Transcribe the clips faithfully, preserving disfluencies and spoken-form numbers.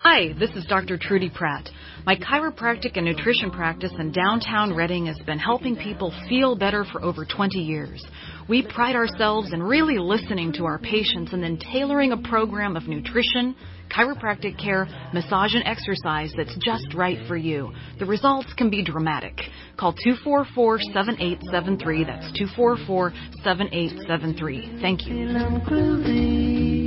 Hi, this is Doctor Trudy Pratt. My chiropractic and nutrition practice in downtown Reading has been helping people feel better for over twenty years. We pride ourselves in really listening to our patients and then tailoring a program of nutrition, chiropractic care, massage, and exercise that's just right for you. The results can be dramatic. Call two four four, seven eight seven three. That's two four four, seven eight seven three. Thank you.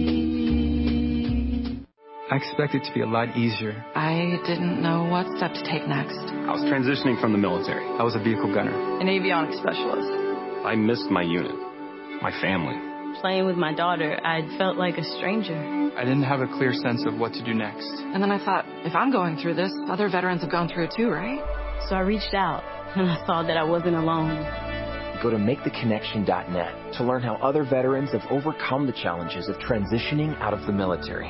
I expect it to be a lot easier. I didn't know what step to take next. I was transitioning from the military. I was a vehicle gunner. An avionics specialist. I missed my unit, my family. Playing with my daughter, I felt like a stranger. I didn't have a clear sense of what to do next. And then I thought, if I'm going through this, other veterans have gone through it too, right? So I reached out, and I saw that I wasn't alone. Go to make the connection dot net to learn how other veterans have overcome the challenges of transitioning out of the military.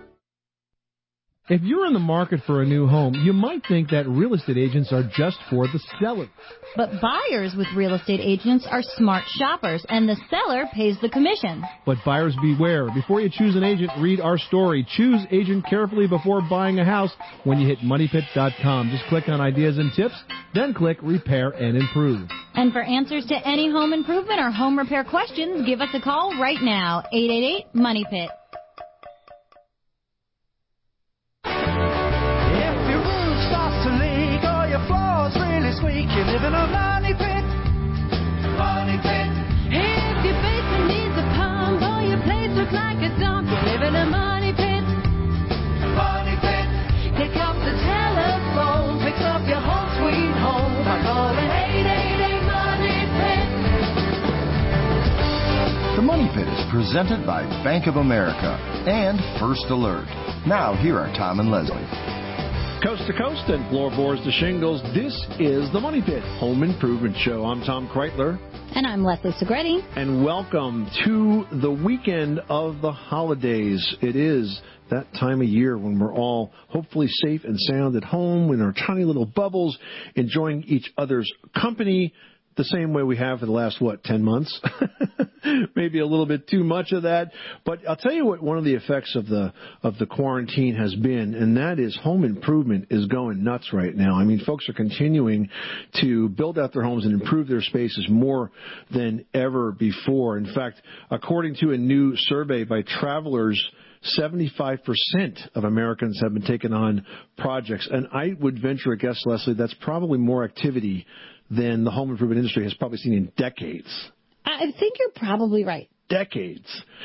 If you're in the market for a new home, you might think that real estate agents are just for the seller. But buyers with real estate agents are smart shoppers, and the seller pays the commission. But buyers beware. Before you choose an agent, read our story. Choose agent carefully before buying a house when you hit money pit dot com. Just click on ideas and tips, then click repair and improve. And for answers to any home improvement or home repair questions, give us a call right now, eight eight eight, money pit. You live in a money pit, money pit. If your basement needs a pump or your place looks like a dump, you live in a money pit, money pit. Pick up the telephone, fix up your home sweet home by calling eight eight eight, money pit. The Money Pit is presented by Bank of America and First Alert. Now, here are Tom and Leslie. Coast to coast and floorboards to shingles, this is the Money Pit Home Improvement Show. I'm Tom Kreitler. And I'm Leslie Segretti. And welcome to the weekend of the holidays. It is that time of year when we're all hopefully safe and sound at home in our tiny little bubbles, enjoying each other's company the same way we have for the last, what, ten months? Maybe a little bit too much of that. But I'll tell you what one of the effects of the of the quarantine has been, and that is home improvement is going nuts right now. I mean, folks are continuing to build out their homes and improve their spaces more than ever before. In fact, according to a new survey by Travelers, seventy-five percent of Americans have been taking on projects. And I would venture a guess, Leslie, that's probably more activity than the home improvement industry has probably seen in decades. I think you're probably right. Decades.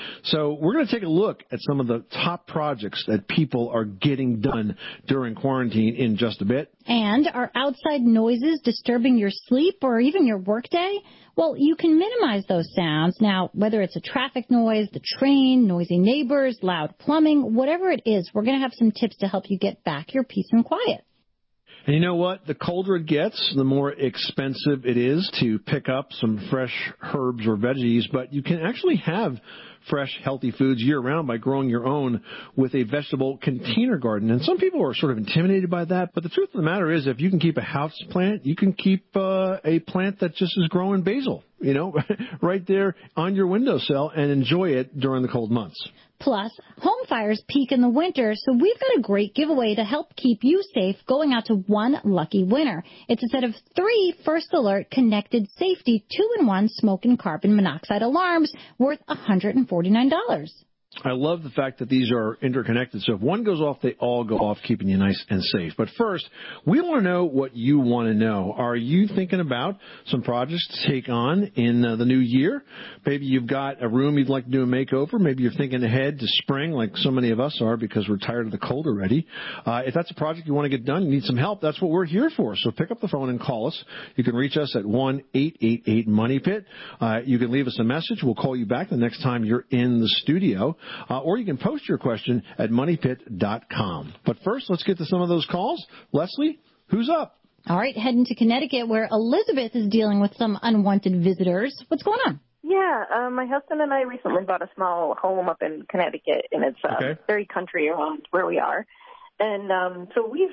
So we're going to take a look at some of the top projects that people are getting done during quarantine in just a bit. And are outside noises disturbing your sleep or even your workday? Well, you can minimize those sounds. Now, whether it's a traffic noise, the train, noisy neighbors, loud plumbing, whatever it is, we're going to have some tips to help you get back your peace and quiet. And you know what? The colder it gets, the more expensive it is to pick up some fresh herbs or veggies. But you can actually have fresh, healthy foods year-round by growing your own with a vegetable container garden. And some people are sort of intimidated by that. But the truth of the matter is, if you can keep a house plant, you can keep uh, a plant that just is growing basil, you know, right there on your windowsill and enjoy it during the cold months. Plus, home fires peak in the winter, so we've got a great giveaway to help keep you safe going out to one lucky winner. It's a set of three First Alert connected safety two-in-one smoke and carbon monoxide alarms worth one hundred forty-nine dollars. I love the fact that these are interconnected. So if one goes off, they all go off, keeping you nice and safe. But first, we want to know what you want to know. Are you thinking about some projects to take on in uh, the new year? Maybe you've got a room you'd like to do a makeover. Maybe you're thinking ahead to spring like so many of us are because we're tired of the cold already. Uh, if that's a project you want to get done, you need some help, that's what we're here for. So pick up the phone and call us. You can reach us at one eight eight eight money pit. Uh, you can leave us a message. We'll call you back the next time you're in the studio. Uh, or you can post your question at money pit dot com. But first, let's get to some of those calls. Leslie, who's up? All right, heading to Connecticut, where Elizabeth is dealing with some unwanted visitors. What's going on? Yeah, uh, my husband and I recently bought a small home up in Connecticut, and it's uh, okay. very country around where we are. And um, so we've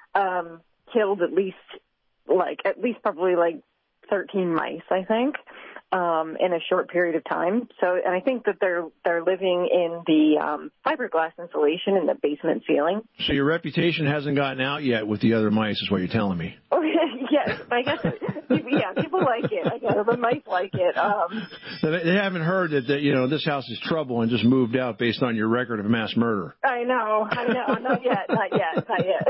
um, killed at least, like, at least probably like thirteen mice, I think. um, in a short period of time. So, and I think that they're they're living in the um, fiberglass insulation in the basement ceiling. So your reputation hasn't gotten out yet with the other mice, is what you're telling me. Oh, yes, I guess, it, yeah, people like it. I guess the mice like it. Um, they haven't heard that, that, you know, this house is trouble and just moved out based on your record of mass murder. I know, I know, not yet, not yet, not yet.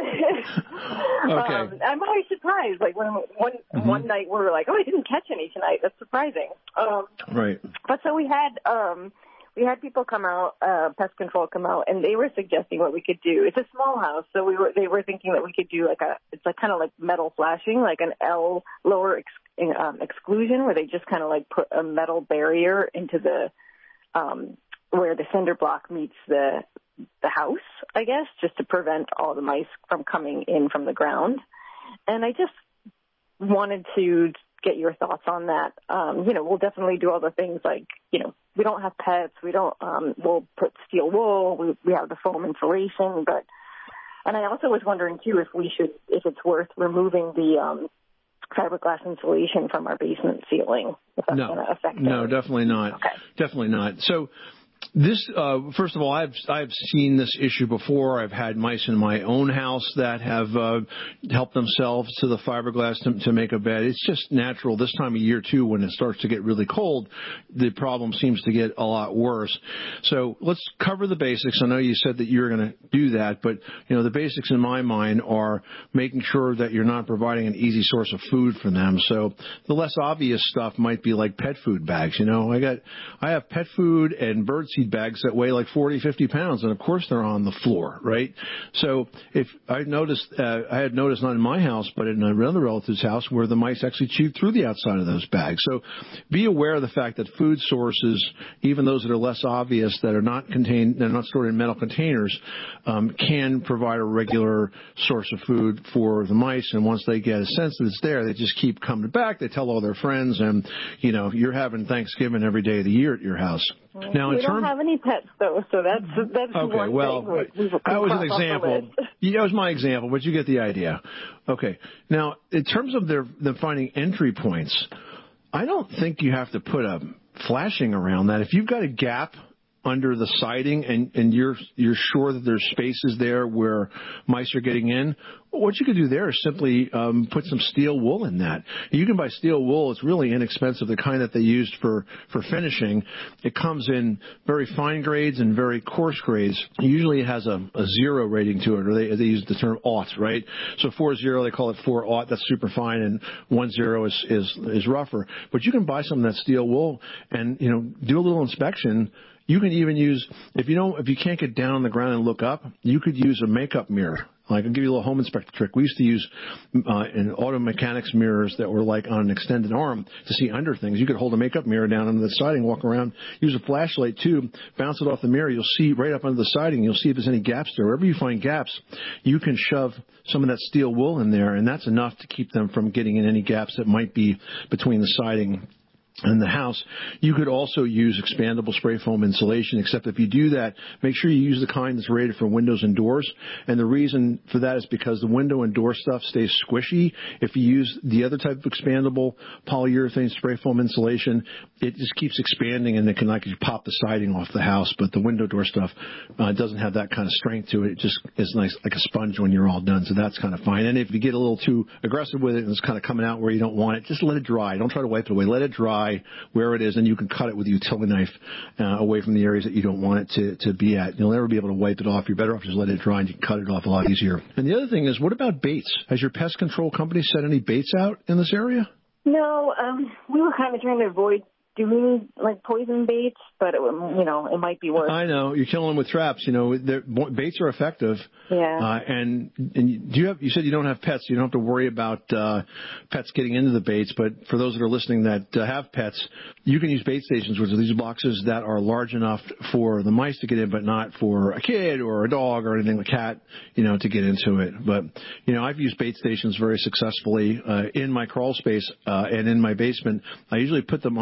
Okay. Um, I'm always surprised. Like when one mm-hmm. one night we were like, oh, I didn't catch any tonight. That's surprising. Um, right. But so we had um, we had people come out, uh, pest control come out, and they were suggesting what we could do. It's a small house, so we were they were thinking that we could do like a it's like kind of like metal flashing, like an L lower ex, um, exclusion, where they just kind of like put a metal barrier into the um, where the cinder block meets the the house, I guess, just to prevent all the mice from coming in from the ground. And I just wanted to get your thoughts on that. Um, you know, we'll definitely do all the things like, you know, we don't have pets. We don't, um, we'll put steel wool. We, we have the foam insulation, but, and I also was wondering too, if we should, if it's worth removing the, um, fiberglass insulation from our basement ceiling. If that's no, going to affect no, it. definitely not. Okay. Definitely not. So, This, uh, first of all, I've I've seen this issue before. I've had mice in my own house that have uh, helped themselves to the fiberglass to, to make a bed. It's just natural this time of year, too, when it starts to get really cold, the problem seems to get a lot worse. So let's cover the basics. I know you said that you're going to do that, but, you know, the basics in my mind are making sure that you're not providing an easy source of food for them. So the less obvious stuff might be like pet food bags. You know, I got I have pet food and bird seed bags that weigh like forty, fifty pounds, and of course they're on the floor, right? So if I noticed, uh, I had noticed not in my house, but in another relative's house where the mice actually chewed through the outside of those bags. So be aware of the fact that food sources, even those that are less obvious, that are not contained, they're not stored in metal containers, um, can provide a regular source of food for the mice. And once they get a sense that it's there, they just keep coming back. They tell all their friends, and you know you're having Thanksgiving every day of the year at your house. Now, we in don't term- have any pets, though, so that's that's okay, one well, thing. We, that was an example. Yeah, that was my example, but you get the idea. Okay. Now, in terms of their them finding entry points, I don't think you have to put a flashing around that. If you've got a gap under the siding and, and you're you're sure that there's spaces there where mice are getting in, what you could do there is simply um, put some steel wool in that. You can buy steel wool. It's really inexpensive, the kind that they used for, for finishing. It comes in very fine grades and very coarse grades. Usually it has a, a zero rating to it, or they, they use the term aught, right? So four zero, they call it four aught. That's super fine, and one zero is, is, is rougher. But you can buy some of that steel wool and, you know, do a little inspection. You can even use, if you don't, if you can't get down on the ground and look up, you could use a makeup mirror. Like, I'll give you a little home inspector trick. We used to use uh, in auto mechanics mirrors that were like on an extended arm to see under things. You could hold a makeup mirror down under the siding, walk around, use a flashlight too, bounce it off the mirror. You'll see right up under the siding. You'll see if there's any gaps there. Wherever you find gaps, you can shove some of that steel wool in there, and that's enough to keep them from getting in any gaps that might be between the siding in the house. You could also use expandable spray foam insulation, except if you do that, make sure you use the kind that's rated for windows and doors. And the reason for that is because the window and door stuff stays squishy. If you use the other type of expandable polyurethane spray foam insulation, it just keeps expanding, and it can like pop the siding off the house. But the window door stuff uh, doesn't have that kind of strength to it. It just is nice, like a sponge when you're all done. So that's kind of fine. And if you get a little too aggressive with it and it's kind of coming out where you don't want it, just let it dry. Don't try to wipe it away. Let it dry where it is, and you can cut it with a utility knife uh, away from the areas that you don't want it to, to be at. You'll never be able to wipe it off. You're better off just let it dry, and you can cut it off a lot easier. And the other thing is, what about baits? Has your pest control company set any baits out in this area? No, um, we were kind of trying to avoid doing like poison baits, but it, you know, it might be worse. I know you're killing them with traps. You know, baits are effective. Yeah. Uh, and and do you have? You said you don't have pets. So you don't have to worry about uh, pets getting into the baits. But for those that are listening that uh, have pets, you can use bait stations, which are these boxes that are large enough for the mice to get in, but not for a kid or a dog or anything, like a cat, you know, to get into it. But you know, I've used bait stations very successfully uh, in my crawl space uh, and in my basement. I usually put them on the ledge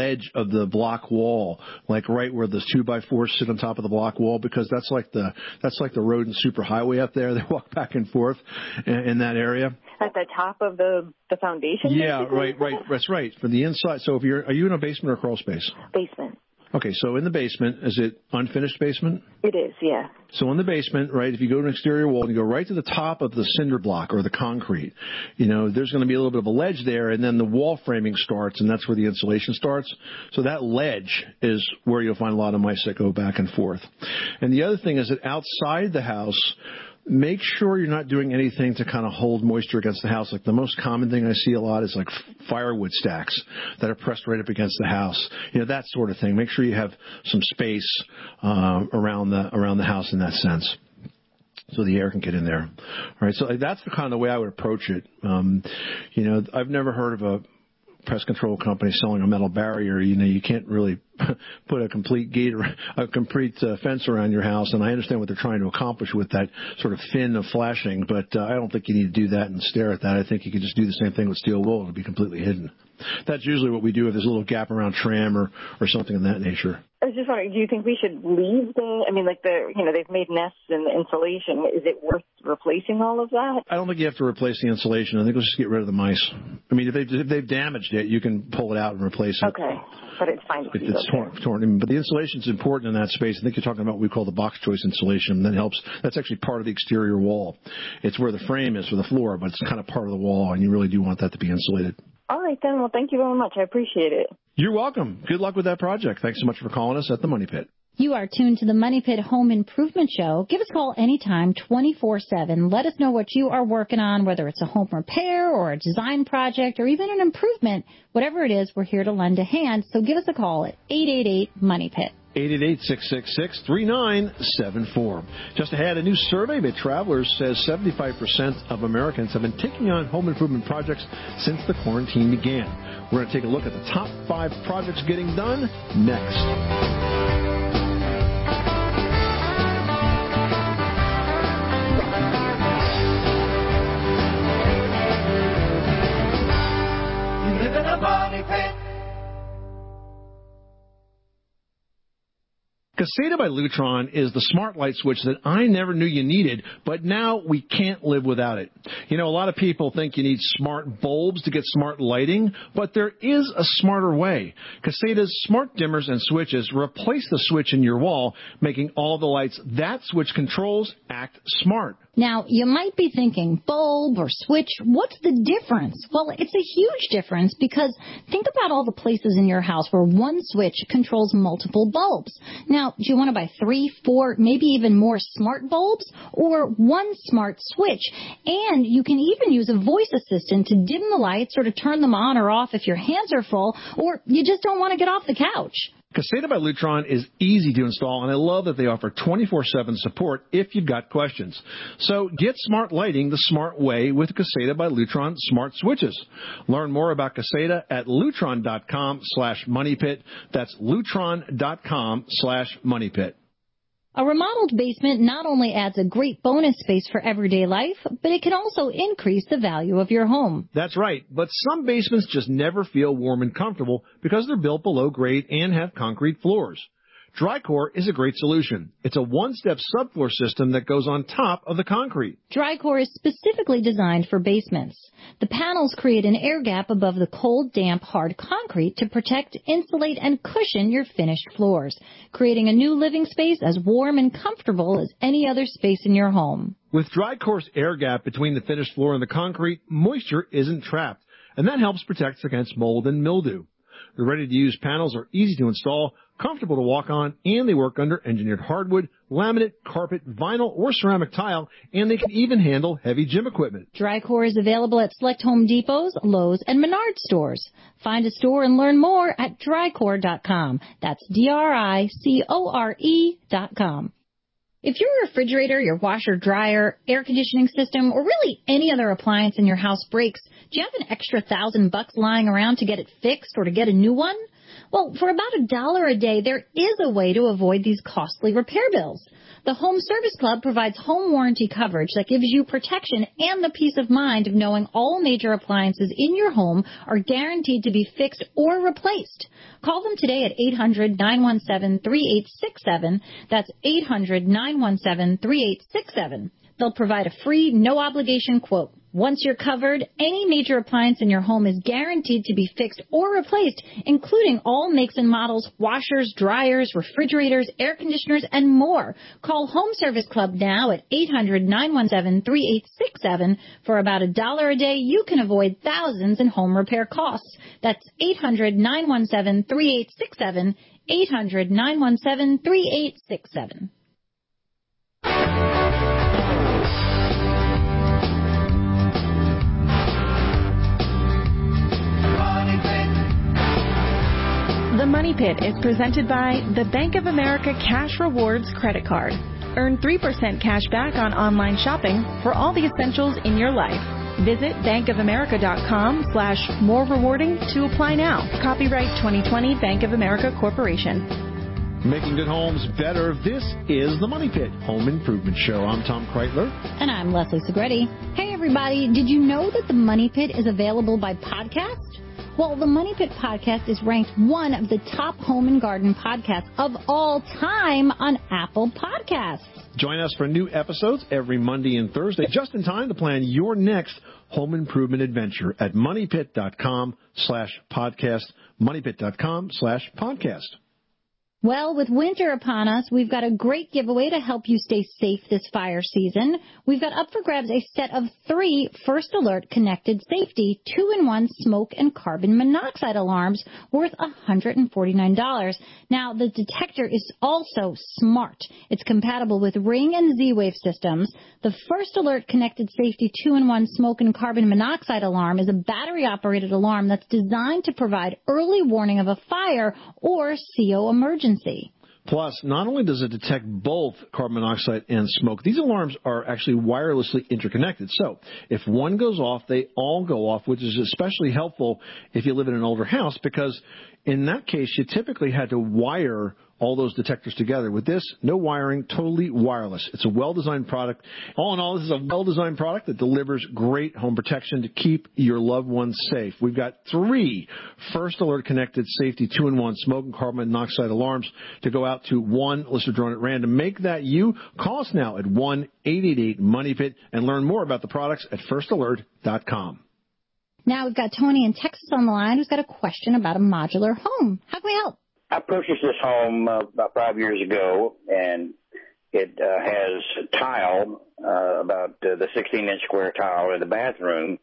ledge of the block wall, like right where the two by fours sit on top of the block wall, because that's like the that's like the road and superhighway up there. They walk back and forth in, in that area. At the top of the the foundation? Yeah, basically? right, right. That's right. For the inside. So if you're, are you in a basement or crawl space? Basement. Okay, so in the basement, is it unfinished basement? It is, yeah. So in the basement, right, if you go to an exterior wall and you go right to the top of the cinder block or the concrete, you know, there's going to be a little bit of a ledge there, and then the wall framing starts, and that's where the insulation starts. So that ledge is where you'll find a lot of mice that go back and forth. And the other thing is that outside the house, make sure you're not doing anything to kind of hold moisture against the house. Like the most common thing I see a lot is like firewood stacks that are pressed right up against the house. You know, that sort of thing. Make sure you have some space uh, around the around the house in that sense, so the air can get in there. All right, so that's the kind of way I would approach it. Um, you know, I've never heard of a pest control company selling a metal barrier. You know, you can't really put a complete gate or a complete uh, fence around your house, and I understand what they're trying to accomplish with that sort of fin of flashing, but uh, I don't think you need to do that and stare at that. I think you could just do the same thing with steel wool. It'll be completely hidden. That's usually what we do if there's a little gap around tram or, or something of that nature. I was just wondering, do you think we should leave the, I mean, like the, you know, they've made nests in the insulation. Is it worth replacing all of that? I don't think you have to replace the insulation. I think let's just get rid of the mice. I mean, if they've, if they've damaged it, you can pull it out and replace it. Okay, but it's fine. If it's torn, torn. But the insulation's important in that space. I think you're talking about what we call the box choice insulation. That helps. That's actually part of the exterior wall. It's where the frame is for the floor, but it's kind of part of the wall, and you really do want that to be insulated. All right, then. Well, thank you very much. I appreciate it. You're welcome. Good luck with that project. Thanks so much for calling us at the Money Pit. You are tuned to the Money Pit Home Improvement Show. Give us a call anytime, twenty-four seven. Let us know what you are working on, whether it's a home repair or a design project or even an improvement. Whatever it is, we're here to lend a hand. So give us a call at eight eight eight, MONEY PIT. eight eight eight, six six six, three nine seven four. Just ahead, a new survey by Travelers says seventy-five percent of Americans have been taking on home improvement projects since the quarantine began. We're going to take a look at the top five projects getting done next. Caseta by Lutron is the smart light switch that I never knew you needed, but now we can't live without it. You know, a lot of people think you need smart bulbs to get smart lighting, but there is a smarter way. Caseta's smart dimmers and switches replace the switch in your wall, making all the lights that switch controls act smart. Now, you might be thinking, bulb or switch, what's the difference? Well, it's a huge difference because think about all the places in your house where one switch controls multiple bulbs. Now, do you want to buy three, four, maybe even more smart bulbs or one smart switch? And you can even use a voice assistant to dim the lights or to turn them on or off if your hands are full or you just don't want to get off the couch. Caseta by Lutron is easy to install, and I love that they offer twenty-four seven support if you've got questions. So get smart lighting the smart way with Caseta by Lutron smart switches. Learn more about Caseta at lutron.com slash moneypit. That's lutron.com slash moneypit. A remodeled basement not only adds a great bonus space for everyday life, but it can also increase the value of your home. That's right, but some basements just never feel warm and comfortable because they're built below grade and have concrete floors. Drycore is a great solution. It's a one-step subfloor system that goes on top of the concrete. Drycore is specifically designed for basements. The panels create an air gap above the cold, damp, hard concrete to protect, insulate, and cushion your finished floors, creating a new living space as warm and comfortable as any other space in your home. With Drycore's air gap between the finished floor and the concrete, moisture isn't trapped, and that helps protect against mold and mildew. The ready-to-use panels are easy to install, comfortable to walk on, and they work under engineered hardwood, laminate, carpet, vinyl, or ceramic tile, and they can even handle heavy gym equipment. Drycore is available at select Home Depots, Lowe's, and Menards stores. Find a store and learn more at drycore dot com. That's D R I C O R E dot com. If your refrigerator, your washer, dryer, air conditioning system, or really any other appliance in your house breaks, do you have an extra thousand bucks lying around to get it fixed or to get a new one? Well, for about a dollar a day, there is a way to avoid these costly repair bills. The Home Service Club provides home warranty coverage that gives you protection and the peace of mind of knowing all major appliances in your home are guaranteed to be fixed or replaced. Call them today at eight hundred, nine one seven, three eight six seven. That's eight hundred, nine one seven, three eight six seven. They'll provide a free, no-obligation quote. Once you're covered, any major appliance in your home is guaranteed to be fixed or replaced, including all makes and models, washers, dryers, refrigerators, air conditioners, and more. Call Home Service Club now at eight hundred, nine one seven, three eight six seven. For about a dollar a day, you can avoid thousands in home repair costs. That's eight hundred, nine one seven, three eight six seven, eight hundred, nine one seven, three eight six seven. The Money Pit is presented by the Bank of America Cash Rewards Credit Card. Earn three percent cash back on online shopping for all the essentials in your life. Visit bankofamerica.com slash more rewarding to apply now. Copyright twenty twenty Bank of America Corporation. Making good homes better. This is the Money Pit Home Improvement Show. I'm Tom Kreitler. And I'm Leslie Segretti. Hey, everybody. Did you know that the Money Pit is available by podcast? Well, the Money Pit podcast is ranked one of the top home and garden podcasts of all time on Apple Podcasts. Join us for new episodes every Monday and Thursday, just in time to plan your next home improvement adventure at moneypit.com slash podcast, moneypit.com slash podcast. Well, with winter upon us, we've got a great giveaway to help you stay safe this fire season. We've got up for grabs a set of three First Alert Connected Safety two-in-one smoke and carbon monoxide alarms worth one hundred forty-nine dollars. Now, the detector is also smart. It's compatible with Ring and Z-Wave systems. The First Alert Connected Safety two-in-one smoke and carbon monoxide alarm is a battery-operated alarm that's designed to provide early warning of a fire or C O emergency. Plus, not only does it detect both carbon monoxide and smoke, these alarms are actually wirelessly interconnected. So if one goes off, they all go off, which is especially helpful if you live in an older house, because in that case, you typically had to wire all those detectors together. With this, no wiring, totally wireless. It's a well-designed product. All in all, this is a well-designed product that delivers great home protection to keep your loved ones safe. We've got three First Alert Connected Safety two-in-one smoke and carbon monoxide alarms to go out to one listener drawn at random. Make that you. Call us now at one eight eight eight money pit and learn more about the products at first alert dot com. Now we've got Tony in Texas on the line who's got a question about a modular home. How can we help? I purchased this home uh, about five years ago, and it uh, has tile, uh, about uh, the sixteen-inch square tile in the bathroom.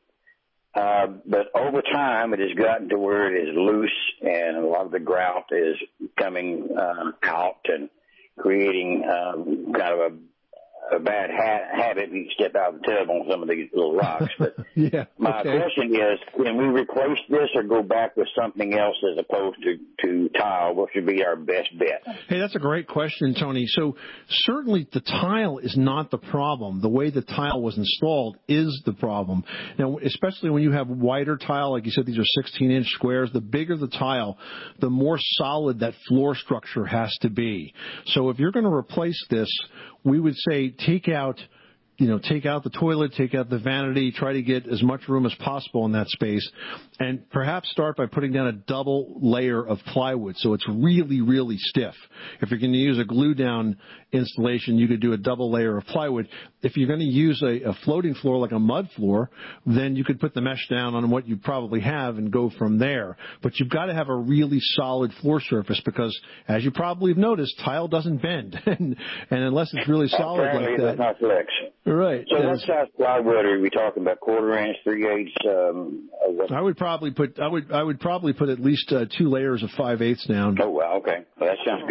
Uh, but over time, it has gotten to where it is loose, and a lot of the grout is coming um, out and creating um, kind of a a bad ha- habit if you step out of the tub on some of these little rocks. But yeah, my okay. question is, can we replace this or go back with something else as opposed to, to tile? What should be our best bet? Hey, that's a great question, Tony. So certainly the tile is not the problem. The way the tile was installed is the problem. Now, especially when you have wider tile, like you said, these are sixteen-inch squares, the bigger the tile, the more solid that floor structure has to be. So if you're going to replace this, we would say take out, you know, take out the toilet, take out the vanity, try to get as much room as possible in that space, and perhaps start by putting down a double layer of plywood so it's really, really stiff. If you're going to use a glue down installation, you could do a double layer of plywood. If you're going to use a, a floating floor like a mud floor, then you could put the mesh down on what you probably have and go from there. But you've got to have a really solid floor surface because, as you probably have noticed, tile doesn't bend. and, and unless it's really solid Apparently like that. It's not flex. Right. So what size plywood are we talking about? Quarter inch, three eighths? Um, I would probably put I would I would probably put at least uh, two layers of five eighths down. Oh wow, okay, well, that sounds good.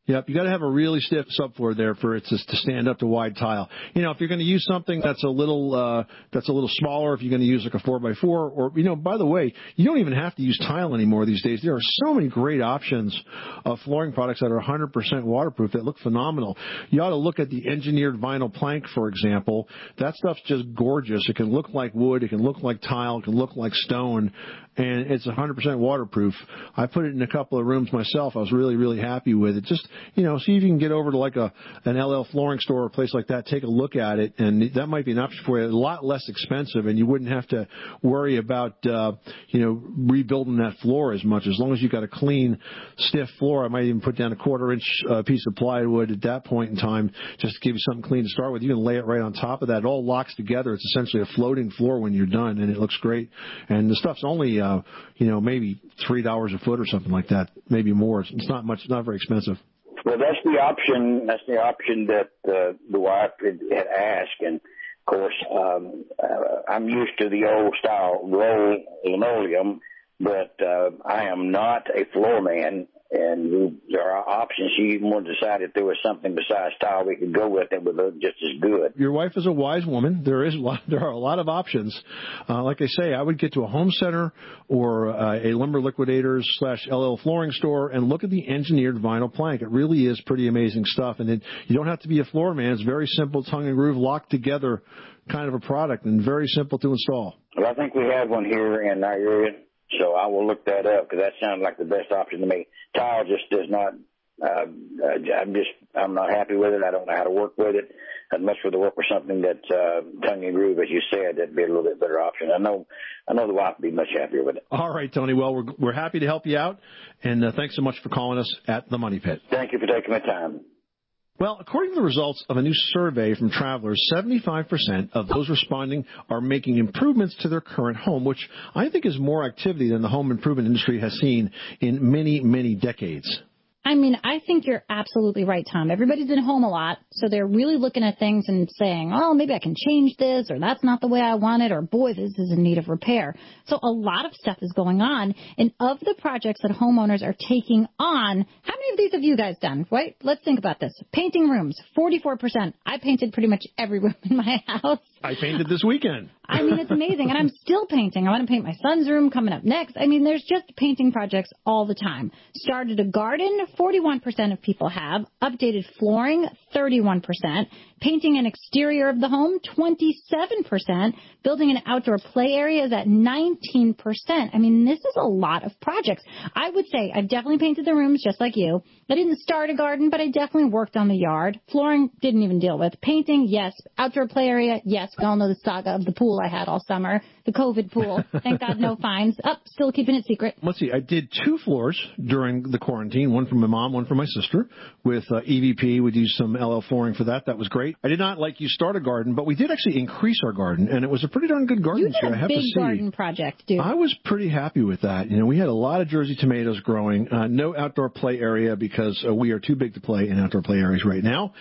Yep, you got to have a really stiff subfloor there for it to, to stand up to wide tile. You know, if you're going to use something that's a little uh, that's a little smaller, if you're going to use like a four by four, or you know, by the way, you don't even have to use tile anymore these days. There are so many great options of flooring products that are one hundred percent waterproof that look phenomenal. You ought to look at the engineered vinyl plank, for example. That stuff's just gorgeous. It can look like wood, it can look like tile, it can look like stone, and it's one hundred percent waterproof. I put it in a couple of rooms myself. I was really, really happy with it. Just You know, see if you can get over to like a an L L flooring store or a place like that, take a look at it, and that might be an option for you. A lot less expensive, and you wouldn't have to worry about, uh, you know, rebuilding that floor as much. As long as you've got a clean, stiff floor, I might even put down a quarter-inch uh, piece of plywood at that point in time just to give you something clean to start with. You can lay it right on top of that. It all locks together. It's essentially a floating floor when you're done, and it looks great. And the stuff's only, uh, you know, maybe three dollars a foot or something like that, maybe more. It's not much, it's not very expensive. Well, that's the option. That's the option that uh, the wife had, had asked, and of course, um, uh, I'm used to the old style roll linoleum, but uh, I am not a floor man. And we, there are options. She even wanted to decide if there was something besides tile we could go with that would look just as good. Your wife is a wise woman. There is a lot, there are a lot of options. Uh, like I say, I would get to a home center or uh, a lumber liquidators slash L L flooring store and look at the engineered vinyl plank. It really is pretty amazing stuff. And it, you don't have to be a floor man. It's very simple, tongue and groove, locked together kind of a product and very simple to install. Well, I think we have one here in our area. So I will look that up because that sounds like the best option to me. Tile just does not, uh, I'm just, I'm not happy with it. I don't know how to work with it. I'd much rather work with something that's uh, tongue and groove, as you said. That'd be a little bit better option. I know, I know the wife would be much happier with it. All right, Tony. Well, we're, we're happy to help you out. And uh, thanks so much for calling us at the Money Pit. Thank you for taking the time. Well, according to the results of a new survey from Travelers, seventy-five percent of those responding are making improvements to their current home, which I think is more activity than the home improvement industry has seen in many, many decades. I mean, I think you're absolutely right, Tom. Everybody's at home a lot, so they're really looking at things and saying, oh, maybe I can change this, or that's not the way I want it, or boy, this is in need of repair. So a lot of stuff is going on. And of the projects that homeowners are taking on, how many of these have you guys done? Right? Let's think about this. Painting rooms, forty-four percent. I painted pretty much every room in my house. I painted this weekend. I mean, it's amazing. And I'm still painting. I want to paint my son's room coming up next. I mean, there's just painting projects all the time. Started a garden, forty-one percent of people have. Updated flooring, thirty-one percent. Painting an exterior of the home, twenty-seven percent. Building an outdoor play area is at nineteen percent. I mean, this is a lot of projects. I would say I've definitely painted the rooms just like you. I didn't start a garden, but I definitely worked on the yard. Flooring, didn't even deal with. Painting, yes. Outdoor play area, yes. We all know the saga of the pool I had all summer, the COVID pool. Thank God no fines. Up, oh, still keeping it secret. Let's see. I did two floors during the quarantine, one for my mom, one for my sister. With uh, E V P, we'd use some L L flooring for that. That was great. I did not, like you, start a garden, but we did actually increase our garden, and it was a pretty darn good garden you this year, did a I have big to see. garden project, dude. I was pretty happy with that. You know, we had a lot of Jersey tomatoes growing. Uh, no outdoor play area because uh, we are too big to play in outdoor play areas right now.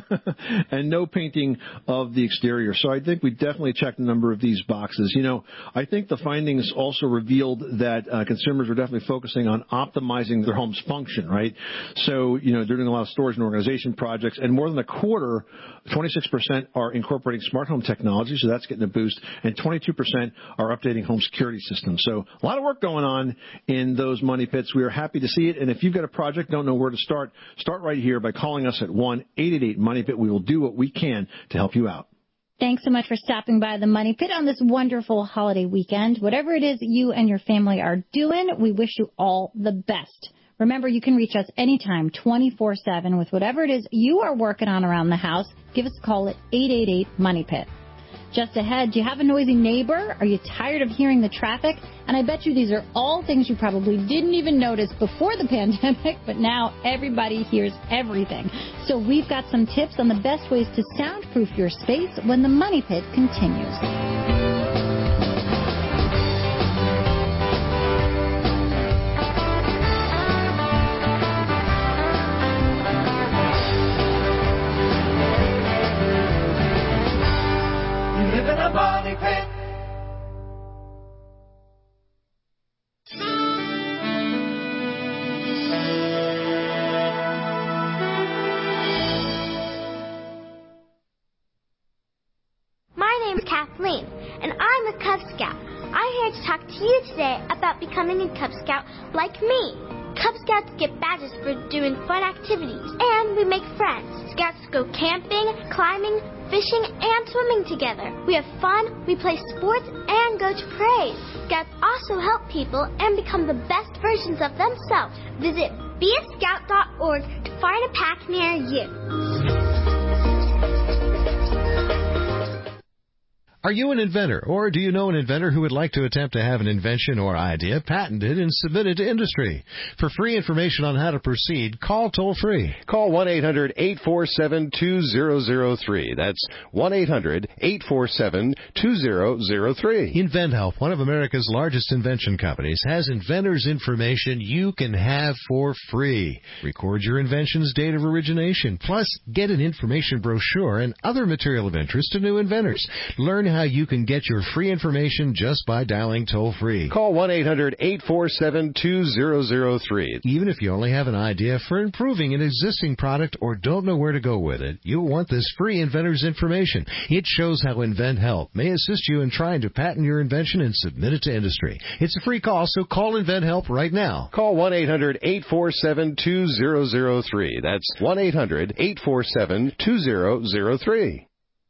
And no painting of the exterior. So I think we definitely checked a number of these boxes. You know, I think the findings also revealed that uh, consumers are definitely focusing on optimizing their home's function, right? So, you know, they're doing a lot of storage and organization projects, and more than a quarter, twenty-six percent are incorporating smart home technology, so that's getting a boost, and twenty-two percent are updating home security systems. So a lot of work going on in those money pits. We are happy to see it, and if you've got a project, don't know where to start, start right here by calling us at one eight eight eight money pit. We will do what we can to help you out. Thanks so much for stopping by the Money Pit on this wonderful holiday weekend. Whatever it is that you and your family are doing, we wish you all the best. Remember, you can reach us anytime, twenty-four seven, with whatever it is you are working on around the house. Give us a call at eight eight eight money pit. Just ahead, do you have a noisy neighbor? Are you tired of hearing the traffic? And I bet you these are all things you probably didn't even notice before the pandemic, but now everybody hears everything. So we've got some tips on the best ways to soundproof your space when the Money Pit continues. Money Pit. Kathleen, and I'm a Cub Scout. I'm here to talk to you today about becoming a Cub Scout like me. Cub Scouts get badges for doing fun activities, and we make friends. Scouts go camping, climbing, fishing, and swimming together. We have fun, we play sports, and go to parades. Scouts also help people and become the best versions of themselves. Visit be a scout dot org to find a pack near you. Are you an inventor, or do you know an inventor who would like to attempt to have an invention or idea patented and submitted to industry? For free information on how to proceed, call toll-free. Call one eight hundred eight four seven two zero zero three. That's one eight hundred eight four seven two zero zero three. InventHelp, one of America's largest invention companies, has inventors' information you can have for free. Record your invention's date of origination, plus get an information brochure and other material of interest to new inventors. Learn how you can get your free information just by dialing toll-free. Call one eight hundred eight four seven two zero zero three. Even if you only have an idea for improving an existing product or don't know where to go with it, you'll want this free inventor's information. It shows how InventHelp may assist you in trying to patent your invention and submit it to industry. It's a free call, so call InventHelp right now. Call one eight hundred eight four seven two zero zero three. That's one eight hundred eight four seven two zero zero three.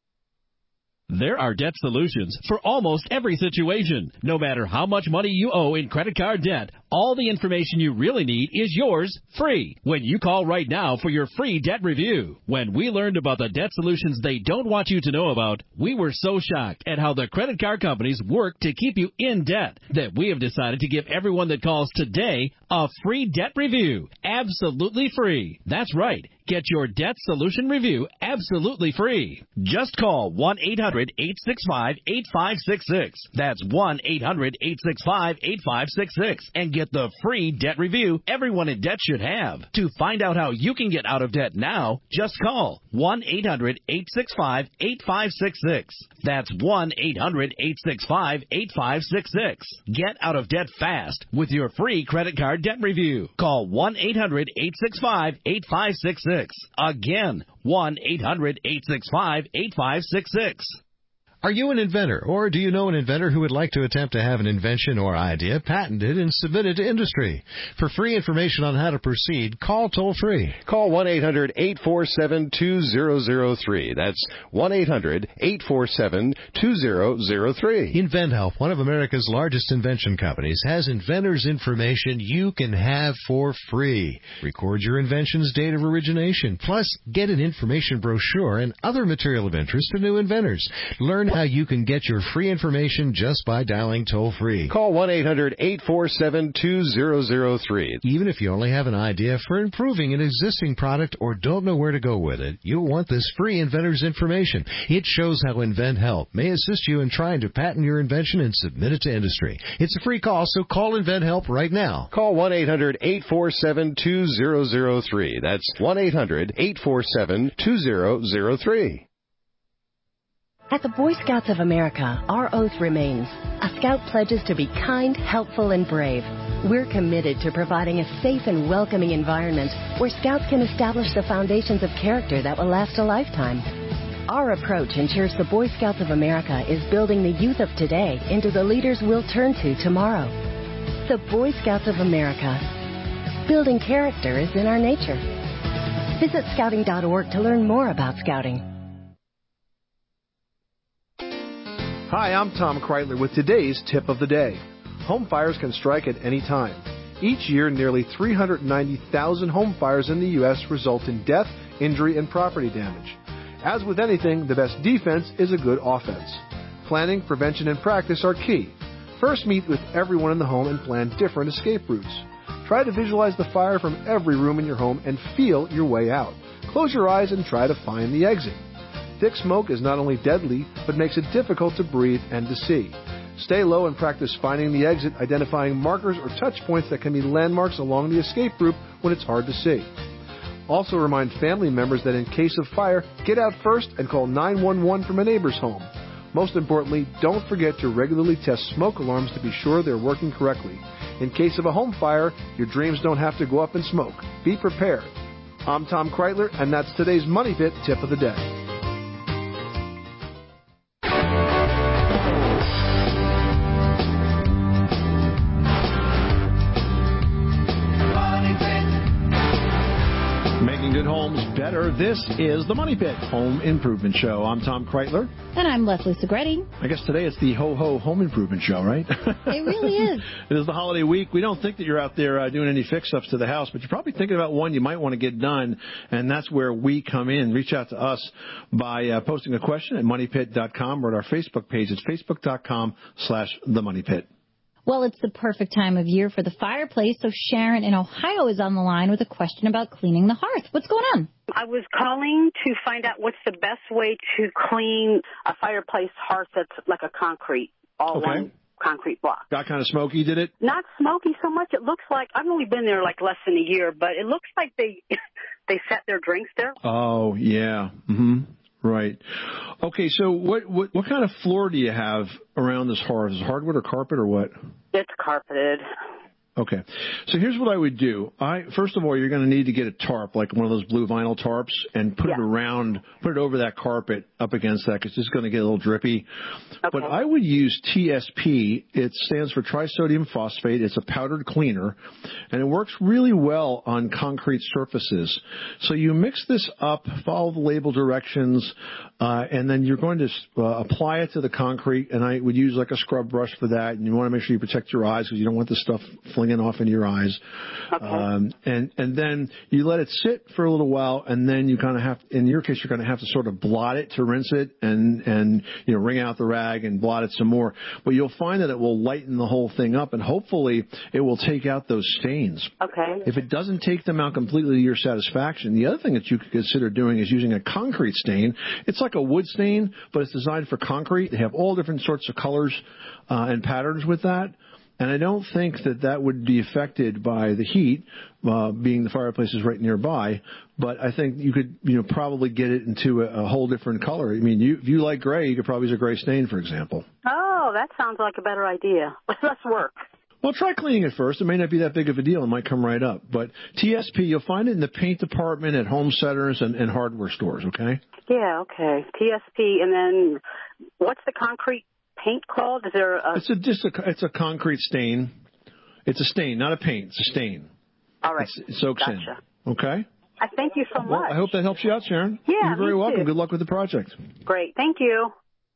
There are debt solutions for almost every situation. No matter how much money you owe in credit card debt, all the information you really need is yours free when you call right now for your free debt review. When we learned about the debt solutions they don't want you to know about, we were so shocked at how the credit card companies work to keep you in debt that we have decided to give everyone that calls today a free debt review. Absolutely free. That's right. Get your debt solution review absolutely free. Just call one eight hundred eight six five eight five six six. That's one eight hundred eight six five eight five six six and get the free debt review everyone in debt should have. To find out how you can get out of debt now, just call one eight hundred eight six five eight five six six. That's one eight hundred eight six five eight five six six. Get out of debt fast with your free credit card debt review. Call one eight hundred eight six five eight five six six. Again, one eight hundred eight six five eight five six six. Are you an inventor, or do you know an inventor who would like to attempt to have an invention or idea patented and submitted to industry? For free information on how to proceed, call toll-free. Call one eight hundred eight four seven two zero zero three. That's one eight hundred eight four seven two zero zero three. InventHelp, one of America's largest invention companies, has inventors' information you can have for free. Record your invention's date of origination, plus get an information brochure and other material of interest to new inventors. Learn how you can get your free information just by dialing toll-free. Call one eight hundred eight four seven two zero zero three. Even if you only have an idea for improving an existing product or don't know where to go with it, you'll want this free inventor's information. It shows how InventHelp may assist you in trying to patent your invention and submit it to industry. It's a free call, so call InventHelp right now. Call one eight hundred eight four seven two zero zero three. That's one eight hundred eight four seven two zero zero three. At the Boy Scouts of America, our oath remains. A Scout pledges to be kind, helpful, and brave. We're committed to providing a safe and welcoming environment where Scouts can establish the foundations of character that will last a lifetime. Our approach ensures the Boy Scouts of America is building the youth of today into the leaders we'll turn to tomorrow. The Boy Scouts of America. Building character is in our nature. Visit scouting dot org to learn more about Scouting. Hi, I'm Tom Kreitler with today's tip of the day. Home fires can strike at any time. Each year, nearly three hundred ninety thousand home fires in the U S result in death, injury, and property damage. As with anything, the best defense is a good offense. Planning, prevention, and practice are key. First, meet with everyone in the home and plan different escape routes. Try to visualize the fire from every room in your home and feel your way out. Close your eyes and try to find the exit. Thick smoke is not only deadly, but makes it difficult to breathe and to see. Stay low and practice finding the exit, identifying markers or touch points that can be landmarks along the escape route when it's hard to see. Also remind family members that in case of fire, get out first and call nine one one from a neighbor's home. Most importantly, don't forget to regularly test smoke alarms to be sure they're working correctly. In case of a home fire, your dreams don't have to go up in smoke. Be prepared. I'm Tom Kreitler, and that's today's Money Pit Tip of the Day. better. This is the Money Pit Home Improvement Show. I'm Tom Kreitler. And I'm Leslie Segretti. I guess today it's the Ho-Ho Home Improvement Show, right? It really is. It is the holiday week. We don't think that you're out there uh, doing any fix-ups to the house, but you're probably thinking about one you might want to get done, and that's where we come in. Reach out to us by uh, posting a question at money pit dot com or at our Facebook page. It's facebook dot com slash the money pit. Well, it's the perfect time of year for the fireplace, so Sharon in Ohio is on the line with a question about cleaning the hearth. What's going on? I was calling to find out what's the best way to clean a fireplace hearth that's like a concrete, all okay. one concrete block. Got kind of smoky, did it? Not smoky so much. It looks like, I've only been there like less than a year, but it looks like they they set their drinks there. Oh, yeah. Mm-hmm. Right. Okay, so what, what what kind of floor do you have around this hearth? Is it hardwood or carpet or what? It's carpeted. Okay. So here's what I would do. I first of all, you're going to need to get a tarp, like one of those blue vinyl tarps, and put yeah. it around, put it over that carpet up against that, because it's going to get a little drippy. Okay. But I would use T S P. It stands for trisodium phosphate. It's a powdered cleaner, and it works really well on concrete surfaces. So you mix this up, follow the label directions, uh, and then you're going to uh, apply it to the concrete, and I would use like a scrub brush for that, and you want to make sure you protect your eyes because you don't want this stuff flinging off into your eyes. Okay. Um, and, and then you let it sit for a little while, and then you kind of have, in your case, you're going to have to sort of blot it to rinse it and, and, you know, wring out the rag and blot it some more. But you'll find that it will lighten the whole thing up, and hopefully it will take out those stains. Okay. If it doesn't take them out completely to your satisfaction, the other thing that you could consider doing is using a concrete stain. It's like a wood stain, but it's designed for concrete. They have all different sorts of colors uh, and patterns with that. And I don't think that that would be affected by the heat, uh, being the fireplace is right nearby. But I think you could, you know, probably get it into a, a whole different color. I mean, you, if you like gray, you could probably use a gray stain, for example. Oh, that sounds like a better idea. Let's work. Well, try cleaning it first. It may not be that big of a deal. It might come right up. But T S P, you'll find it in the paint department at home centers and, and hardware stores, okay? Yeah, okay. T S P, and then what's the concrete paint called? Is there a... It's a, just a, it's a concrete stain. It's a stain, not a paint. It's a stain. All right. It's, it soaks gotcha. in. Okay? I thank you so much. Well, I hope that helps you out, Sharon. Yeah, You're very me welcome. too. Good luck with the project. Great. Thank you.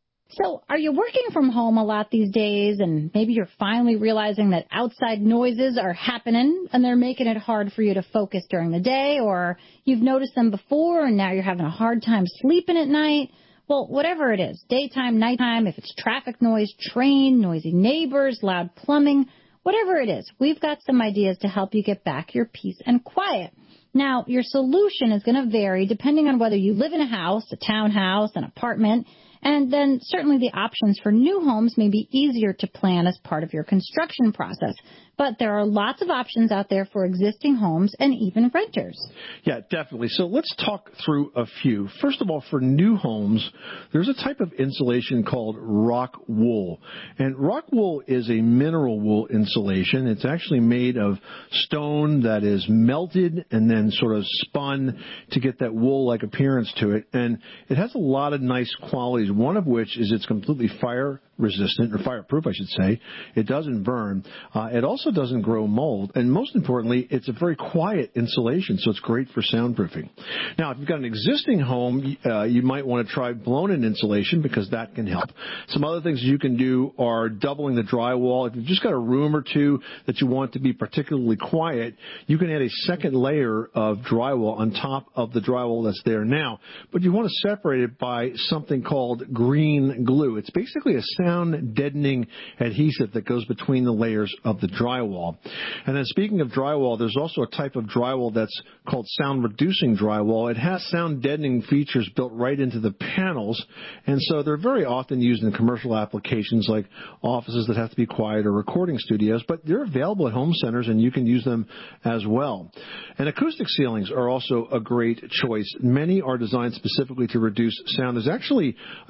So are you working from home a lot these days, and maybe you're finally realizing that outside noises are happening and they're making it hard for you to focus during the day, or you've noticed them before and now you're having a hard time sleeping at night? Well, whatever it is, daytime, nighttime, if it's traffic noise, train, noisy neighbors, loud plumbing, whatever it is, we've got some ideas to help you get back your peace and quiet. Now, your solution is going to vary depending on whether you live in a house, a townhouse, an apartment, and then certainly the options for new homes may be easier to plan as part of your construction process. But there are lots of options out there for existing homes and even renters. Yeah, definitely. So let's talk through a few. First of all, for new homes, there's a type of insulation called rock wool. And rock wool is a mineral wool insulation. It's actually made of stone that is melted and then sort of spun to get that wool-like appearance to it. And it has a lot of nice qualities, one of which is it's completely fire resistant, or fireproof, I should say. It doesn't burn. Uh, it also doesn't grow mold. And most importantly, it's a very quiet insulation, so it's great for soundproofing. Now, if you've got an existing home, uh, you might want to try blown-in insulation because that can help. Some other things you can do are doubling the drywall. If you've just got a room or two that you want to be particularly quiet, you can add a second layer of drywall on top of the drywall that's there now. But you want to separate it by something called green glue. It's basically a sound deadening adhesive that goes between the layers of the drywall. And then speaking of drywall, there's also a type of drywall that's called sound reducing drywall. It has sound deadening features built right into the panels, and so they're very often used in commercial applications like offices that have to be quiet or recording studios, but they're available at home centers and you can use them as well. And acoustic ceilings are also a great choice. Many are designed specifically to reduce sound. There's actually a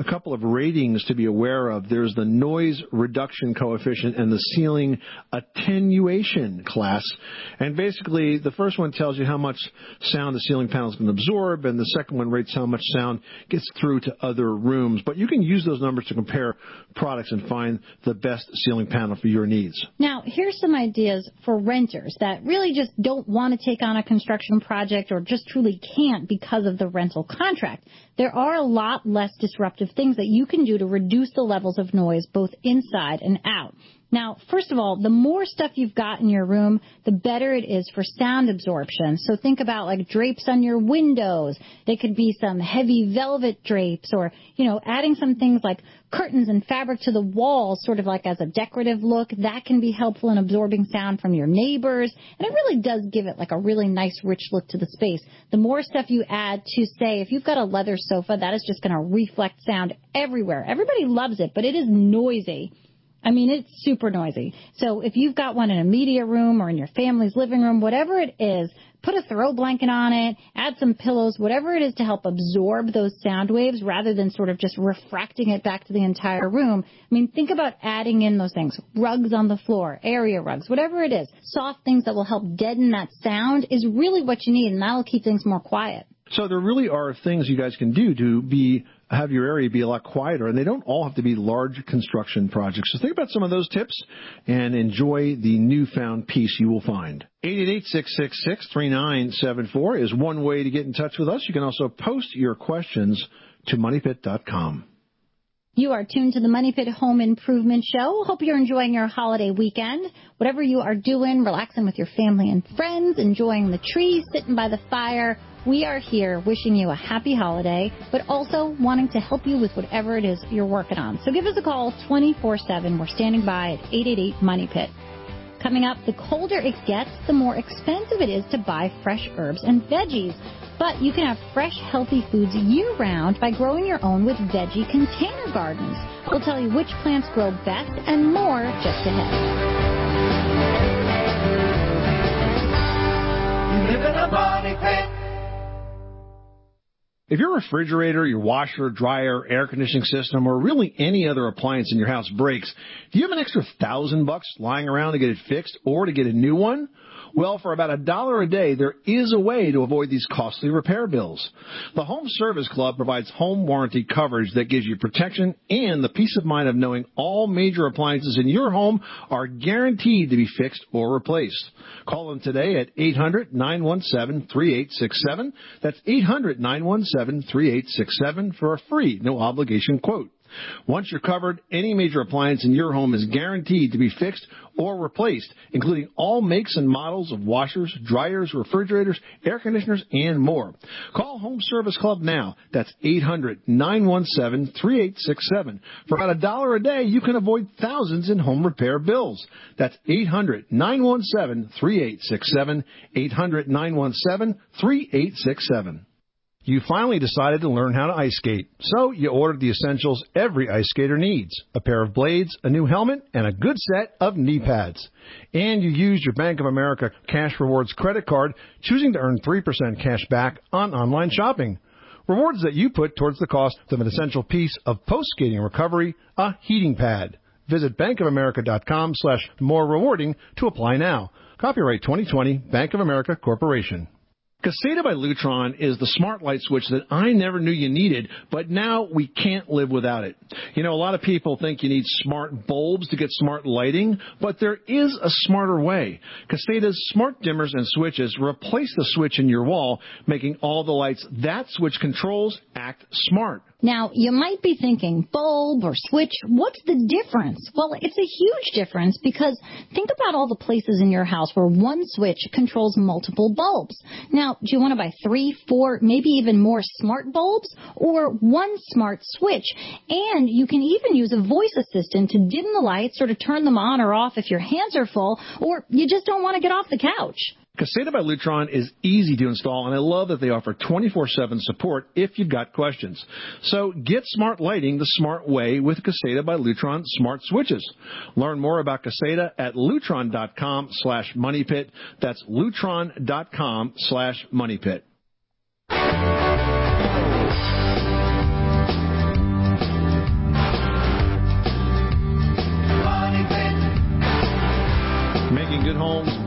couple of ratings to be aware of. There's the noise reduction coefficient and the ceiling attenuation class. And basically, the first one tells you how much sound the ceiling panels can absorb, and the second one rates how much sound gets through to other rooms. But you can use those numbers to compare products and find the best ceiling panel for your needs. Now, here's some ideas for renters that really just don't want to take on a construction project or just truly can't because of the rental contract. There are a lot less disruptive things that you can do to reduce the levels of noise both inside and out. Now, first of all, the more stuff you've got in your room, the better it is for sound absorption. So think about like drapes on your windows. They could be some heavy velvet drapes or, you know, adding some things like curtains and fabric to the walls, sort of like as a decorative look. That can be helpful in absorbing sound from your neighbors. And it really does give it like a really nice, rich look to the space. The more stuff you add to, say, if you've got a leather sofa, that is just going to reflect sound everywhere. Everybody loves it, but it is noisy. I mean, it's super noisy. So if you've got one in a media room or in your family's living room, whatever it is, put a throw blanket on it, add some pillows, whatever it is to help absorb those sound waves rather than sort of just refracting it back to the entire room. I mean, think about adding in those things. Rugs on the floor, area rugs, whatever it is. Soft things that will help deaden that sound is really what you need, and that will keep things more quiet. So there really are things you guys can do to be have your area be a lot quieter, and they don't all have to be large construction projects. So think about some of those tips and enjoy the newfound peace you will find. eight eight eight, six six six, three nine seven four is one way to get in touch with us. You can also post your questions to money pit dot com. You are tuned to the Money Pit Home Improvement Show. Hope you're enjoying your holiday weekend. Whatever you are doing, relaxing with your family and friends, enjoying the tree, sitting by the fire, we are here wishing you a happy holiday, but also wanting to help you with whatever it is you're working on. So give us a call twenty-four seven. We're standing by at eight eight eight, money pit. Coming up, the colder it gets, the more expensive it is to buy fresh herbs and veggies. But you can have fresh, healthy foods year-round by growing your own with veggie container gardens. We'll tell you which plants grow best and more just ahead. You live in a money pit. If your refrigerator, your washer, dryer, air conditioning system, or really any other appliance in your house breaks, do you have an extra thousand bucks lying around to get it fixed or to get a new one? Well, for about a dollar a day, there is a way to avoid these costly repair bills. The Home Service Club provides home warranty coverage that gives you protection and the peace of mind of knowing all major appliances in your home are guaranteed to be fixed or replaced. Call them today at eight hundred, nine one seven, three eight six seven. That's eight hundred, nine one seven, three eight six seven for a free, no-obligation quote. Once you're covered, any major appliance in your home is guaranteed to be fixed or replaced, including all makes and models of washers, dryers, refrigerators, air conditioners, and more. Call Home Service Club now. That's eight hundred, nine one seven, three eight six seven. For about a dollar a day, you can avoid thousands in home repair bills. That's eight hundred, nine one seven, three eight six seven, eight hundred, nine one seven, three eight six seven. You finally decided to learn how to ice skate, so you ordered the essentials every ice skater needs: a pair of blades, a new helmet, and a good set of knee pads. And you used your Bank of America Cash Rewards credit card, choosing to earn three percent cash back on online shopping. Rewards that you put towards the cost of an essential piece of post-skating recovery, a heating pad. Visit bankofamerica.com slash more rewarding to apply now. Copyright twenty twenty, Bank of America Corporation. Caseta by Lutron is the smart light switch that I never knew you needed, but now we can't live without it. You know, a lot of people think you need smart bulbs to get smart lighting, but there is a smarter way. Caseta's smart dimmers and switches replace the switch in your wall, making all the lights that switch controls act smart. Now, you might be thinking, bulb or switch, what's the difference? Well, it's a huge difference because think about all the places in your house where one switch controls multiple bulbs. Now, do you want to buy three, four, maybe even more smart bulbs or one smart switch? And you can even use a voice assistant to dim the lights or to turn them on or off if your hands are full or you just don't want to get off the couch. Caseta by Lutron is easy to install, and I love that they offer twenty-four seven support if you've got questions. So get smart lighting the smart way with Caseta by Lutron smart switches. Learn more about Caseta at lutron.com slash moneypit. That's lutron.com slash moneypit.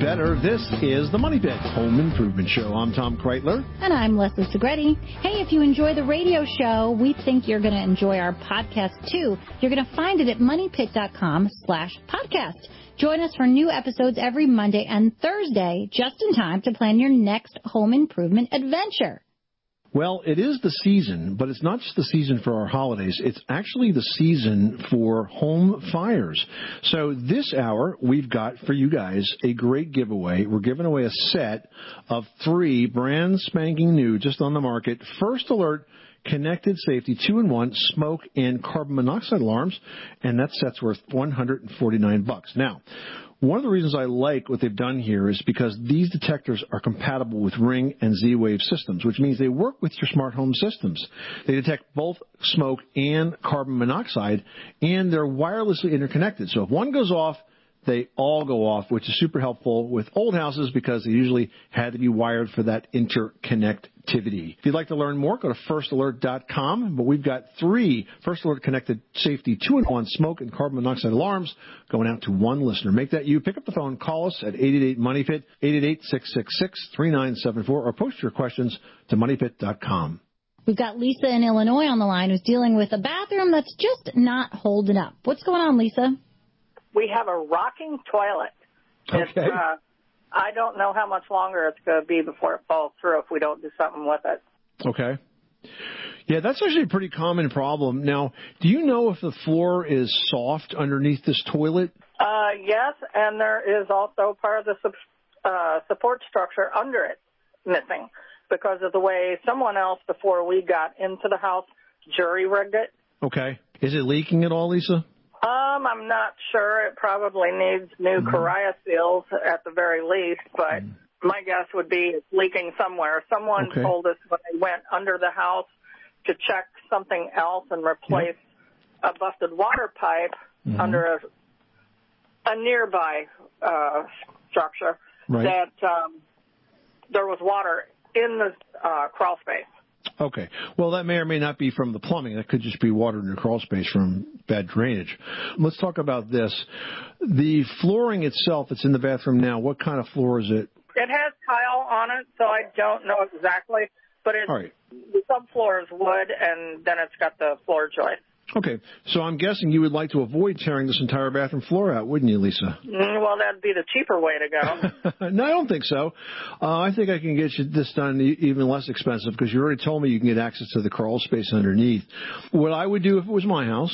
better. This is the Money Pit Home Improvement Show. I'm Tom Kreitler. And I'm Leslie Segretti. Hey, if you enjoy the radio show, we think you're going to enjoy our podcast, too. You're going to find it at moneypit.com slash podcast. Join us for new episodes every Monday and Thursday, just in time to plan your next home improvement adventure. Well, it is the season, but it's not just the season for our holidays. It's actually the season for home fires. So this hour, we've got for you guys a great giveaway. We're giving away a set of three brand spanking new, just on the market, First Alert Connected Safety two in one smoke and carbon monoxide alarms, and that set's worth one hundred forty-nine bucks. Now, one of the reasons I like what they've done here is because these detectors are compatible with Ring and Z-Wave systems, which means they work with your smart home systems. They detect both smoke and carbon monoxide, and they're wirelessly interconnected. So if one goes off, they all go off, which is super helpful with old houses because they usually had to be wired for that interconnectivity. If you'd like to learn more, go to first alert dot com. But we've got three First Alert Connected Safety two in one smoke and carbon monoxide alarms going out to one listener. Make that you. Pick up the phone. Call us at eight eight eight, money pit, eight eight eight, six six six, three nine seven four, or post your questions to money pit dot com. We've got Lisa in Illinois on the line who's dealing with a bathroom that's just not holding up. What's going on, Lisa? We have a rocking toilet. Okay. It's, uh, I don't know how much longer it's going to be before it falls through if we don't do something with it. Okay. Yeah, that's actually a pretty common problem. Now, do you know if the floor is soft underneath this toilet? Uh, yes, and there is also part of the sub, uh, support structure under it missing because of the way someone else before we got into the house jury-rigged it. Okay. Is it leaking at all, Lisa? Um, I'm not sure. It probably needs new mm-hmm. Coria seals at the very least, but mm. my guess would be it's leaking somewhere. Someone okay. told us when they went under the house to check something else and replace yep. a busted water pipe mm-hmm. under a, a nearby uh, structure right. that um, there was water in the uh, crawl space. Okay. Well, that may or may not be from the plumbing. That could just be water in your crawl space from bad drainage. Let's talk about this. The flooring itself that's in the bathroom now, what kind of floor is it? It has tile on it, so I don't know exactly. But it's, right. the subfloor is wood, and then it's got the floor joist. Okay. So I'm guessing you would like to avoid tearing this entire bathroom floor out, wouldn't you, Lisa? Mm, well, that'd be the cheaper way to go. No, I don't think so. Uh, I think I can get you this done even less expensive because you already told me you can get access to the crawl space underneath. What I would do if it was my house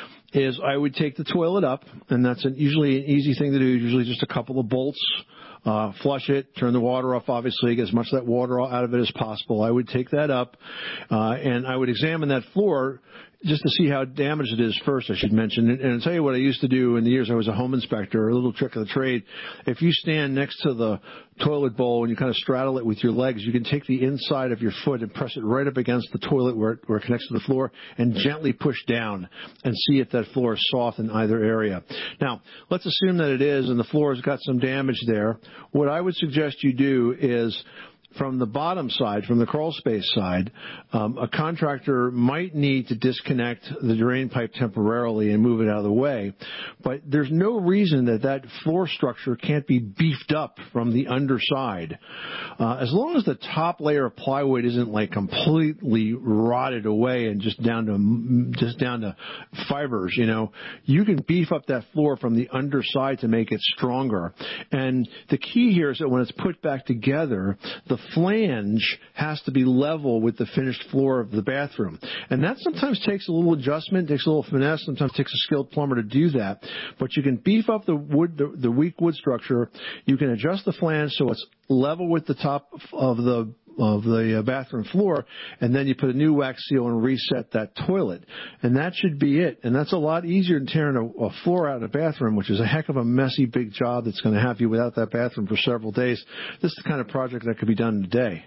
is I would take the toilet up, and that's an, usually an easy thing to do, usually just a couple of bolts. Uh, flush it, turn the water off, obviously, get as much of that water out of it as possible. I would take that up, uh, and I would examine that floor just to see how damaged it is first, I should mention. And, and I'll tell you what I used to do in the years I was a home inspector, a little trick of the trade. If you stand next to the toilet bowl and you kind of straddle it with your legs, you can take the inside of your foot and press it right up against the toilet where it, where it connects to the floor and gently push down and see if that floor is soft in either area. Now, let's assume that it is and the floor has got some damage there. What I would suggest you do is from the bottom side, from the crawl space side, um, a contractor might need to disconnect the drain pipe temporarily and move it out of the way. But there's no reason that that floor structure can't be beefed up from the underside. Uh, as long as the top layer of plywood isn't like completely rotted away and just down to just down to fibers, you know, you can beef up that floor from the underside to make it stronger. And the key here is that when it's put back together, the flange has to be level with the finished floor of the bathroom. And that sometimes takes a little adjustment, takes a little finesse, sometimes takes a skilled plumber to do that. But you can beef up the wood, the, the weak wood structure. You can adjust the flange so it's level with the top of the of the bathroom floor, and then you put a new wax seal and reset that toilet. And that should be it. And that's a lot easier than tearing a, a floor out of a bathroom, which is a heck of a messy, big job that's going to have you without that bathroom for several days. This is the kind of project that could be done in a day.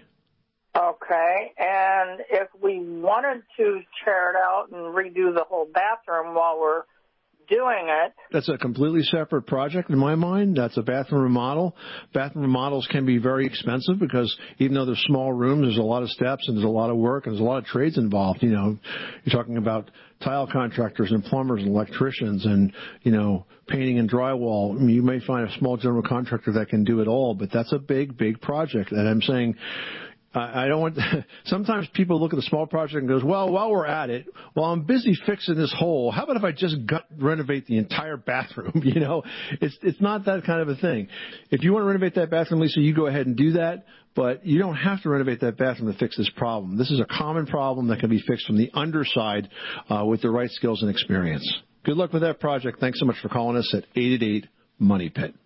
Okay, and if we wanted to tear it out and redo the whole bathroom while we're doing it. That's a completely separate project in my mind. That's a bathroom remodel. Bathroom remodels can be very expensive because even though they're small rooms, there's a lot of steps and there's a lot of work and there's a lot of trades involved. You know, you're talking about tile contractors and plumbers and electricians and, you know, painting and drywall. I mean, you may find a small general contractor that can do it all, but that's a big, big project. And I'm saying, I don't want, sometimes people look at the small project and goes, well, while we're at it, while I'm busy fixing this hole, how about if I just gut renovate the entire bathroom? You know, it's, it's not that kind of a thing. If you want to renovate that bathroom, Lisa, you go ahead and do that, but you don't have to renovate that bathroom to fix this problem. This is a common problem that can be fixed from the underside, uh, with the right skills and experience. Good luck with that project. Thanks so much for calling us at eight eight eight money pit.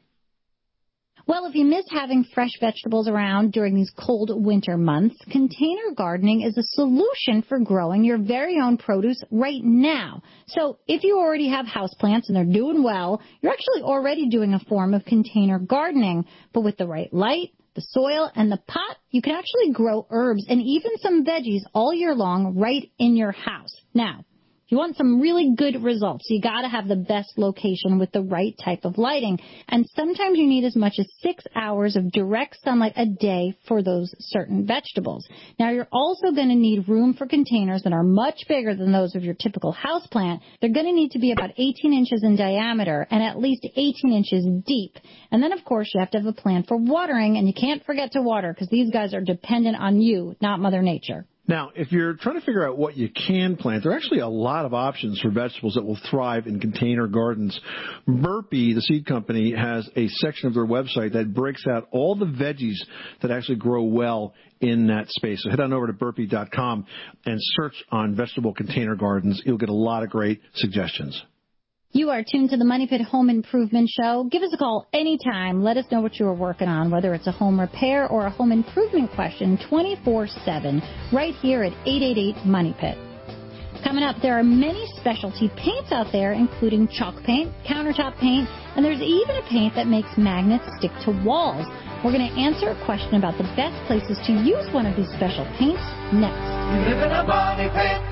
Well, if you miss having fresh vegetables around during these cold winter months, container gardening is a solution for growing your very own produce right now. So if you already have houseplants and they're doing well, you're actually already doing a form of container gardening. But with the right light, the soil, and the pot, you can actually grow herbs and even some veggies all year long right in your house. Now, if you want some really good results, you got to have the best location with the right type of lighting. And sometimes you need as much as six hours of direct sunlight a day for those certain vegetables. Now, you're also going to need room for containers that are much bigger than those of your typical houseplant. They're going to need to be about eighteen inches in diameter and at least eighteen inches deep. And then, of course, you have to have a plan for watering, and you can't forget to water because these guys are dependent on you, not Mother Nature. Now, if you're trying to figure out what you can plant, there are actually a lot of options for vegetables that will thrive in container gardens. Burpee, the seed company, has a section of their website that breaks out all the veggies that actually grow well in that space. So head on over to burpee dot com and search on vegetable container gardens. You'll get a lot of great suggestions. You are tuned to the Money Pit Home Improvement Show. Give us a call anytime. Let us know what you are working on, whether it's a home repair or a home improvement question, twenty-four seven, right here at eight eight eight money pit. Coming up, there are many specialty paints out there, including chalk paint, countertop paint, and there's even a paint that makes magnets stick to walls. We're going to answer a question about the best places to use one of these special paints next. You live in a money pit.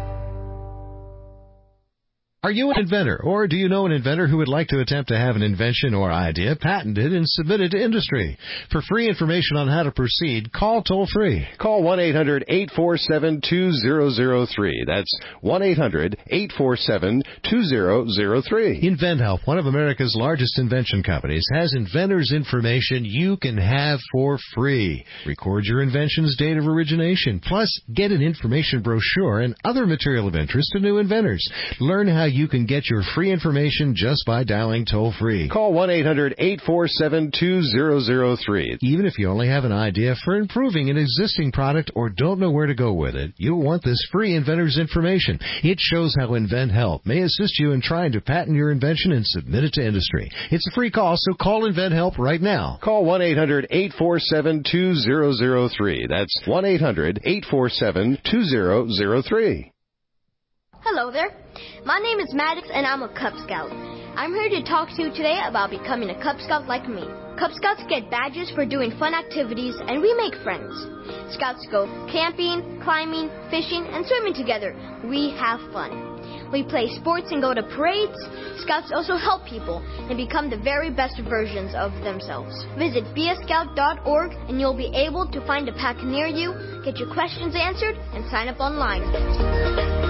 Are you an inventor, or do you know an inventor who would like to attempt to have an invention or idea patented and submitted to industry? For free information on how to proceed, call toll-free. Call one eight hundred eight four seven two zero zero three. That's one eight hundred eight four seven two zero zero three. InventHelp, one of America's largest invention companies, has inventors' information you can have for free. Record your invention's date of origination, plus get an information brochure and other material of interest to new inventors. Learn how you can get your free information just by dialing toll-free. Call one eight hundred eight four seven two zero zero three. Even if you only have an idea for improving an existing product or don't know where to go with it, you'll want this free inventor's information. It shows how InventHelp may assist you in trying to patent your invention and submit it to industry. It's a free call, so call InventHelp right now. Call one eight hundred eight four seven two zero zero three. That's one eight hundred eight four seven two zero zero three. Hello there. My name is Maddox and I'm a Cub Scout. I'm here to talk to you today about becoming a Cub Scout like me. Cub Scouts get badges for doing fun activities and we make friends. Scouts go camping, climbing, fishing, and swimming together. We have fun. We play sports and go to parades. Scouts also help people and become the very best versions of themselves. Visit be a scout dot org and you'll be able to find a pack near you, get your questions answered, and sign up online.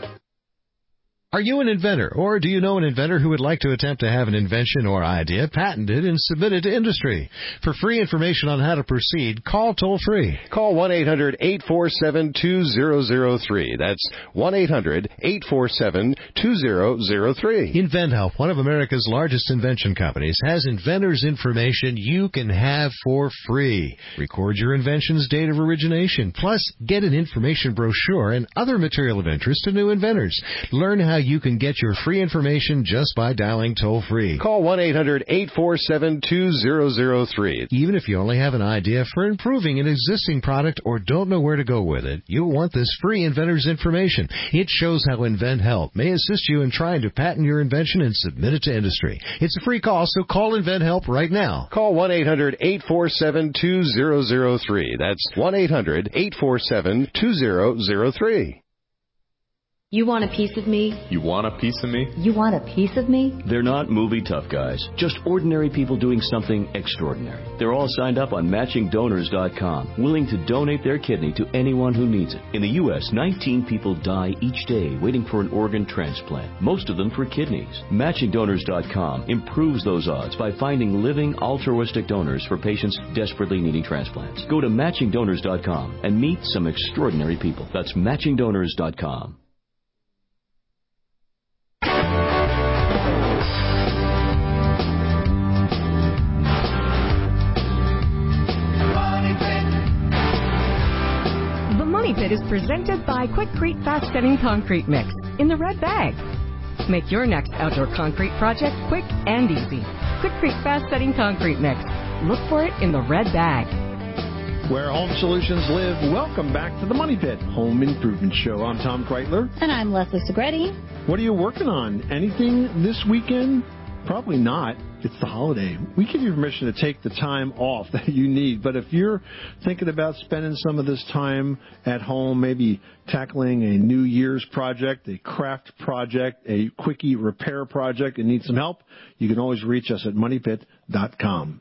Are you an inventor, or do you know an inventor who would like to attempt to have an invention or idea patented and submitted to industry? For free information on how to proceed, call toll-free. Call one eight hundred eight four seven two zero zero three. That's one eight hundred eight four seven two zero zero three. InventHelp, one of America's largest invention companies, has inventors' information you can have for free. Record your invention's date of origination, plus get an information brochure and other material of interest to new inventors. Learn how you can get your free information just by dialing toll-free. Call one eight hundred eight four seven two zero zero three. Even if you only have an idea for improving an existing product or don't know where to go with it, you'll want this free inventor's information. It shows how InventHelp may assist you in trying to patent your invention and submit it to industry. It's a free call, so call InventHelp right now. Call one eight hundred eight four seven two zero zero three. That's one eight hundred eight four seven two zero zero three. You want a piece of me? You want a piece of me? You want a piece of me? They're not movie tough guys, just ordinary people doing something extraordinary. They're all signed up on matching donors dot com, willing to donate their kidney to anyone who needs it. In the U S, nineteen people die each day waiting for an organ transplant, most of them for kidneys. matching donors dot com improves those odds by finding living altruistic donors for patients desperately needing transplants. Go to matching donors dot com and meet some extraordinary people. That's matching donors dot com. The Money Pit is presented by Quikrete Fast Setting Concrete Mix in the red bag. Make your next outdoor concrete project quick and easy. Quikrete Fast Setting Concrete Mix. Look for it in the red bag. Where home solutions live, welcome back to the Money Pit Home Improvement Show. I'm Tom Kreitler. And I'm Leslie Segretti. What are you working on? Anything this weekend? Probably not. It's the holiday. We give you permission to take the time off that you need. But if you're thinking about spending some of this time at home, maybe tackling a New Year's project, a craft project, a quickie repair project, and need some help, you can always reach us at money pit dot com.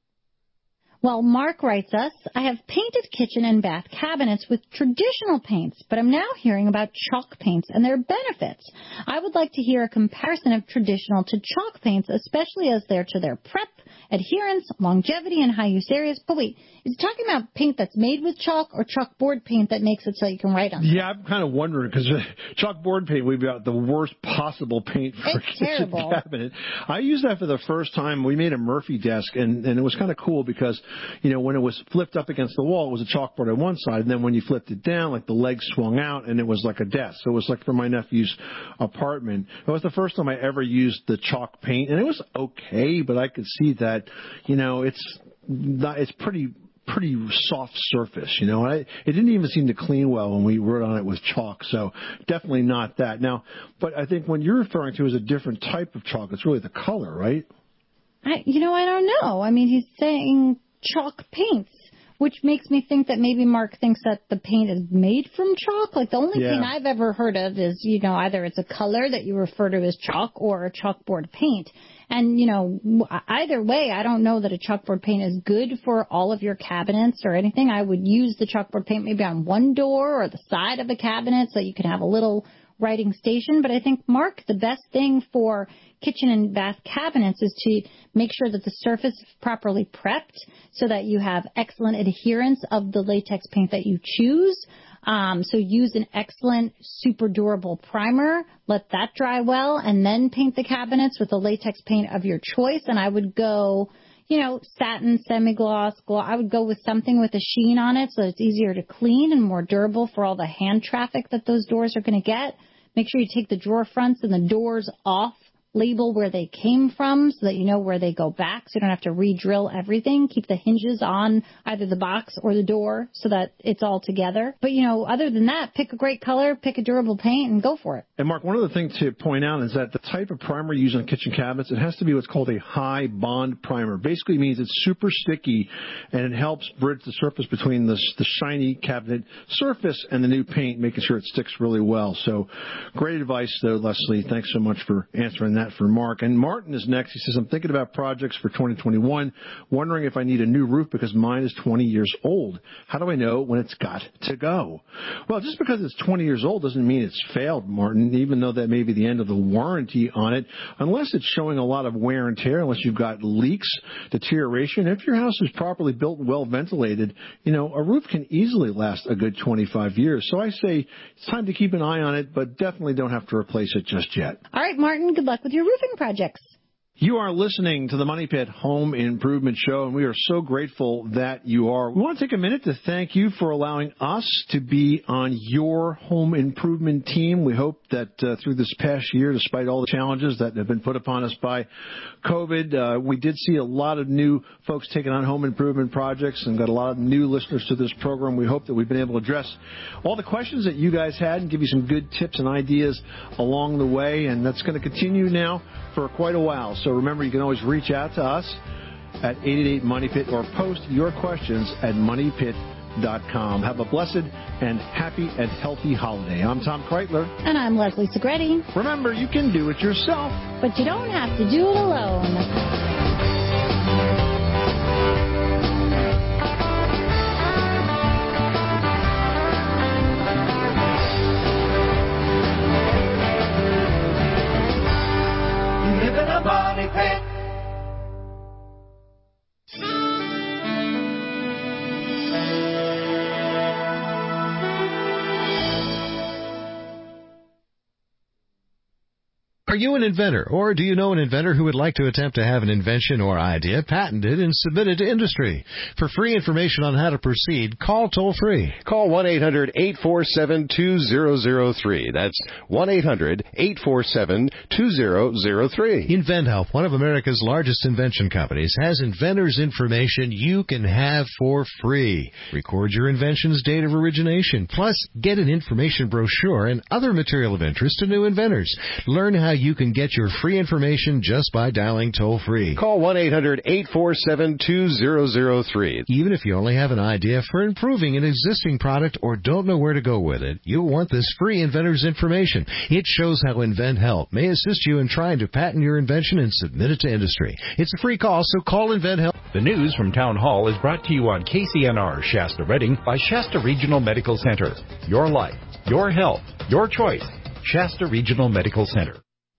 Well, Mark writes us, I have painted kitchen and bath cabinets with traditional paints, but I'm now hearing about chalk paints and their benefits. I would like to hear a comparison of traditional to chalk paints, especially as they're to their prep, adherence, longevity, and high-use areas. But wait, is he talking about paint that's made with chalk or chalkboard paint that makes it so you can write on it? Yeah, I'm kind of wondering, because chalkboard paint, we've got the worst possible paint for it's a kitchen terrible. cabinet. I used that for the first time. We made a Murphy desk, and, and it was kind of cool because, you know, when it was flipped up against the wall, it was a chalkboard on one side, and then when you flipped it down, like the legs swung out, and it was like a desk. So it was like for my nephew's apartment. It was the first time I ever used the chalk paint, and it was okay, but I could see that, you know, it's not, it's pretty pretty soft surface, you know. I, it didn't even seem to clean well when we wrote on it with chalk, so definitely not that. Now, but I think when you're referring to is a different type of chalk, it's really the color, right? I, you know, I don't know. I mean, he's saying chalk paints, which makes me think that maybe Mark thinks that the paint is made from chalk. Like, the only Yeah. paint I've ever heard of is, you know, either it's a color that you refer to as chalk or a chalkboard paint. And, you know, either way, I don't know that a chalkboard paint is good for all of your cabinets or anything. I would use the chalkboard paint maybe on one door or the side of a cabinet so you can have a little writing station. But I think, Mark, the best thing for kitchen and bath cabinets is to make sure that the surface is properly prepped so that you have excellent adherence of the latex paint that you choose. Um, so use an excellent, super durable primer. Let that dry well, and then paint the cabinets with the latex paint of your choice. And I would go, you know, satin, semi-gloss, gloss. I would go with something with a sheen on it so that it's easier to clean and more durable for all the hand traffic that those doors are going to get. Make sure you take the drawer fronts and the doors off. Label where they came from so that you know where they go back, so you don't have to re-drill everything. Keep the hinges on either the box or the door so that it's all together. But, you know, other than that, pick a great color, pick a durable paint, and go for it. And, Mark, one of the things to point out is that the type of primer used on kitchen cabinets, it has to be what's called a high bond primer. Basically means it's super sticky, and it helps bridge the surface between the, the shiny cabinet surface and the new paint, making sure it sticks really well. So great advice, though, Leslie. Thanks so much for answering that for Mark. And Martin is next. He says, I'm thinking about projects for twenty twenty-one, wondering if I need a new roof because mine is twenty years old. How do I know when it's got to go? Well, just because it's twenty years old doesn't mean it's failed, Martin, even though that may be the end of the warranty on it, unless it's showing a lot of wear and tear, unless you've got leaks, deterioration. If your house is properly built and well ventilated, you know, a roof can easily last a good twenty-five years. So I say it's time to keep an eye on it, but definitely don't have to replace it just yet. All right, Martin, good luck with your roofing projects. You are listening to the Money Pit Home Improvement Show, and we are so grateful that you are. We want to take a minute to thank you for allowing us to be on your home improvement team. We hope that uh, through this past year, despite all the challenges that have been put upon us by COVID, uh, we did see a lot of new folks taking on home improvement projects and got a lot of new listeners to this program. We hope that we've been able to address all the questions that you guys had and give you some good tips and ideas along the way, and that's going to continue now for quite a while. So remember, you can always reach out to us at eight eight eight, MONEY PIT or post your questions at money pit dot com. Have a blessed and happy and healthy holiday. I'm Tom Kreitler. And I'm Leslie Segretti. Remember, you can do it yourself, but you don't have to do it alone. Live in a money pit. Are you an inventor, or do you know an inventor who would like to attempt to have an invention or idea patented and submitted to industry? For free information on how to proceed, call toll-free. Call one eight hundred eight four seven two zero zero three. That's one eight hundred eight four seven two zero zero three. InventHelp, one of America's largest invention companies, has inventors' information you can have for free. Record your invention's date of origination, plus get an information brochure and other material of interest to new inventors. Learn how you can get your free information just by dialing toll-free. Call one eight hundred eight four seven two zero zero three. Even if you only have an idea for improving an existing product or don't know where to go with it, you'll want this free inventor's information. It shows how InventHelp may assist you in trying to patent your invention and submit it to industry. It's a free call, so call InventHelp. The news from Town Hall is brought to you on K C N R Shasta Redding by Shasta Regional Medical Center. Your life, your health, your choice. Shasta Regional Medical Center.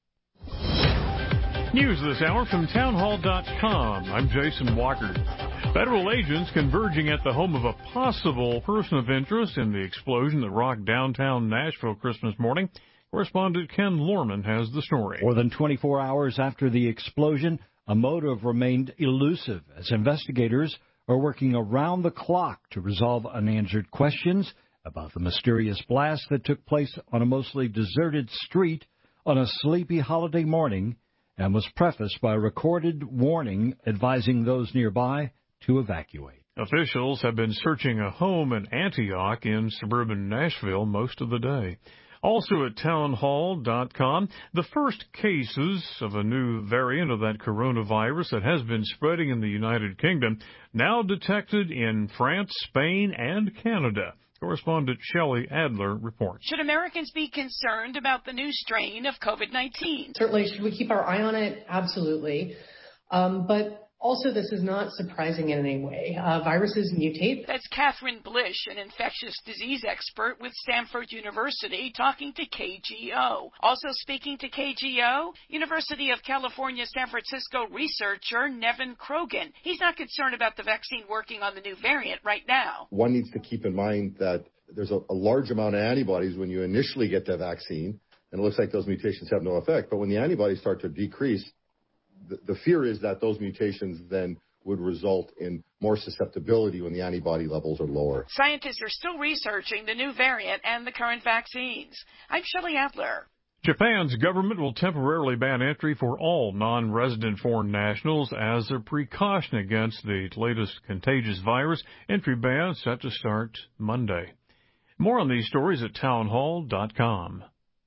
News this hour from town hall dot com. I'm Jason Walker. Federal agents converging at the home of a possible person of interest in the explosion that rocked downtown Nashville Christmas morning. Correspondent Ken Lorman has the story. More than twenty-four hours after the explosion, a motive remained elusive as investigators are working around the clock to resolve unanswered questions about the mysterious blast that took place on a mostly deserted street on a sleepy holiday morning and was prefaced by a recorded warning advising those nearby to evacuate. Officials have been searching a home in Antioch in suburban Nashville most of the day. Also at town hall dot com, the first cases of a new variant of that coronavirus that has been spreading in the United Kingdom now detected in France, Spain, and Canada. Correspondent Shelley Adler reports. Should Americans be concerned about the new strain of COVID nineteen? Certainly, should we keep our eye on it? Absolutely. Um, but also, this is not surprising in any way. Uh, viruses mutate. That's Catherine Blish, an infectious disease expert with Stanford University, talking to K G O. Also speaking to K G O, University of California, San Francisco researcher Nevin Krogan. He's not concerned about the vaccine working on the new variant right now. One needs to keep in mind that there's a, a large amount of antibodies when you initially get the vaccine, and it looks like those mutations have no effect. But when the antibodies start to decrease, the, the fear is that those mutations then would result in more susceptibility when the antibody levels are lower. Scientists are still researching the new variant and the current vaccines. I'm Shelley Adler. Japan's government will temporarily ban entry for all non-resident foreign nationals as a precaution against the latest contagious virus. Entry ban set to start Monday. More on these stories at town hall dot com.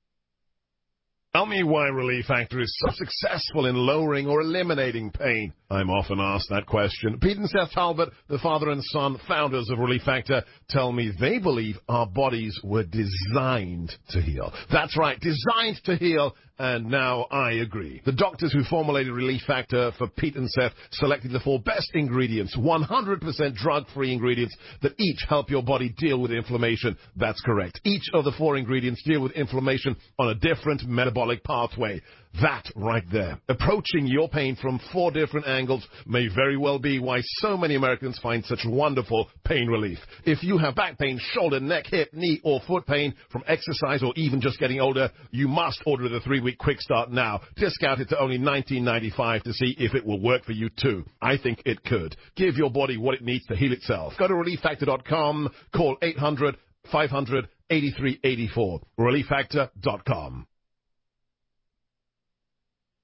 Tell me why Relief Factor is so successful in lowering or eliminating pain. I'm often asked that question. Pete and Seth Talbot, the father and son founders of Relief Factor, tell me they believe our bodies were designed to heal. That's right, designed to heal, and now I agree. The doctors who formulated Relief Factor for Pete and Seth selected the four best ingredients, one hundred percent drug-free ingredients that each help your body deal with inflammation. That's correct. Each of the four ingredients deal with inflammation on a different metabolic pathway. That right there. Approaching your pain from four different angles may very well be why so many Americans find such wonderful pain relief. If you have back pain, shoulder, neck, hip, knee, or foot pain from exercise or even just getting older, you must order the three-week Quick Start now. Discount it to only nineteen ninety-five to see if it will work for you too. I think it could. Give your body what it needs to heal itself. Go to relief factor dot com. Call eight hundred five hundred eighty-three eighty-four. relief factor dot com.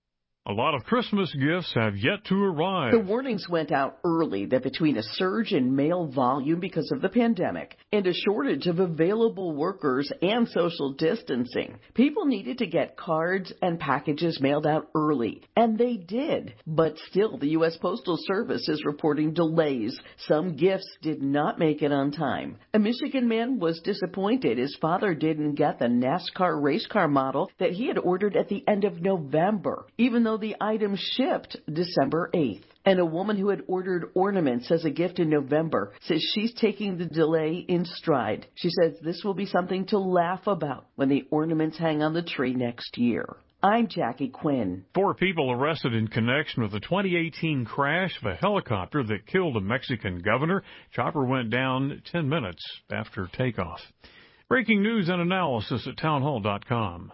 A lot of Christmas gifts have yet to arrive. The warnings went out early that between a surge in mail volume because of the pandemic and a shortage of available workers and social distancing, people needed to get cards and packages mailed out early. And they did. But still, the U S Postal Service is reporting delays. Some gifts did not make it on time. A Michigan man was disappointed his father didn't get the NASCAR race car model that he had ordered at the end of November, even though the item shipped December eighth. And a woman who had ordered ornaments as a gift in November says she's taking the delay in stride. She says this will be something to laugh about when the ornaments hang on the tree next year. I'm Jackie Quinn. Four people arrested in connection with the twenty eighteen crash of a helicopter that killed a Mexican governor. Chopper went down ten minutes after takeoff. Breaking news and analysis at townhall dot com.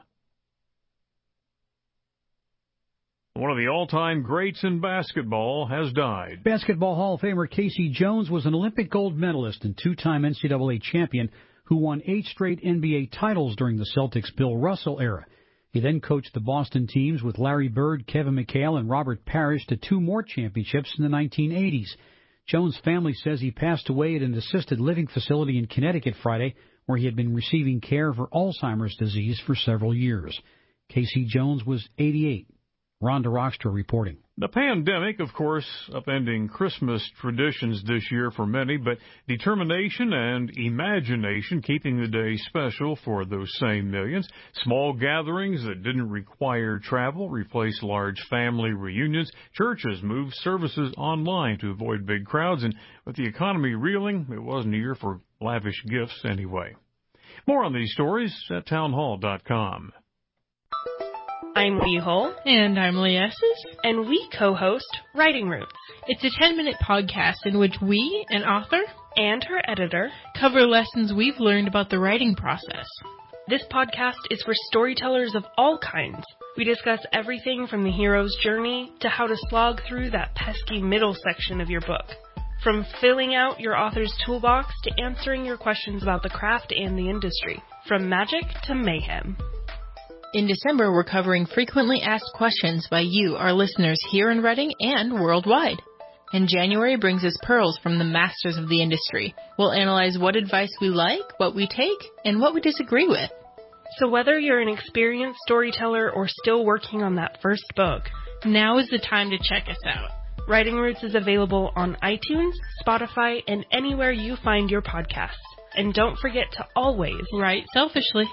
One of the all-time greats in basketball has died. Basketball Hall of Famer Casey Jones was an Olympic gold medalist and two-time N C double A champion who won eight straight N B A titles during the Celtics' Bill Russell era. He then coached the Boston teams with Larry Bird, Kevin McHale, and Robert Parrish to two more championships in the nineteen eighties. Jones' family says he passed away at an assisted living facility in Connecticut Friday, where he had been receiving care for Alzheimer's disease for several years. Casey Jones was eighty-eight. Rhonda Rockstra reporting. The pandemic, of course, upending Christmas traditions this year for many, but determination and imagination keeping the day special for those same millions. Small gatherings that didn't require travel replaced large family reunions. Churches moved services online to avoid big crowds, and with the economy reeling, it wasn't a year for lavish gifts anyway. More on these stories at townhall dot com. I'm Lee Hull. And I'm Lee Esses. And we co-host Writing Roots. It's a ten-minute podcast in which we, an author, and her editor, cover lessons we've learned about the writing process. This podcast is for storytellers of all kinds. We discuss everything from the hero's journey to how to slog through that pesky middle section of your book. From filling out your author's toolbox to answering your questions about the craft and the industry. From magic to mayhem. In December, we're covering frequently asked questions by you, our listeners here in Reading and worldwide. And January brings us pearls from the masters of the industry. We'll analyze what advice we like, what we take, and what we disagree with. So whether you're an experienced storyteller or still working on that first book, now is the time to check us out. Writing Roots is available on iTunes, Spotify, and anywhere you find your podcasts. And don't forget to always write selfishly.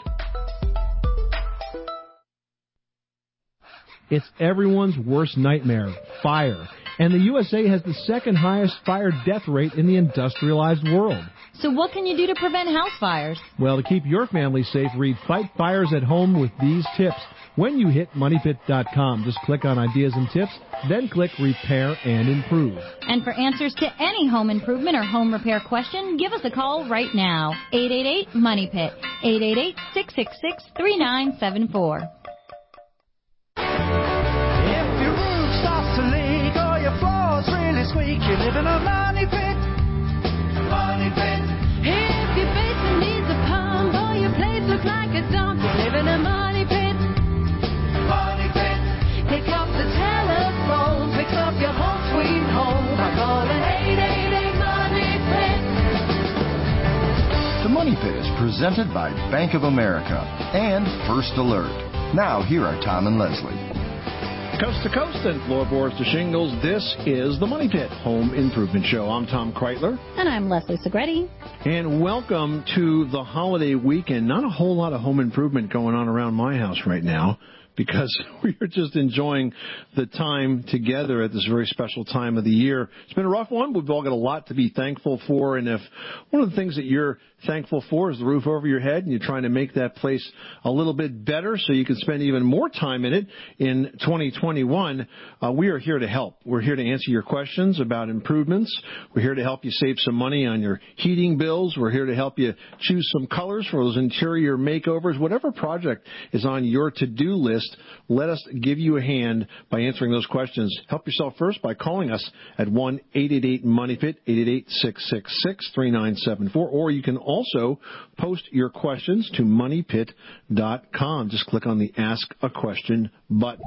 It's everyone's worst nightmare, fire. And the U S A has the second highest fire death rate in the industrialized world. So what can you do to prevent house fires? Well, to keep your family safe, read Fight Fires at Home with these tips when you hit money pit dot com. Just click on Ideas and Tips, then click Repair and Improve. And for answers to any home improvement or home repair question, give us a call right now. eight eight eight, money pit. eight eight eight, six six six, three nine seven four. Squeak, you live in a money pit, money pit. If your basement needs a pump or your place looks like a dump, you live in a money pit, money pit. Pick up the telephone, fix up your home sweet home by calling eight eight eight, money pit. The Money Pit is presented by Bank of America and First Alert. Now, here are Tom and Leslie. Coast to coast and floorboards to shingles, this is the Money Pit Home Improvement Show. I'm Tom Kreitler. And I'm Leslie Segretti. And welcome to the holiday weekend. Not a whole lot of home improvement going on around my house right now, because we are just enjoying the time together at this very special time of the year. It's been a rough one. We've all got a lot to be thankful for. And if one of the things that you're thankful for is the roof over your head and you're trying to make that place a little bit better so you can spend even more time in it in twenty twenty-one, uh, we are here to help. We're here to answer your questions about improvements. We're here to help you save some money on your heating bills. We're here to help you choose some colors for those interior makeovers. Whatever project is on your to-do list, let us give you a hand by answering those questions. Help yourself first by calling us at one eight eight eight, money pit, eight eight eight, six six six, three nine seven four, or you can also post your questions to money pit dot com. Just click on the Ask a Question button.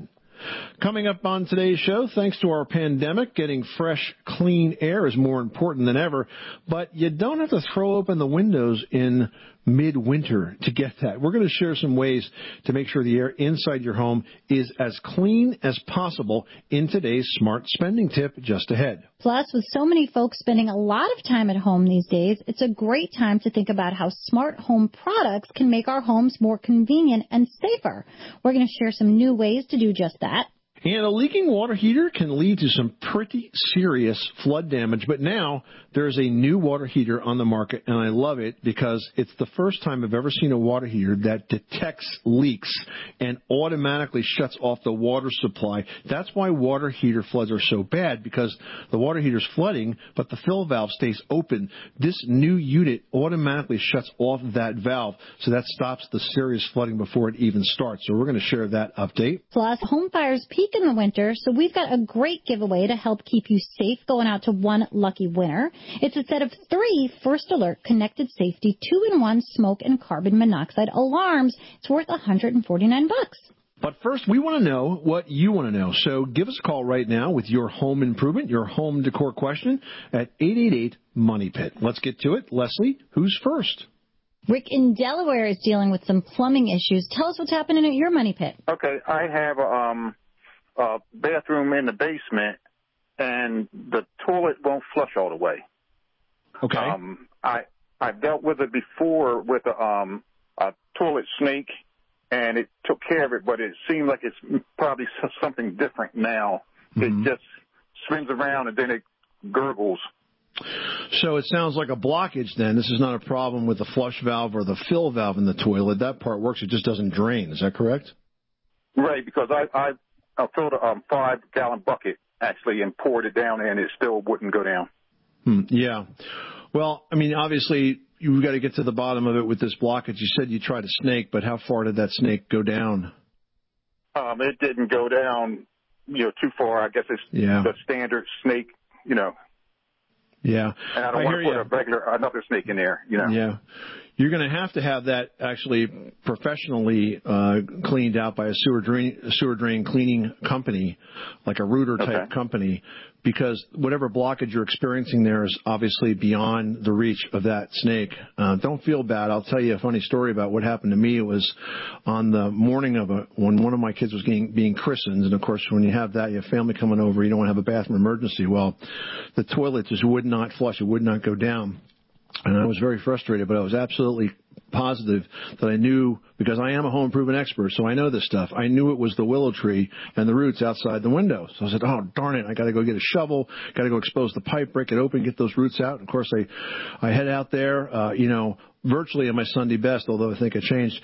Coming up on today's show, thanks to our pandemic, getting fresh, clean air is more important than ever, but you don't have to throw open the windows in midwinter to get that. We're going to share some ways to make sure the air inside your home is as clean as possible in today's smart spending tip just ahead. Plus, with so many folks spending a lot of time at home these days, it's a great time to think about how smart home products can make our homes more convenient and safer. We're going to share some new ways to do just that. And a leaking water heater can lead to some pretty serious flood damage. But now there's a new water heater on the market, and I love it because it's the first time I've ever seen a water heater that detects leaks and automatically shuts off the water supply. That's why water heater floods are so bad, because the water heater's flooding, but the fill valve stays open. This new unit automatically shuts off that valve, so that stops the serious flooding before it even starts. So we're going to share that update. Plus, home fires peak in the winter, so we've got a great giveaway to help keep you safe going out to one lucky winner. It's a set of three First Alert connected safety two-in-one smoke and carbon monoxide alarms. It's worth one hundred forty-nine bucks. But first, we want to know what you want to know. So give us a call right now with your home improvement, your home decor question at eight eight eight, money pit. Let's get to it. Leslie, who's first? Rick in Delaware is dealing with some plumbing issues. Tell us what's happening at your money pit. Okay, I have a um, uh, bathroom in the basement, and the toilet won't flush all the way. Okay. Um, I I dealt with it before with a, um, a toilet snake, and it took care of it, but it seems like it's probably something different now. Mm-hmm. It just spins around, and then it gurgles. So it sounds like a blockage then. This is not a problem with the flush valve or the fill valve in the toilet. That part works. It just doesn't drain. Is that correct? Right, because I, I, I filled a um, five-gallon bucket, actually, and poured it down, and it still wouldn't go down. Hmm, yeah. Well, I mean, obviously, you've got to get to the bottom of it with this blockage. You said you tried a snake, but how far did that snake go down? Um, it didn't go down, you know, too far. I guess it's yeah. the standard snake, you know. Yeah. And I don't I want to hear put you. a regular, another snake in there, you know. Yeah. You're going to have to have that actually professionally uh, cleaned out by a sewer drain, a sewer drain cleaning company, like a Rooter type Okay. company, because whatever blockage you're experiencing there is obviously beyond the reach of that snake. Uh, don't feel bad. I'll tell you a funny story about what happened to me. It was on the morning of a, when one of my kids was getting, being christened. And of course, when you have that, you have family coming over, you don't want to have a bathroom emergency. Well, the toilet just would not flush. It would not go down. And I was very frustrated, but I was absolutely positive that I knew, because I am a home improvement expert, so I know this stuff. I knew it was the willow tree and the roots outside the window. So I said, oh, darn it, I got to go get a shovel, got to go expose the pipe, break it open, get those roots out. And of course, I, I head out there, uh, you know, virtually on my Sunday best, although I think I changed,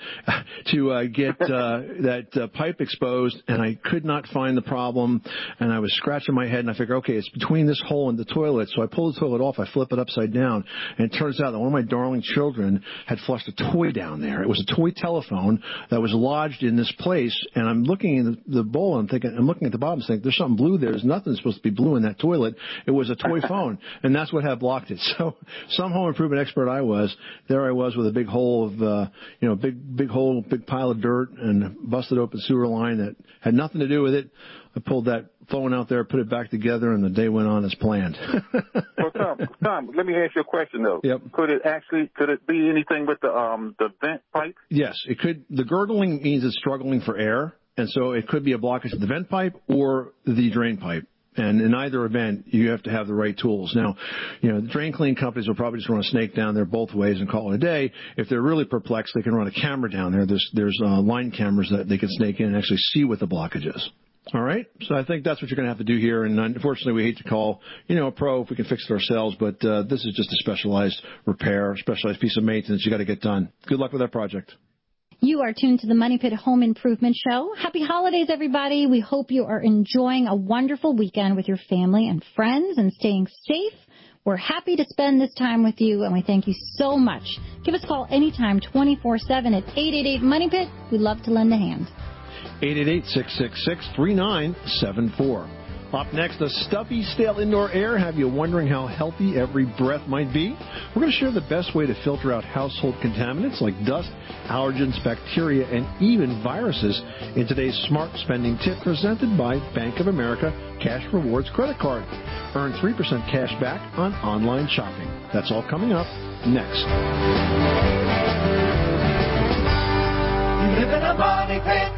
to uh, get uh, that uh, pipe exposed, and I could not find the problem, and I was scratching my head, and I figured, okay, it's between this hole and the toilet, so I pull the toilet off, I flip it upside down, and it turns out that one of my darling children had flushed a toy down there. It was a toy telephone that was lodged in this place, and I'm looking in the, the bowl, and I'm thinking, I'm looking at the bottom, thinking, there's something blue there. There's nothing supposed to be blue in that toilet. It was a toy phone, and that's what had blocked it. So some home improvement expert I was, there I was with a big hole of, uh, you know, big, big hole, big pile of dirt and busted open sewer line that had nothing to do with it. I pulled that phone out there, put it back together, and the day went on as planned. Well, Tom, Tom, let me ask you a question though. Yep. Could it actually, could it be anything with the, um, the vent pipe? Yes, it could. The gurgling means it's struggling for air, and so it could be a blockage of the vent pipe or the drain pipe. And in either event, you have to have the right tools. Now, you know, the drain clean companies will probably just run a snake down there both ways and call it a day. If they're really perplexed, they can run a camera down there. There's there's uh, line cameras that they can snake in and actually see what the blockage is. All right? So I think that's what you're going to have to do here. And unfortunately, we hate to call, you know, a pro if we can fix it ourselves. But uh, this is just a specialized repair, specialized piece of maintenance you got to get done. Good luck with that project. You are tuned to the Money Pit Home Improvement Show. Happy holidays, everybody. We hope you are enjoying a wonderful weekend with your family and friends and staying safe. We're happy to spend this time with you, and we thank you so much. Give us a call anytime, twenty-four seven at eight eight eight, money pit. We'd love to lend a hand. eight eight eight, six six six, three nine seven four. Up next, the stuffy, stale indoor air have you wondering how healthy every breath might be? We're going to share the best way to filter out household contaminants like dust, allergens, bacteria, and even viruses in today's Smart Spending Tip presented by Bank of America Cash Rewards Credit Card. Earn three percent cash back on online shopping. That's all coming up next. You live in a money pit.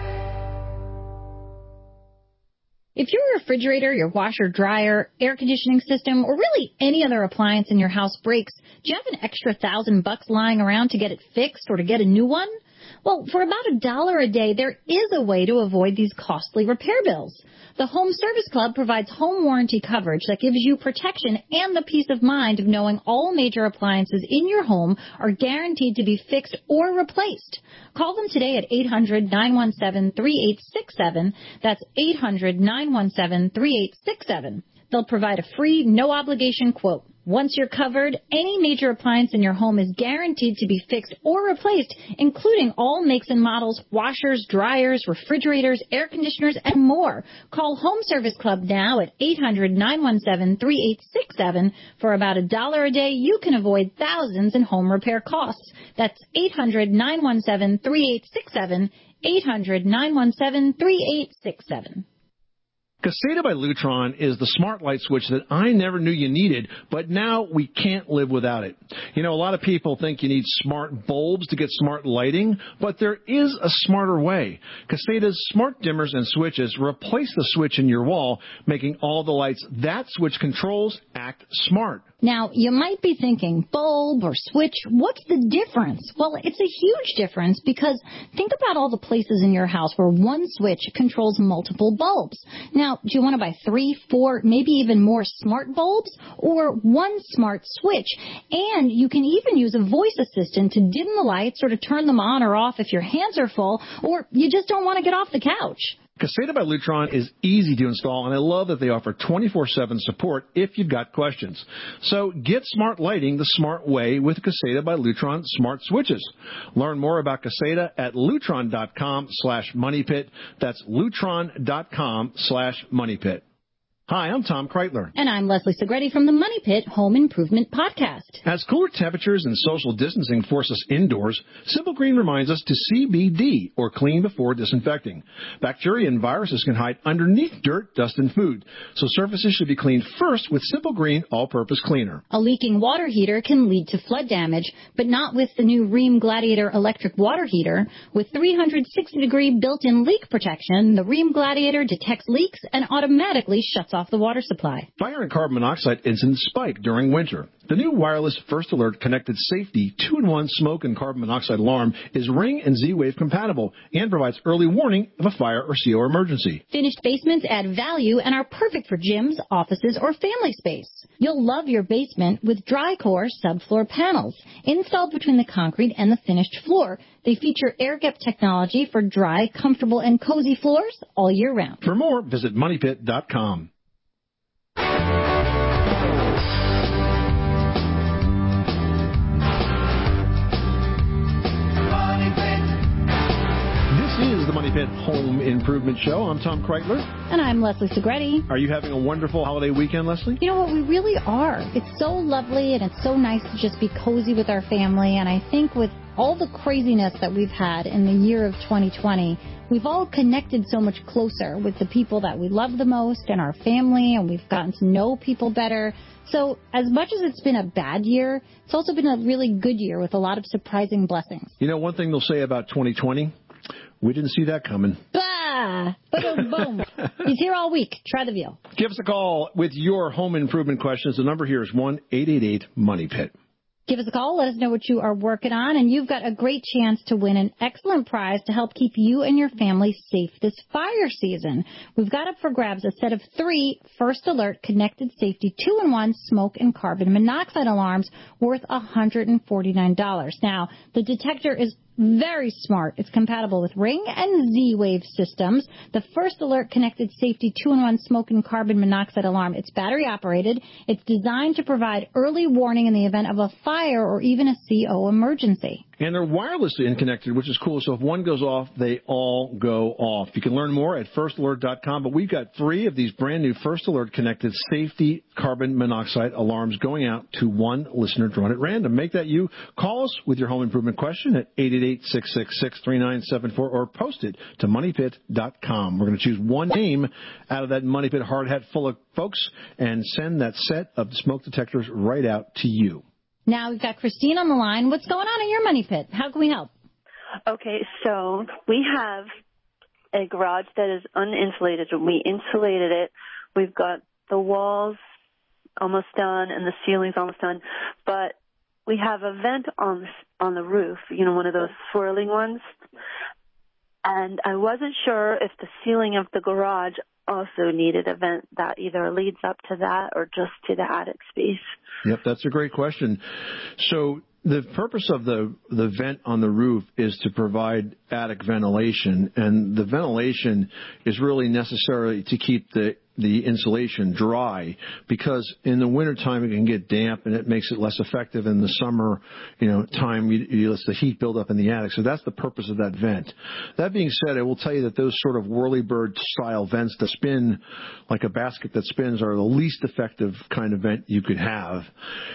If your refrigerator, your washer, dryer, air conditioning system, or really any other appliance in your house breaks, do you have an extra thousand bucks lying around to get it fixed or to get a new one? Well, for about a dollar a day, there is a way to avoid these costly repair bills. The Home Service Club provides home warranty coverage that gives you protection and the peace of mind of knowing all major appliances in your home are guaranteed to be fixed or replaced. Call them today at eight hundred, nine one seven, three eight six seven. That's eight hundred, nine one seven, three eight six seven. They'll provide a free, no-obligation quote. Once you're covered, any major appliance in your home is guaranteed to be fixed or replaced, including all makes and models, washers, dryers, refrigerators, air conditioners, and more. Call Home Service Club now at eight hundred, nine one seven, three eight six seven. For about a dollar a day, you can avoid thousands in home repair costs. That's eight hundred, nine one seven, three eight six seven, eight hundred, nine one seven, three eight six seven. Caseta by Lutron is the smart light switch that I never knew you needed, but now we can't live without it. You know, a lot of people think you need smart bulbs to get smart lighting, but there is a smarter way. Caseta's smart dimmers and switches replace the switch in your wall, making all the lights that switch controls act smart. Now, you might be thinking, bulb or switch, what's the difference? Well, it's a huge difference because think about all the places in your house where one switch controls multiple bulbs. Now, do you want to buy three, four, maybe even more smart bulbs or one smart switch? And you can even use a voice assistant to dim the lights or to turn them on or off if your hands are full or you just don't want to get off the couch. Caseta by Lutron is easy to install, and I love that they offer twenty-four seven support if you've got questions. So get smart lighting the smart way with Caseta by Lutron smart switches. Learn more about Caseta at lutron.com slash moneypit. That's lutron.com slash moneypit. Hi, I'm Tom Kreitler. And I'm Leslie Segretti from the Money Pit Home Improvement Podcast. As cooler temperatures and social distancing force us indoors, Simple Green reminds us to C B D, or clean before disinfecting. Bacteria and viruses can hide underneath dirt, dust, and food, so surfaces should be cleaned first with Simple Green All-Purpose Cleaner. A leaking water heater can lead to flood damage, but not with the new Rheem Gladiator electric water heater. With three hundred sixty degree built-in leak protection, the Rheem Gladiator detects leaks and automatically shuts off the water supply. Fire and carbon monoxide incidents spike during winter. The new wireless First Alert connected safety two in one smoke and carbon monoxide alarm is Ring and Z-Wave compatible and provides early warning of a fire or C O emergency. Finished basements add value and are perfect for gyms, offices, or family space. You'll love your basement with Drycore subfloor panels. Installed between the concrete and the finished floor, they feature air gap technology for dry, comfortable, and cozy floors all year round. For more, visit money pit dot com. This is the Money Pit Home Improvement Show. I'm Tom Kreitler. And I'm Leslie Segretti. Are you having a wonderful holiday weekend, Leslie? You know what? We really are. It's so lovely and it's so nice to just be cozy with our family. And I think with all the craziness that we've had in the year of twenty twenty, we've all connected so much closer with the people that we love the most and our family, and we've gotten to know people better. So as much as it's been a bad year, it's also been a really good year with a lot of surprising blessings. You know, one thing they'll say about twenty twenty, we didn't see that coming. Bah! Boom, boom. He's here all week. Try the veal. Give us a call with your home improvement questions. The number here is one eight eight eight money pit. Give us a call. Let us know what you are working on, and you've got a great chance to win an excellent prize to help keep you and your family safe this fire season. We've got up for grabs a set of three First Alert connected safety two in one smoke and carbon monoxide alarms worth one hundred forty-nine dollars. Now, the detector is very smart. It's compatible with Ring and Z-Wave systems. The First Alert connected safety two in one smoke and carbon monoxide alarm. It's battery operated. It's designed to provide early warning in the event of a fire or even a C O emergency. And they're wirelessly connected, which is cool. So if one goes off, they all go off. You can learn more at first alert dot com, but we've got three of these brand new First Alert connected safety carbon monoxide alarms going out to one listener drawn at random. Make that you. Call us with your home improvement question at eight eight eight, six six six, three nine seven four or post it to money pit dot com. We're going to choose one name out of that Money Pit hard hat full of folks and send that set of smoke detectors right out to you. Now we've got Christine on the line. What's going on in your Money Pit? How can we help? Okay, so we have a garage that is uninsulated. We insulated it. We've got the walls almost done and the ceiling's almost done, but we have a vent on on the roof, you know, one of those swirling ones. And I wasn't sure if the ceiling of the garage also needed a vent that either leads up to that or just to the attic space. Yep, that's a great question. So the purpose of the, the vent on the roof is to provide attic ventilation, and the ventilation is really necessary to keep the the insulation dry, because in the wintertime it can get damp and it makes it less effective. In the summer, you know, time, you, you let the heat build up in the attic. So that's the purpose of that vent. That being said, I will tell you that those sort of whirlybird style vents that spin like a basket that spins are the least effective kind of vent you could have.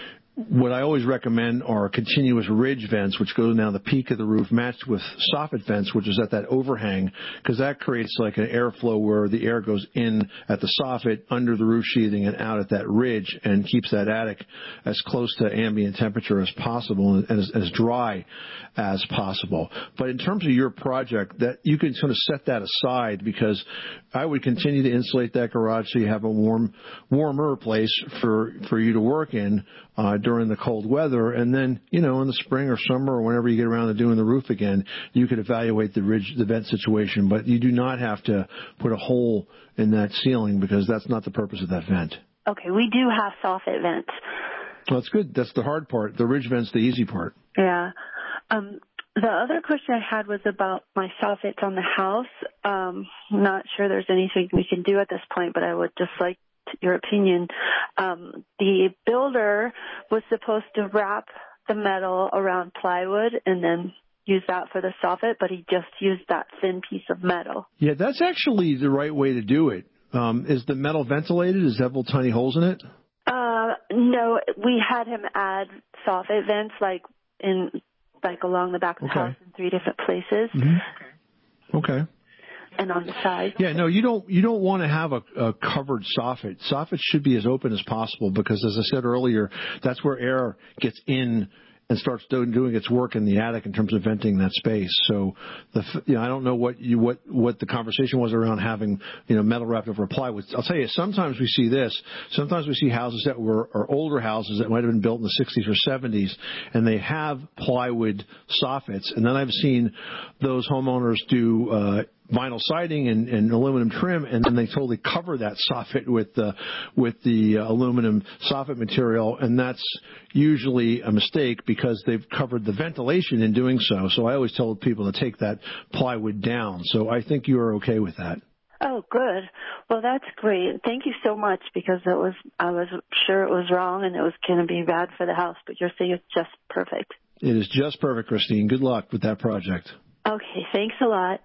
What I always recommend are continuous ridge vents, which go down the peak of the roof, matched with soffit vents, which is at that overhang, because that creates like an airflow where the air goes in at the soffit, under the roof sheathing, and out at that ridge, and keeps that attic as close to ambient temperature as possible and as, as dry as possible. But in terms of your project, that you can sort of set that aside, because I would continue to insulate that garage so you have a warm, warmer place for for you to work in Uh, during the cold weather, and then, you know, in the spring or summer or whenever you get around to doing the roof again, you could evaluate the ridge, the vent situation, but you do not have to put a hole in that ceiling, because that's not the purpose of that vent. Okay, we do have soffit vents. Well, that's good. That's the hard part. The ridge vent's the easy part. Yeah. Um, the other question I had was about my soffits on the house. Um, I'm not sure there's anything we can do at this point, but I would just like your opinion. Um, the builder was supposed to wrap the metal around plywood and then use that for the soffit, but he just used that thin piece of metal. Yeah, that's actually the right way to do it. Um, is the metal ventilated? Does it have little tiny holes in it? Uh, no, we had him add soffit vents like in like along the back of the Okay. house in three different places. Mm-hmm. Okay. And on the side. Yeah, no, you don't. You don't want to have a, a covered soffit. Soffits should be as open as possible, because, as I said earlier, that's where air gets in and starts doing, doing its work in the attic in terms of venting that space. So, the you know, I don't know what you what what the conversation was around having, you know, metal wrapped over plywood. I'll tell you, sometimes we see this. Sometimes we see houses that were are older houses that might have been built in the sixties or seventies, and they have plywood soffits. And then I've seen those homeowners do Uh, vinyl siding and, and aluminum trim, and then they totally cover that soffit with the with the uh, aluminum soffit material, and that's usually a mistake, because they've covered the ventilation in doing so. So I always tell people to take that plywood down. So I think you are okay with that. Oh, good. Well, that's great. Thank you so much, because it was I was sure it was wrong and it was going to be bad for the house, but you're saying it's just perfect. It is just perfect, Christine. Good luck with that project. Okay, thanks a lot.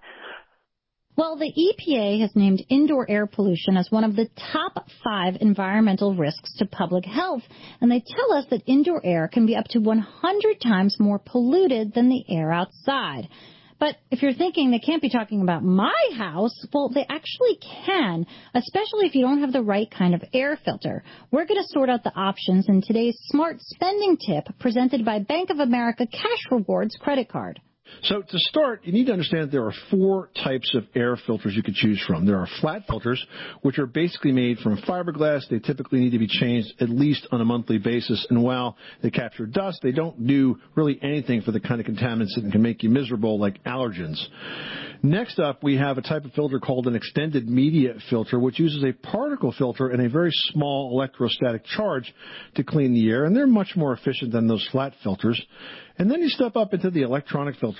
Well, the E P A has named indoor air pollution as one of the top five environmental risks to public health, and they tell us that indoor air can be up to one hundred times more polluted than the air outside. But if you're thinking they can't be talking about my house, well, they actually can, especially if you don't have the right kind of air filter. We're going to sort out the options in today's smart spending tip presented by Bank of America Cash Rewards credit card. So to start, you need to understand that there are four types of air filters you could choose from. There are flat filters, which are basically made from fiberglass. They typically need to be changed at least on a monthly basis. And while they capture dust, they don't do really anything for the kind of contaminants that can make you miserable, like allergens. Next up, we have a type of filter called an extended media filter, which uses a particle filter and a very small electrostatic charge to clean the air, and they're much more efficient than those flat filters. And then you step up into the electronic filters,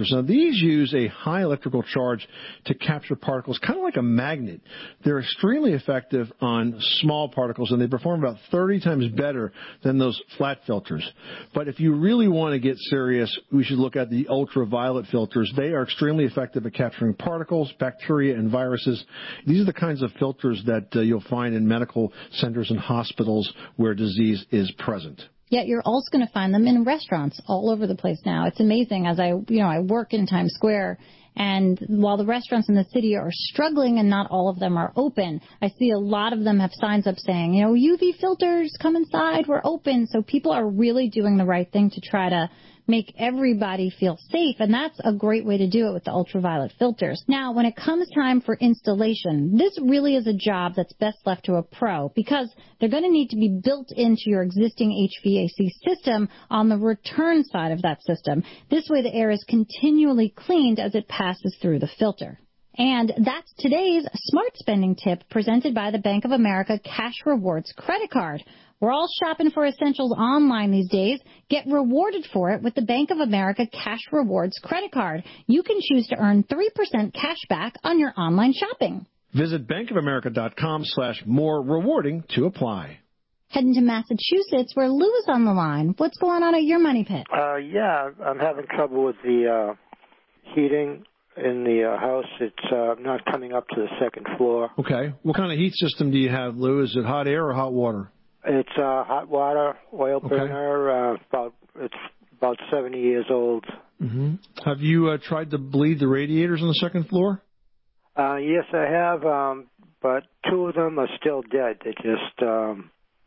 filters. Now, these use a high electrical charge to capture particles, kind of like a magnet. They're extremely effective on small particles, and they perform about thirty times better than those flat filters. But if you really want to get serious, we should look at the ultraviolet filters. They are extremely effective at capturing particles, bacteria, and viruses. These are the kinds of filters that uh, you'll find in medical centers and hospitals where disease is present. Yet you're also going to find them in restaurants all over the place now. It's amazing. As I, you know, I work in Times Square, and while the restaurants in the city are struggling and not all of them are open, I see a lot of them have signs up saying, you know, U V filters, come inside, we're open. So people are really doing the right thing to try to make everybody feel safe, and that's a great way to do it with the ultraviolet filters. Now, when it comes time for installation, this really is a job that's best left to a pro because they're going to need to be built into your existing H V A C system on the return side of that system. This way the air is continually cleaned as it passes through the filter. And that's today's smart spending tip presented by the Bank of America Cash Rewards credit card. We're all shopping for essentials online these days. Get rewarded for it with the Bank of America Cash Rewards credit card. You can choose to earn three percent cash back on your online shopping. Visit bankofamerica.com slash more rewarding to apply. Heading to Massachusetts, where Lou is on the line. What's going on at your money pit? Uh, yeah, I'm having trouble with the uh, heating in the uh, house. It's uh, not coming up to the second floor. Okay. What kind of heat system do you have, Lou? Is it hot air or hot water? It's uh, hot water, oil burner. Okay. Uh, about it's about seventy years old. Mm-hmm. Have you uh, tried to bleed the radiators on the second floor? Uh, yes, I have, um, but two of them are still dead. They're just um,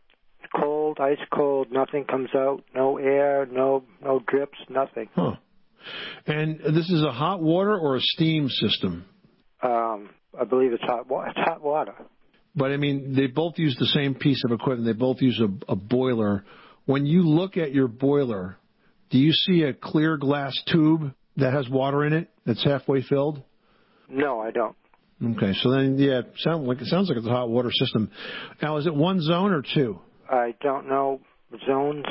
cold, ice cold. Nothing comes out. No air. No no drips. Nothing. Huh. And this is a hot water or a steam system? Um, I believe it's hot water. It's hot water. But, I mean, they both use the same piece of equipment. They both use a, a boiler. When you look at your boiler, do you see a clear glass tube that has water in it that's halfway filled? No, I don't. Okay, so then, yeah, it sounds like, it sounds like it's a hot water system. Now, is it one zone or two? I don't know zones.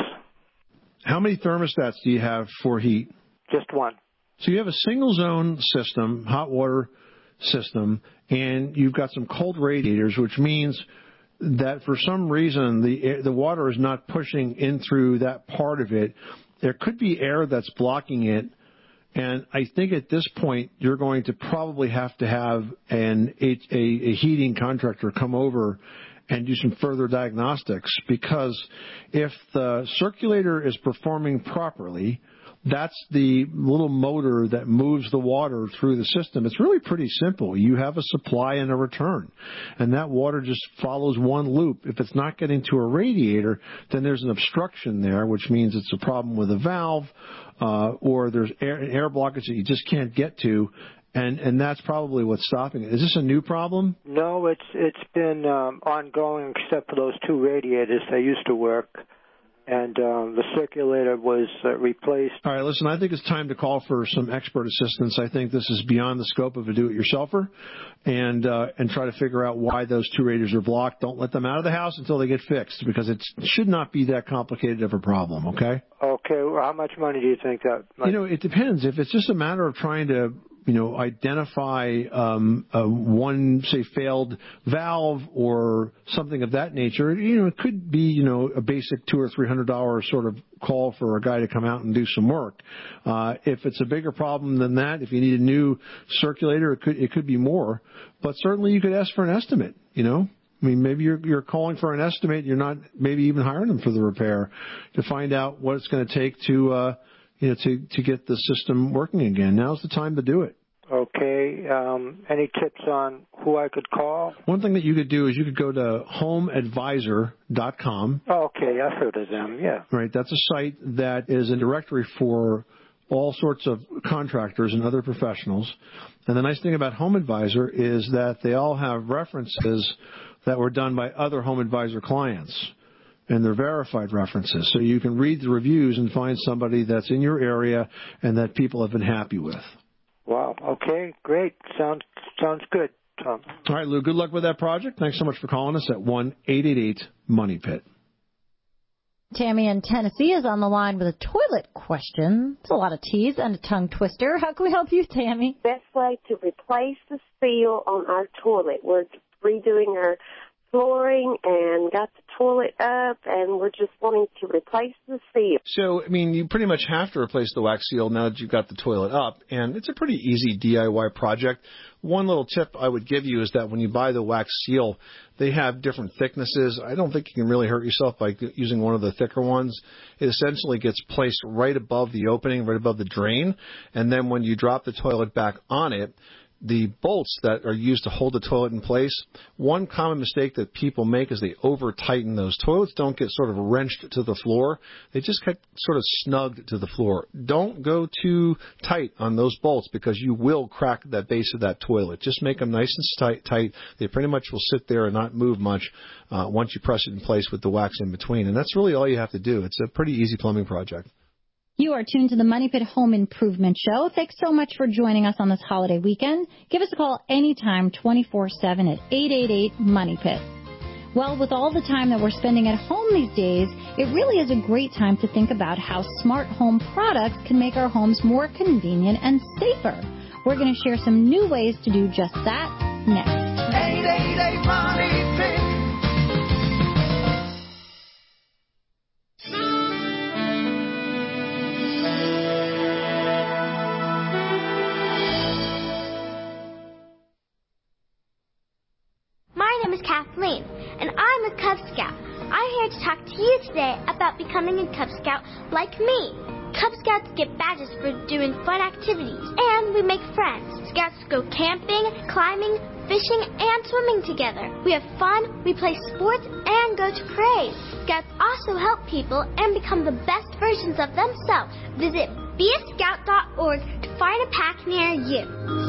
How many thermostats do you have for heat? Just one. So you have a single zone system, hot water system, and you've got some cold radiators, which means that for some reason the the water is not pushing in through that part of it. There could be air that's blocking it, and I think at this point you're going to probably have to have an a, a, a heating contractor come over and do some further diagnostics, because if the circulator is performing properly, that's the little motor that moves the water through the system. It's really pretty simple. You have a supply and a return, and that water just follows one loop. If it's not getting to a radiator, then there's an obstruction there, which means it's a problem with a valve, uh, or there's air, air blockage that you just can't get to, and, and that's probably what's stopping it. Is this a new problem? No, it's it's been um, ongoing except for those two radiators that used to work. And um, the circulator was uh, replaced. All right, listen, I think it's time to call for some expert assistance. I think this is beyond the scope of a do-it-yourselfer, and uh, and try to figure out why those two radiators are blocked. Don't let them out of the house until they get fixed, because it should not be that complicated of a problem, okay? Okay, well, how much money do you think that might... You know, it depends. If it's just a matter of trying to, you know, identify um, uh, one, say, failed valve or something of that nature, you know, it could be, you know, a basic two or three hundred dollar sort of call for a guy to come out and do some work. Uh, if it's a bigger problem than that, if you need a new circulator, it could it could be more. But certainly, you could ask for an estimate. You know, I mean, maybe you're you're calling for an estimate. You're not maybe even hiring them for the repair to find out what it's going to take to. Uh, You know, to, to get the system working again. Now's the time to do it. Okay. Um, any tips on who I could call? One thing that you could do is you could go to home advisor dot com. Okay, I've heard of them, yeah. Right, that's a site that is a directory for all sorts of contractors and other professionals. And the nice thing about Home Advisor is that they all have references that were done by other Home Advisor clients. And they're verified references. So you can read the reviews and find somebody that's in your area and that people have been happy with. Wow. Okay, great. Sounds sounds good, Tom. All right, Lou, good luck with that project. Thanks so much for calling us at one eight eight eight money pit. Tammy in Tennessee is on the line with a toilet question. It's a lot of T's and a tongue twister. How can we help you, Tammy? Best way to replace the seal on our toilet. We're redoing our flooring and got the toilet up, and we're just wanting to replace the seal. So, I mean, you pretty much have to replace the wax seal now that you've got the toilet up, and it's a pretty easy D I Y project. One little tip I would give you is that when you buy the wax seal, they have different thicknesses. I don't think you can really hurt yourself by using one of the thicker ones. It essentially gets placed right above the opening, right above the drain, and then when you drop the toilet back on it, the bolts that are used to hold the toilet in place, one common mistake that people make is they over-tighten those. Toilets don't get sort of wrenched to the floor. They just get sort of snugged to the floor. Don't go too tight on those bolts because you will crack that base of that toilet. Just make them nice and tight. tight. They pretty much will sit there and not move much uh, once you press it in place with the wax in between. And that's really all you have to do. It's a pretty easy plumbing project. You are tuned to the Money Pit Home Improvement Show. Thanks so much for joining us on this holiday weekend. Give us a call anytime, twenty-four seven at eight eight eight, MONEY PIT. Well, with all the time that we're spending at home these days, it really is a great time to think about how smart home products can make our homes more convenient and safer. We're going to share some new ways to do just that next. eight eight eight, MONEY PIT. My name is Kathleen, and I'm a Cub Scout. I'm here to talk to you today about becoming a Cub Scout like me. Cub Scouts get badges for doing fun activities, and we make friends. Scouts go camping, climbing, fishing, and swimming together. We have fun, we play sports, and go to parades. Scouts also help people and become the best versions of themselves. Visit be a scout dot org to find a pack near you.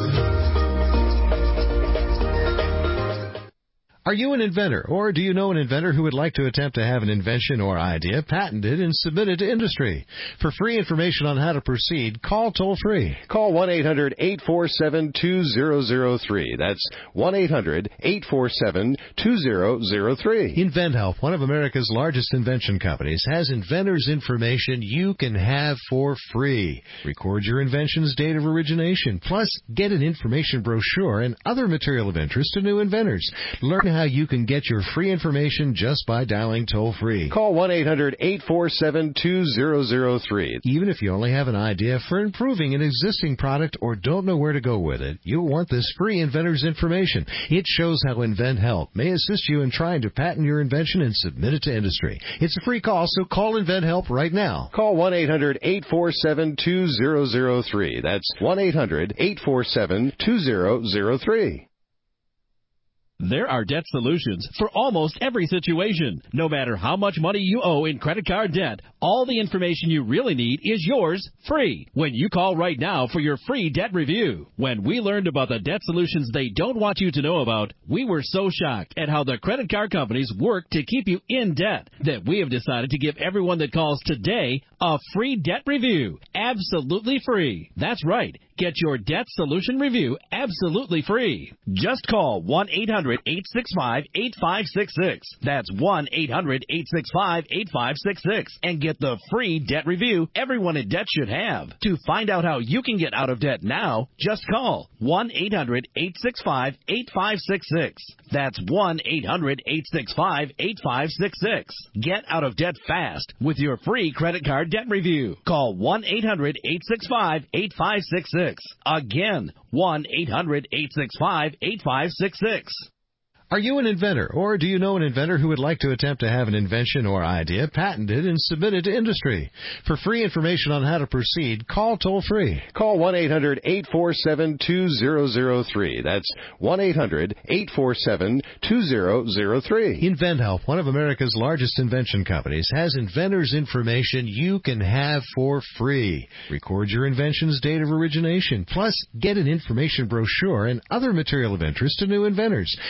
Are you an inventor, or do you know an inventor who would like to attempt to have an invention or idea patented and submitted to industry? For free information on how to proceed, call toll-free. Call one eight hundred, eight four seven, two zero zero three. That's one eight hundred, eight four seven, two zero zero three. InventHelp, one of America's largest invention companies, has inventors' information you can have for free. Record your invention's date of origination, plus get an information brochure and other material of interest to new inventors. Learn how you can get your free information just by dialing toll-free. Call one eight hundred, eight four seven, two zero zero three. Even if you only have an idea for improving an existing product or don't know where to go with it, you'll want this free inventor's information. It shows how InventHelp may assist you in trying to patent your invention and submit it to industry. It's a free call, so call InventHelp right now. Call one eight hundred, eight four seven, two zero zero three. That's one eight hundred, eight four seven, two zero zero three. There are debt solutions for almost every situation. No matter how much money you owe in credit card debt, all the information you really need is yours free when you call right now for your free debt review. When we learned about the debt solutions they don't want you to know about, we were so shocked at how the credit card companies work to keep you in debt that we have decided to give everyone that calls today a free debt review. Absolutely free. That's right. Get your debt solution review absolutely free. Just call one eight hundred, eight six five, eight five six six. That's one eight hundred, eight six five, eight five six six. And get the free debt review everyone in debt should have. To find out how you can get out of debt now, just call one eight hundred, eight six five, eight five six six. That's one eight hundred, eight six five, eight five six six. Get out of debt fast with your free credit card debt review. Call one eight hundred, eight six five, eight five six six. Again, one eight hundred, eight six five, eight five six six. Are you an inventor, or do you know an inventor who would like to attempt to have an invention or idea patented and submitted to industry? For free information on how to proceed, call toll-free. Call one eight hundred, eight four seven, two zero zero three. That's one eight hundred, eight four seven, two zero zero three. InventHelp, one of America's largest invention companies, has inventors' information you can have for free. Record your invention's date of origination, plus get an information brochure and other material of interest to new inventors. Learn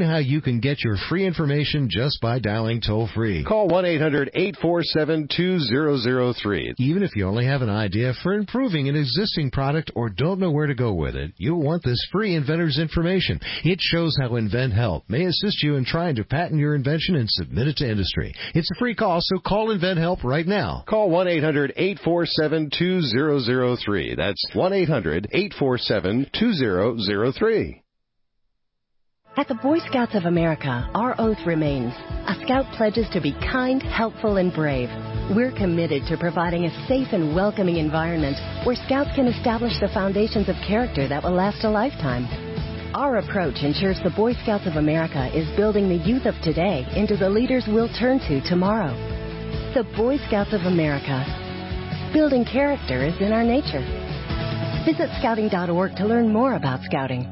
how you can get your free information just by dialing toll-free. Call one eight hundred eight four seven two zero zero three. Even if you only have an idea for improving an existing product or don't know where to go with it, you'll want this free inventor's information. It shows how InventHelp may assist you in trying to patent your invention and submit it to industry. It's a free call, so call InventHelp right now. Call one eight hundred eight four seven two zero zero three. That's one eight hundred eight four seven two zero zero three. At the Boy Scouts of America, our oath remains. A Scout pledges to be kind, helpful, and brave. We're committed to providing a safe and welcoming environment where Scouts can establish the foundations of character that will last a lifetime. Our approach ensures the Boy Scouts of America is building the youth of today into the leaders we'll turn to tomorrow. The Boy Scouts of America. Building character is in our nature. Visit scouting dot org to learn more about Scouting.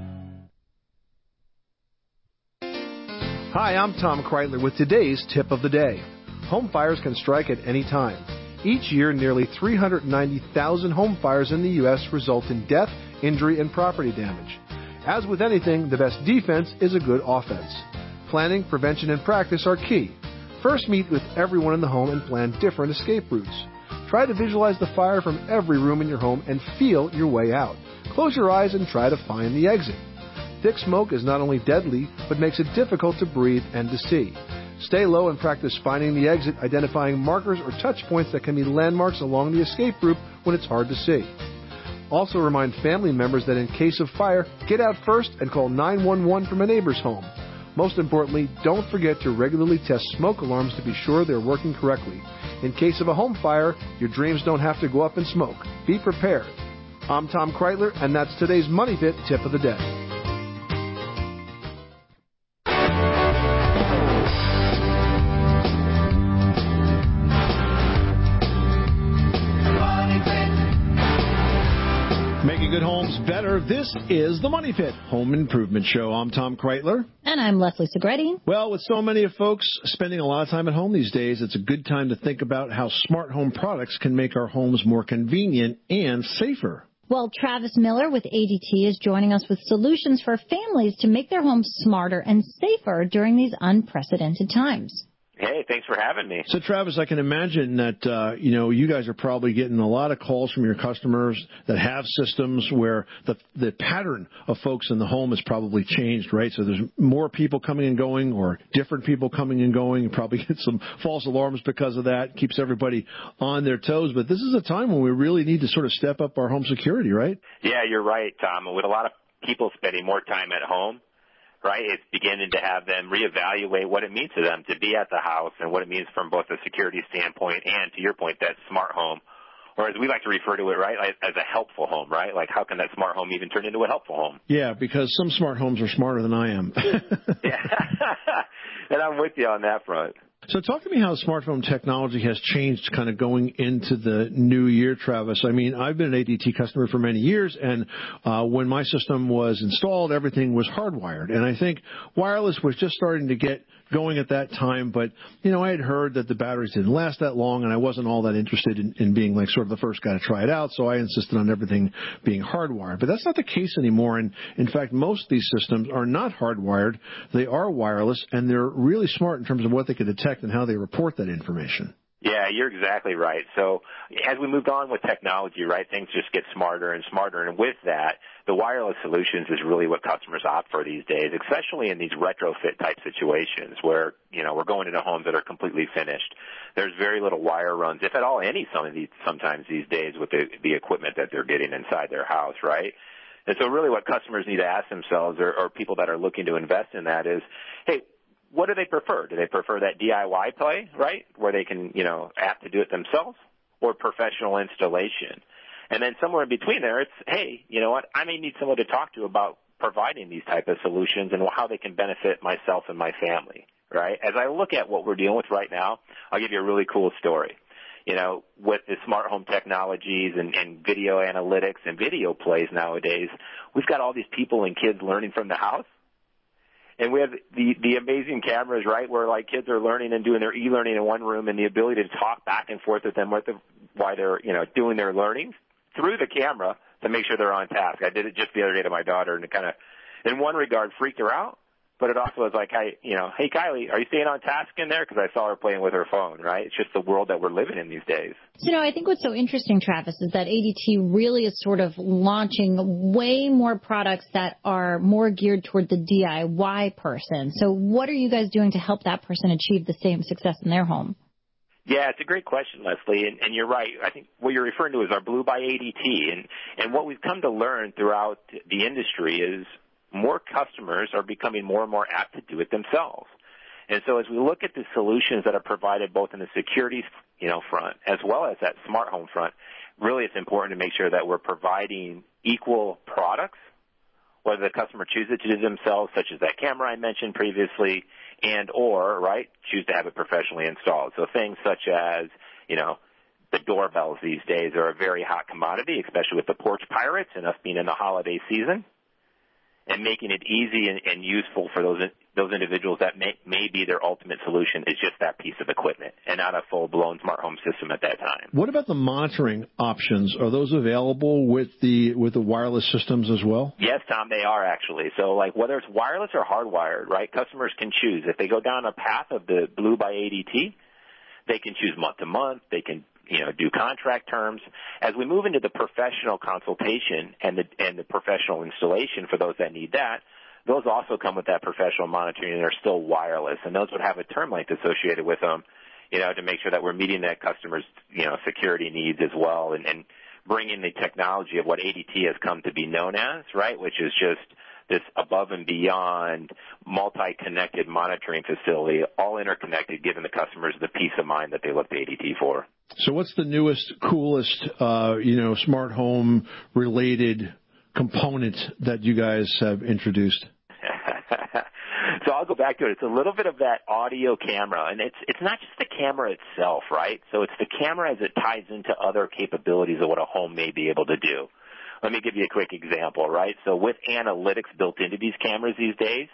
Hi, I'm Tom Kreitler with today's tip of the day. Home fires can strike at any time. Each year, nearly three hundred ninety thousand home fires in the U S result in death, injury, and property damage. As with anything, the best defense is a good offense. Planning, prevention, and practice are key. First, meet with everyone in the home and plan different escape routes. Try to visualize the fire from every room in your home and feel your way out. Close your eyes and try to find the exit. Thick smoke is not only deadly, but makes it difficult to breathe and to see. Stay low and practice finding the exit, identifying markers or touch points that can be landmarks along the escape route when it's hard to see. Also remind family members that in case of fire, get out first and call nine one one from a neighbor's home. Most importantly, don't forget to regularly test smoke alarms to be sure they're working correctly. In case of a home fire, your dreams don't have to go up in smoke. Be prepared. I'm Tom Kreitler, and that's today's Money Pit Tip of the Day. Good homes better. This is the Money Pit Home Improvement Show. I'm Tom Kreitler. And I'm Leslie Segretti. Well, with so many of folks spending a lot of time at home these days, it's a good time to think about how smart home products can make our homes more convenient and safer. Well, Travis Miller with A D T is joining us with solutions for families to make their homes smarter and safer during these unprecedented times. Hey, thanks for having me. So, Travis, I can imagine that, uh, you know, you guys are probably getting a lot of calls from your customers that have systems where the the pattern of folks in the home has probably changed, right? So there's more people coming and going or different people coming and going. You probably get some false alarms because of that. Keeps everybody on their toes. But this is a time when we really need to sort of step up our home security, right? Yeah, you're right, Tom. With a lot of people spending more time at home, right, it's beginning to have them reevaluate what it means to them to be at the house and what it means from both a security standpoint and, to your point, that smart home, or as we like to refer to it, right, as a helpful home, right? Like, how can that smart home even turn into a helpful home? Yeah, because some smart homes are smarter than I am. Yeah, and I'm with you on that front. So talk to me how smartphone technology has changed kind of going into the new year, Travis. I mean, I've been an A D T customer for many years, and uh, when my system was installed, everything was hardwired. And I think wireless was just starting to get going at that time, but, you know, I had heard that the batteries didn't last that long, and I wasn't all that interested in, in being like sort of the first guy to try it out, so I insisted on everything being hardwired. But that's not the case anymore, and in fact, most of these systems are not hardwired. They are wireless, and they're really smart in terms of what they can detect and how they report that information. Yeah, you're exactly right. So as we moved on with technology, right, things just get smarter and smarter. And with that, the wireless solutions is really what customers opt for these days, especially in these retrofit type situations where, you know, we're going into homes that are completely finished. There's very little wire runs, if at all any, some of these, sometimes these days with the, the equipment that they're getting inside their house, right? And so really what customers need to ask themselves, or, or people that are looking to invest in that, is, hey, what do they prefer? Do they prefer that D I Y play, right, where they can, you know, apt to do it themselves, or professional installation? And then somewhere in between there, it's, hey, you know what, I may need someone to talk to about providing these type of solutions and how they can benefit myself and my family, right? As I look at what we're dealing with right now, I'll give you a really cool story. You know, with the smart home technologies and, and video analytics and video plays nowadays, we've got all these people and kids learning from the house. And we have the, the amazing cameras, right, where, like, kids are learning and doing their e-learning in one room, and the ability to talk back and forth with them with the, while they're, you know, doing their learning through the camera to make sure they're on task. I did it just the other day to my daughter, and it kind of, in one regard, freaked her out. but it also is like, hey, you know, hey, Kylie, are you staying on task in there? Because I saw her playing with her phone, right? It's just the world that we're living in these days. So, you know, I think what's so interesting, Travis, is that A D T really is sort of launching way more products that are more geared toward the D I Y person. So what are you guys doing to help that person achieve the same success in their home? Yeah, it's a great question, Leslie, and, and you're right. I think what you're referring to is our Blue by A D T, and, and what we've come to learn throughout the industry is more customers are becoming more and more apt to do it themselves. And so as we look at the solutions that are provided both in the security, you know, front as well as that smart home front, really it's important to make sure that we're providing equal products, whether the customer chooses to do themselves, such as that camera I mentioned previously, and or, right, choose to have it professionally installed. So things such as, you know, the doorbells these days are a very hot commodity, especially with the porch pirates and us being in the holiday season, and making it easy and, and useful for those those individuals that may, may be their ultimate solution is just that piece of equipment and not a full-blown smart home system at that time. What about the monitoring options? Are those available with the with the wireless systems as well? Yes, Tom, they are actually. So, like, whether it's wireless or hardwired, right, customers can choose. If they go down a path of the Blue by A D T, they can choose month-to-month. They can, you know, do contract terms. As we move into the professional consultation and the and the professional installation for those that need that, those also come with that professional monitoring and are still wireless, and those would have a term length associated with them, you know, to make sure that we're meeting that customer's, you know, security needs as well, and, and bringing the technology of what A D T has come to be known as, right, which is just this above and beyond multi-connected monitoring facility, all interconnected, giving the customers the peace of mind that they look to A D T for. So what's the newest, coolest, uh, you know, smart home related component that you guys have introduced? So I'll go back to it. It's a little bit of that audio camera, and it's it's not just the camera itself, right? So it's the camera as it ties into other capabilities of what a home may be able to do. Let me give you a quick example, right? So with analytics built into these cameras these days,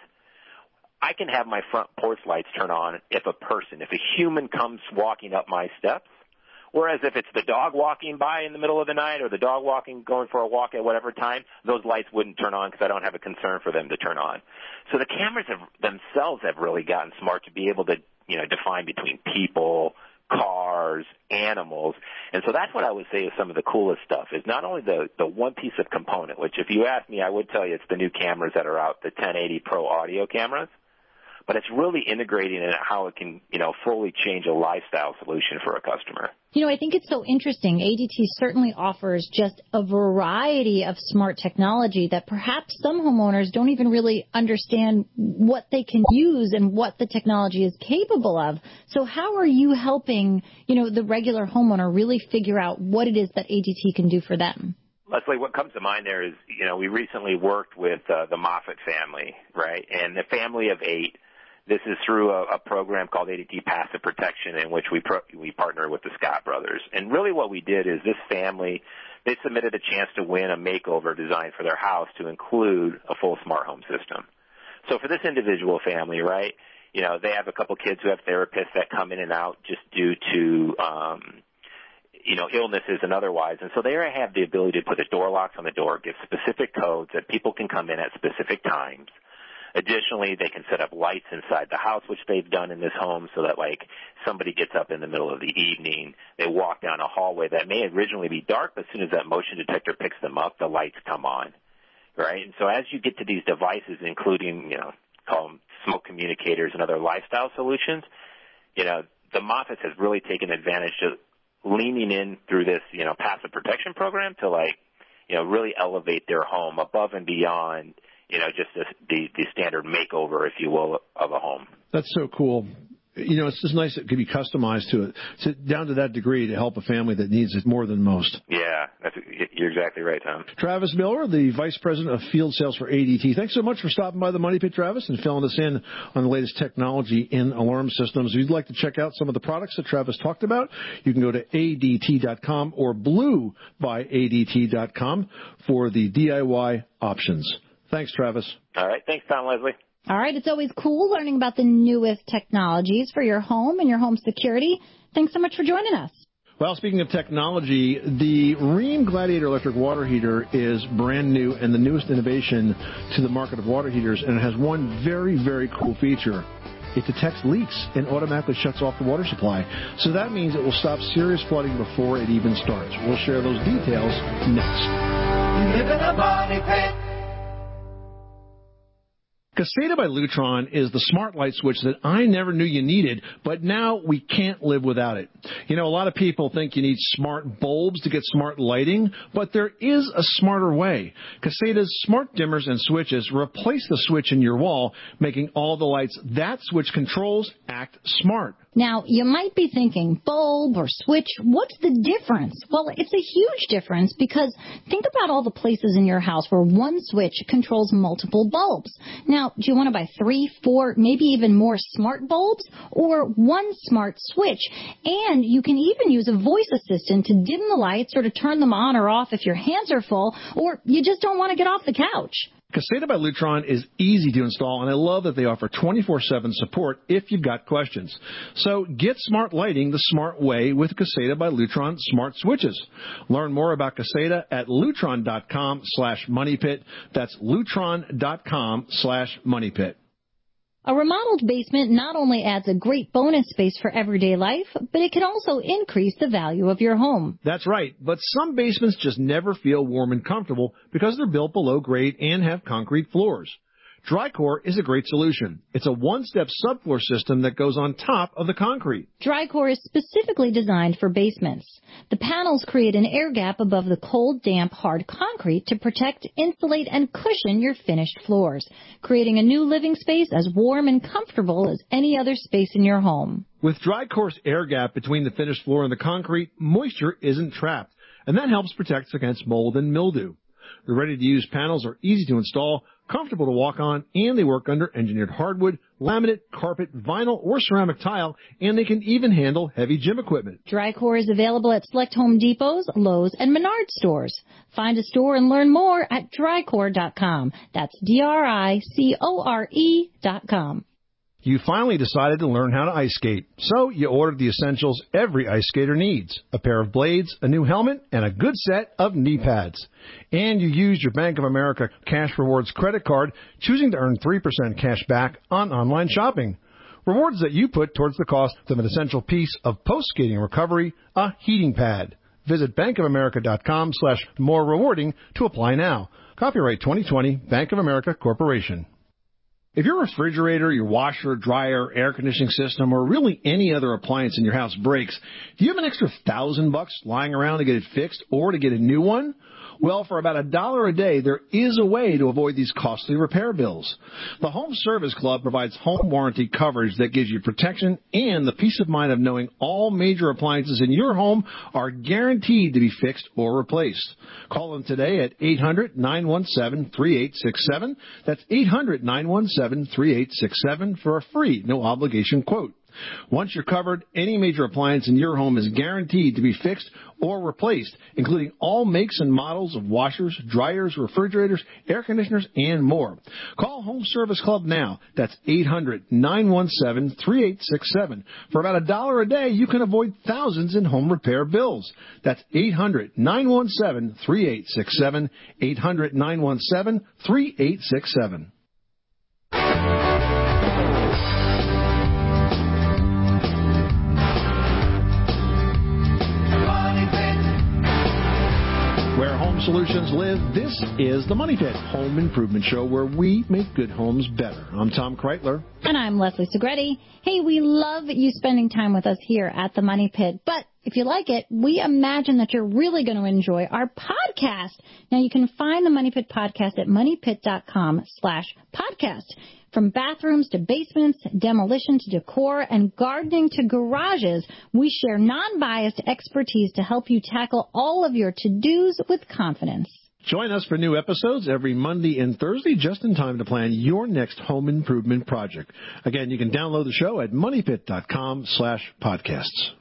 I can have my front porch lights turn on if a person, if a human comes walking up my steps, whereas if it's the dog walking by in the middle of the night or the dog walking, going for a walk at whatever time, those lights wouldn't turn on because I don't have a concern for them to turn on. So the cameras have, themselves have really gotten smart to be able to, you know, define between people, cars, animals. And so that's what I would say is some of the coolest stuff, is not only the, the one piece of component, which if you ask me, I would tell you it's the new cameras that are out, the ten eighty Pro audio cameras, but it's really integrating in how it can, you know, fully change a lifestyle solution for a customer. You know, I think it's so interesting. A D T certainly offers just a variety of smart technology that perhaps some homeowners don't even really understand what they can use and what the technology is capable of. So how are you helping, you know, the regular homeowner really figure out what it is that A D T can do for them? Leslie, what comes to mind there is, you know, we recently worked with uh, the Moffett family, right, and the family of eight. This is through a, a program called A D T Passive Protection, in which we pro, we partner with the Scott brothers. And really what we did is this family, they submitted a chance to win a makeover design for their house to include a full smart home system. So for this individual family, right, you know, they have a couple kids who have therapists that come in and out just due to, um, you know, illnesses and otherwise. And so they have the ability to put the door locks on the door, give specific codes that people can come in at specific times. Additionally, they can set up lights inside the house, which they've done in this home, so that, like, somebody gets up in the middle of the evening, they walk down a hallway that may originally be dark, but as soon as that motion detector picks them up, the lights come on, right? And so as you get to these devices, including, you know, call them smoke communicators and other lifestyle solutions, you know, the Moffett has really taken advantage of leaning in through this, you know, passive protection program to, like, you know, really elevate their home above and beyond, you know, just the, the, the standard makeover, if you will, of a home. That's so cool. You know, it's just nice that it can be customized to it, to, down to that degree to help a family that needs it more than most. Yeah, that's, you're exactly right, Tom. Travis Miller, the Vice President of Field Sales for A D T. Thanks so much for stopping by the Money Pit, Travis, and filling us in on the latest technology in alarm systems. If you'd like to check out some of the products that Travis talked about, you can go to A D T dot com or blue by A D T dot com for the D I Y options. Thanks, Travis. All right. Thanks, Tom, Leslie. All right. It's always cool learning about the newest technologies for your home and your home security. Thanks so much for joining us. Well, speaking of technology, the Rheem Gladiator electric water heater is brand new and the newest innovation to the market of water heaters, and it has one very, very cool feature. It detects leaks and automatically shuts off the water supply. So that means it will stop serious flooding before it even starts. We'll share those details next. You live in a money pit. Caseta by Lutron is the smart light switch that I never knew you needed, but now we can't live without it. You know, a lot of people think you need smart bulbs to get smart lighting, but there is a smarter way. Caseta's smart dimmers and switches replace the switch in your wall, making all the lights that switch controls act smart. Now, you might be thinking, bulb or switch, what's the difference? Well, it's a huge difference because think about all the places in your house where one switch controls multiple bulbs. Now, do you want to buy three, four, maybe even more smart bulbs or one smart switch? And you can even use a voice assistant to dim the lights or to turn them on or off if your hands are full or you just don't want to get off the couch. Caseta by Lutron is easy to install, and I love that they offer twenty-four seven support if you've got questions. So get smart lighting the smart way with Caseta by Lutron smart switches. Learn more about Caseta at lutron.com slash moneypit. That's lutron.com slash moneypit. A remodeled basement not only adds a great bonus space for everyday life, but it can also increase the value of your home. That's right, but some basements just never feel warm and comfortable because they're built below grade and have concrete floors. Drycore is a great solution. It's a one-step subfloor system that goes on top of the concrete. Drycore is specifically designed for basements. The panels create an air gap above the cold, damp, hard concrete to protect, insulate, and cushion your finished floors, creating a new living space as warm and comfortable as any other space in your home. With Drycore's air gap between the finished floor and the concrete, moisture isn't trapped, and that helps protect against mold and mildew. The ready-to-use panels are easy to install, comfortable to walk on, and they work under engineered hardwood, laminate, carpet, vinyl, or ceramic tile, and they can even handle heavy gym equipment. Drycore is available at select Home Depots, Lowe's, and Menards stores. Find a store and learn more at drycore dot com. That's D R I C O R E dot com. You finally decided to learn how to ice skate, so you ordered the essentials every ice skater needs, a pair of blades, a new helmet, and a good set of knee pads. And you used your Bank of America Cash Rewards credit card, choosing to earn three percent cash back on online shopping. Rewards that you put towards the cost of an essential piece of post-skating recovery, a heating pad. Visit bankofamerica.com slash more rewarding to apply now. Copyright twenty twenty, Bank of America Corporation. If your refrigerator, your washer, dryer, air conditioning system, or really any other appliance in your house breaks, do you have an extra thousand bucks lying around to get it fixed or to get a new one? Well, for about a dollar a day, there is a way to avoid these costly repair bills. The Home Service Club provides home warranty coverage that gives you protection and the peace of mind of knowing all major appliances in your home are guaranteed to be fixed or replaced. Call them today at eight hundred, nine one seven, three eight six seven. That's eight hundred, nine one seven, three eight six seven for a free, no-obligation quote. Once you're covered, any major appliance in your home is guaranteed to be fixed or replaced, including all makes and models of washers, dryers, refrigerators, air conditioners, and more. Call Home Service Club now. That's eight hundred, nine one seven, three eight six seven. For about a dollar a day, you can avoid thousands in home repair bills. That's eight hundred, nine one seven, three eight six seven, eight hundred, nine one seven, three eight six seven. Where home solutions live, this is the Money Pit Home Improvement Show, where we make good homes better. I'm Tom Kreitler. And I'm Leslie Segretti. Hey, we love you spending time with us here at the Money Pit. But if you like it, we imagine that you're really going to enjoy our podcast. Now, you can find the Money Pit podcast at moneypit.com slash podcast. From bathrooms to basements, demolition to decor, and gardening to garages, we share non-biased expertise to help you tackle all of your to-dos with confidence. Join us for new episodes every Monday and Thursday, just in time to plan your next home improvement project. Again, you can download the show at moneypit.com slash podcasts.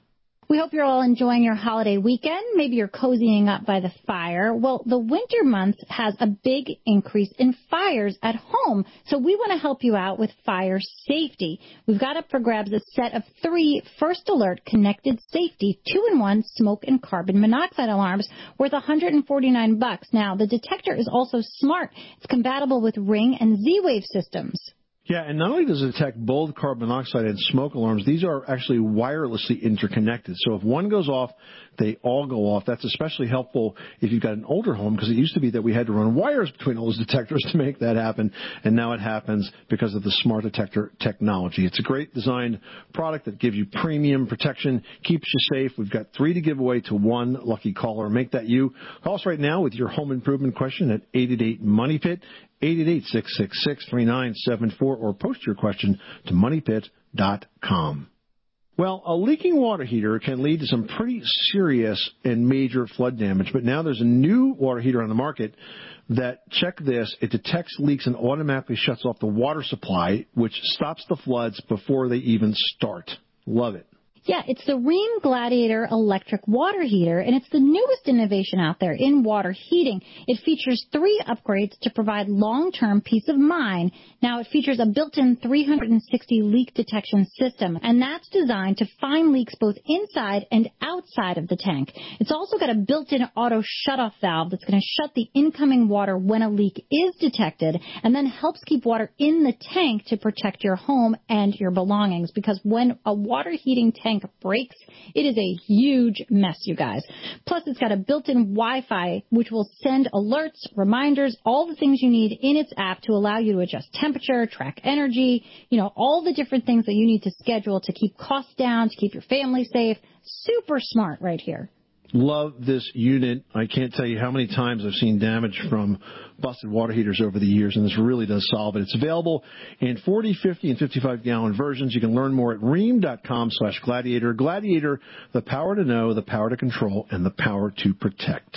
We hope you're all enjoying your holiday weekend. Maybe you're cozying up by the fire. Well, the winter months has a big increase in fires at home, so we want to help you out with fire safety. We've got up for grabs a set of three First Alert connected safety two-in-one smoke and carbon monoxide alarms worth one hundred forty-nine bucks. Now, the detector is also smart. It's compatible with Ring and Z-Wave systems. Yeah, and not only does it detect both carbon monoxide and smoke alarms, these are actually wirelessly interconnected. So if one goes off, they all go off. That's especially helpful if you've got an older home, because it used to be that we had to run wires between all those detectors to make that happen, and now it happens because of the smart detector technology. It's a great designed product that gives you premium protection, keeps you safe. We've got three to give away to one lucky caller. Make that you. Call us right now with your home improvement question at eight eight eight money pit, eight eight eight, six six six, three nine seven four, or post your question to money pit dot com. Well, a leaking water heater can lead to some pretty serious and major flood damage, but now there's a new water heater on the market that, check this, it detects leaks and automatically shuts off the water supply, which stops the floods before they even start. Love it. Yeah, it's the Rheem Gladiator electric water heater, and it's the newest innovation out there in water heating. It features three upgrades to provide long-term peace of mind. Now, it features a built-in three hundred sixty leak detection system, and that's designed to find leaks both inside and outside of the tank. It's also got a built-in auto shutoff valve that's going to shut the incoming water when a leak is detected, and then helps keep water in the tank to protect your home and your belongings, because when a water heating tank breaks, it is a huge mess, you guys. Plus, it's got a built-in Wi-Fi, which will send alerts, reminders, all the things you need in its app to allow you to adjust temperature, track energy, you know, all the different things that you need to schedule to keep costs down, to keep your family safe. Super smart right here. Love this unit. I can't tell you how many times I've seen damage from busted water heaters over the years, and this really does solve it. It's available in forty, fifty, and fifty-five gallon versions. You can learn more at rheem.com slash gladiator. Gladiator, the power to know, the power to control, and the power to protect.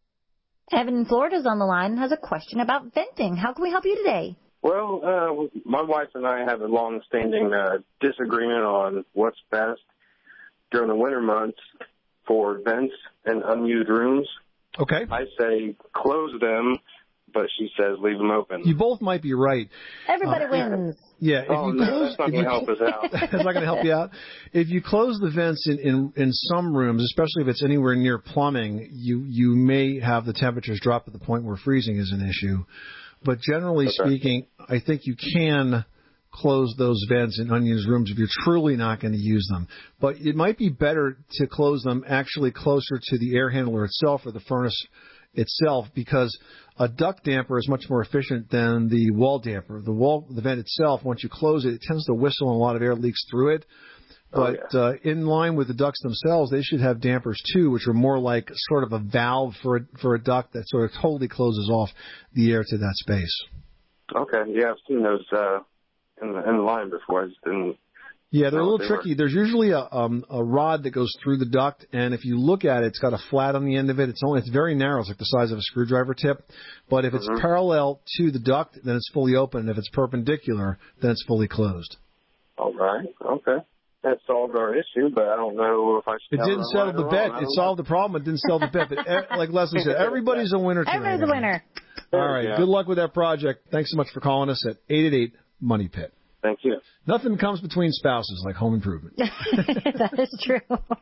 Evan in Florida is on the line and has a question about venting. How can we help you today? Well, uh, my wife and I have a long-standing uh, disagreement on what's best during the winter months for vents and unused rooms. Okay. I say close them, but she says leave them open. You both might be right. Everybody uh, wins. Yeah. If oh, you no, close, that's not going to help us out. That's not going to help you out. If you close the vents in, in, in some rooms, especially if it's anywhere near plumbing, you, you may have the temperatures drop to the point where freezing is an issue. But generally okay. speaking, I think you can close those vents in unused rooms if you're truly not going to use them. But it might be better to close them actually closer to the air handler itself or the furnace itself, because a duct damper is much more efficient than the wall damper. The wall, the vent itself, once you close it, it tends to whistle and a lot of air leaks through it. But oh, yeah. uh, in line with the ducts themselves, they should have dampers too, which are more like sort of a valve for a, for a duct that sort of totally closes off the air to that space. Okay, yeah, I've seen those uh, in, the, in the line before. I just didn't. Yeah, they're a little tricky. Were. There's usually a um, a rod that goes through the duct, and if you look at it, it's got a flat on the end of it. It's only it's very narrow. It's like the size of a screwdriver tip. But if it's mm-hmm. parallel to the duct, then it's fully open. And if it's perpendicular, then it's fully closed. All right. Okay. That solved our issue, but I don't know if I should. It didn't settle the bet. It solved the problem. It didn't settle the bet. But like Leslie said, everybody's a winner tonight. Everybody's a winner. All right. Yeah. Good luck with that project. Thanks so much for calling us at eight eight eight money pit. Thank you. Nothing comes between spouses like home improvement. That is true.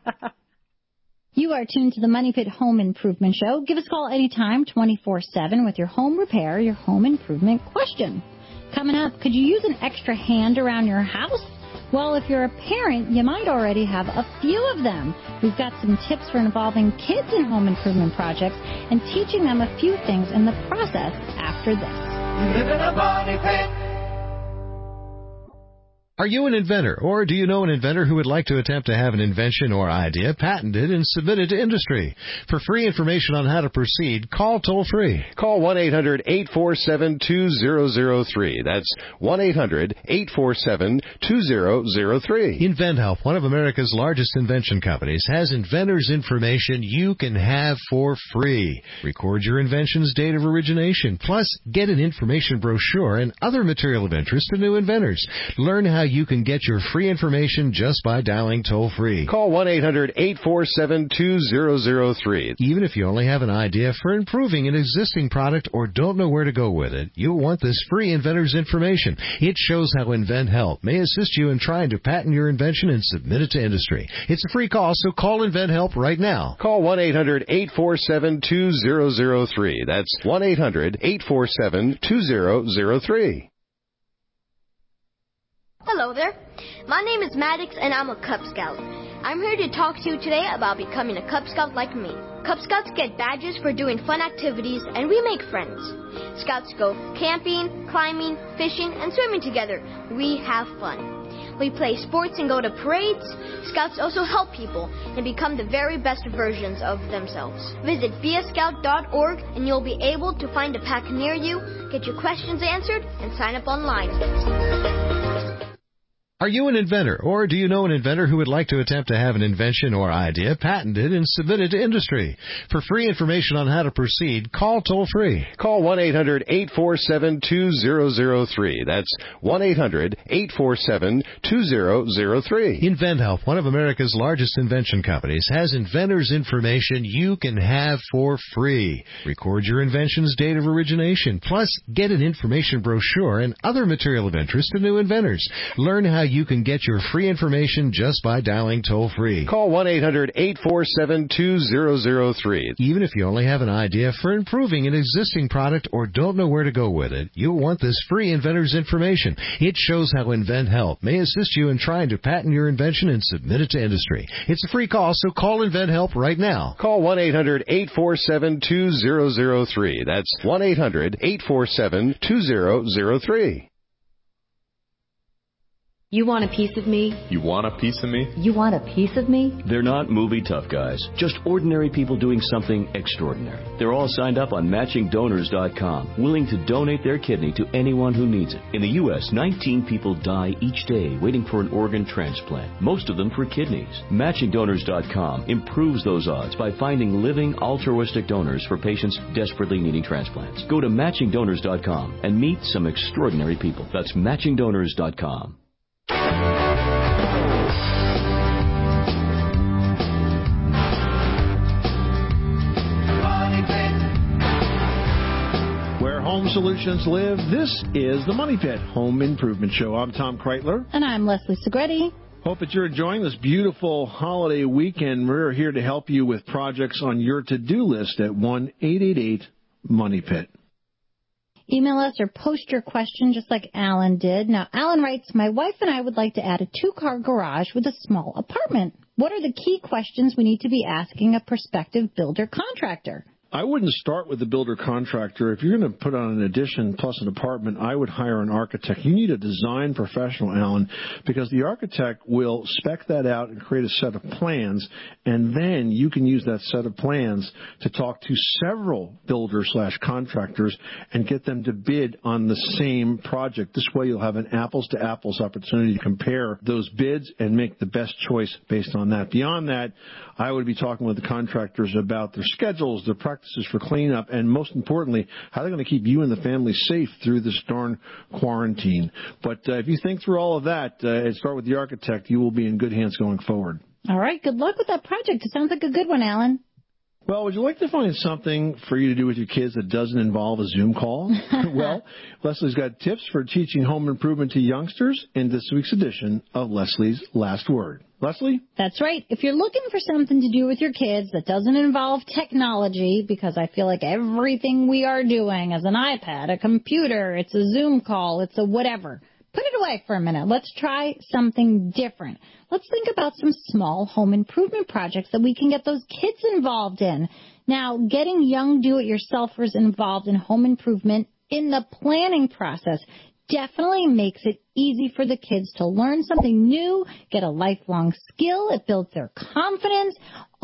You are tuned to the Money Pit Home Improvement Show. Give us a call anytime, twenty-four seven, with your home repair, your home improvement question. Coming up, could you use an extra hand around your house? Well, if you're a parent, you might already have a few of them. We've got some tips for involving kids in home improvement projects and teaching them a few things in the process after this. You live in a money pit. Are you an inventor, or do you know an inventor who would like to attempt to have an invention or idea patented and submitted to industry? For free information on how to proceed, call toll-free. Call one eight hundred eight four seven two zero zero three. That's one eight hundred eight four seven two zero zero three. InventHelp, one of America's largest invention companies, has inventors' information you can have for free. Record your invention's date of origination, plus get an information brochure and other material of interest to new inventors. Learn how you can get your free information just by dialing toll-free. Call one eight hundred eight four seven two zero zero three. Even if you only have an idea for improving an existing product or don't know where to go with it, you'll want this free inventor's information. It shows how InventHelp may assist you in trying to patent your invention and submit it to industry. It's a free call, so call InventHelp right now. Call one eight hundred eight four seven two zero zero three. That's one eight hundred eight four seven two zero zero three. Hello there. My name is Maddox, and I'm a Cub Scout. I'm here to talk to you today about becoming a Cub Scout like me. Cub Scouts get badges for doing fun activities, and we make friends. Scouts go camping, climbing, fishing, and swimming together. We have fun. We play sports and go to parades. Scouts also help people and become the very best versions of themselves. Visit be a scout dot org and you'll be able to find a pack near you, get your questions answered, and sign up online. Are you an inventor, or do you know an inventor who would like to attempt to have an invention or idea patented and submitted to industry? For free information on how to proceed, call toll-free. Call one eight hundred eight four seven two zero zero three. That's one eight hundred eight four seven two zero zero three. InventHelp, one of America's largest invention companies, has inventors' information you can have for free. Record your invention's date of origination, plus get an information brochure and other material of interest to new inventors. Learn how you can get your free information just by dialing toll-free. Call one eight hundred eight four seven two zero zero three. Even if you only have an idea for improving an existing product or don't know where to go with it, you'll want this free inventor's information. It shows how InventHelp may assist you in trying to patent your invention and submit it to industry. It's a free call, so call InventHelp right now. Call one eight hundred eight four seven two zero zero three. That's one eight hundred eight four seven two zero zero three. You want a piece of me? You want a piece of me? You want a piece of me? They're not movie tough guys, just ordinary people doing something extraordinary. They're all signed up on matching donors dot com, willing to donate their kidney to anyone who needs it. In the U S, nineteen people die each day waiting for an organ transplant, most of them for kidneys. matching donors dot com improves those odds by finding living altruistic donors for patients desperately needing transplants. Go to matching donors dot com and meet some extraordinary people. That's matching donors dot com. Where home solutions live, this is the Money Pit Home Improvement Show. I'm Tom Kreitler. And I'm Leslie Segretti. Hope that you're enjoying this beautiful holiday weekend. We're here to help you with projects on your to-do list at one eight eight eight money pit. Email us or post your question just like Alan did. Now, Alan writes, my wife and I would like to add a two-car garage with a small apartment. What are the key questions we need to be asking a prospective builder contractor? I wouldn't start with the builder contractor. If you're going to put on an addition plus an apartment, I would hire an architect. You need a design professional, Alan, because the architect will spec that out and create a set of plans, and then you can use that set of plans to talk to several builders slash contractors and get them to bid on the same project. This way you'll have an apples-to-apples opportunity to compare those bids and make the best choice based on that. Beyond that, I would be talking with the contractors about their schedules, their practices for cleanup, and most importantly, how they're going to keep you and the family safe through this darn quarantine. But uh, if you think through all of that uh, and start with the architect, you will be in good hands going forward. All right. Good luck with that project. It sounds like a good one, Alan. Well, would you like to find something for you to do with your kids that doesn't involve a Zoom call? Well, Leslie's got tips for teaching home improvement to youngsters in this week's edition of Leslie's Last Word. Leslie? That's right. If you're looking for something to do with your kids that doesn't involve technology, because I feel like everything we are doing is an iPad, a computer, it's a Zoom call, it's a whatever, put it away for a minute. Let's try something different. Let's think about some small home improvement projects that we can get those kids involved in. Now, getting young do-it-yourselfers involved in home improvement in the planning process definitely makes it easy for the kids to learn something new, get a lifelong skill. It builds their confidence.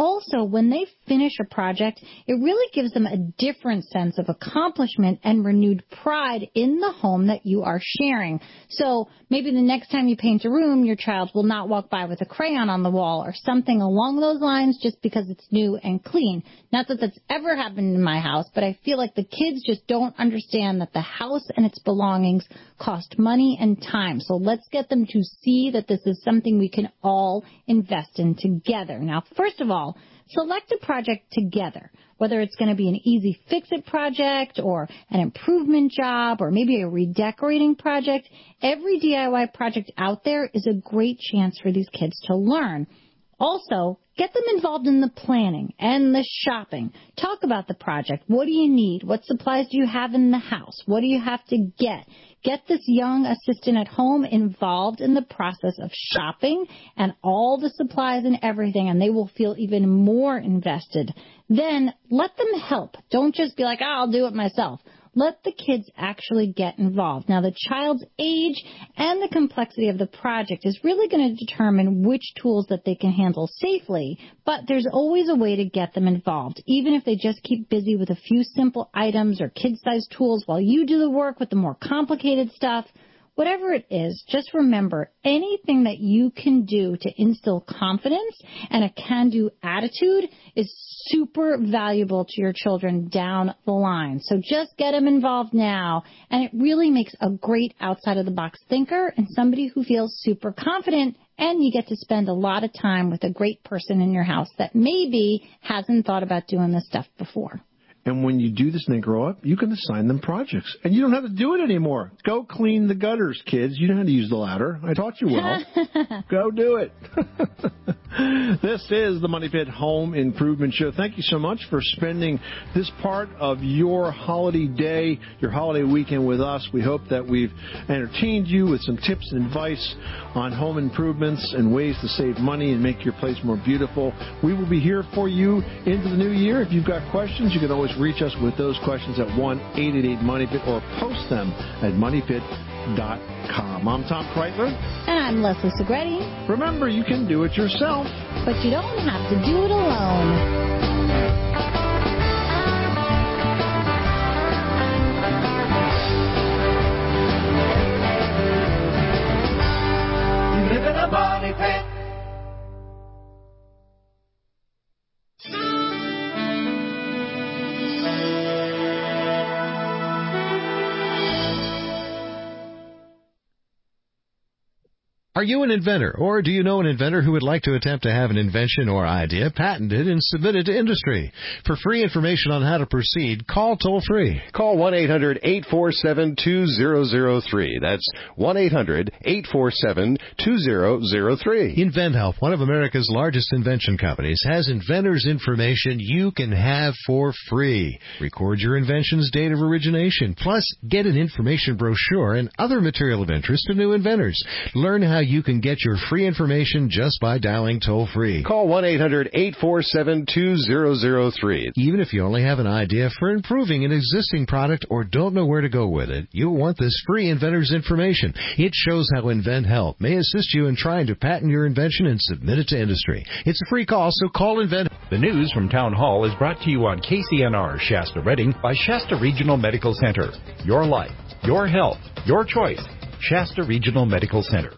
Also, when they finish a project, it really gives them a different sense of accomplishment and renewed pride in the home that you are sharing. So maybe the next time you paint a room, your child will not walk by with a crayon on the wall or something along those lines just because it's new and clean. Not that that's ever happened in my house, but I feel like the kids just don't understand that the house and its belongings cost money and time. So let's get them to see that this is something we can all invest in together. Now, first of all, select a project together, whether it's going to be an easy fix-it project or an improvement job or maybe a redecorating project. Every D I Y project out there is a great chance for these kids to learn. Also, get them involved in the planning and the shopping. Talk about the project. What do you need? What supplies do you have in the house? What do you have to get? Get this young assistant at home involved in the process of shopping and all the supplies and everything, and they will feel even more invested. Then let them help. Don't just be like, oh, I'll do it myself. Let the kids actually get involved. Now, the child's age and the complexity of the project is really going to determine which tools that they can handle safely, but there's always a way to get them involved, even if they just keep busy with a few simple items or kid-sized tools while you do the work with the more complicated stuff. Whatever it is, just remember, anything that you can do to instill confidence and a can-do attitude is super valuable to your children down the line. So just get them involved now, and it really makes a great outside-of-the-box thinker and somebody who feels super confident, and you get to spend a lot of time with a great person in your house that maybe hasn't thought about doing this stuff before. And when you do this and they grow up, you can assign them projects. And you don't have to do it anymore. Go clean the gutters, kids. You know how to use the ladder. I taught you well. Go do it. This is the Money Pit Home Improvement Show. Thank you so much for spending this part of your holiday day, your holiday weekend with us. We hope that we've entertained you with some tips and advice on home improvements and ways to save money and make your place more beautiful. We will be here for you into the new year. If you've got questions, you can always reach us with those questions at one eight eight eight money pit or post them at money pit dot com. I'm Tom Kreitler. And I'm Leslie Segretti. Remember, you can do it yourself, but you don't have to do it alone. Money Pit. Are you an inventor, or do you know an inventor who would like to attempt to have an invention or idea patented and submitted to industry? For free information on how to proceed, call toll-free. Call one eight hundred eight four seven two zero zero three. That's one eight hundred eight four seven two zero zero three. InventHelp, one of America's largest invention companies, has inventors' information you can have for free. Record your invention's date of origination, plus get an information brochure and other material of interest to new inventors. Learn how you can get your free information just by dialing toll-free. Call one eight hundred eight four seven two zero zero three. Even if you only have an idea for improving an existing product or don't know where to go with it, you'll want this free inventor's information. It shows how InventHelp may assist you in trying to patent your invention and submit it to industry. It's a free call, so call Invent. The news from Town Hall is brought to you on K C N R Shasta Redding by Shasta Regional Medical Center. Your life, your health, your choice. Shasta Regional Medical Center.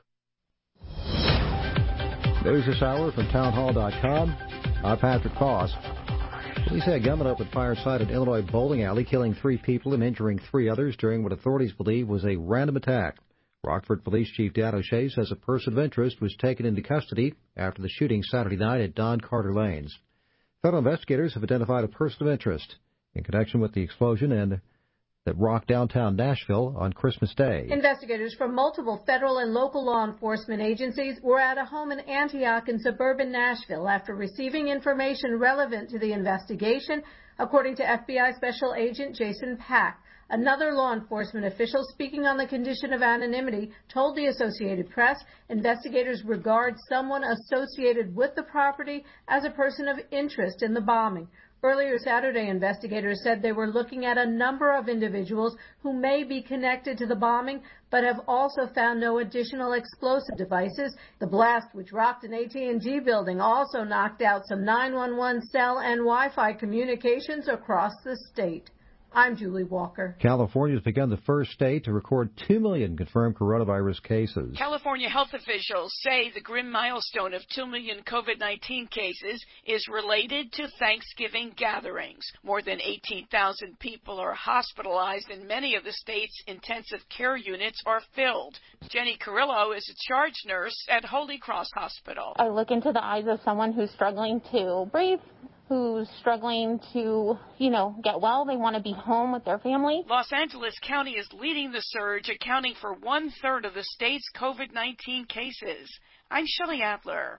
News this hour from town hall dot com. I'm Patrick Foss. Police say a gunman opened fire inside an Illinois bowling alley, killing three people and injuring three others during what authorities believe was a random attack. Rockford Police Chief Dan O'Shea says a person of interest was taken into custody after the shooting Saturday night at Don Carter Lanes. Federal investigators have identified a person of interest in connection with the explosion and that rocked downtown Nashville on Christmas Day. Investigators from multiple federal and local law enforcement agencies were at a home in Antioch in suburban Nashville after receiving information relevant to the investigation, according to F B I Special Agent Jason Pack. Another law enforcement official speaking on the condition of anonymity told the Associated Press investigators regard someone associated with the property as a person of interest in the bombing. Earlier Saturday, investigators said they were looking at a number of individuals who may be connected to the bombing, but have also found no additional explosive devices. The blast, which rocked an A T and T building, also knocked out some nine one one cell and Wi-Fi communications across the state. I'm Julie Walker. California has begun the first state to record two million confirmed coronavirus cases. California health officials say the grim milestone of two million COVID nineteen cases is related to Thanksgiving gatherings. More than eighteen thousand people are hospitalized, and many of the state's intensive care units are filled. Jenny Carrillo is a charge nurse at Holy Cross Hospital. I look into the eyes of someone who's struggling to breathe, who's struggling to, you know, get well. They want to be home with their family. Los Angeles County is leading the surge, accounting for one-third of the state's COVID nineteen cases. I'm Shelley Adler.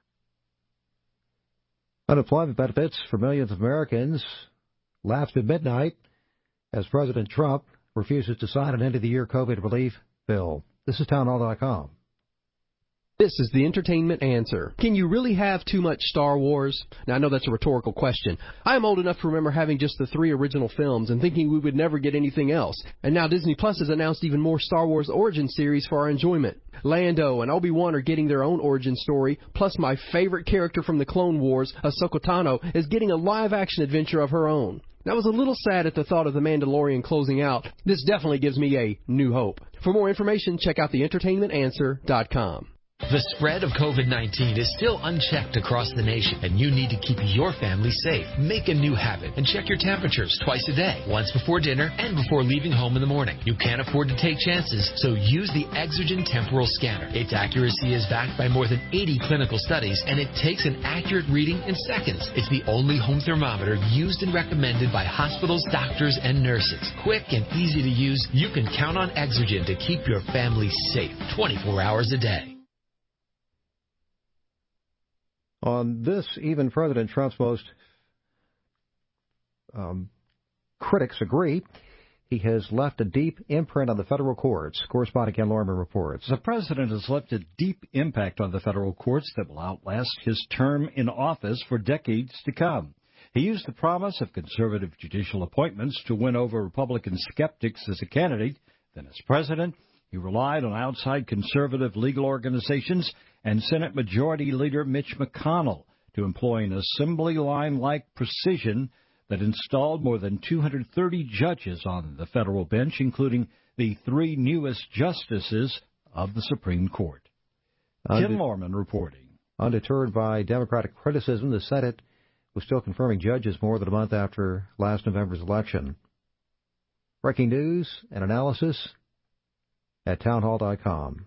Unemployment benefits for millions of Americans lapsed at midnight as President Trump refuses to sign an end-of-the-year COVID relief bill. This is town hall dot com. This is the entertainment answer. Can you really have too much Star Wars? Now, I know that's a rhetorical question. I am old enough to remember having just the three original films and thinking we would never get anything else. And now Disney Plus has announced even more Star Wars origin series for our enjoyment. Lando and Obi-Wan are getting their own origin story, plus my favorite character from the Clone Wars, Ahsoka Tano, is getting a live-action adventure of her own. I was a little sad at the thought of The Mandalorian closing out. This definitely gives me a new hope. For more information, check out the entertainment answer dot com. The spread of COVID nineteen is still unchecked across the nation, and you need to keep your family safe. Make a new habit and check your temperatures twice a day, once before dinner and before leaving home in the morning. You can't afford to take chances, so use the Exergen Temporal Scanner. Its accuracy is backed by more than eighty clinical studies, and it takes an accurate reading in seconds. It's the only home thermometer used and recommended by hospitals, doctors, and nurses. Quick and easy to use, you can count on Exergen to keep your family safe twenty-four hours a day. On this, even President Trump's most um, critics agree. He has left a deep imprint on the federal courts. Correspondent Ken Lorman reports. The president has left a deep impact on the federal courts that will outlast his term in office for decades to come. He used the promise of conservative judicial appointments to win over Republican skeptics as a candidate. Then as president, he relied on outside conservative legal organizations and Senate Majority Leader Mitch McConnell to employ an assembly line-like precision that installed more than two hundred thirty judges on the federal bench, including the three newest justices of the Supreme Court. Unde- Ken Lorman reporting. Undeterred by Democratic criticism, the Senate was still confirming judges more than a month after last November's election. Breaking news and analysis at town hall dot com.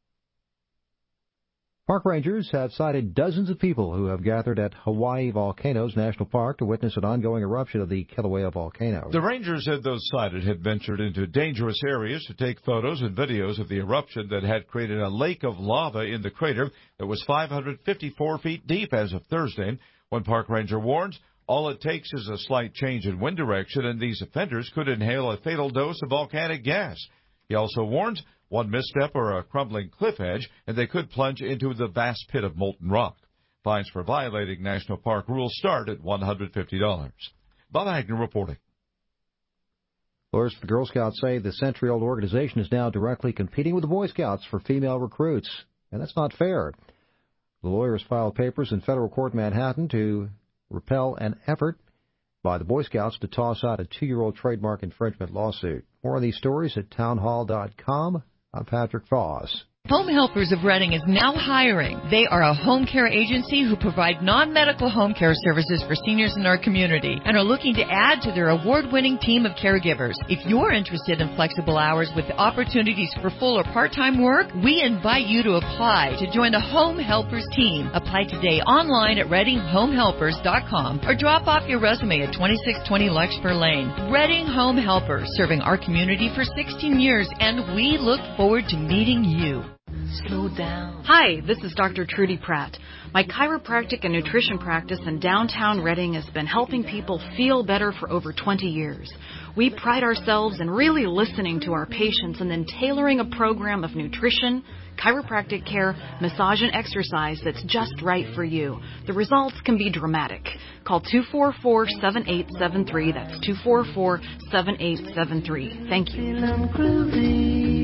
Park rangers have cited dozens of people who have gathered at Hawaii Volcanoes National Park to witness an ongoing eruption of the Kilauea volcano. The rangers said those cited had ventured into dangerous areas to take photos and videos of the eruption that had created a lake of lava in the crater that was five hundred fifty-four feet deep as of Thursday. One park ranger warns all it takes is a slight change in wind direction, and these offenders could inhale a fatal dose of volcanic gas. He also warns one misstep or a crumbling cliff edge, and they could plunge into the vast pit of molten rock. Fines for violating national park rules start at one hundred fifty dollars. Bob Agnew reporting. Lawyers for the Girl Scouts say the century-old organization is now directly competing with the Boy Scouts for female recruits, and that's not fair. The lawyers filed papers in federal court in Manhattan to repel an effort by the Boy Scouts to toss out a two-year-old trademark infringement lawsuit. More on these stories at town hall dot com. I'm Patrick Foss. Home Helpers of Reading is now hiring. They are a home care agency who provide non-medical home care services for seniors in our community and are looking to add to their award-winning team of caregivers. If you're interested in flexible hours with opportunities for full or part-time work, we invite you to apply to join the Home Helpers team. Apply today online at reading home helpers dot com or drop off your resume at twenty-six twenty Larkspur Lane. Reading Home Helpers, serving our community for sixteen years, and we look forward to meeting you. slow down. Hi, this is Doctor Trudy Pratt. My chiropractic and nutrition practice in downtown Reading has been helping people feel better for over twenty years. We pride ourselves in really listening to our patients and then tailoring a program of nutrition, chiropractic care, massage, and exercise that's just right for you. The results can be dramatic. Call two four four, seven eight seven three. That's two four four, seven eight seven three. Thank you.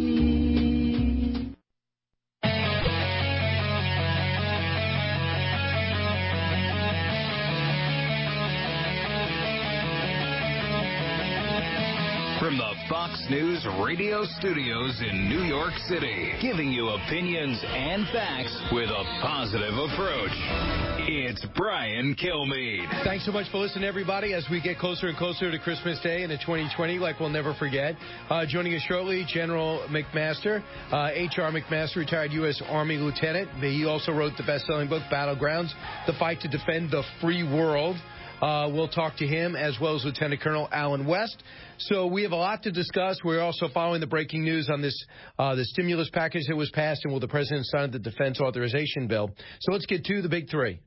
From the Fox News radio studios in New York City, giving you opinions and facts with a positive approach. It's Brian Kilmeade. Thanks so much for listening, everybody, as we get closer and closer to Christmas Day and to twenty twenty, like we'll never forget. Uh, joining us shortly, General McMaster, uh, H R McMaster, retired U S Army lieutenant. He also wrote the best-selling book, Battlegrounds, The Fight to Defend the Free World. Uh, we'll talk to him as well as Lieutenant Colonel Alan West. So we have a lot to discuss. We're also following the breaking news on this uh, the stimulus package that was passed and will the president sign the defense authorization bill. So let's get to the big three.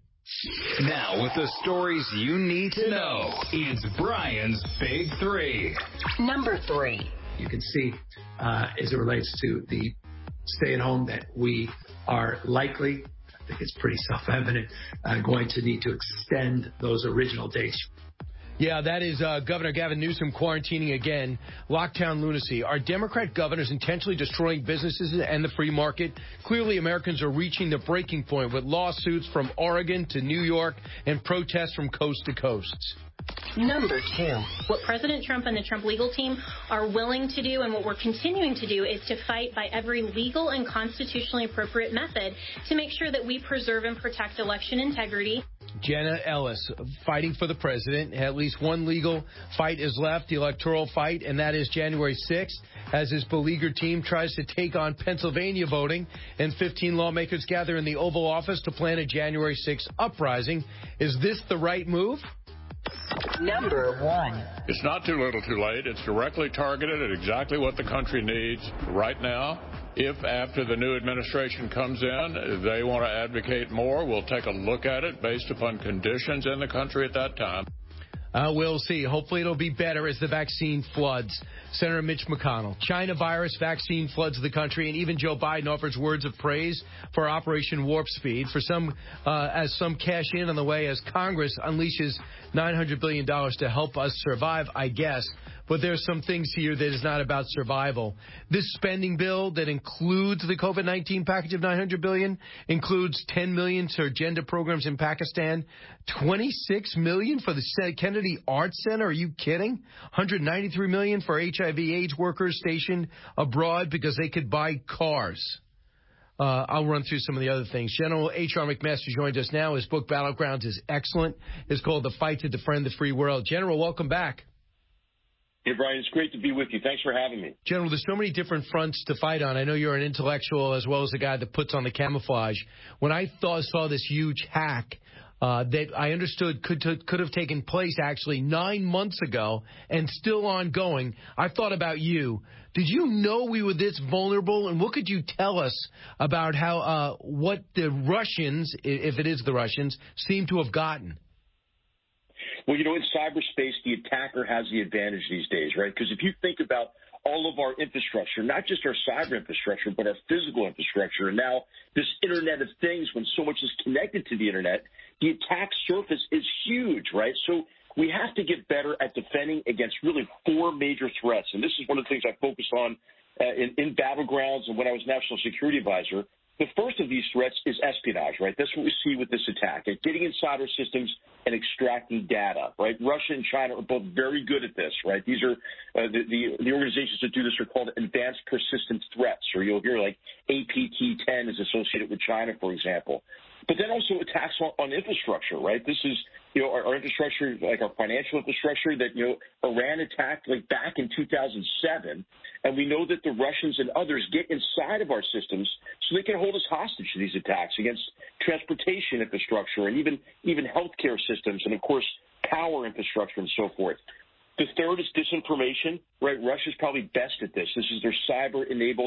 Now with the stories you need to know, it's Brian's Big Three. Number three. You can see uh, as it relates to the stay-at-home that we are likely, I think it's pretty self-evident, uh, going to need to extend those original dates. Yeah, that is uh, Governor Gavin Newsom quarantining again. Lockdown lunacy. Are Democrat governors intentionally destroying businesses and the free market? Clearly, Americans are reaching the breaking point with lawsuits from Oregon to New York and protests from coast to coast. Number two. What President Trump and the Trump legal team are willing to do and what we're continuing to do is to fight by every legal and constitutionally appropriate method to make sure that we preserve and protect election integrity. Jenna Ellis, fighting for the president. At least one legal fight is left, the electoral fight, and that is January sixth, as his beleaguered team tries to take on Pennsylvania voting, and fifteen lawmakers gather in the Oval Office to plan a January sixth uprising. Is this the right move? Number one. It's not too little too late. It's directly targeted at exactly what the country needs right now. If after the new administration comes in, they want to advocate more, we'll take a look at it based upon conditions in the country at that time. Uh, we'll see. Hopefully it'll be better as the vaccine floods. Senator Mitch McConnell. China virus vaccine floods the country, and even Joe Biden offers words of praise for Operation Warp Speed for some, uh, as some cash in on the way as Congress unleashes nine hundred billion dollars to help us survive, I guess. But there's some things here that is not about survival. This spending bill that includes the COVID nineteen package of nine hundred billion dollars includes ten million dollars to gender programs in Pakistan, twenty-six million dollars for the Kennedy Arts Center. Are you kidding? one hundred ninety-three million dollars for H I V AIDS workers stationed abroad because they could buy cars. Uh, I'll run through some of the other things. General H R McMaster joins us now. His book, Battlegrounds, is excellent. It's called The Fight to Defend the Free World. General, welcome back. Hey, Brian, it's great to be with you. Thanks for having me. General, there's so many different fronts to fight on. I know you're an intellectual as well as a guy that puts on the camouflage. When I thought, saw this huge hack uh, that I understood could t- could have taken place actually nine months ago and still ongoing, I thought about you. Did you know we were this vulnerable? And what could you tell us about how uh, what the Russians, if it is the Russians, seem to have gotten? Well, you know, in cyberspace, the attacker has the advantage these days, right? Because if you think about all of our infrastructure, not just our cyber infrastructure, but our physical infrastructure, and now this Internet of Things, when so much is connected to the Internet, the attack surface is huge, right? So we have to get better at defending against really four major threats. And this is one of the things I focused on uh, in, in Battlegrounds and when I was National Security Advisor. The first of these threats is espionage, right? That's what we see with this attack, getting inside our systems and extracting data, right? Russia and China are both very good at this, right? These are uh, the, the the organizations that do this are called advanced persistent threats, or you'll hear like A P T ten is associated with China, for example. But then also attacks on, on infrastructure, right? This is, you know, our, our infrastructure, like our financial infrastructure that, you know, Iran attacked like back in two thousand seven. And we know that the Russians and others get inside of our systems so they can hold us hostage to these attacks against transportation infrastructure and even, even healthcare systems and, of course, power infrastructure and so forth. The third is disinformation, right? Russia's probably best at this. This is their cyber-enabled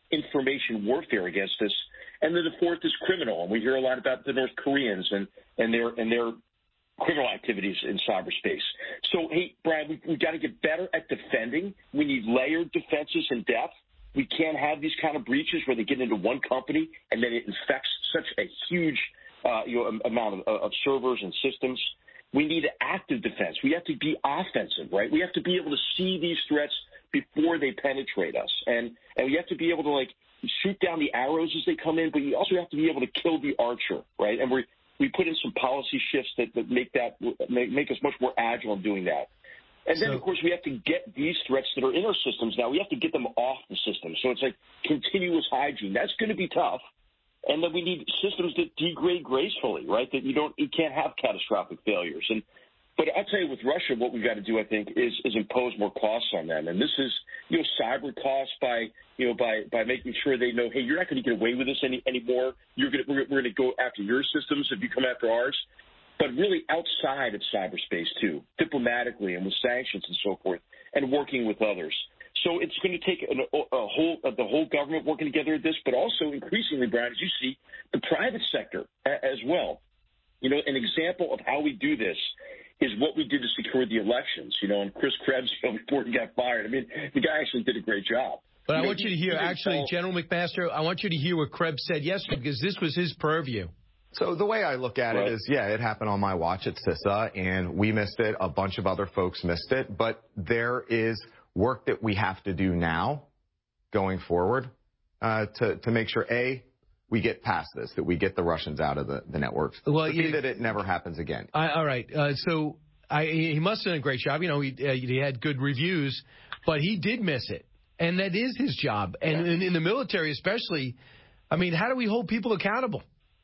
information warfare against us. And then the fourth is criminal. And we hear a lot about the North Koreans and, and their and their criminal activities in cyberspace. So, hey, Brian, we, we've got to get better at defending. We need layered defenses in depth. We can't have these kind of breaches where they get into one company and then it infects such a huge uh, you know, amount of, of servers and systems. We need active defense. We have to be offensive, right? We have to be able to see these threats before they penetrate us. And, and we have to be able to, like, shoot down the arrows as they come in, but you also have to be able to kill the archer, right? And we we put in some policy shifts that, that make that make, make us much more agile in doing that. And then, so, of course, we have to get these threats that are in our systems now. We have to get them off the system. So it's like continuous hygiene. That's going to be tough. And then we need systems that degrade gracefully, right? That you don't, you can't have catastrophic failures. And but I'll tell you, with Russia, what we've got to do, I think, is, is impose more costs on them. And this is, you know, cyber costs by, you know, by, by making sure they know, hey, you're not going to get away with this any anymore. You're going to, we're, we're going to go after your systems if you come after ours. But really outside of cyberspace too, diplomatically and with sanctions and so forth, and working with others. So it's going to take a, a whole uh, the whole government working together at this, but also increasingly, Brian, as you see, the private sector a, as well. You know, an example of how we do this is what we did to secure the elections. You know, and Chris Krebs, you know, before he got fired, I mean, the guy actually did a great job. But you I know, want you to hear, actually, tell, General McMaster, I want you to hear what Krebs said yesterday, because this was his purview. So the way I look at right. it is, yeah, it happened on my watch at CISA, and we missed it. A bunch of other folks missed it. But there is work that we have to do now going forward uh, to, to make sure, A, we get past this, that we get the Russians out of the, the networks. Well, to you, that it never happens again. I, all right. Uh, so I, he must have done a great job. You know, he, uh, he had good reviews, but he did miss it. And that is his job. And yeah. in, in the military especially, I mean, how do we hold people accountable?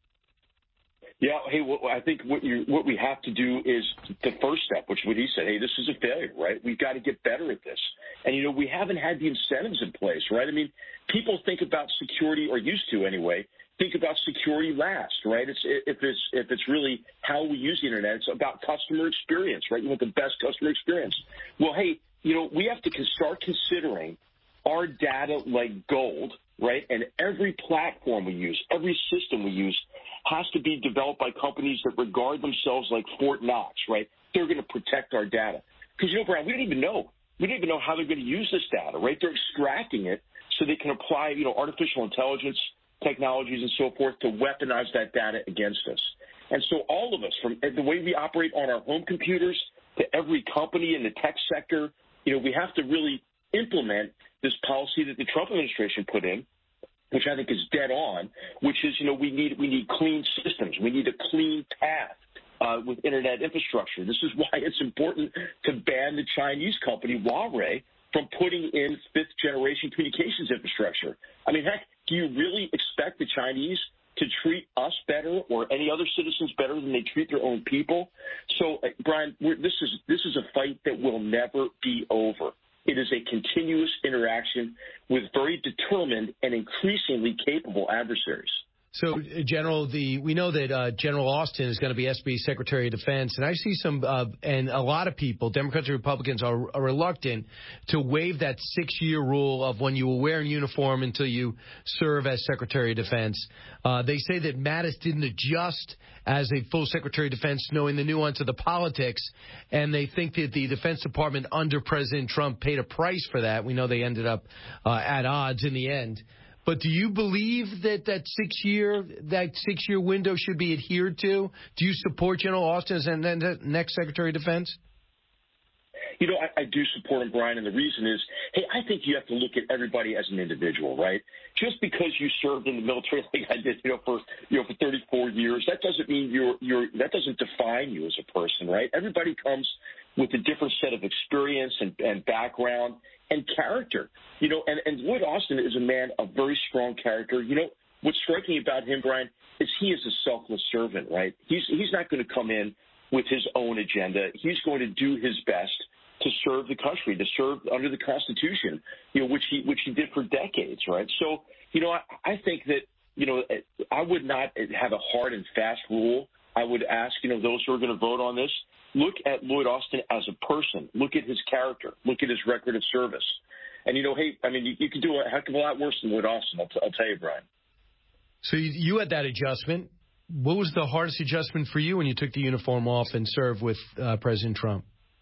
Yeah, hey, well, I think what you what we have to do is the first step, which is what he said. Hey, this is a failure, right? We've got to get better at this. And, you know, we haven't had the incentives in place, right? I mean, people think about security, or used to anyway, think about security last, right? It's if it's if it's really how we use the Internet, it's about customer experience, right? You want the best customer experience. Well, hey, you know, we have to start considering our data like gold, right? And every platform we use, every system we use has to be developed by companies that regard themselves like Fort Knox, right? They're going to protect our data. Because, you know, Brian, we don't even know. We don't even know how they're going to use this data, right? They're extracting it so they can apply, you know, artificial intelligence technologies and so forth to weaponize that data against us. And so all of us, from the way we operate on our home computers to every company in the tech sector, you know, we have to really implement this policy that the Trump administration put in, which I think is dead on, which is, you know, we need we need clean systems. We need a clean path uh, with Internet infrastructure. This is why it's important to ban the Chinese company Huawei from putting in fifth-generation communications infrastructure. I mean, heck, do you really expect the Chinese to treat us better or any other citizens better than they treat their own people? So, uh, Brian, we're, this is this is a fight that will never be over. It is a continuous interaction with very determined and increasingly capable adversaries. So, General, the we know that uh, General Austin is going to be S B Secretary of Defense, and I see some, uh, and a lot of people, Democrats and Republicans, are, are reluctant to waive that six-year rule of when you will wear a uniform until you serve as Secretary of Defense. Uh, they say that Mattis didn't adjust as a full Secretary of Defense, knowing the nuance of the politics, and they think that the Defense Department under President Trump paid a price for that. We know they ended up uh, at odds in the end. But do you believe that that six-year that six-year window should be adhered to? Do you support General Austin as the next Secretary of Defense? You know, I, I do support him, Brian, and the reason is, hey, I think you have to look at everybody as an individual, right? Just because you served in the military like I did, you know, for you know for thirty-four years, that doesn't mean you're you're that doesn't define you as a person, right? Everybody comes with a different set of experience and, and background and character, you know, and, and Lloyd Austin is a man of very strong character. You know, what's striking about him, Brian, is he is a selfless servant, right? He's he's not going to come in with his own agenda. He's going to do his best to serve the country, to serve under the Constitution, you know, which he which he did for decades, right? So, you know, I, I think that, you know, I would not have a hard and fast rule. I would ask, you know, those who are going to vote on this, look at Lloyd Austin as a person. Look at his character. Look at his record of service. And, you know, hey, I mean, you, you could do a heck of a lot worse than Lloyd Austin, I'll, t- I'll tell you, Brian. So you, you had that adjustment. What was the hardest adjustment for you when you took the uniform off and served with uh, President Trump?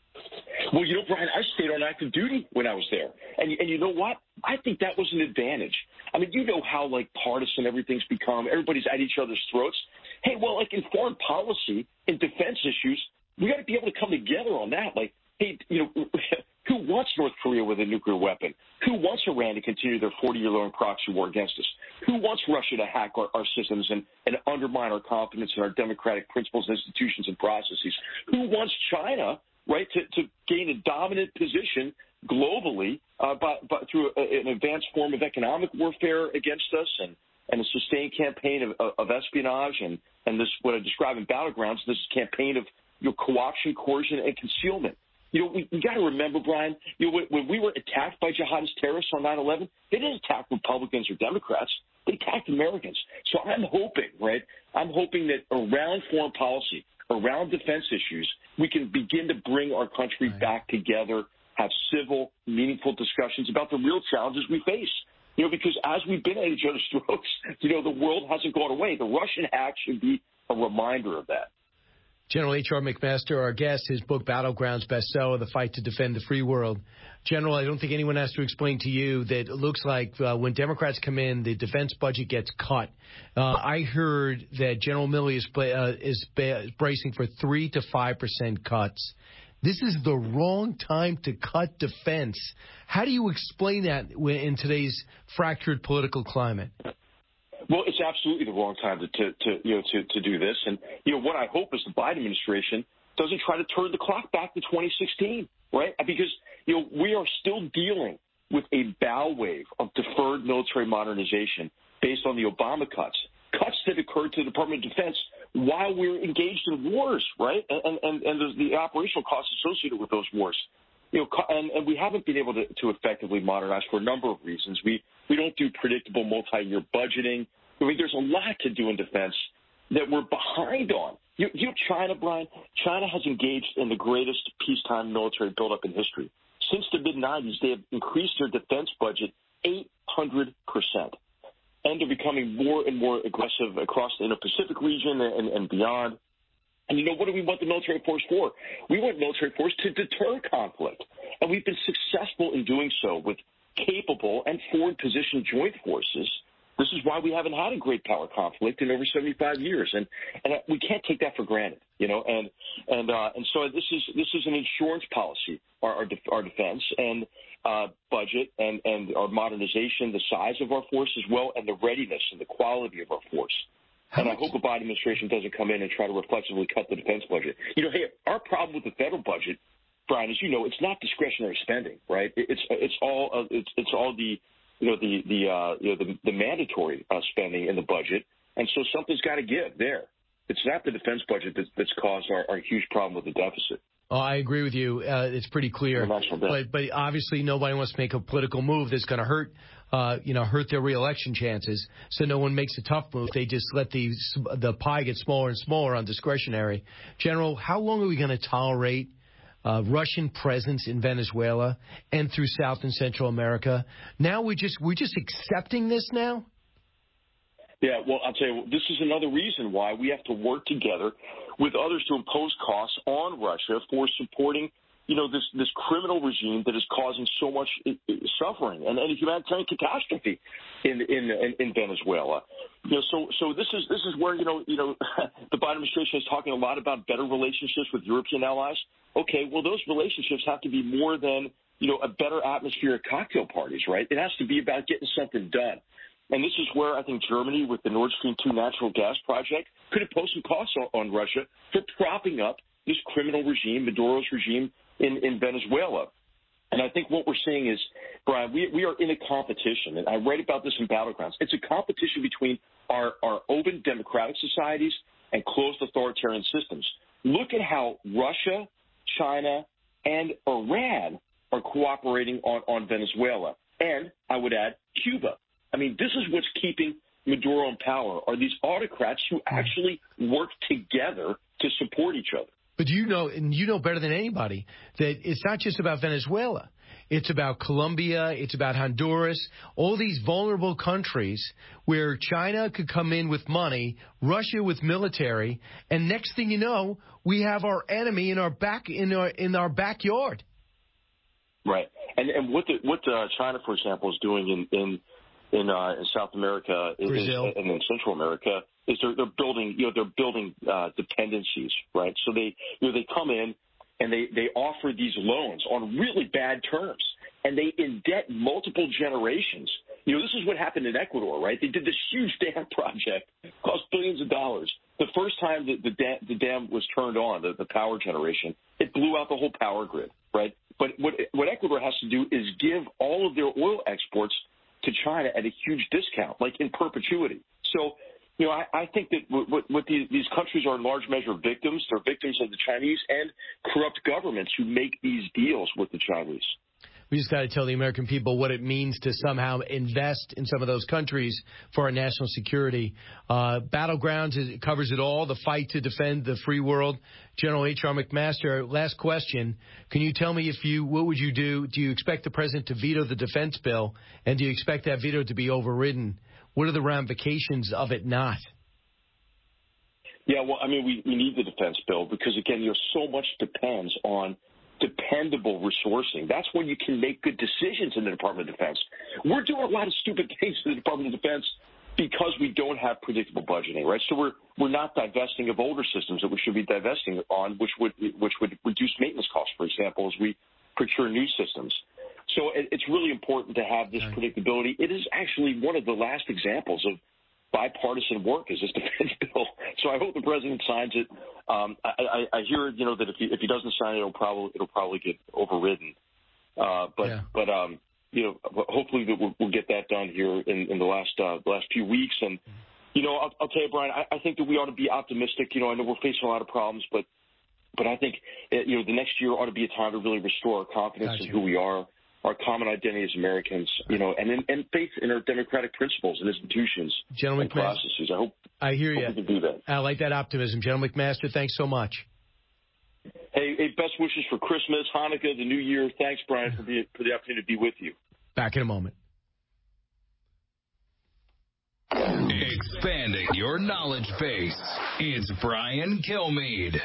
Well, you know, Brian, I stayed on active duty when I was there. And, and you know what? I think that was an advantage. I mean, you know how, like, partisan everything's become. Everybody's at each other's throats. Hey, well, like in foreign policy, in defense issues, we got to be able to come together on that. Like, hey, you know, who wants North Korea with a nuclear weapon? Who wants Iran to continue their forty-year-long proxy war against us? Who wants Russia to hack our, our systems and, and undermine our confidence in our democratic principles, institutions, and processes? Who wants China, right, to, to gain a dominant position globally uh, by, by, through a, an advanced form of economic warfare against us and, and a sustained campaign of, of espionage and, and this, what I describe in Battlegrounds, this campaign of you know, co-option, coercion, and concealment. You know, we, we got to remember, Brian, you know, when, when we were attacked by jihadist terrorists on nine eleven, they didn't attack Republicans or Democrats. They attacked Americans. So I'm hoping, right, I'm hoping that around foreign policy, around defense issues, we can begin to bring our country right. back together, have civil, meaningful discussions about the real challenges we face. You know, because as we've been at each other's throats, you know, the world hasn't gone away. The Russian hack should be a reminder of that. General H R. McMaster, our guest, his book, Battlegrounds bestseller, The Fight to Defend the Free World. General, I don't think anyone has to explain to you that it looks like uh, when Democrats come in, the defense budget gets cut. Uh, I heard that General Milley is, uh, is bracing for three to five percent cuts. This is the wrong time to cut defense. How do you explain that in today's fractured political climate? Well, it's absolutely the wrong time to, to, to you know to, to do this, and you know what I hope is the Biden administration doesn't try to turn the clock back to twenty sixteen, right? Because you know we are still dealing with a bow wave of deferred military modernization based on the Obama cuts, cuts that occurred to the Department of Defense while we're engaged in wars, right? And and and the, the operational costs associated with those wars. You know, and, and we haven't been able to, to effectively modernize for a number of reasons. We we don't do predictable multi-year budgeting. I mean, there's a lot to do in defense that we're behind on. You, you know, China, Brian, China has engaged in the greatest peacetime military buildup in history. Since the mid nineties, they have increased their defense budget eight hundred percent. And they're becoming more and more aggressive across the Indo-Pacific region and, and beyond. And, you know, what do we want the military force for? We want military force to deter conflict. And we've been successful in doing so with capable and forward-positioned joint forces. This is why we haven't had a great power conflict in over seventy-five years. And, and we can't take that for granted, you know. And and uh, and so this is this is an insurance policy, our, our, our defense and uh, budget and, and our modernization, the size of our force as well, and the readiness and the quality of our force. And I hope the Biden administration doesn't come in and try to reflexively cut the defense budget. You know, hey, our problem with the federal budget, Brian, as you know, it's not discretionary spending, right? It's it's all uh, it's it's all the you know the the uh, you know the, the mandatory uh, spending in the budget, and so something's got to give there. It's not the defense budget that's, that's caused our, our huge problem with the deficit. Oh, I agree with you. Uh, it's pretty clear. But, but obviously nobody wants to make a political move that's going to hurt, uh, you know, hurt their reelection chances. So no one makes a tough move. They just let the the pie get smaller and smaller on discretionary. General, how long are we going to tolerate uh, Russian presence in Venezuela and through South and Central America? Now we're just we're just accepting this now? Yeah, well, I'll tell you, this is another reason why we have to work together with others to impose costs on Russia for supporting, you know, this this criminal regime that is causing so much suffering and, and a humanitarian catastrophe in, in in in Venezuela. You know, so so this is this is where you know you know the Biden administration is talking a lot about better relationships with European allies. Okay, well, those relationships have to be more than you know a better atmosphere at cocktail parties, right? It has to be about getting something done. And this is where I think Germany, with the Nord Stream two natural gas project, could impose some costs on, on Russia for propping up this criminal regime, Maduro's regime in, in Venezuela. And I think what we're seeing is, Brian, we, we are in a competition, and I write about this in Battlegrounds. It's a competition between our, our open democratic societies and closed authoritarian systems. Look at how Russia, China, and Iran are cooperating on, on Venezuela. And, I would add, Cuba. I mean, this is what's keeping Maduro in power, are these autocrats who actually work together to support each other. But you know, and you know better than anybody, that it's not just about Venezuela. It's about Colombia. It's about Honduras. All these vulnerable countries where China could come in with money, Russia with military, and next thing you know, we have our enemy in our back in our in our backyard. Right, and and what the, what uh, China, for example, is doing in in in, uh, in South America is, and in Central America is they're, they're building you know they're building uh, dependencies, right? So they you know they come in and they they offer these loans on really bad terms, and they indebt multiple generations. You know, this is what happened in Ecuador, right? They did this huge dam project, cost billions of dollars. The first time that the dam, the dam was turned on, the, the power generation, it blew out the whole power grid, right? But what, what Ecuador has to do is give all of their oil exports to China at a huge discount, like in perpetuity. So, you know, I, I think that what, what these, these countries are in large measure victims. They're victims of the Chinese and corrupt governments who make these deals with the Chinese. We just got to tell the American people what it means to somehow invest in some of those countries for our national security. Uh, Battlegrounds it covers it all, the fight to defend the free world. General H R. McMaster, last question. Can you tell me if you, what would you do? Do you expect the president to veto the defense bill? And do you expect that veto to be overridden? What are the ramifications of it not? Yeah, well, I mean, we, we need the defense bill because, again, you know, so much depends on dependable resourcing. That's when you can make good decisions in the Department of Defense. We're doing a lot of stupid things in the Department of Defense because we don't have predictable budgeting, right? So we're we're not divesting of older systems that we should be divesting on, which would which would reduce maintenance costs, for example, as we procure new systems. So it, it's really important to have this predictability. It is actually one of the last examples of bipartisan work is this defense bill. So I hope the president signs it. Um, I, I, I hear, you know, that if he, if he doesn't sign it, it'll probably it'll probably get overridden. Uh, but yeah. but um, you know, hopefully we'll, we'll get that done here in, in the last uh, the last few weeks. And you know, I'll, I'll tell you, Brian, I, I think that we ought to be optimistic. You know, I know we're facing a lot of problems, but but I think you know the next year ought to be a time to really restore our confidence gotcha. in who we are, our common identity as Americans, you know, and in, and faith in our democratic principles and institutions Gentleman and processes. I hope I hear hope you. We can do that. I like that optimism. General McMaster, thanks so much. Hey, hey, best wishes for Christmas, Hanukkah, the New Year. Thanks, Brian, for, being, for the opportunity to be with you. Back in a moment. Expanding your knowledge base. It's Brian Kilmeade.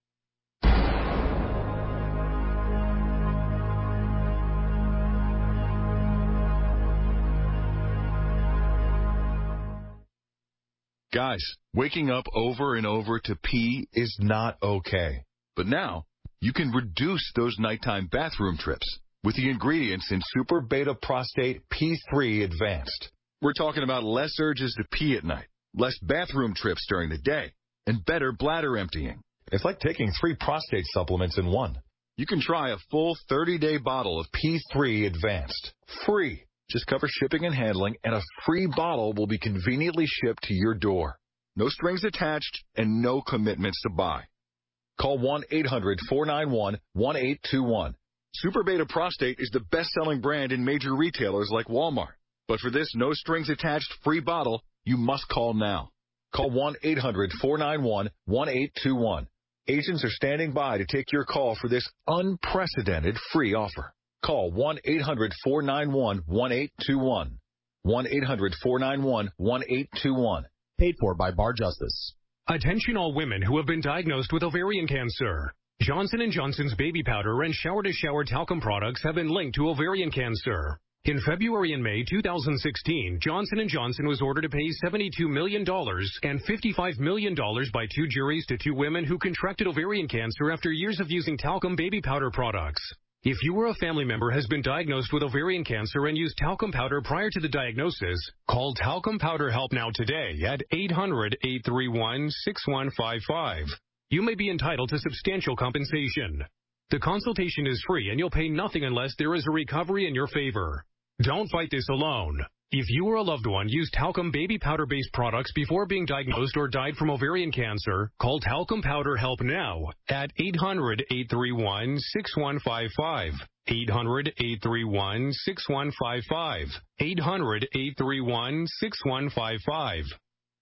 Guys, waking up over and over to pee is not okay. But now, you can reduce those nighttime bathroom trips with the ingredients in Super Beta Prostate P three Advanced. We're talking about less urges to pee at night, less bathroom trips during the day, and better bladder emptying. It's like taking three prostate supplements in one. You can try a full thirty-day bottle of P three Advanced. Free. Just cover shipping and handling, and a free bottle will be conveniently shipped to your door. No strings attached and no commitments to buy. Call one eight hundred four nine one one eight two one. Super Beta Prostate is the best-selling brand in major retailers like Walmart. But for this no-strings-attached free bottle, you must call now. Call one eight hundred four nine one one eight two one. Agents are standing by to take your call for this unprecedented free offer. Call one eight hundred four nine one one eight two one. one eight hundred four nine one one eight two one. Paid for by Bar Justice. Attention all women who have been diagnosed with ovarian cancer. Johnson and Johnson's baby powder and shower-to-shower talcum products have been linked to ovarian cancer. In February and May two thousand sixteen, Johnson and Johnson was ordered to pay seventy-two million dollars and fifty-five million dollars by two juries to two women who contracted ovarian cancer after years of using talcum baby powder products. If you or a family member has been diagnosed with ovarian cancer and used talcum powder prior to the diagnosis, call Talcum Powder Help Now today at eight hundred eight three one six one five five. You may be entitled to substantial compensation. The consultation is free and you'll pay nothing unless there is a recovery in your favor. Don't fight this alone. If you or a loved one used talcum baby powder-based products before being diagnosed or died from ovarian cancer, call Talcum Powder Help Now at eight hundred eight three one six one five five. eight hundred eight three one six one five five. eight hundred eight three one six one five five.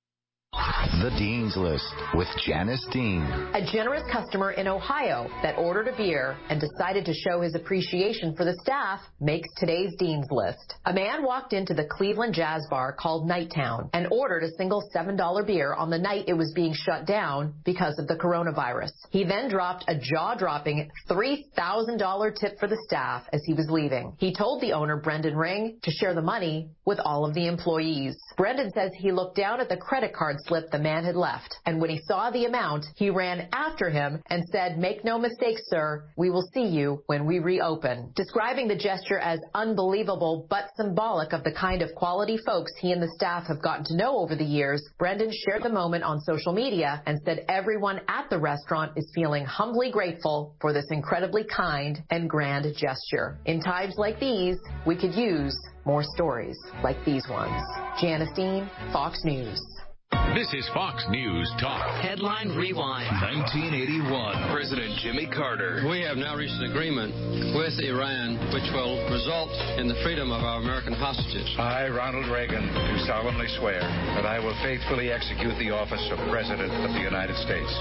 The Dean's List with Janice Dean. A generous customer in Ohio that ordered a beer and decided to show his appreciation for the staff makes today's Dean's List. A man walked into the Cleveland Jazz Bar called Nighttown and ordered a single seven dollar beer on the night it was being shut down because of the coronavirus. He then dropped a jaw-dropping three thousand dollars tip for the staff as he was leaving. He told the owner, Brendan Ring, to share the money with all of the employees. Brendan says he looked down at the credit card slip the man had left, and when he saw the amount, he ran after him and said, "Make no mistake, sir, we will see you when we reopen." Describing the gesture as unbelievable but symbolic of the kind of quality folks he and the staff have gotten to know over the years, Brendan shared the moment on social media and said everyone at the restaurant is feeling humbly grateful for this incredibly kind and grand gesture. In times like these, we could use more stories like these ones. Janice Dean, Fox News. This is Fox News Talk. Headline Rewind. nineteen eighty-one. President Jimmy Carter. We have now reached an agreement with Iran which will result in the freedom of our American hostages. I, Ronald Reagan, do solemnly swear that I will faithfully execute the office of President of the United States.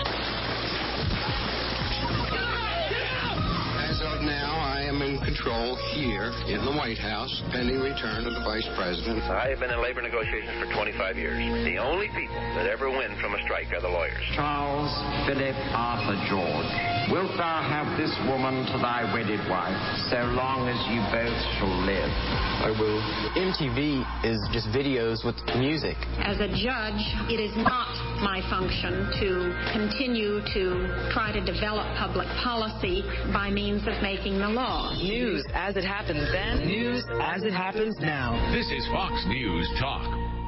As of now, I am in control here in the White House, pending return of the Vice President. I have been in labor negotiations for twenty-five years. The only people that ever win from a strike are the lawyers. Charles Philip Arthur George, wilt thou have this woman to thy wedded wife, so long as you both shall live? I will. M T V is just videos with music. As a judge, it is not my function to continue to try to develop public policy by means of making the law. News as it happens then, news as it happens now. This is Fox News Talk.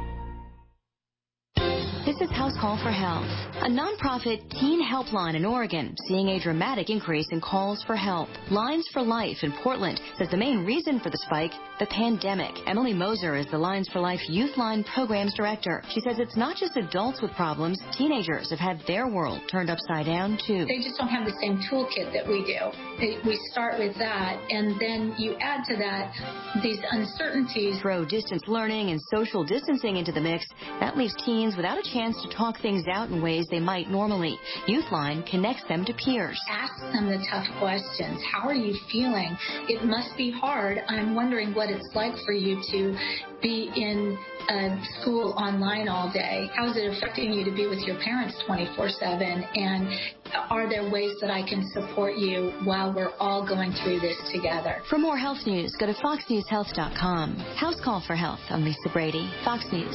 This is House Call for Health, a nonprofit teen helpline in Oregon seeing a dramatic increase in calls for help. Lines for Life in Portland says the main reason for the spike, the pandemic. Emily Moser is the Lines for Life Youth Line Programs Director. She says it's not just adults with problems. Teenagers have had their world turned upside down, too. They just don't have the same toolkit that we do. We start with that, and then you add to that these uncertainties. Throw distance learning and social distancing into the mix. That leaves teens without a chance to talk things out in ways they might normally. Youthline connects them to peers. Ask them the tough questions. How are you feeling? It must be hard. I'm wondering what it's like for you to be in uh, school online all day. How is it affecting you to be with your parents twenty-four seven? And are there ways that I can support you while we're all going through this together? For more health news, go to fox news health dot com. House Call for Health. I'm Lisa Brady, Fox News.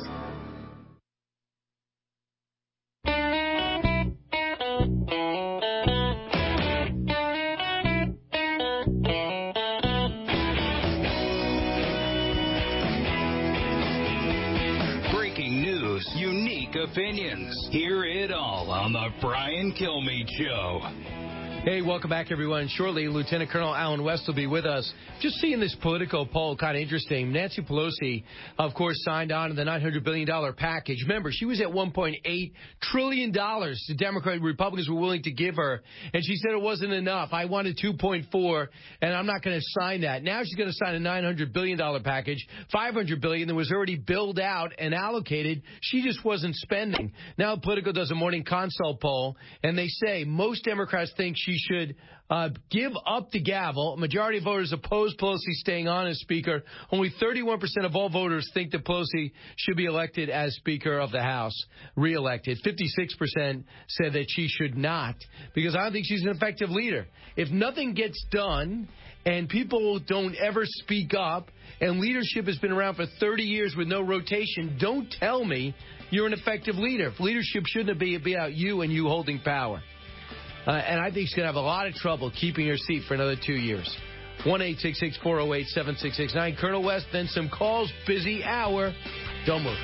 Opinions. Hear it all on the Brian Kilmeade Show. Hey, welcome back, everyone. Shortly, Lieutenant Colonel Alan West will be with us. Just seeing this Politico poll, kind of interesting. Nancy Pelosi, of course, signed on to the nine hundred billion dollars package. Remember, she was at one point eight trillion dollars the Democrat Republicans were willing to give her, and she said it wasn't enough. I wanted two point four, and I'm not going to sign that. Now she's going to sign a nine hundred billion dollars package, five hundred billion dollars that was already billed out and allocated. She just wasn't spending. Now Politico does a morning consult poll, and they say most Democrats think she should uh, give up the gavel. A majority of voters oppose Pelosi staying on as Speaker. Only thirty-one percent of all voters think that Pelosi should be elected as Speaker of the House, reelected. fifty-six percent said that she should not, because I don't think she's an effective leader. If nothing gets done and people don't ever speak up, and leadership has been around for thirty years with no rotation, don't tell me you're an effective leader. Leadership shouldn't be about you and you holding power. Uh, and I think she's going to have a lot of trouble keeping her seat for another two years. one eight six six, four oh eight, seven six six nine. Colonel West, then some calls. Busy hour. Don't move.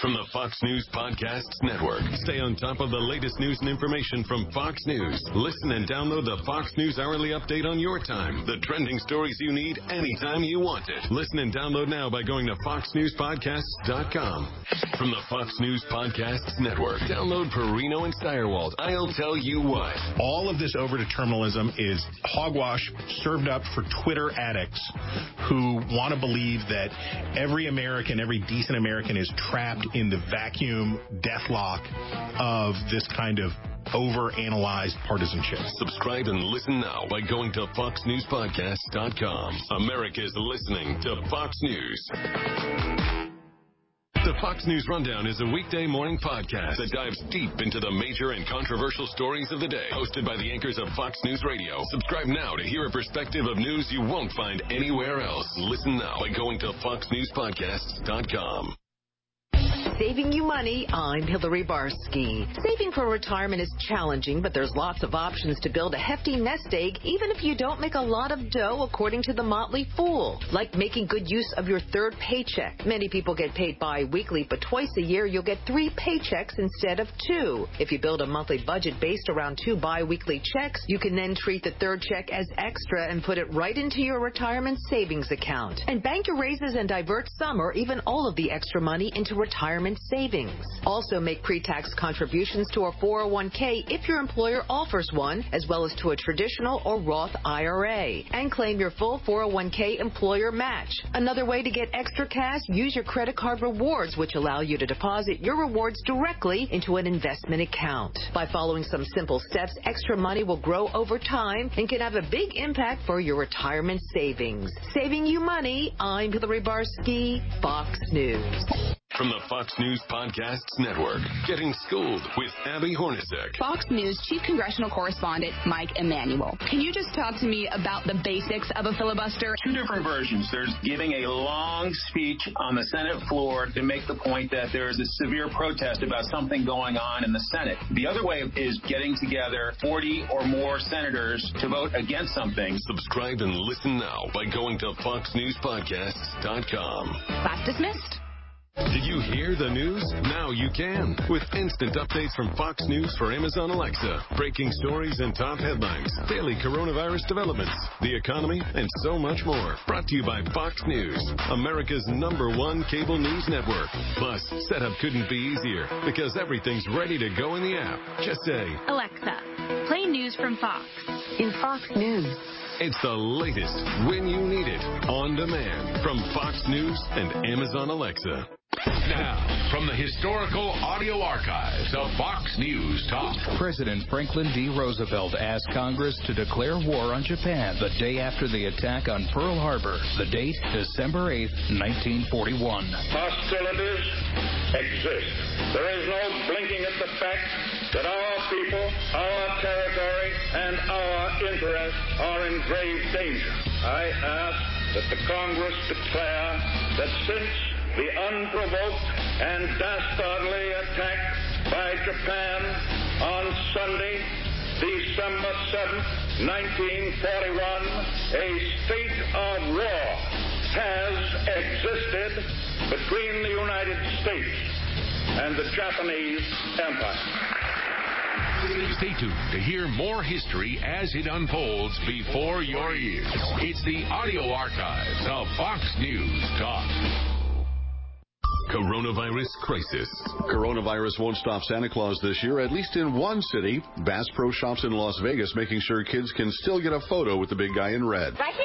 from the Fox News Podcasts Network. Stay on top of the latest news and information from Fox News. Listen and download the Fox News Hourly Update on your time. The trending stories you need anytime you want it. Listen and download now by going to fox news podcasts dot com. From the Fox News Podcasts Network, download Perino and Steyerwalt. I'll tell you what. All of this over-determinalism is hogwash served up for Twitter addicts who want to believe that every American, every decent American is trapped in the vacuum deathlock of this kind of over-analyzed partisanship. Subscribe and listen now by going to fox news podcasts dot com. America's listening to Fox News. The Fox News Rundown is a weekday morning podcast that dives deep into the major and controversial stories of the day. Hosted by the anchors of Fox News Radio. Subscribe now to hear a perspective of news you won't find anywhere else. Listen now by going to fox news podcasts dot com. Saving you money, I'm Hillary Barsky. Saving for retirement is challenging, but there's lots of options to build a hefty nest egg, even if you don't make a lot of dough, according to the Motley Fool. Like making good use of your third paycheck. Many people get paid bi-weekly, but twice a year you'll get three paychecks instead of two. If you build a monthly budget based around two bi-weekly checks, you can then treat the third check as extra and put it right into your retirement savings account. And bank your raises and divert some or even all of the extra money into retirement savings. Also make pre-tax contributions to a four oh one k if your employer offers one, as well as to a traditional or Roth I R A. And claim your full four oh one k employer match. Another way to get extra cash, use your credit card rewards, which allow you to deposit your rewards directly into an investment account. By following some simple steps, extra money will grow over time and can have a big impact for your retirement savings. Saving you money, I'm Hillary Barsky, Fox News. From the Fox News Podcasts Network, Getting Schooled with Abby Hornacek. Fox News Chief Congressional Correspondent Mike Emanuel. Can you just talk to me about the basics of a filibuster? Two different versions. There's giving a long speech on the Senate floor to make the point that there is a severe protest about something going on in the Senate. The other way is getting together forty or more senators to vote against something. Subscribe and listen now by going to fox news podcasts dot com. Class dismissed. Did you hear the news? Now you can. With instant updates from Fox News for Amazon Alexa. Breaking stories and top headlines. Daily coronavirus developments. The economy, and so much more. Brought to you by Fox News, America's number one cable news network. Plus, setup couldn't be easier because everything's ready to go in the app. Just say, Alexa, play news from Fox. In Fox News. It's the latest when you need it, on demand, from Fox News and Amazon Alexa. Now, from the historical audio archives of Fox News Talk. President Franklin D. Roosevelt asked Congress to declare war on Japan the day after the attack on Pearl Harbor. The date, December eighth, nineteen forty-one. Hostilities exist. There is no blinking at the fact that our people, our territory, and our interests are in grave danger. I ask that the Congress declare that since the unprovoked and dastardly attack by Japan on Sunday, December seventh, nineteen forty-one, a state of war has existed between the United States and the Japanese Empire. Stay tuned to hear more history as it unfolds before your ears. It's the audio archives of Fox News Talk. Coronavirus crisis. Coronavirus won't stop Santa Claus this year, at least in one city. Bass Pro Shops in Las Vegas making sure kids can still get a photo with the big guy in red. Right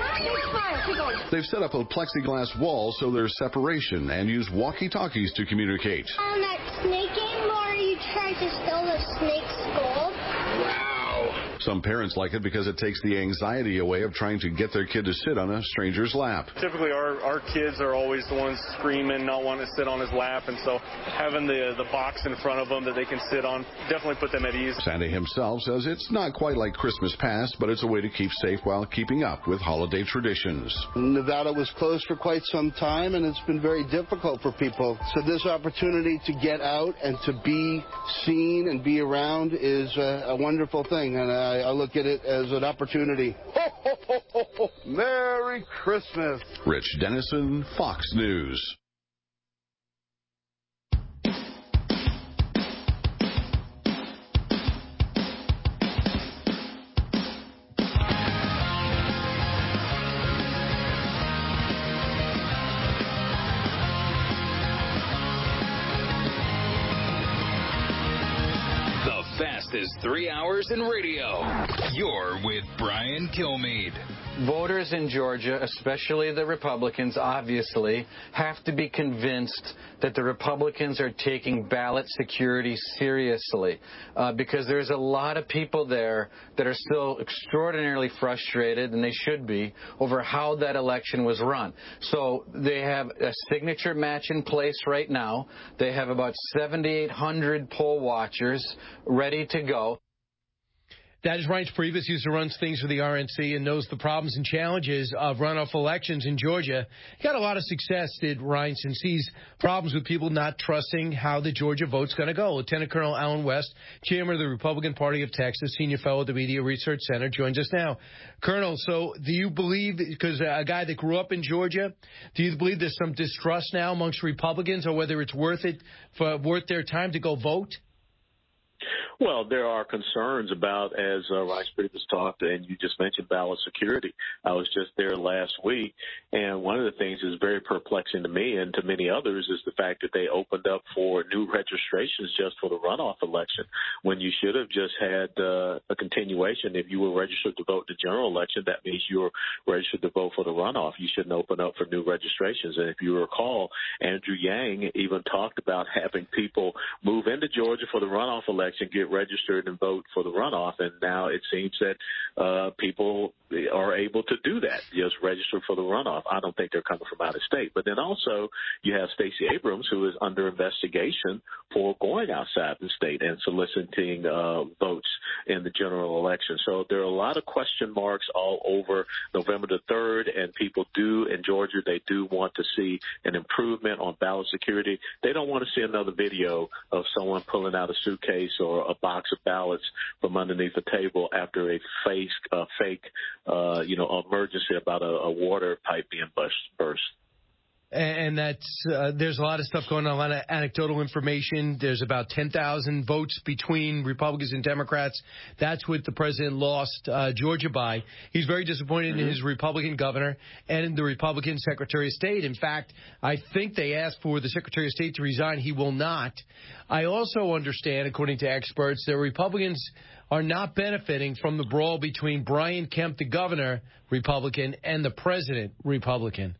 here. They've set up a plexiglass wall so there's separation and use walkie-talkies to communicate. On that snake game where you try to steal the snake's skull. Wow. Some parents like it because it takes the anxiety away of trying to get their kid to sit on a stranger's lap. Typically, our, our kids are always the ones screaming, not wanting to sit on his lap, and so having the, the box in front of them that they can sit on definitely put them at ease. Santa himself says it's not quite like Christmas past, but it's a way to keep safe while keeping up with holiday traditions. Nevada was closed for quite some time, and it's been very difficult for people. So this opportunity to get out and to be seen and be around is a, a wonderful thing, and I, I look at it as an opportunity. Ho, ho, ho, ho, ho. Merry Christmas. Rich Dennison, Fox News. fastest three hours in radio. You're with Brian Kilmeade. Voters in Georgia, especially the Republicans, obviously, have to be convinced that the Republicans are taking ballot security seriously, uh, because there's a lot of people there that are still extraordinarily frustrated, and they should be, over how that election was run. So they have a signature match in place right now. They have about seventy-eight hundred poll watchers ready to go. That is Reince Priebus, used to run things for the R N C and knows the problems and challenges of runoff elections in Georgia. He got a lot of success, did Reince, and sees problems with people not trusting how the Georgia vote's going to go. Lieutenant Colonel Allen West, chairman of the Republican Party of Texas, senior fellow at the Media Research Center, joins us now. Colonel, so do you believe, because a guy that grew up in Georgia, do you believe there's some distrust now amongst Republicans, or whether it's worth it, for worth their time to go vote? Well, there are concerns about, as uh, Reince Priebus talked, and you just mentioned ballot security. I was just there last week, and one of the things that's very perplexing to me and to many others is the fact that they opened up for new registrations just for the runoff election, when you should have just had uh, a continuation. If you were registered to vote in the general election, that means you were registered to vote for the runoff. You shouldn't open up for new registrations. And if you recall, Andrew Yang even talked about having people move into Georgia for the runoff election, get registered and vote for the runoff, and now it seems that uh, people are able to do that, just register for the runoff. I don't think they're coming from out of state. But then also you have Stacey Abrams, who is under investigation for going outside the state and soliciting uh, votes in the general election. So there are a lot of question marks all over November the third, and people do, in Georgia, they do want to see an improvement on ballot security. They don't want to see another video of someone pulling out a suitcase or a box of ballots from underneath the table after a fake, uh, fake, uh, you know, emergency about a, a water pipe being burst. burst. And that's uh, there's a lot of stuff going on, a lot of anecdotal information. There's about ten thousand votes between Republicans and Democrats. That's what the president lost uh, Georgia by. He's very disappointed mm-hmm. in his Republican governor and in the Republican Secretary of State. In fact, I think they asked for the Secretary of State to resign. He will not. I also understand, according to experts, that Republicans are not benefiting from the brawl between Brian Kemp, the governor, Republican, and the president, Republican.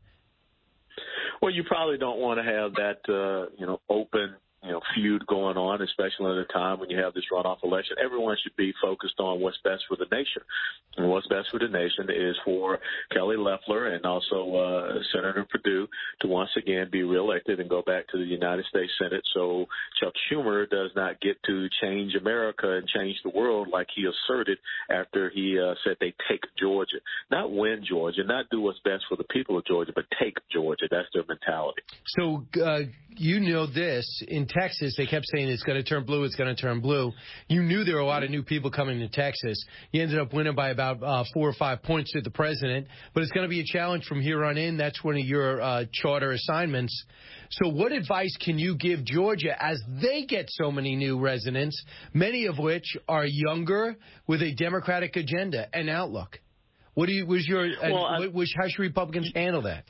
Well, you probably don't want to have that, uh, you know, open, you know, feud going on, especially at a time when you have this runoff election. Everyone should be focused on what's best for the nation. And what's best for the nation is for Kelly Loeffler and also uh, Senator Perdue to once again be reelected and go back to the United States Senate, so Chuck Schumer does not get to change America and change the world like he asserted after he uh, said they take Georgia. Not win Georgia, not do what's best for the people of Georgia, but take Georgia. That's their mentality. So uh, you know this. In Texas, they kept saying it's going to turn blue, it's going to turn blue. You knew there were a lot of new people coming to Texas. You ended up winning by about uh, four or five points to the president, but it's going to be a challenge from here on in. That's one of your uh, charter assignments. So what advice can you give Georgia as they get so many new residents, many of which are younger with a Democratic agenda and outlook? What do you, was your, well, uh, I, was, how should Republicans handle that?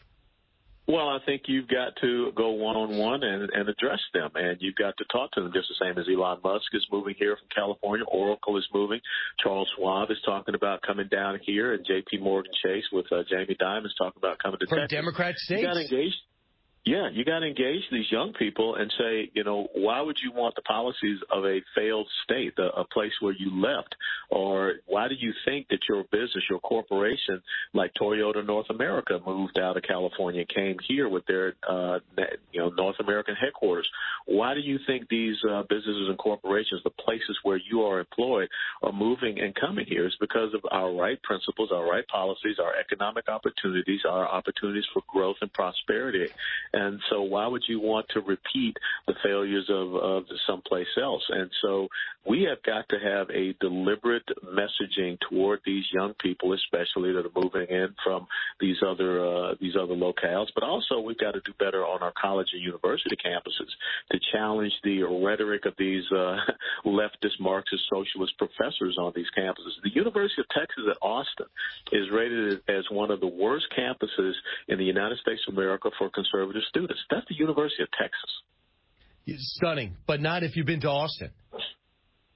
Well, I think you've got to go one-on-one and, and address them, and you've got to talk to them just the same as Elon Musk is moving here from California. Oracle is moving. Charles Schwab is talking about coming down here, and J P Morgan Chase with uh, Jamie Dimon is talking about coming to from Texas. From Democrat states? You got to engage. Yeah, you got to engage these young people and say, you know, why would you want the policies of a failed state, a, a place where you left? Or why do you think that your business, your corporation, like Toyota North America, moved out of California and came here with their, uh, you know, North American headquarters? Why do you think these uh, businesses and corporations, the places where you are employed, are moving and coming here? It's because of our right principles, our right policies, our economic opportunities, our opportunities for growth and prosperity. And so why would you want to repeat the failures of, of someplace else? And so we have got to have a deliberate messaging toward these young people, especially that are moving in from these other uh, these other locales. But also we've got to do better on our college and university campuses to challenge the rhetoric of these uh, leftist, Marxist, socialist professors on these campuses. The University of Texas at Austin is rated as one of the worst campuses in the United States of America for conservative students. That's the University of Texas. Stunning, but not if you've been to Austin.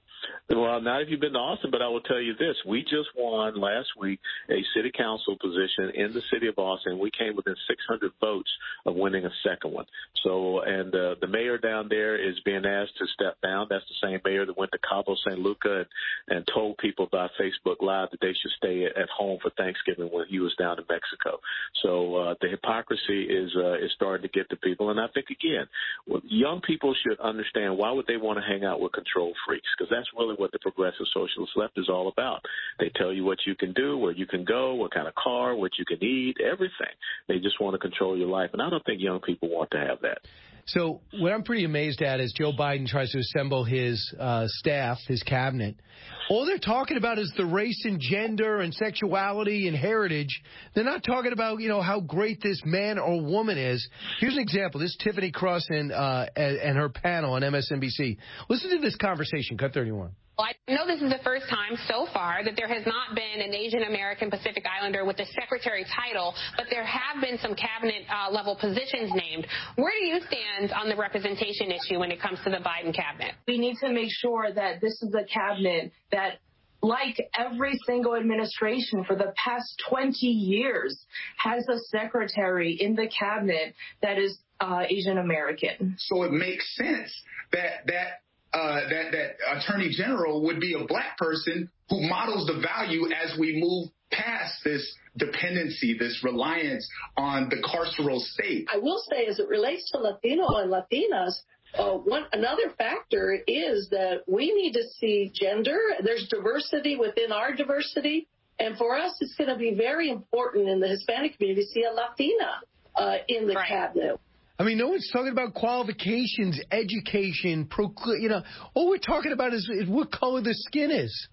Well, not if you've been to Austin, but I will tell you this. We just won last week a city council position in the city of Austin. We came within six hundred votes of winning a second one. So, and uh, the mayor down there is being asked to step down. That's the same mayor that went to Cabo San Luca and, and told people by Facebook Live that they should stay at home for Thanksgiving when he was down in Mexico. So uh, the hypocrisy is uh, is starting to get to people. And I think, again, well, young people should understand why would they want to hang out with control freaks, because that's really what the progressive socialist left is all about. They tell you what you can do, where you can go, what kind of car, what you can eat, everything. They just want to control your life, and I don't think young people want to have that. So what I'm pretty amazed at is Joe Biden tries to assemble his uh, staff, his cabinet. All they're talking about is the race and gender and sexuality and heritage. They're not talking about, you know, how great this man or woman is. Here's an example. This is Tiffany Cross and, uh, and, and her panel on M S N B C. Listen to this conversation, cut thirty-one. Well, I know this is the first time so far that there has not been an Asian American Pacific Islander with the secretary title, but there have been some cabinet uh, level positions named. Where do you stand on the representation issue when it comes to the Biden cabinet? We need to make sure that this is a cabinet that, like every single administration for the past twenty years, has a secretary in the cabinet that is uh, Asian American. So it makes sense that that Uh, that, that attorney general would be a black person who models the value as we move past this dependency, this reliance on the carceral state. I will say, as it relates to Latino and Latinas, uh, one another factor is that we need to see gender. There's diversity within our diversity. And for us, it's going to be very important in the Hispanic community to see a Latina uh, in the right. cabinet. I mean, no one's talking about qualifications, education, procl- you know. All we're talking about is, is what color the skin is.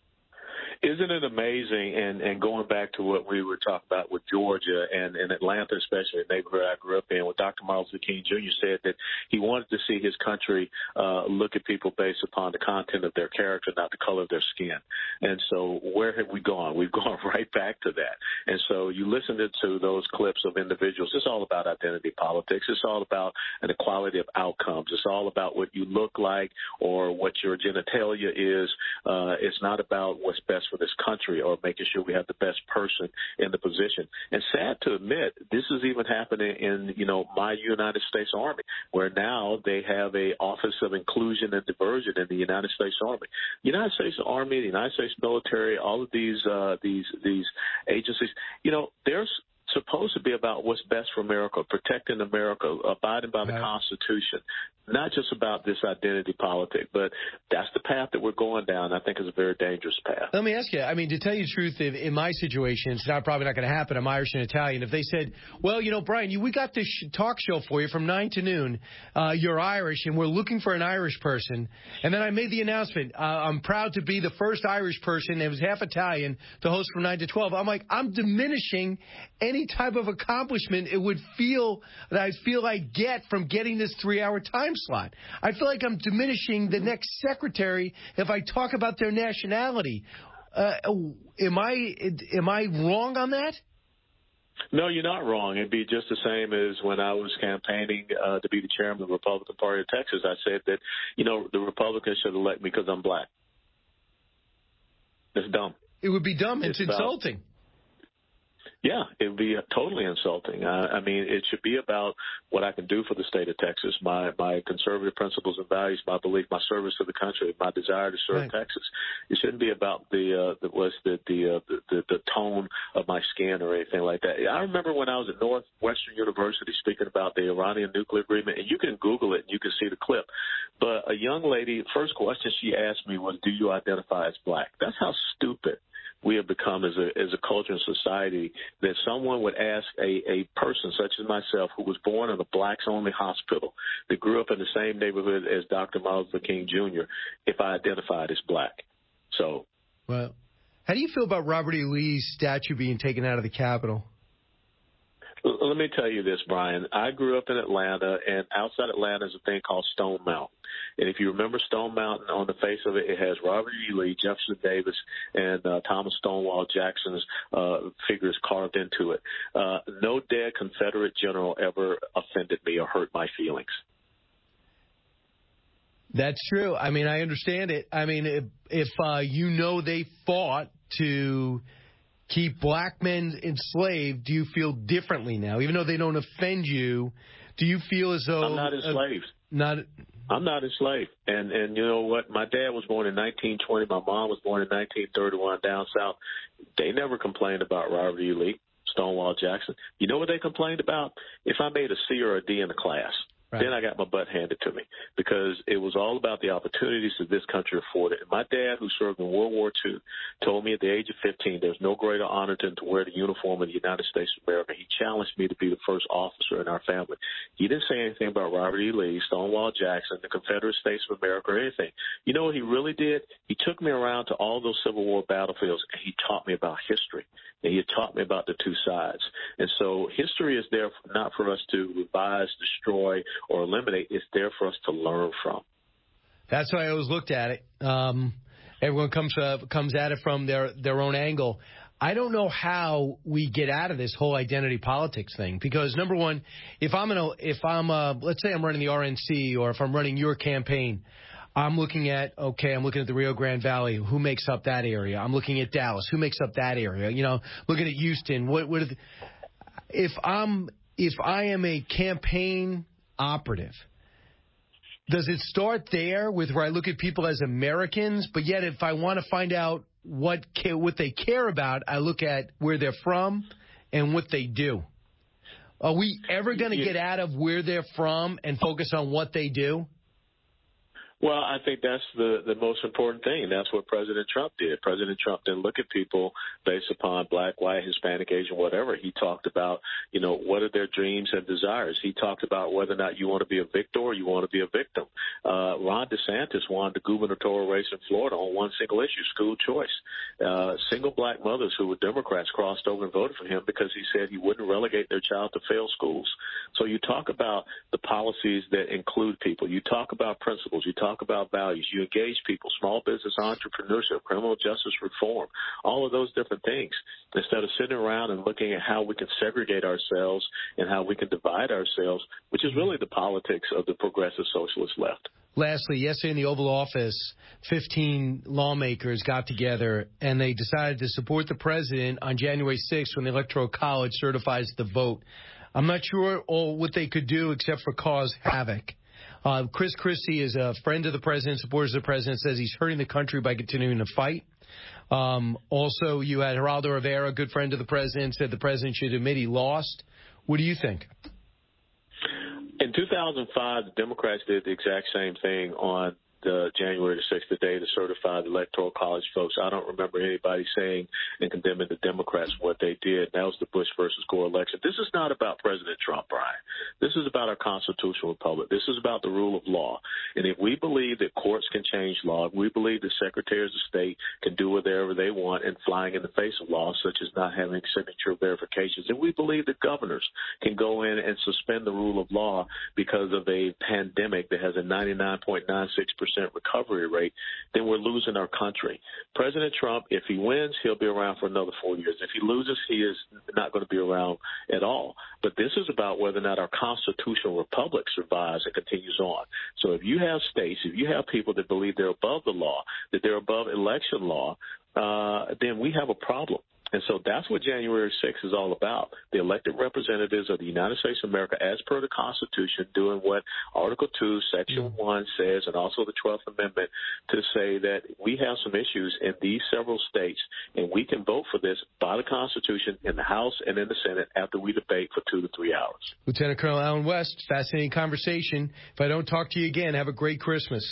Isn't it amazing? And, and going back to what we were talking about with Georgia and, and Atlanta, especially the neighborhood I grew up in, where Doctor Martin Luther King Junior said that he wanted to see his country uh, look at people based upon the content of their character, not the color of their skin. And so where have we gone? We've gone right back to that. And so you listen to those clips of individuals. It's all about identity politics. It's all about an equality of outcomes. It's all about what you look like or what your genitalia is. Uh, it's not about what's best for this country or making sure we have the best person in the position. And sad to admit, this is even happening in, you know, my United States Army, where now they have a Office of Inclusion and Diversion in the United States Army. United States Army, the United States military, all of these uh, these these agencies, you know, there's supposed to be about what's best for America, protecting America, abiding by the right. Constitution, not just about this identity politic. But that's the path that we're going down. I think is a very dangerous path. Let me ask you, I mean, to tell you the truth, in, in my situation, it's not probably not going to happen. I'm Irish and Italian. If they said, well, you know, Brian, you, we got this sh- talk show for you from nine to noon. Uh, you're Irish, and we're looking for an Irish person. And then I made the announcement, uh, I'm proud to be the first Irish person that was half Italian to host from nine to twelve. I'm like, I'm diminishing any type of accomplishment it would feel that I feel I get from getting this three-hour time slot. I feel like I'm diminishing the next secretary if I talk about their nationality. Uh, am I am I wrong on that? No, you're not wrong. It'd be just the same as when I was campaigning uh, to be the chairman of the Republican Party of Texas. I said that, you know, the Republicans should elect me because I'm black. It's dumb. It would be dumb. It's, it's insulting. About, Yeah, it would be totally insulting. I, I mean, it should be about what I can do for the state of Texas, my, my conservative principles and values, my belief, my service to the country, my desire to serve right. Texas. It shouldn't be about the uh, the what's the the, uh, the the tone of my skin or anything like that. I remember when I was at Northwestern University speaking about the Iranian nuclear agreement, and you can Google it and you can see the clip. But a young lady, first question she asked me was, "Do you identify as black?" That's how stupid we have become as a as a culture and society, that someone would ask a, a person such as myself, who was born in a blacks-only hospital, that grew up in the same neighborhood as Doctor Martin Luther King Junior, if I identified as black. So, well, how do you feel about Robert E. Lee's statue being taken out of the Capitol? Let me tell you this, Brian. I grew up in Atlanta, and outside Atlanta is a thing called Stone Mountain. And if you remember Stone Mountain, on the face of it, it has Robert E. Lee, Jefferson Davis, and uh, Thomas Stonewall Jackson's uh, figures carved into it. Uh, no dead Confederate general ever offended me or hurt my feelings. That's true. I mean, I understand it. I mean, if, if uh, you know they fought to keep black men enslaved, do you feel differently now? Even though they don't offend you, do you feel as though... I'm not enslaved. Uh, not. I'm not enslaved. And, and you know what? My dad was born in nineteen twenty. My mom was born in nineteen thirty-one down south. They never complained about Robert E. Lee, Stonewall Jackson. You know what they complained about? If I made a C or a D in the class. Right. Then I got my butt handed to me because it was all about the opportunities that this country afforded. And my dad, who served in World War Two, told me at the age of fifteen there's no greater honor than to wear the uniform of the United States of America. He challenged me to be the first officer in our family. He didn't say anything about Robert E. Lee, Stonewall Jackson, the Confederate States of America, or anything. You know what he really did? He took me around to all those Civil War battlefields, and he taught me about history. And he had taught me about the two sides. And so history is there not for us to revise, destroy, or eliminate. It's there for us to learn from. That's why I always looked at it. Um, everyone comes uh, comes at it from their, their own angle. I don't know how we get out of this whole identity politics thing because, number one, if I'm, in a, if I'm uh, let's say I'm running the R N C or if I'm running your campaign, I'm looking at, okay, I'm looking at the Rio Grande Valley. Who makes up that area? I'm looking at Dallas. Who makes up that area? You know, looking at Houston. What, what are the, if I'm, if I am a campaign operative, does it start there with where I look at people as Americans, but yet if I want to find out what, what they care about, I look at where they're from and what they do? Are we ever going to get out of where they're from and focus on what they do? Well, I think that's the, the most important thing. That's what President Trump did. President Trump didn't look at people based upon black, white, Hispanic, Asian, whatever. He talked about, you know, what are their dreams and desires. He talked about whether or not you want to be a victor or you want to be a victim. Uh, Ron DeSantis won the gubernatorial race in Florida on one single issue, school choice. Uh, single black mothers who were Democrats crossed over and voted for him because he said he wouldn't relegate their child to fail schools. So you talk about the policies that include people. You talk about principles. You talk about values. You engage people, small business entrepreneurship, criminal justice reform, all of those different things, instead of sitting around and looking at how we can segregate ourselves and how we can divide ourselves, which is really the politics of the progressive socialist left. Lastly, yesterday in the Oval Office, fifteen lawmakers got together and they decided to support the president on January sixth when the Electoral College certifies the vote. I'm not sure all what they could do except for cause havoc. Uh, Chris Christie is a friend of the president, supporters of the president, says he's hurting the country by continuing to fight. Um, also, you had Geraldo Rivera, a good friend of the president, said the president should admit he lost. What do you think? In two thousand five, the Democrats did the exact same thing on the January the sixth, the day to certify the Electoral College folks. I don't remember anybody saying and condemning the Democrats what they did. That was the Bush versus Gore election. This is not about President Trump, Brian. This is about our constitutional republic. This is about the rule of law. And if we believe that courts can change law, if we believe that secretaries of state can do whatever they want and flying in the face of law, such as not having signature verifications, if we believe that governors can go in and suspend the rule of law because of a pandemic that has a ninety-nine point nine six percent recovery rate, then we're losing our country. President Trump, if he wins, he'll be around for another four years. If he loses, he is not going to be around at all. But this is about whether or not our constitutional republic survives and continues on. So if you have states, if you have people that believe they're above the law, that they're above election law, uh, then we have a problem. And so that's what January sixth is all about. The elected representatives of the United States of America, as per the Constitution, doing what Article two, Section one says, and also the twelfth Amendment, to say that we have some issues in these several states, and we can vote for this by the Constitution in the House and in the Senate after we debate for two to three hours. Lieutenant Colonel Allen West, fascinating conversation. If I don't talk to you again, have a great Christmas.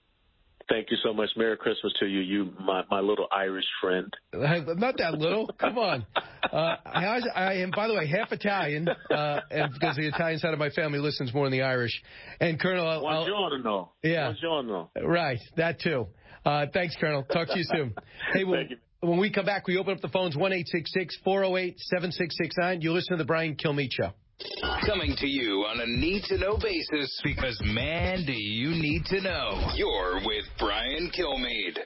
Thank you so much. Merry Christmas to you, you, my, my little Irish friend. Not that little. Come on. Uh, I, I am, by the way, half Italian, uh, and because the Italian side of my family listens more than the Irish. And Colonel, I'll, Buongiorno. Yeah. Buongiorno. Right. That too. Uh, thanks, Colonel. Talk to you soon. Hey, when, when we come back, we open up the phones one eight six six, four oh eight, seven six six nine. You listen to the Brian Kilmeade Show. Coming to you on a need-to-know basis because, man, do you need to know. You're with Brian Kilmeade.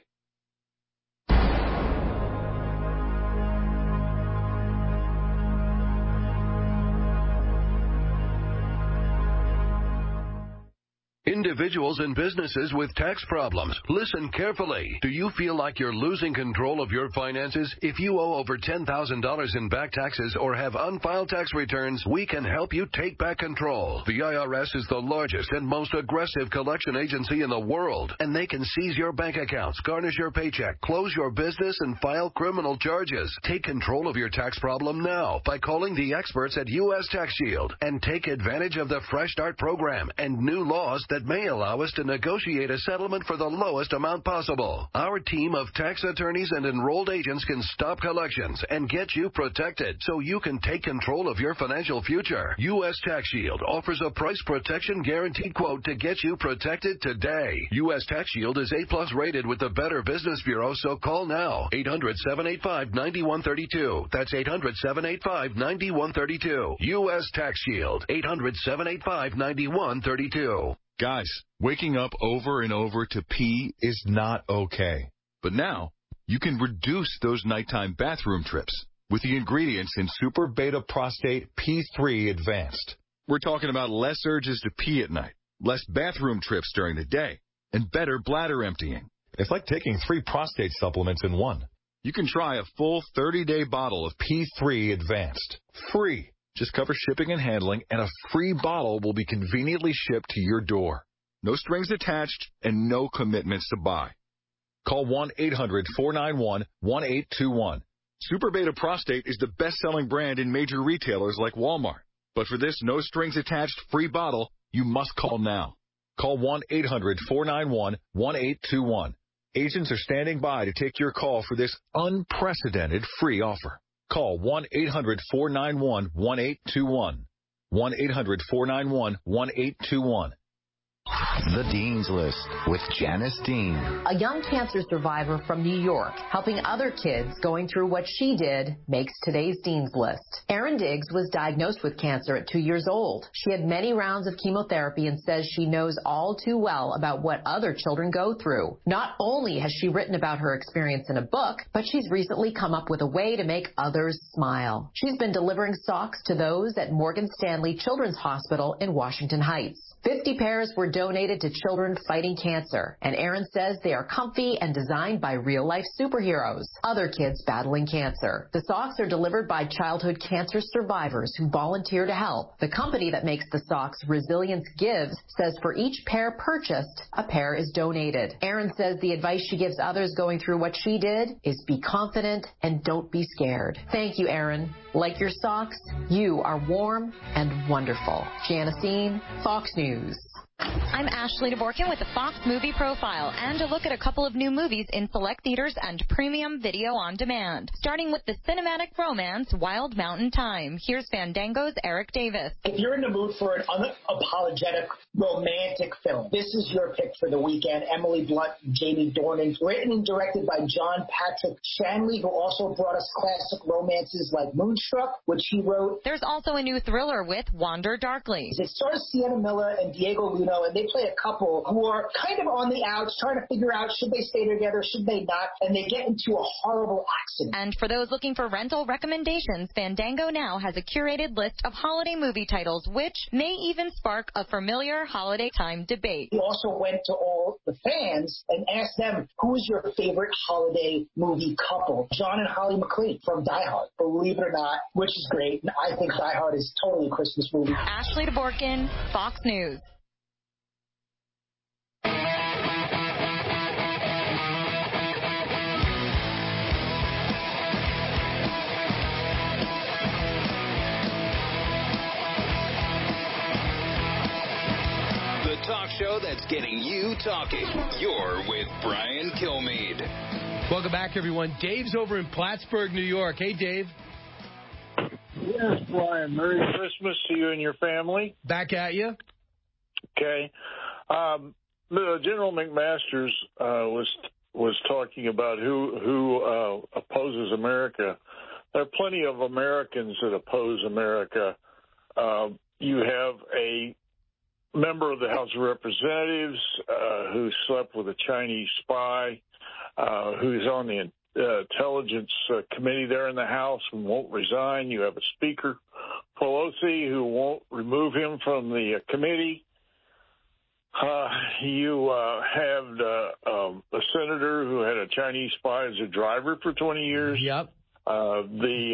Individual individuals and businesses with tax problems. Listen carefully. Do you feel like you're losing control of your finances? If you owe over ten thousand dollars in back taxes or have unfiled tax returns, we can help you take back control. The I R S is the largest and most aggressive collection agency in the world, and they can seize your bank accounts, garnish your paycheck, close your business, and file criminal charges. Take control of your tax problem now by calling the experts at U S Tax Shield and take advantage of the Fresh Start program and new laws that may allow us to negotiate a settlement for the lowest amount possible. Our team of tax attorneys and enrolled agents can stop collections and get you protected so you can take control of your financial future. U S Tax Shield offers a price protection guaranteed quote to get you protected today. U S Tax Shield is A plus rated with the Better Business Bureau, so call now. eight hundred, seven eight five, nine one three two. That's eight hundred, seven eight five, nine one three two. U S Tax Shield. eight hundred, seven eight five, nine one three two. Guys, waking up over and over to pee is not okay. But now, you can reduce those nighttime bathroom trips with the ingredients in Super Beta Prostate P three Advanced. We're talking about less urges to pee at night, less bathroom trips during the day, and better bladder emptying. It's like taking three prostate supplements in one. You can try a full thirty-day bottle of P three Advanced. Free. Just cover shipping and handling, and a free bottle will be conveniently shipped to your door. No strings attached and no commitments to buy. Call one eight hundred, four nine one, one eight two one. Super Beta Prostate is the best-selling brand in major retailers like Walmart. But for this no-strings-attached free bottle, you must call now. Call one eight hundred, four nine one, one eight two one. Agents are standing by to take your call for this unprecedented free offer. Call one eight hundred, four nine one, one eight two one. one eight hundred, four nine one, one eight two one. The Dean's List with Janice Dean. A young cancer survivor from New York helping other kids going through what she did makes today's Dean's List. Erin Diggs was diagnosed with cancer at two years old. She had many rounds of chemotherapy and says she knows all too well about what other children go through. Not only has she written about her experience in a book, but she's recently come up with a way to make others smile. She's been delivering socks to those at Morgan Stanley Children's Hospital in Washington Heights. fifty pairs were donated to children fighting cancer, and Erin says they are comfy and designed by real-life superheroes, other kids battling cancer. The socks are delivered by childhood cancer survivors who volunteer to help. The company that makes the socks, Resilience Gives, says for each pair purchased, a pair is donated. Erin says the advice she gives others going through what she did is be confident and don't be scared. Thank you, Erin. Like your socks, you are warm and wonderful. Janice Dean, Fox News. I'm Ashley Dvorkin with the Fox Movie Profile and a look at a couple of new movies in select theaters and premium video on demand. Starting with the cinematic romance Wild Mountain Thyme. Here's Fandango's Eric Davis. If you're in the mood for an unapologetic romantic film, this is your pick for the weekend. Emily Blunt, Jamie Dornan, written and directed by John Patrick Shanley, who also brought us classic romances like Moonstruck, which he wrote. There's also a new thriller with Wander Darkly. It stars Sienna Miller and Diego Luna, and they play a couple who are kind of on the outs, trying to figure out should they stay together, should they not, and they get into a horrible accident. And for those looking for rental recommendations, Fandango now has a curated list of holiday movie titles, which may even spark a familiar holiday time debate. He also went to all the fans and asked them, who is your favorite holiday movie couple? John and Holly McLean from Die Hard, believe it or not, which is great. I think Die Hard is totally a Christmas movie. Ashley Dvorkin, Fox News. Talk show that's getting you talking. You're with Brian Kilmeade. Welcome back, everyone. Dave's over in Plattsburgh, New York. Hey, Dave. Yes, Brian. Merry Christmas to you and your family. Back at you. Okay. Um, General McMaster's uh, was was talking about who who uh, opposes America. There are plenty of Americans that oppose America. Uh, you have a member of the House of Representatives uh, who slept with a Chinese spy, uh, who's on the uh, intelligence uh, committee there in the House and won't resign. You have a Speaker, Pelosi, who won't remove him from the uh, committee. Uh, you uh, had uh, um, a senator who had a Chinese spy as a driver for twenty years. Yep. Uh, the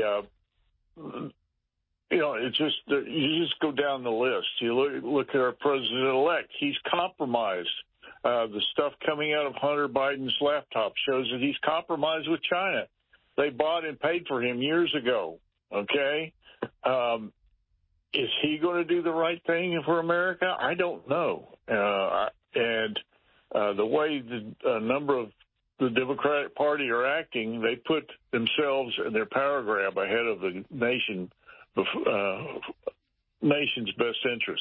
uh, you know, it's just you just go down the list. You look look at our president-elect; he's compromised. Uh, the stuff coming out of Hunter Biden's laptop shows that he's compromised with China. They bought and paid for him years ago. Okay. Um, Is he going to do the right thing for America? I don't know. Uh, and uh, the way the uh, number of the Democratic Party are acting, they put themselves and their power grab ahead of the nation, uh, nation's best interest.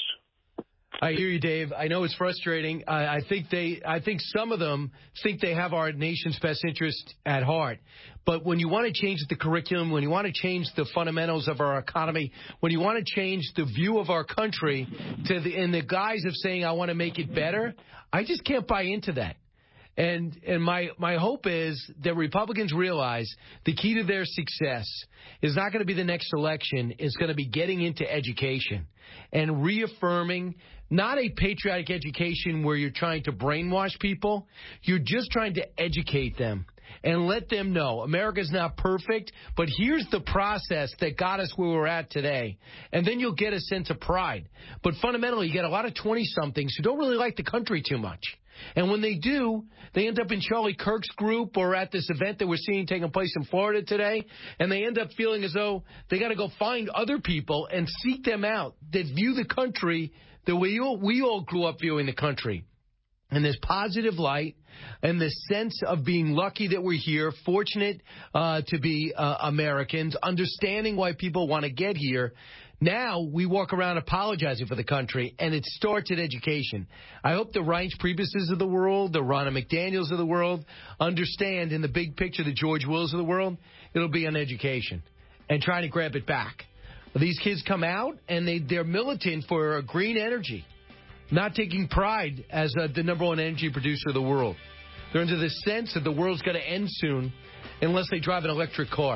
I hear you, Dave. I know it's frustrating. I, I think they, I think some of them think they have our nation's best interest at heart. But when you want to change the curriculum, when you want to change the fundamentals of our economy, when you want to change the view of our country to the, in the guise of saying I want to make it better, I just can't buy into that. And and my, my hope is that Republicans realize the key to their success is not going to be the next election. It's going to be getting into education and reaffirming not a patriotic education where you're trying to brainwash people. You're just trying to educate them and let them know America's not perfect, but here's the process that got us where we're at today. And then you'll get a sense of pride. But fundamentally, you get a lot of twenty-somethings who don't really like the country too much. And when they do, they end up in Charlie Kirk's group or at this event that we're seeing taking place in Florida today, and they end up feeling as though they got to go find other people and seek them out that view the country the way you, we all grew up viewing the country. And this positive light and the sense of being lucky that we're here, fortunate uh, to be uh, Americans, understanding why people want to get here. Now we walk around apologizing for the country, and it starts at education. I hope the Reince Priebus's of the world, the Ronna McDaniels of the world, understand in the big picture, the George Wills of the world, it'll be on education and trying to grab it back. These kids come out, and they, they're militant for green energy, not taking pride as uh, the number one energy producer of the world. They're under the sense that the world's going to end soon unless they drive an electric car.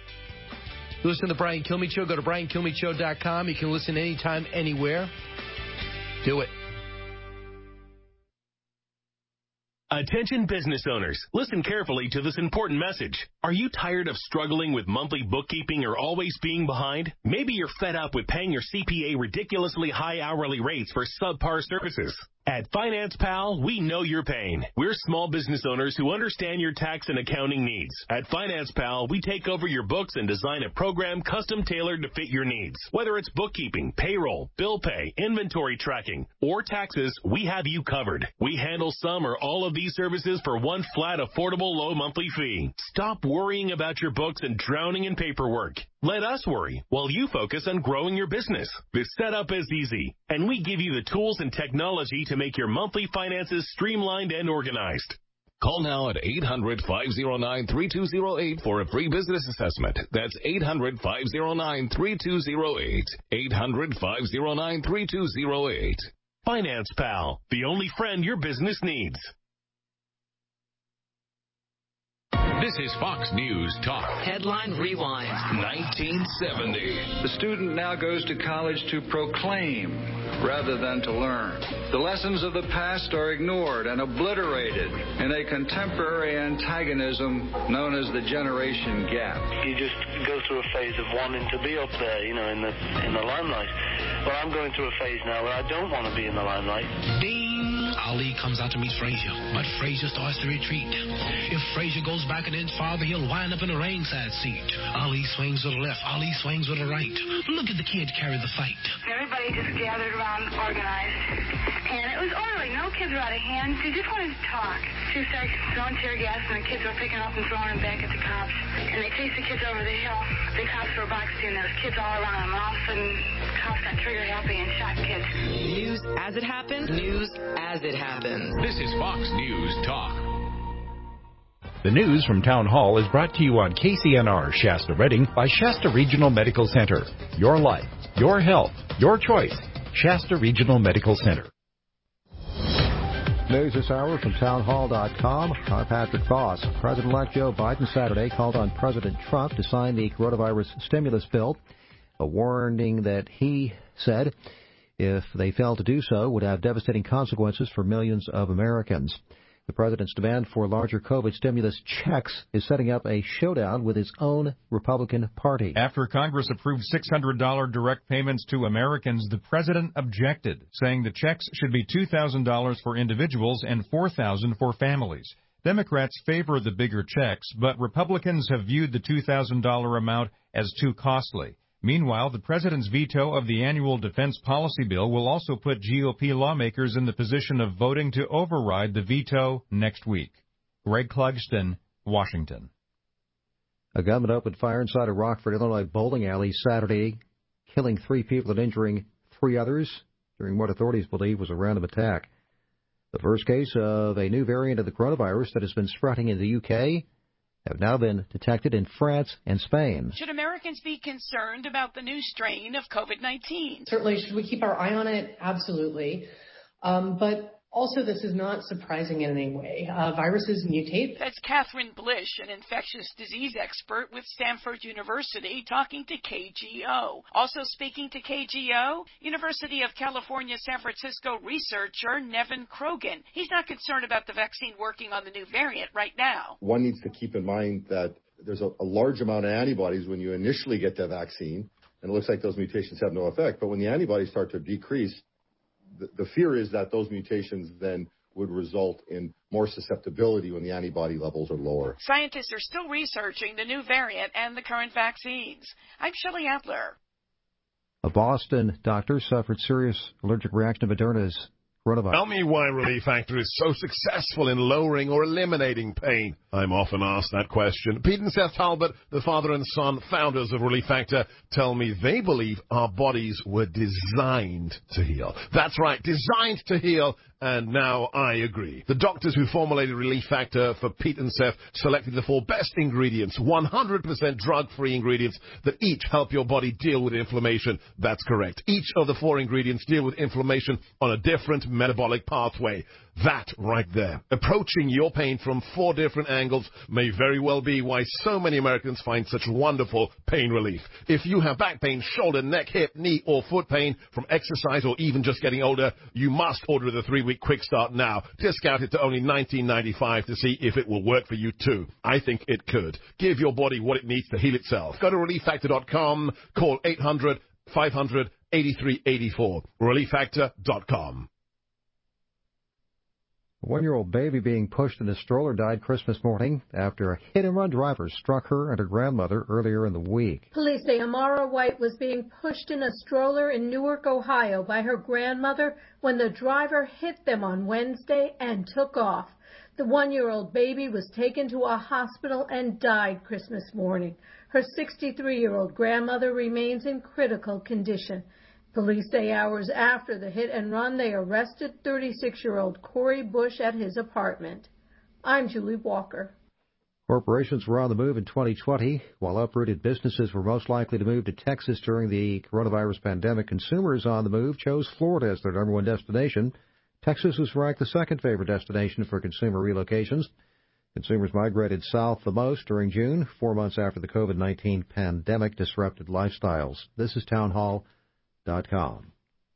Listen to the Brian Kilmeade Show. Go to brian kilmeade show dot com. You can listen anytime, anywhere. Do it. Attention business owners, listen carefully to this important message. Are you tired of struggling with monthly bookkeeping or always being behind? Maybe you're fed up with paying your C P A ridiculously high hourly rates for subpar services. At Finance Pal, we know your pain. We're small business owners who understand your tax and accounting needs. At Finance Pal, we take over your books and design a program custom tailored to fit your needs. Whether it's bookkeeping, payroll, bill pay, inventory tracking, or taxes, we have you covered. We handle some or all of these services for one flat, affordable, low monthly fee. Stop worrying about your books and drowning in paperwork. Let us worry while you focus on growing your business. The setup is easy, and we give you the tools and technology to make your monthly finances streamlined and organized. Call now at eight hundred, five oh nine, three two oh eight for a free business assessment. That's eight hundred, five oh nine, three two oh eight. eight hundred, five oh nine, three two oh eight. Finance Pal, the only friend your business needs. This is Fox News Talk. Headline Rewind. nineteen seventy. The student now goes to college to proclaim rather than to learn. The lessons of the past are ignored and obliterated in a contemporary antagonism known as the generation gap. You just go through a phase of wanting to be up there, you know, in the in the limelight. Well, I'm going through a phase now where I don't want to be in the limelight. Ding! Ali comes out to meet Frazier, but Frazier starts to retreat. If Frazier goes back an inch farther, he'll wind up in a ringside seat. Ali swings to the left. Ali swings to the right. Look at the kids carry the fight. Everybody just gathered around, organized, and it was orderly. No kids were out of hand. They just wanted to talk. Two started throwing tear gas, and the kids were picking up and throwing them back at the cops. And they chased the kids over the hill. The cops were boxing, and there was kids all around them. All of a sudden, cops got trigger happy and shot kids. News as it happens. News as it happens. This is Fox News Talk. The news from Town Hall is brought to you on K C N R Shasta Redding by Shasta Regional Medical Center. Your life, your health, your choice. Shasta Regional Medical Center. News this hour from town hall dot com. I'm Patrick Voss. President-elect Joe Biden Saturday called on President Trump to sign the coronavirus stimulus bill, a warning that he said if they fail to do so, would have devastating consequences for millions of Americans. The president's demand for larger COVID stimulus checks is setting up a showdown with his own Republican Party. After Congress approved six hundred dollars direct payments to Americans, the president objected, saying the checks should be two thousand dollars for individuals and four thousand dollars for families. Democrats favor the bigger checks, but Republicans have viewed the two thousand dollars amount as too costly. Meanwhile, the president's veto of the annual defense policy bill will also put G O P lawmakers in the position of voting to override the veto next week. Greg Clugston, Washington. A gunman opened fire inside a Rockford, Illinois bowling alley Saturday, killing three people and injuring three others during what authorities believe was a random attack. The first case of a new variant of the coronavirus that has been spreading in the U K have now been detected in France and Spain. Should Americans be concerned about the new strain of COVID nineteen? Certainly, should we keep our eye on it? Absolutely. Um, but also, this is not surprising in any way. Uh, viruses mutate. That's Catherine Blish, an infectious disease expert with Stanford University, talking to K G O. Also speaking to K G O, University of California, San Francisco researcher Nevin Krogan. He's not concerned about the vaccine working on the new variant right now. One needs to keep in mind that there's a, a large amount of antibodies when you initially get the vaccine, and it looks like those mutations have no effect. But when the antibodies start to decrease, the, the fear is that those mutations then would result in more susceptibility when the antibody levels are lower. Scientists are still researching the new variant and the current vaccines. I'm Shelley Adler. A Boston doctor suffered serious allergic reaction to Moderna's coronavirus. Tell me why Relief Factor is so successful in lowering or eliminating pain. I'm often asked that question. Pete and Seth Talbot, the father and son founders of Relief Factor, tell me they believe our bodies were designed to heal. That's right, designed to heal. And now I agree. The doctors who formulated Relief Factor for Pete and Seth selected the four best ingredients, one hundred percent drug-free ingredients that each help your body deal with inflammation. That's correct. Each of the four ingredients deal with inflammation on a different metabolic pathway. That right there. Approaching your pain from four different angles may very well be why so many Americans find such wonderful pain relief. If you have back pain, shoulder, neck, hip, knee, or foot pain from exercise or even just getting older, you must order the three-week quick start now. Discount it to only nineteen ninety-five to see if it will work for you too. I think it could. Give your body what it needs to heal itself. Go to relief factor dot com. Call eight hundred, five hundred, eighty-three eighty-four. relief factor dot com. A one-year-old baby being pushed in a stroller died Christmas morning after a hit-and-run driver struck her and her grandmother earlier in the week. Police say Amara White was being pushed in a stroller in Newark, Ohio by her grandmother when the driver hit them on Wednesday and took off. The one-year-old baby was taken to a hospital and died Christmas morning. Her sixty-three-year-old grandmother remains in critical condition. Police say hours after the hit and run, they arrested thirty-six-year-old Corey Bush at his apartment. I'm Julie Walker. Corporations were on the move in twenty twenty. While uprooted businesses were most likely to move to Texas during the coronavirus pandemic, consumers on the move chose Florida as their number one destination. Texas was ranked the second favorite destination for consumer relocations. Consumers migrated south the most during June, four months after the COVID nineteen pandemic disrupted lifestyles. This is Town Hall dot com.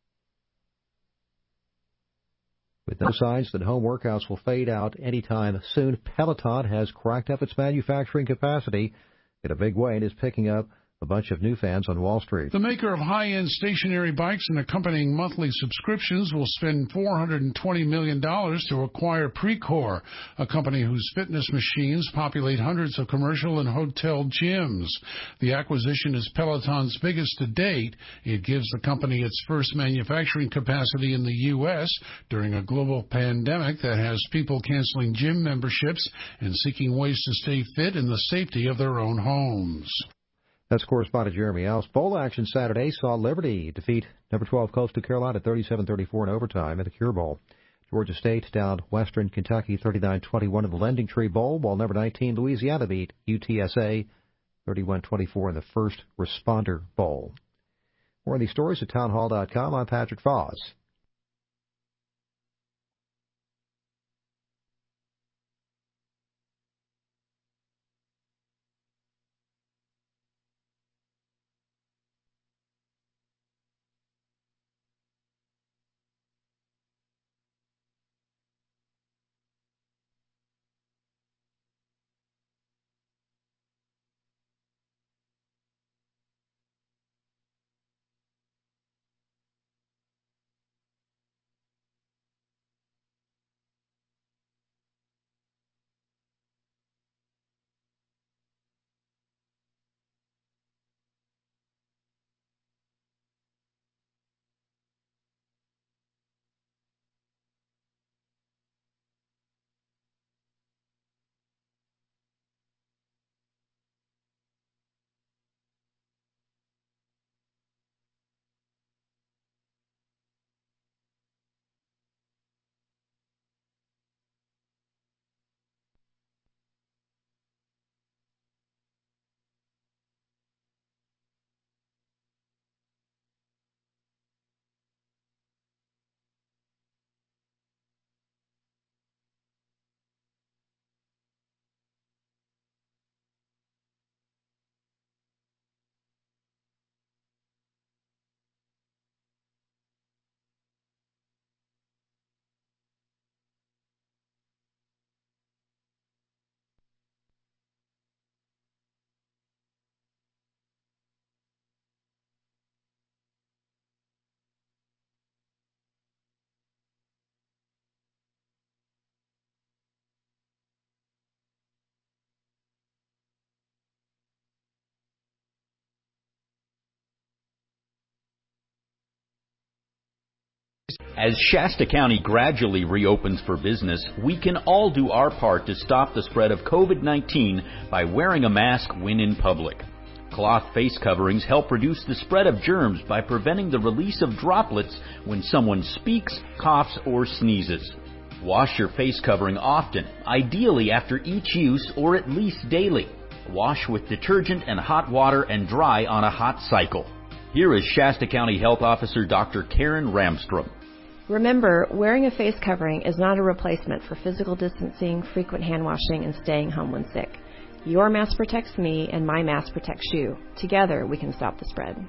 With no signs that home workouts will fade out anytime soon, Peloton has cracked up its manufacturing capacity in a big way and is picking up a bunch of new fans on Wall Street. The maker of high-end stationary bikes and accompanying monthly subscriptions will spend four hundred twenty million dollars to acquire Precor, a company whose fitness machines populate hundreds of commercial and hotel gyms. The acquisition is Peloton's biggest to date. It gives the company its first manufacturing capacity in the U S during a global pandemic that has people canceling gym memberships and seeking ways to stay fit in the safety of their own homes. That's correspondent Jeremy House. Bowl action Saturday saw Liberty defeat number twelve Coastal Carolina thirty-seven thirty-four in overtime in the Cure Bowl. Georgia State downed Western Kentucky thirty-nine twenty-one in the Lending Tree Bowl, while number nineteen Louisiana beat U T S A thirty-one twenty-four in the First Responder Bowl. More on these stories at town hall dot com. I'm Patrick Foss. As Shasta County gradually reopens for business, we can all do our part to stop the spread of COVID nineteen by wearing a mask when in public. Cloth face coverings help reduce the spread of germs by preventing the release of droplets when someone speaks, coughs, or sneezes. Wash your face covering often, ideally after each use or at least daily. Wash with detergent and hot water and dry on a hot cycle. Here is Shasta County Health Officer Doctor Karen Ramstrom. Remember, wearing a face covering is not a replacement for physical distancing, frequent hand washing, and staying home when sick. Your mask protects me, and my mask protects you. Together, we can stop the spread.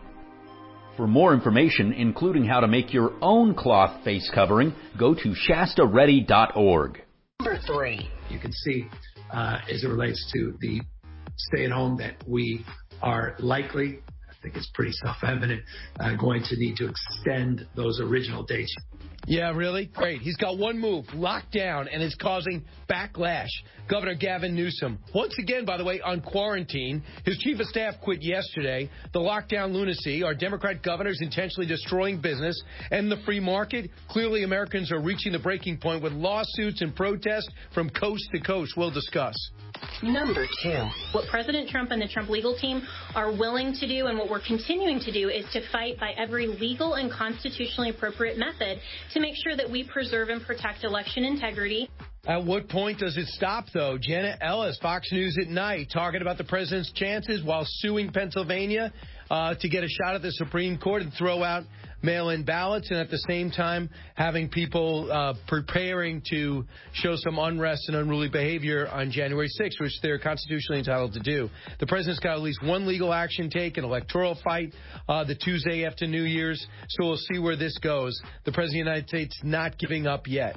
For more information, including how to make your own cloth face covering, go to shasta ready dot org. Number three, you can see uh, as it relates to the stay-at-home that we are likely, I think it's pretty self-evident, uh, going to need to extend those original dates. Yeah, really? Great. He's got one move, lockdown, and it's causing backlash. Governor Gavin Newsom, once again, by the way, on quarantine. His chief of staff quit yesterday. The lockdown lunacy, our Democrat governors intentionally destroying business and the free market. Clearly, Americans are reaching the breaking point with lawsuits and protests from coast to coast. We'll discuss. Number two, what President Trump and the Trump legal team are willing to do and what we're continuing to do is to fight by every legal and constitutionally appropriate method to make sure that we preserve and protect election integrity. At what point does it stop, though? Janet Ellis, Fox News at Night, talking about the president's chances while suing Pennsylvania uh, to get a shot at the Supreme Court and throw out mail-in ballots, and at the same time having people uh, preparing to show some unrest and unruly behavior on January sixth, which they're constitutionally entitled to do. The president's got at least one legal action take, an electoral fight uh, the Tuesday after New Year's, so we'll see where this goes. The president of the United States not giving up yet.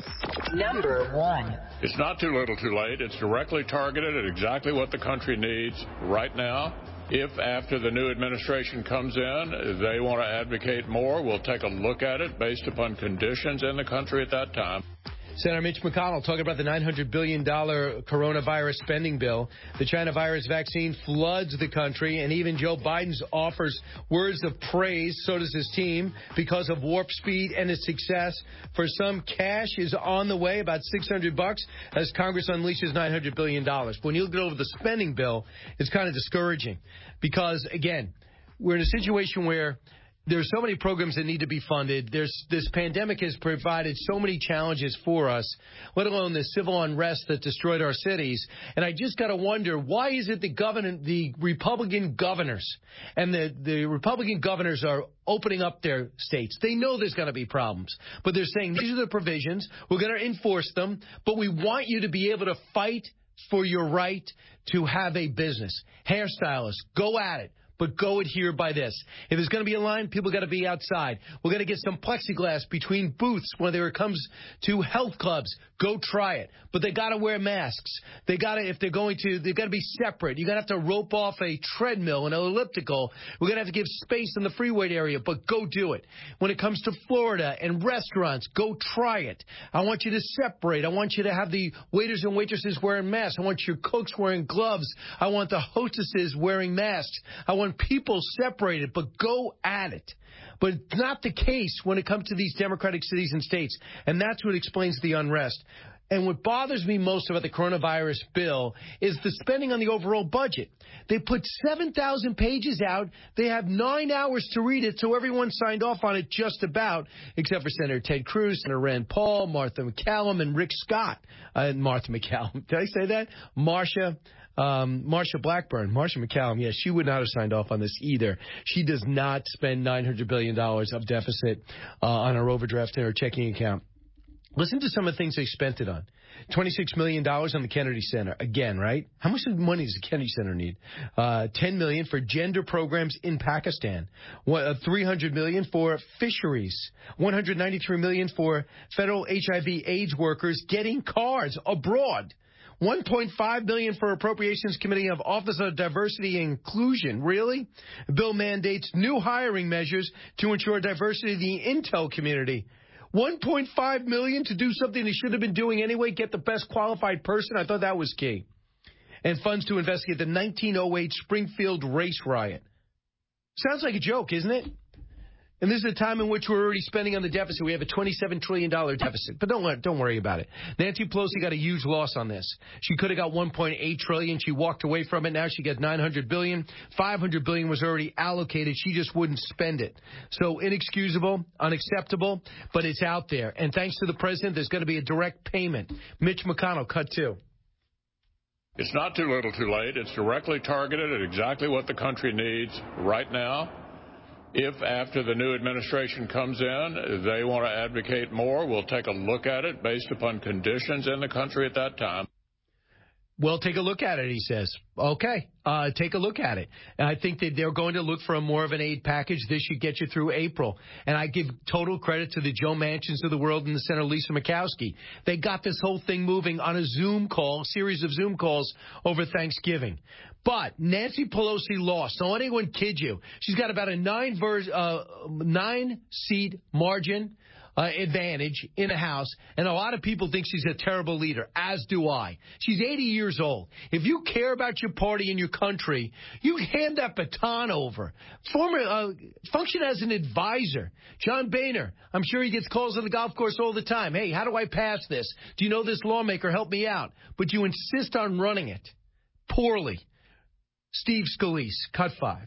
Number one. It's not too little too late. It's directly targeted at exactly what the country needs right now. If after the new administration comes in, they want to advocate more, we'll take a look at it based upon conditions in the country at that time. Senator Mitch McConnell talking about the nine hundred billion dollars coronavirus spending bill. The China virus vaccine floods the country, and even Joe Biden offers words of praise, so does his team, because of Warp Speed and its success. For some, cash is on the way, about six hundred bucks, as Congress unleashes nine hundred billion dollars. But when you look over the spending bill, it's kind of discouraging because, again, we're in a situation where there's so many programs that need to be funded. There's this pandemic has provided so many challenges for us, let alone the civil unrest that destroyed our cities. And I just got to wonder, why is it the governor, the Republican governors and the, the Republican governors are opening up their states? They know there's going to be problems, but they're saying these are the provisions. We're going to enforce them, but we want you to be able to fight for your right to have a business. Hairstylists, go at it. But go adhere by this. If there's going to be a line, people got to be outside. We're going to get some plexiglass between booths whether it comes to health clubs. Go try it. But they got to wear masks. They got to, if they're going to, they got to be separate. You're going to have to rope off a treadmill and an elliptical. We're going to have to give space in the freeway area, but go do it. When it comes to Florida and restaurants, go try it. I want you to separate. I want you to have the waiters and waitresses wearing masks. I want your cooks wearing gloves. I want the hostesses wearing masks. I want people separated, but go at it. But it's not the case when it comes to these Democratic cities and states, and that's what explains the unrest. And what bothers me most about the coronavirus bill is the spending on the overall budget. They put seven thousand pages out. They have nine hours to read it, so everyone signed off on it just about, except for Senator Ted Cruz, Senator Rand Paul, Martha McCallum, and Rick Scott. Uh, Martha McCallum. Did I say that? Marsha. Um, Marsha Blackburn, Marsha McCallum, yes, she would not have signed off on this either. She does not spend nine hundred billion dollars of deficit uh, on her overdraft in her checking account. Listen to some of the things they spent it on. twenty-six million dollars on the Kennedy Center. Again, right? How much money does the Kennedy Center need? Uh, ten million dollars for gender programs in Pakistan. three hundred million dollars for fisheries. one hundred ninety-three million dollars for federal H I V AIDS workers getting cars abroad. one point five billion dollars for Appropriations Committee of Office of Diversity and Inclusion. Really? The bill mandates new hiring measures to ensure diversity of the intel community. one point five million dollars to do something they should have been doing anyway, get the best qualified person. I thought that was key. And funds to investigate the nineteen oh eight Springfield race riot. Sounds like a joke, isn't it? And this is a time in which we're already spending on the deficit. We have a twenty-seven trillion dollars deficit. But don't, don't worry about it. Nancy Pelosi got a huge loss on this. She could have got one point eight trillion dollars. She walked away from it. Now she gets nine hundred billion dollars. five hundred billion dollars was already allocated. She just wouldn't spend it. So inexcusable, unacceptable, but it's out there. And thanks to the president, there's going to be a direct payment. Mitch McConnell, cut two. It's not too little too late. It's directly targeted at exactly what the country needs right now. If after the new administration comes in, they want to advocate more, we'll take a look at it based upon conditions in the country at that time. Well, take a look at it, he says. Okay, uh, take a look at it. And I think that they're going to look for a more of an aid package. This should get you through April. And I give total credit to the Joe Manchins of the world and the Senator Lisa Murkowski. They got this whole thing moving on a Zoom call, series of Zoom calls over Thanksgiving. But Nancy Pelosi lost. Don't let anyone kid you. She's got about a nine verse, uh, nine seat margin uh, advantage in the House, and a lot of people think she's a terrible leader, as do I. She's eighty years old. If you care about your party and your country, you hand that baton over. Former, uh, function as an advisor. John Boehner, I'm sure he gets calls on the golf course all the time. Hey, how do I pass this? Do you know this lawmaker? Help me out. But you insist on running it poorly. Steve Scalise, cut five.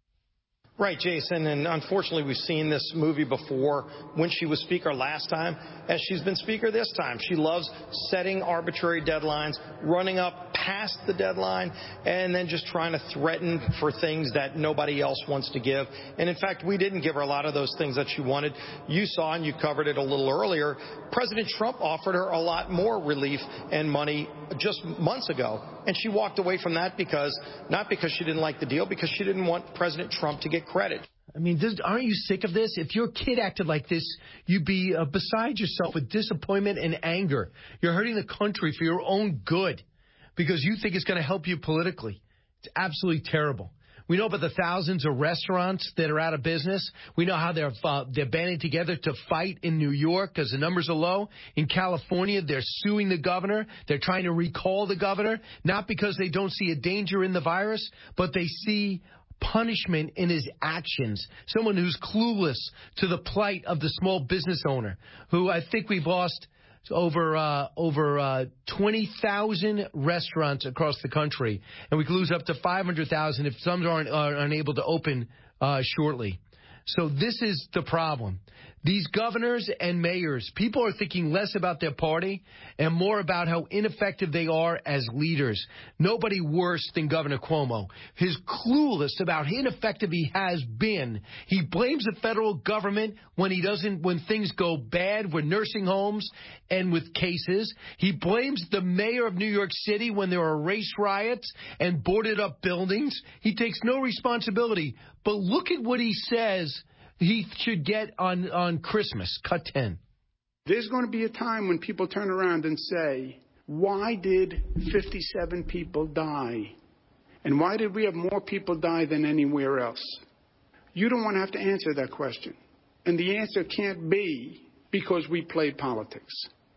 Right, Jason, and unfortunately we've seen this movie before. When she was Speaker last time, as she's been Speaker this time, she loves setting arbitrary deadlines, running up past the deadline, and then just trying to threaten for things that nobody else wants to give. And in fact, we didn't give her a lot of those things that she wanted. You saw, and you covered it a little earlier, President Trump offered her a lot more relief and money just months ago, and she walked away from that because, not because she didn't like the deal, because she didn't want President Trump to get credit. I mean, this, aren't you sick of this? If your kid acted like this, you'd be uh, beside yourself with disappointment and anger. You're hurting the country for your own good because you think it's going to help you politically. It's absolutely terrible. We know about the thousands of restaurants that are out of business. We know how they're uh, they're banding together to fight in New York because the numbers are low. In California, they're suing the governor. They're trying to recall the governor, not because they don't see a danger in the virus, but they see punishment in his actions. Someone who's clueless to the plight of the small business owner, who I think we've lost over uh, over uh, twenty thousand restaurants across the country, and we could lose up to five hundred thousand if some aren't are unable to open uh, shortly. So this is the problem. These governors and mayors, people are thinking less about their party and more about how ineffective they are as leaders. Nobody worse than Governor Cuomo. He's clueless about how ineffective he has been. He blames the federal government when he doesn't, when things go bad with nursing homes and with cases. He blames the mayor of New York City when there are race riots and boarded up buildings. He takes no responsibility. But look at what he says he should get on, on Christmas. Cut ten. There's going to be a time when people turn around and say, why did fifty-seven people die? And why did we have more people die than anywhere else? You don't want to have to answer that question. And the answer can't be because we played politics.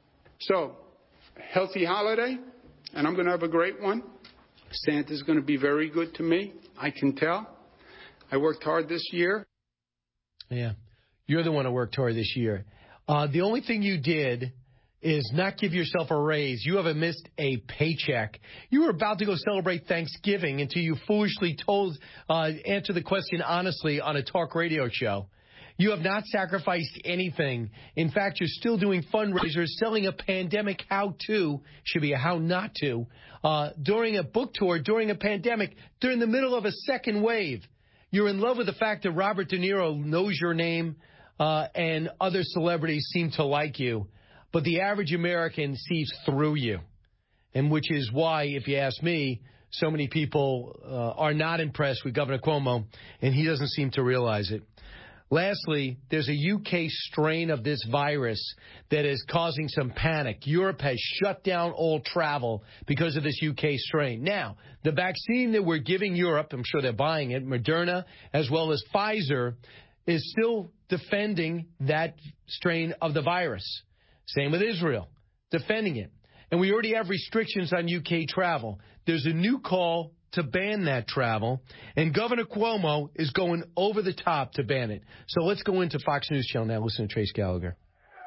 So, healthy holiday, and I'm going to have a great one. Santa's going to be very good to me. I can tell. I worked hard this year. Yeah, you're the one who worked hard this year. Uh, the only thing you did is not give yourself a raise. You haven't missed a paycheck. You were about to go celebrate Thanksgiving until you foolishly told, uh, answer the question honestly on a talk radio show. You have not sacrificed anything. In fact, you're still doing fundraisers, selling a pandemic how-to, should be a how not to, uh, during a book tour, during a pandemic, during the middle of a second wave. You're in love with the fact that Robert De Niro knows your name uh, and other celebrities seem to like you. But the average American sees through you, and which is why, if you ask me, so many people uh, are not impressed with Governor Cuomo, and he doesn't seem to realize it. Lastly, there's a U K strain of this virus that is causing some panic. Europe has shut down all travel because of this U K strain. Now, the vaccine that we're giving Europe, I'm sure they're buying it, Moderna, as well as Pfizer, is still defending that strain of the virus. Same with Israel, defending it. And we already have restrictions on U K travel. There's a new call to ban that travel, and Governor Cuomo is going over the top to ban it. So let's go into Fox News Channel now. Listen to Trace Gallagher.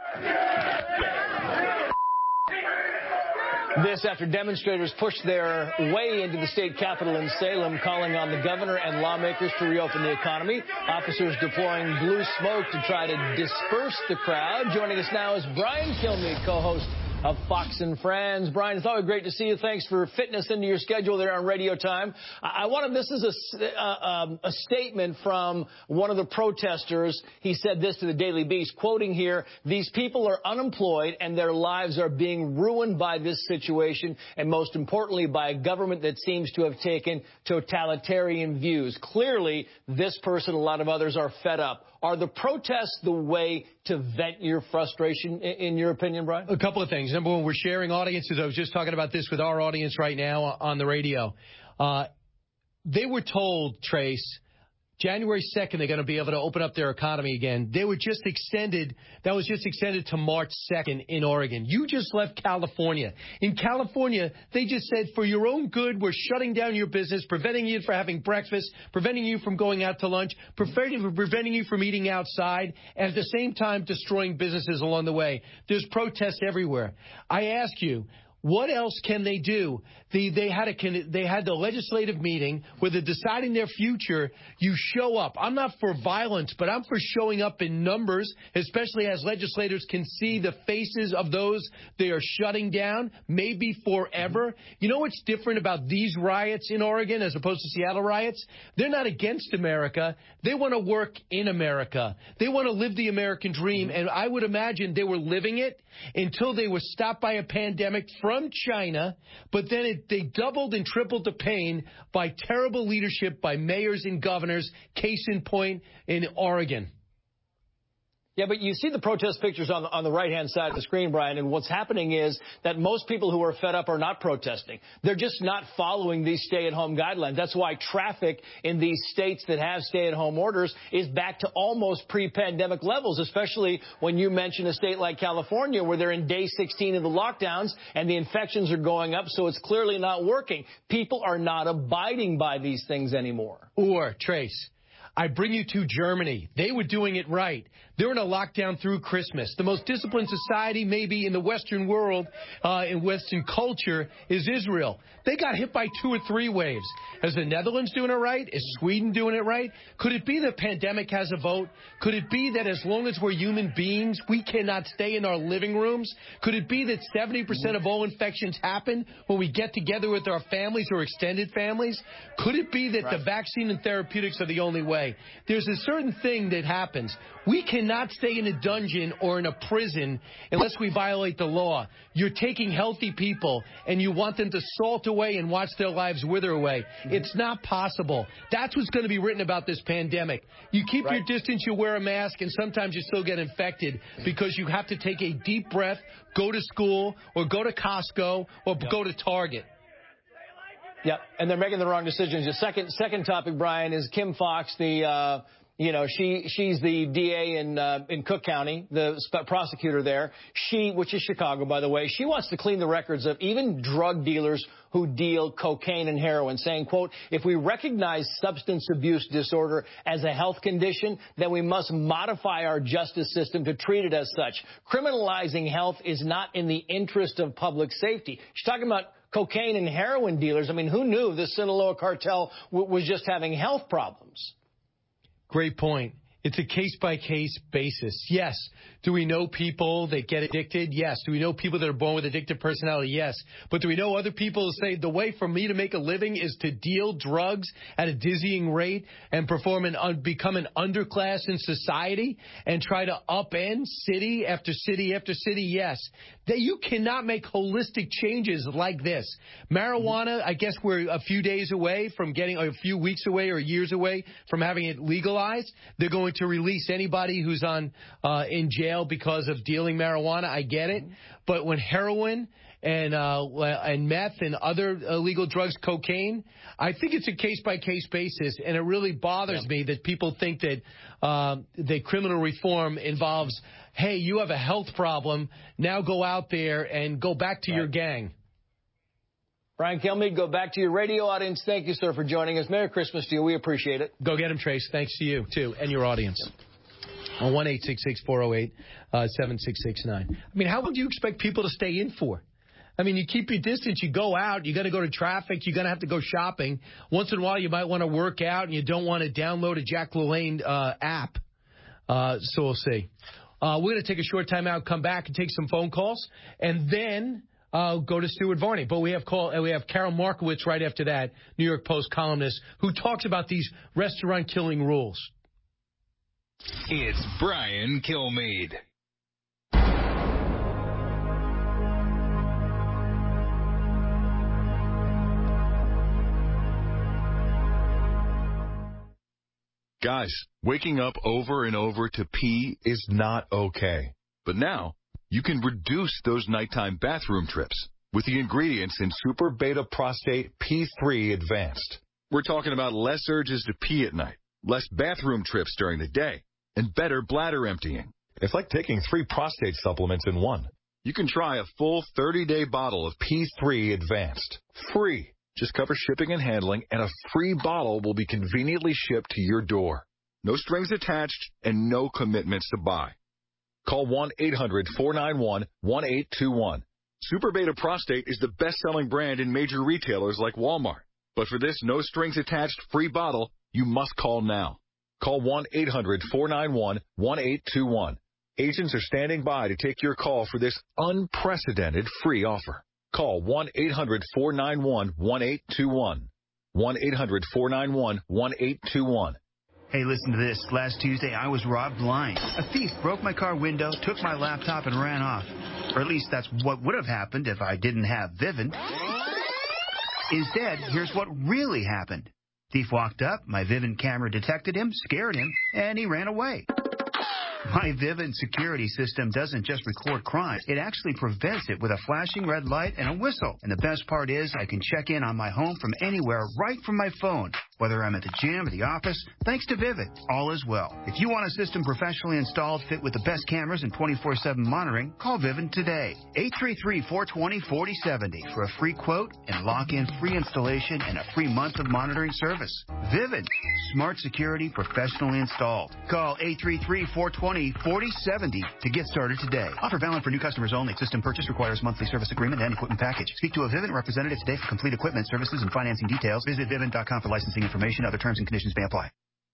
This after demonstrators pushed their way into the state capitol in Salem, calling on the governor and lawmakers to reopen the economy. Officers deploying blue smoke to try to disperse the crowd. Joining us now is Brian Kilmeade, co-host of Fox and Friends. Brian, it's always great to see you. Thanks for fitting us into your schedule there on Radio Time. I wanted, this is a, uh, a statement from one of the protesters. He said this to the Daily Beast, quoting here, "These people are unemployed and their lives are being ruined by this situation, and most importantly by a government that seems to have taken totalitarian views." Clearly, this person, a lot of others, are fed up. Are the protests the way to vent your frustration, in your opinion, Brian? A couple of things. Number one, we're sharing audiences. I was just talking about this with our audience right now on the radio. Uh, they were told, Trace, January second, they're going to be able to open up their economy again. They were just extended. That was just extended to March second in Oregon. You just left California. In California, they just said, for your own good, we're shutting down your business, preventing you from having breakfast, preventing you from going out to lunch, preventing, preventing you from eating outside, and at the same time destroying businesses along the way. There's protests everywhere. I ask you, what else can they do? They, they, had a, they had the legislative meeting where they're deciding their future. You show up. I'm not for violence, but I'm for showing up in numbers, especially as legislators can see the faces of those they are shutting down, maybe forever. You know what's different about these riots in Oregon as opposed to Seattle riots? They're not against America. They want to work in America. They want to live the American dream, and I would imagine they were living it until they were stopped by a pandemic from China, but then it, they doubled and tripled the pain by terrible leadership by mayors and governors, case in point in Oregon. Yeah, but you see the protest pictures on the, on the right-hand side of the screen, Brian, and what's happening is that most people who are fed up are not protesting. They're just not following these stay-at-home guidelines. That's why traffic in these states that have stay-at-home orders is back to almost pre-pandemic levels, especially when you mention a state like California where they're in day sixteen of the lockdowns and the infections are going up, so it's clearly not working. People are not abiding by these things anymore. Or, Trace, I bring you to Germany. They were doing it right. They're in a lockdown through Christmas. The most disciplined society maybe in the Western world, uh, in Western culture, is Israel. They got hit by two or three waves. Is the Netherlands doing it right? Is Sweden doing it right? Could it be the pandemic has a vote? Could it be that as long as we're human beings, we cannot stay in our living rooms? Could it be that seventy percent of all infections happen when we get together with our families or extended families? Could it be that right. the vaccine and therapeutics are the only way? There's a certain thing that happens. We cannot stay in a dungeon or in a prison unless we violate the law. You're taking healthy people and you want them to salt away and watch their lives wither away. It's not possible. That's what's going to be written about this pandemic. You keep right. your distance, you wear a mask, and sometimes you still get infected because you have to take a deep breath, go to school, or go to Costco, or yep. go to Target. Yep, and they're making the wrong decisions. The second second topic, Brian, is Kim Foxx, the uh, you know she she's the D A in uh, in Cook County, the sp- prosecutor there. She, which is Chicago, by the way, she wants to clean the records of even drug dealers who deal cocaine and heroin, saying, quote, if we recognize substance abuse disorder as a health condition, then we must modify our justice system to treat it as such. Criminalizing health is not in the interest of public safety. She's talking about cocaine and heroin dealers. I mean, who knew the Sinaloa cartel w- was just having health problems? Great point. It's a case-by-case basis. Yes. Do we know people that get addicted? Yes. Do we know people that are born with addictive personality? Yes. But do we know other people who say the way for me to make a living is to deal drugs at a dizzying rate and perform and un- become an underclass in society and try to upend city after city after city? Yes. That you cannot make holistic changes like this. Marijuana, I guess we're a few days away from getting, or a few weeks away or years away from having it legalized. They're going to release anybody who's on uh, in jail because of dealing marijuana. I get it. But when heroin and uh, and meth and other illegal drugs, cocaine, I think it's a case-by-case basis, and it really bothers yeah. me that people think that uh, the criminal reform involves, hey, you have a health problem, now go out there and go back to right. your gang. Brian Kilmeade, go back to your radio audience. Thank you, sir, for joining us. Merry Christmas to you. We appreciate it. Go get him, Trace. Thanks to you, too, and your audience. On one eight six six, four oh eight, seven six six nine. I mean, how would you expect people to stay in for? I mean, you keep your distance, you go out, you got to go to traffic, you're going to have to go shopping. Once in a while, you might want to work out, and you don't want to download a Jack LaLanne uh, app. Uh, so we'll see. Uh, we're going to take a short time out, come back and take some phone calls, and then uh, go to Stuart Varney. But we have call, uh, we have Carol Markowitz right after that, New York Post columnist, who talks about these restaurant killing rules. It's Brian Kilmeade. Guys, waking up over and over to pee is not okay. But now, you can reduce those nighttime bathroom trips with the ingredients in Super Beta Prostate P three Advanced. We're talking about less urges to pee at night, less bathroom trips during the day, and better bladder emptying. It's like taking three prostate supplements in one. You can try a full thirty-day bottle of P three Advanced. Free. Just cover shipping and handling, and a free bottle will be conveniently shipped to your door. No strings attached and no commitments to buy. Call one eight hundred, four nine one, one eight two one. Super Beta Prostate is the best-selling brand in major retailers like Walmart. But for this no strings attached free bottle, you must call now. Call one eight hundred, four nine one, one eight two one. Agents are standing by to take your call for this unprecedented free offer. Call one eight hundred, four nine one, one eight two one. one eight hundred, four nine one, one eight two one. Hey, listen to this. Last Tuesday, I was robbed blind. A thief broke my car window, took my laptop, and ran off. Or at least that's what would have happened if I didn't have Vivint. Instead, here's what really happened. Thief walked up, my Vivint camera detected him, scared him, and he ran away. My Vivint security system doesn't just record crime. It actually prevents it with a flashing red light and a whistle. And the best part is I can check in on my home from anywhere right from my phone. Whether I'm at the gym or the office, thanks to Vivint, all is well. If you want a system professionally installed, fit with the best cameras and twenty-four seven monitoring, call Vivint today. eight three three, four two zero, four zero seven zero for a free quote and lock in free installation and a free month of monitoring service. Vivint, smart security professionally installed. Call eight three three, four two zero, four zero seven zero to get started today. Offer valid for new customers only. System purchase requires monthly service agreement and equipment package. Speak to a Vivint representative today for complete equipment, services, and financing details. Visit Vivint dot com for licensing information. Other terms and conditions may apply.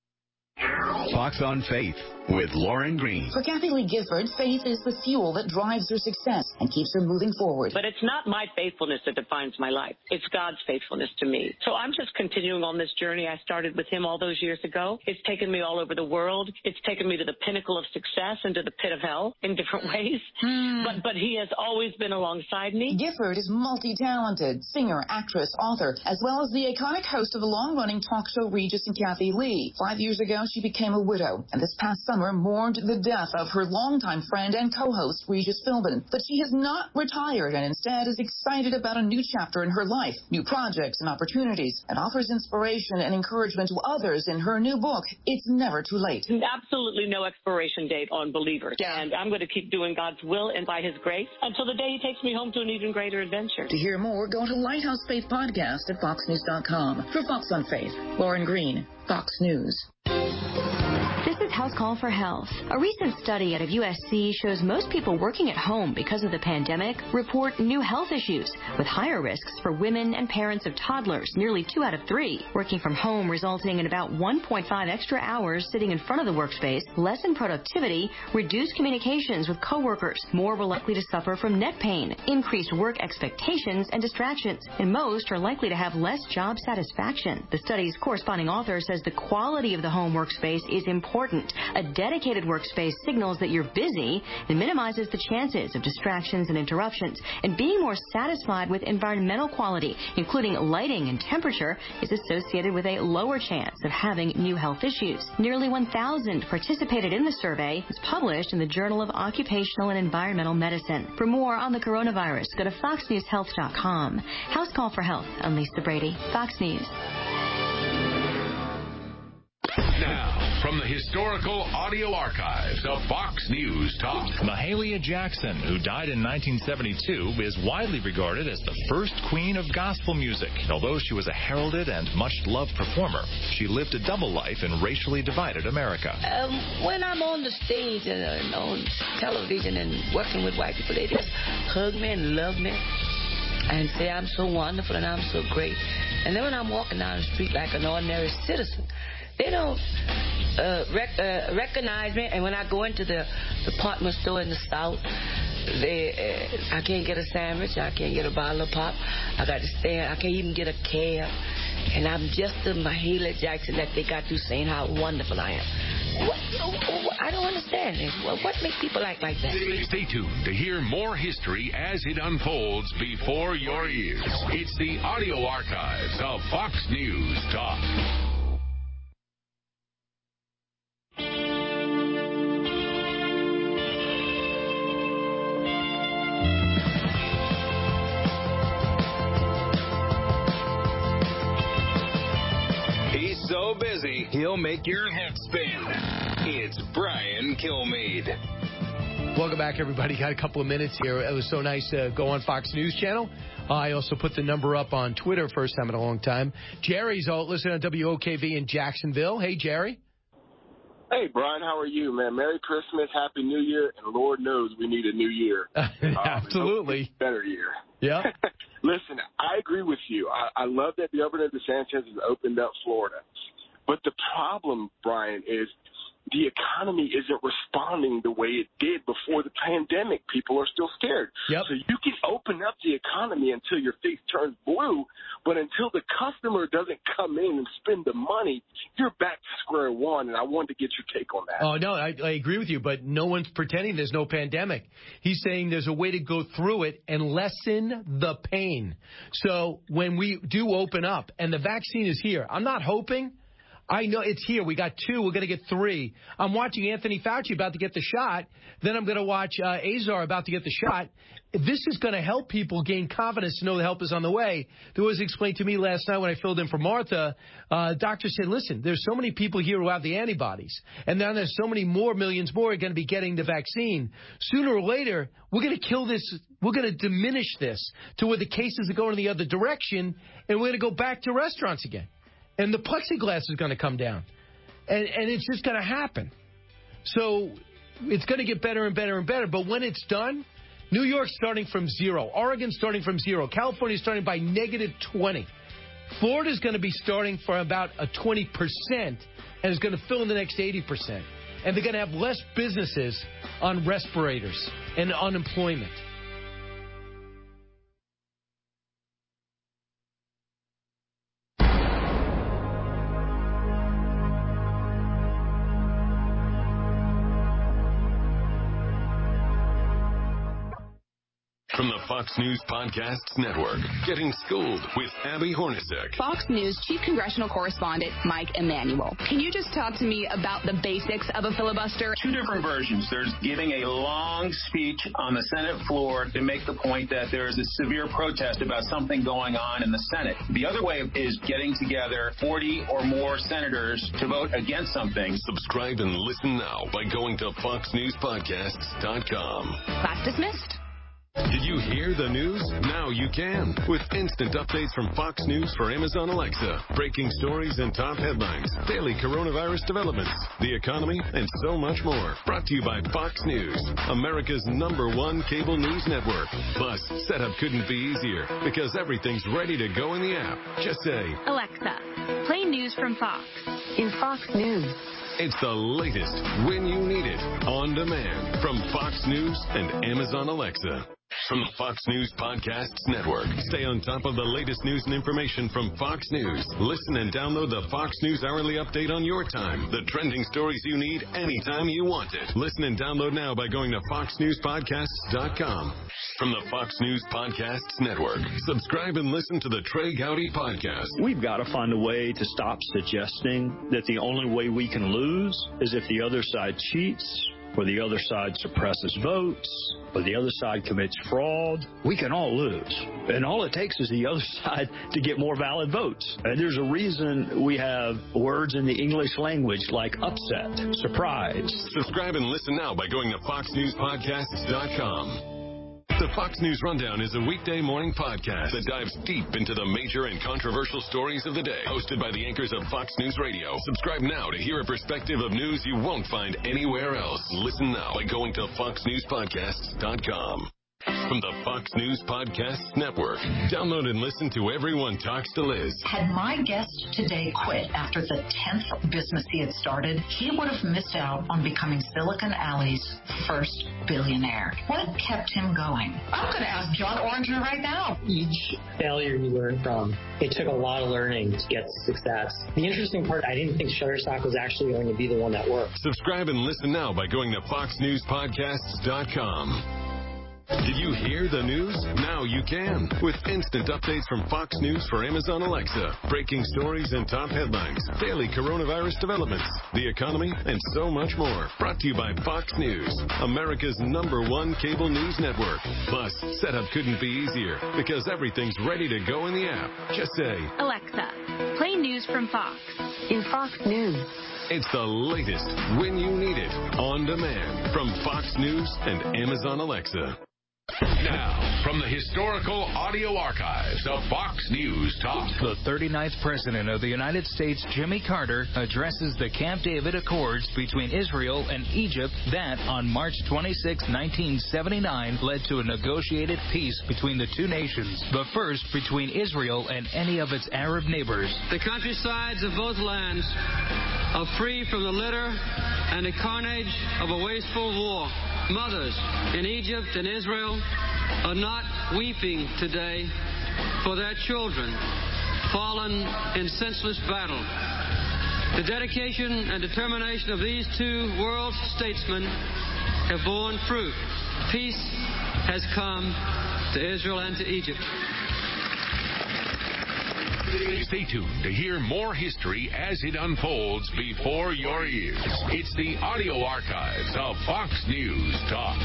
Fox on Faith with Lauren Green. For Kathy Lee Gifford, faith is the fuel that drives her success and keeps her moving forward. But it's not my faithfulness that defines my life. It's God's faithfulness to me. So I'm just continuing on this journey I started with him all those years ago. It's taken me all over the world. It's taken me to the pinnacle of success and to the pit of hell in different ways. Hmm. But but he has always been alongside me. Gifford is multi-talented, singer, actress, author, as well as the iconic host of the long-running talk show Regis and Kathy Lee. Five years ago, she became a widow, and this past summer mourned the death of her longtime friend and co-host Regis Philbin. But she has not retired and instead is excited about a new chapter in her life, new projects and opportunities, and offers inspiration and encouragement to others in her new book, It's Never Too Late. Absolutely no expiration date on Believers, and I'm going to keep doing God's will and by his grace until the day he takes me home to an even greater adventure. To hear more, go to Lighthouse Faith Podcast at fox news dot com. For Fox on Faith, Lauren Green, Fox News. This is House Call for Health. A recent study out of U S C shows most people working at home because of the pandemic report new health issues, with higher risks for women and parents of toddlers, nearly two out of three. Working from home resulting in about one point five extra hours sitting in front of the workspace, lessened productivity, reduced communications with coworkers, more were likely to suffer from neck pain, increased work expectations and distractions, and most are likely to have less job satisfaction. The study's corresponding author says the quality of the home workspace is important. A dedicated workspace signals that you're busy and minimizes the chances of distractions and interruptions. And being more satisfied with environmental quality, including lighting and temperature, is associated with a lower chance of having new health issues. Nearly one thousand participated in the survey. It's published in the Journal of Occupational and Environmental Medicine. For more on the coronavirus, go to fox news health dot com. House Call for Health. I'm Lisa Brady, Fox News. Now, from the historical audio archives of Fox News Talk. Mahalia Jackson, who died in nineteen seventy-two, is widely regarded as the first queen of gospel music. Although she was a heralded and much-loved performer, she lived a double life in racially divided America. Um, when I'm on the stage and uh, on television and working with white people, they just hug me and love me and say I'm so wonderful and I'm so great. And then when I'm walking down the street like an ordinary citizen, they don't uh, rec- uh, recognize me. And when I go into the department store in the South, they, uh, I can't get a sandwich. I can't get a bottle of pop. I got to stand. I can't even get a cab. And I'm just the Mahalia Jackson that they got through saying how wonderful I am. What, I don't understand this. What makes people act like that? Stay tuned to hear more history as it unfolds before your ears. It's the audio archives of Fox News Talk. He's so busy, he'll make your head spin. It's Brian Kilmeade. Welcome back, everybody. Got a couple of minutes here. It was so nice to go on Fox News Channel. Uh, I also put the number up on Twitter, first time in a long time. Jerry's all listening on W O K V in Jacksonville. Hey, Jerry. Hey, Brian, how are you, man? Merry Christmas, Happy New Year, and Lord knows we need a new year. Absolutely. Um, better year. Yeah. Listen, I agree with you. I, I love that Governor DeSantis has opened up Florida. But the problem, Brian, is the economy isn't responding the way it did before the pandemic. People are still scared. Yep. So you can open up the economy until your face turns blue, but until the customer doesn't come in and spend the money, you're back to square one, and I wanted to get your take on that. Oh, no, I, I agree with you, but no one's pretending there's no pandemic. He's saying there's a way to go through it and lessen the pain. So when we do open up and the vaccine is here, I'm not hoping. I know it's here. We got two. We're going to get three. I'm watching Anthony Fauci about to get the shot. Then I'm going to watch uh, Azar about to get the shot. This is going to help people gain confidence to know the help is on the way. There was explained to me last night when I filled in for Martha. Uh, doctor said, listen, there's so many people here who have the antibodies. And then there's so many more, millions more are going to be getting the vaccine. Sooner or later, we're going to kill this. We're going to diminish this to where the cases are going in the other direction. And we're going to go back to restaurants again. And the plexiglass is going to come down. And, and it's just going to happen. So it's going to get better and better and better. But when it's done, New York's starting from zero. Oregon's starting from zero. California's starting by negative twenty. Florida's going to be starting for about a twenty percent and is going to fill in the next eighty percent. And they're going to have less businesses on respirators and unemployment. From the Fox News Podcasts Network, Getting Schooled with Abby Hornacek. Fox News Chief Congressional Correspondent Mike Emanuel. Can you just talk to me about the basics of a filibuster? Two different versions. There's giving a long speech on the Senate floor to make the point that there is a severe protest about something going on in the Senate. The other way is getting together forty or more senators to vote against something. Subscribe and listen now by going to fox news podcasts dot com. Class dismissed. Did you hear the news? Now you can. With instant updates from Fox News for Amazon Alexa. Breaking stories and top headlines. Daily coronavirus developments. The economy and so much more. Brought to you by Fox News, America's number one cable news network. Plus, setup couldn't be easier because everything's ready to go in the app. Just say, Alexa, play news from Fox. In Fox News. It's the latest when you need it. On demand from Fox News and Amazon Alexa. From the Fox News Podcasts Network. Stay on top of the latest news and information from Fox News. Listen and download the Fox News Hourly Update on your time. The trending stories you need anytime you want it. Listen and download now by going to fox news podcasts dot com. From the Fox News Podcasts Network. Subscribe and listen to the Trey Gowdy Podcast. We've got to find a way to stop suggesting that the only way we can lose is if the other side cheats or the other side suppresses votes but the other side commits fraud, we can all lose. And all it takes is the other side to get more valid votes. And there's a reason we have words in the English language like upset, surprise. Subscribe and listen now by going to fox news podcasts dot com. The Fox News Rundown is a weekday morning podcast that dives deep into the major and controversial stories of the day. Hosted by the anchors of Fox News Radio. Subscribe now to hear a perspective of news you won't find anywhere else. Listen now by going to fox news podcasts dot com. From the Fox News Podcasts Network. Download and listen to Everyone Talks to Liz. Had my guest today quit after the tenth business he had started, he would have missed out on becoming Silicon Alley's first billionaire. What kept him going? I'm going to ask John Oranger right now. Each failure you learn from, it took a lot of learning to get to success. The interesting part, I didn't think Shutterstock was actually going to be the one that worked. Subscribe and listen now by going to fox news podcasts dot com. Did you hear the news? Now you can. With instant updates from Fox News for Amazon Alexa. Breaking stories and top headlines. Daily coronavirus developments. The economy, and so much more. Brought to you by Fox News, America's number one cable news network. Plus, setup couldn't be easier because everything's ready to go in the app. Just say, Alexa, play news from Fox. In Fox News. It's the latest when you need it. On demand from Fox News and Amazon Alexa. Now, from the historical audio archives of Fox News Talk. The thirty-ninth President of the United States, Jimmy Carter, addresses the Camp David Accords between Israel and Egypt that, on March twenty-sixth, nineteen seventy-nine, led to a negotiated peace between the two nations, the first between Israel and any of its Arab neighbors. The countrysides of both lands are free from the litter and the carnage of a wasteful war. Mothers in Egypt and Israel are not weeping today for their children fallen in senseless battle. The dedication and determination of these two world statesmen have borne fruit. Peace has come to Israel and to Egypt. Stay tuned to hear more history as it unfolds before your ears. It's the audio archives of Fox News Talk.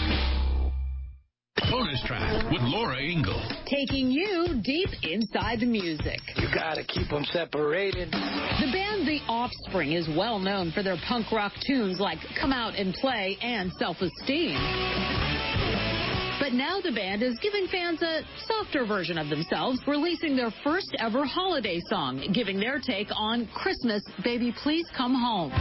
Bonus track with Laura Ingle. Taking you deep inside the music. You gotta keep them separated. The band The Offspring is well known for their punk rock tunes like Come Out and Play and Self-Esteem. But now the band is giving fans a softer version of themselves, releasing their first ever holiday song, giving their take on Christmas, Baby Please Come Home.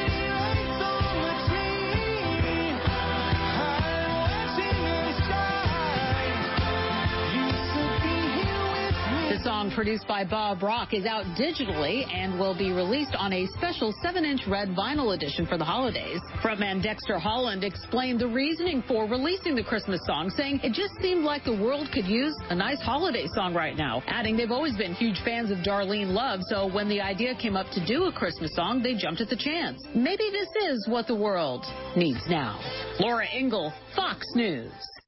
The song, produced by Bob Rock, is out digitally and will be released on a special seven inch red vinyl edition for the holidays. Frontman Dexter Holland explained the reasoning for releasing the Christmas song, saying it just seemed like the world could use a nice holiday song right now, adding they've always been huge fans of Darlene Love, so when the idea came up to do a Christmas song, they jumped at the chance. Maybe this is what the world needs now. Laura Ingle, Fox News.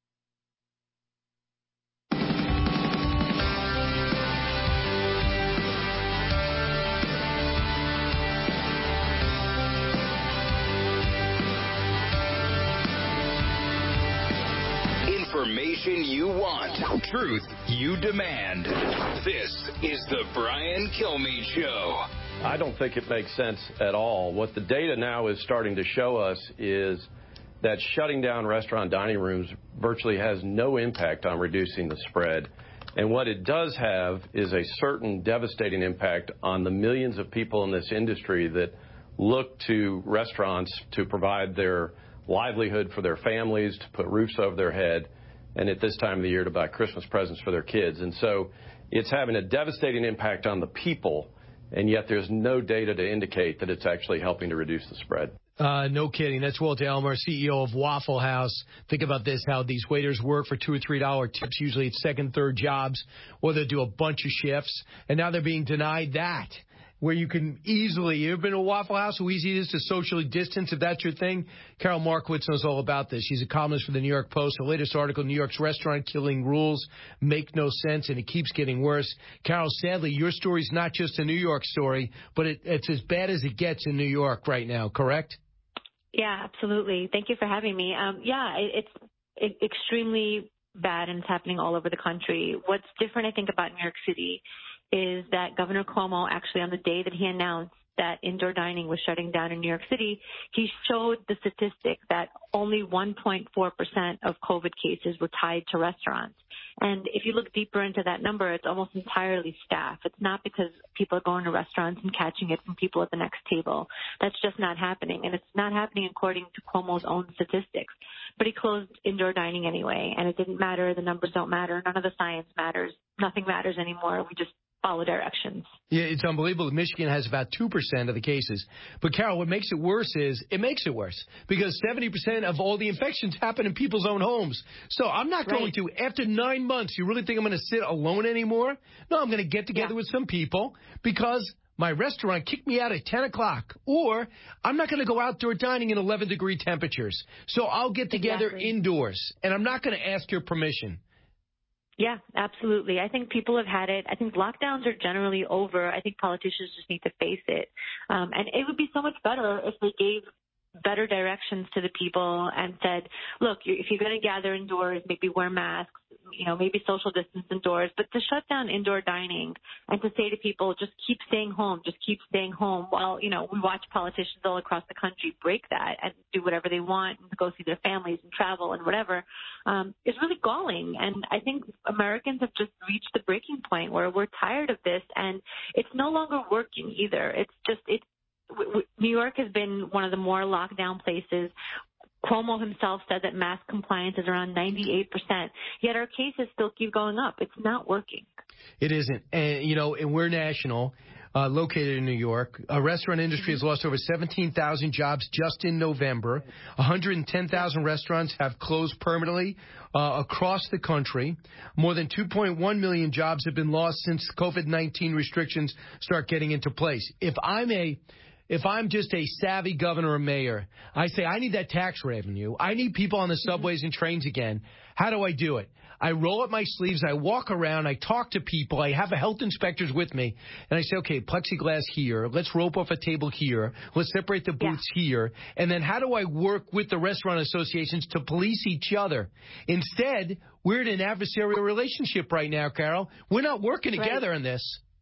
Information you want. Truth you demand. This is the Brian Kilmeade Show. I don't think it makes sense at all. What the data now is starting to show us is that shutting down restaurant dining rooms virtually has no impact on reducing the spread. And what it does have is a certain devastating impact on the millions of people in this industry that look to restaurants to provide their livelihood for their families, to put roofs over their head, and at this time of the year to buy Christmas presents for their kids. And so it's having a devastating impact on the people, and yet there's no data to indicate that it's actually helping to reduce the spread. Uh, no kidding. That's Walter Elmer, C E O of Waffle House. Think about this, how these waiters work for two or three dollar tips. Usually it's second, third jobs, or they do a bunch of shifts, and now they're being denied that. Where you can easily, you ever been to a Waffle House, how easy it is to socially distance if that's your thing? Carol Markowitz knows all about this. She's a columnist for the New York Post. Her latest article, New York's restaurant killing rules make no sense, and it keeps getting worse. Carol, sadly, your story's not just a New York story, but it, it's as bad as it gets in New York right now, correct? Yeah, absolutely. Thank you for having me. Um, yeah, it, it's e- extremely bad, and it's happening all over the country. What's different, I think, about New York City is that Governor Cuomo, actually on the day that he announced that indoor dining was shutting down in New York City, he showed the statistic that only one point four percent of COVID cases were tied to restaurants. And if you look deeper into that number, it's almost entirely staff. It's not because people are going to restaurants and catching it from people at the next table. That's just not happening. And it's not happening according to Cuomo's own statistics. But he closed indoor dining anyway, and it didn't matter. The numbers don't matter. None of the science matters. Nothing matters anymore. We just follow directions. Yeah, it's unbelievable. Michigan has about two percent of the cases. But, Carol, what makes it worse is it makes it worse because seventy percent of all the infections happen in people's own homes. So I'm not going right. to, after nine months, you really think I'm going to sit alone anymore? No, I'm going to get together yeah. with some people because my restaurant kicked me out at ten o'clock. Or I'm not going to go outdoor dining in eleven degree temperatures. So I'll get together exactly. indoors, and I'm not going to ask your permission. Yeah, absolutely. I think people have had it. I think lockdowns are generally over. I think politicians just need to face it. Um, and it would be so much better if they gave better directions to the people and said, look, if you're going to gather indoors, maybe wear masks, you know, maybe social distance indoors, but to shut down indoor dining and to say to people, just keep staying home, just keep staying home. While, you know, we watch politicians all across the country break that and do whatever they want and go see their families and travel and whatever, um, is really galling. And I think Americans have just reached the breaking point where we're tired of this, and it's no longer working either. It's just, it's, New York has been one of the more locked down places. Cuomo himself said that mask compliance is around ninety-eight percent, yet our cases still keep going up. It's not working. It isn't. And, you know, and we're national, uh, located in New York. Our restaurant industry has lost over seventeen thousand jobs just in November. one hundred ten thousand restaurants have closed permanently uh, across the country. More than two point one million jobs have been lost since COVID nineteen restrictions start getting into place. If I'm a If I'm just a savvy governor or mayor, I say I need that tax revenue. I need people on the subways and trains again. How do I do it? I roll up my sleeves. I walk around. I talk to people. I have a health inspectors with me. And I say, okay, plexiglass here. Let's rope off a table here. Let's separate the booths yeah. here. And then how do I work with the restaurant associations to police each other? Instead, we're in an adversarial relationship right now, Carol. We're not working right. together on this.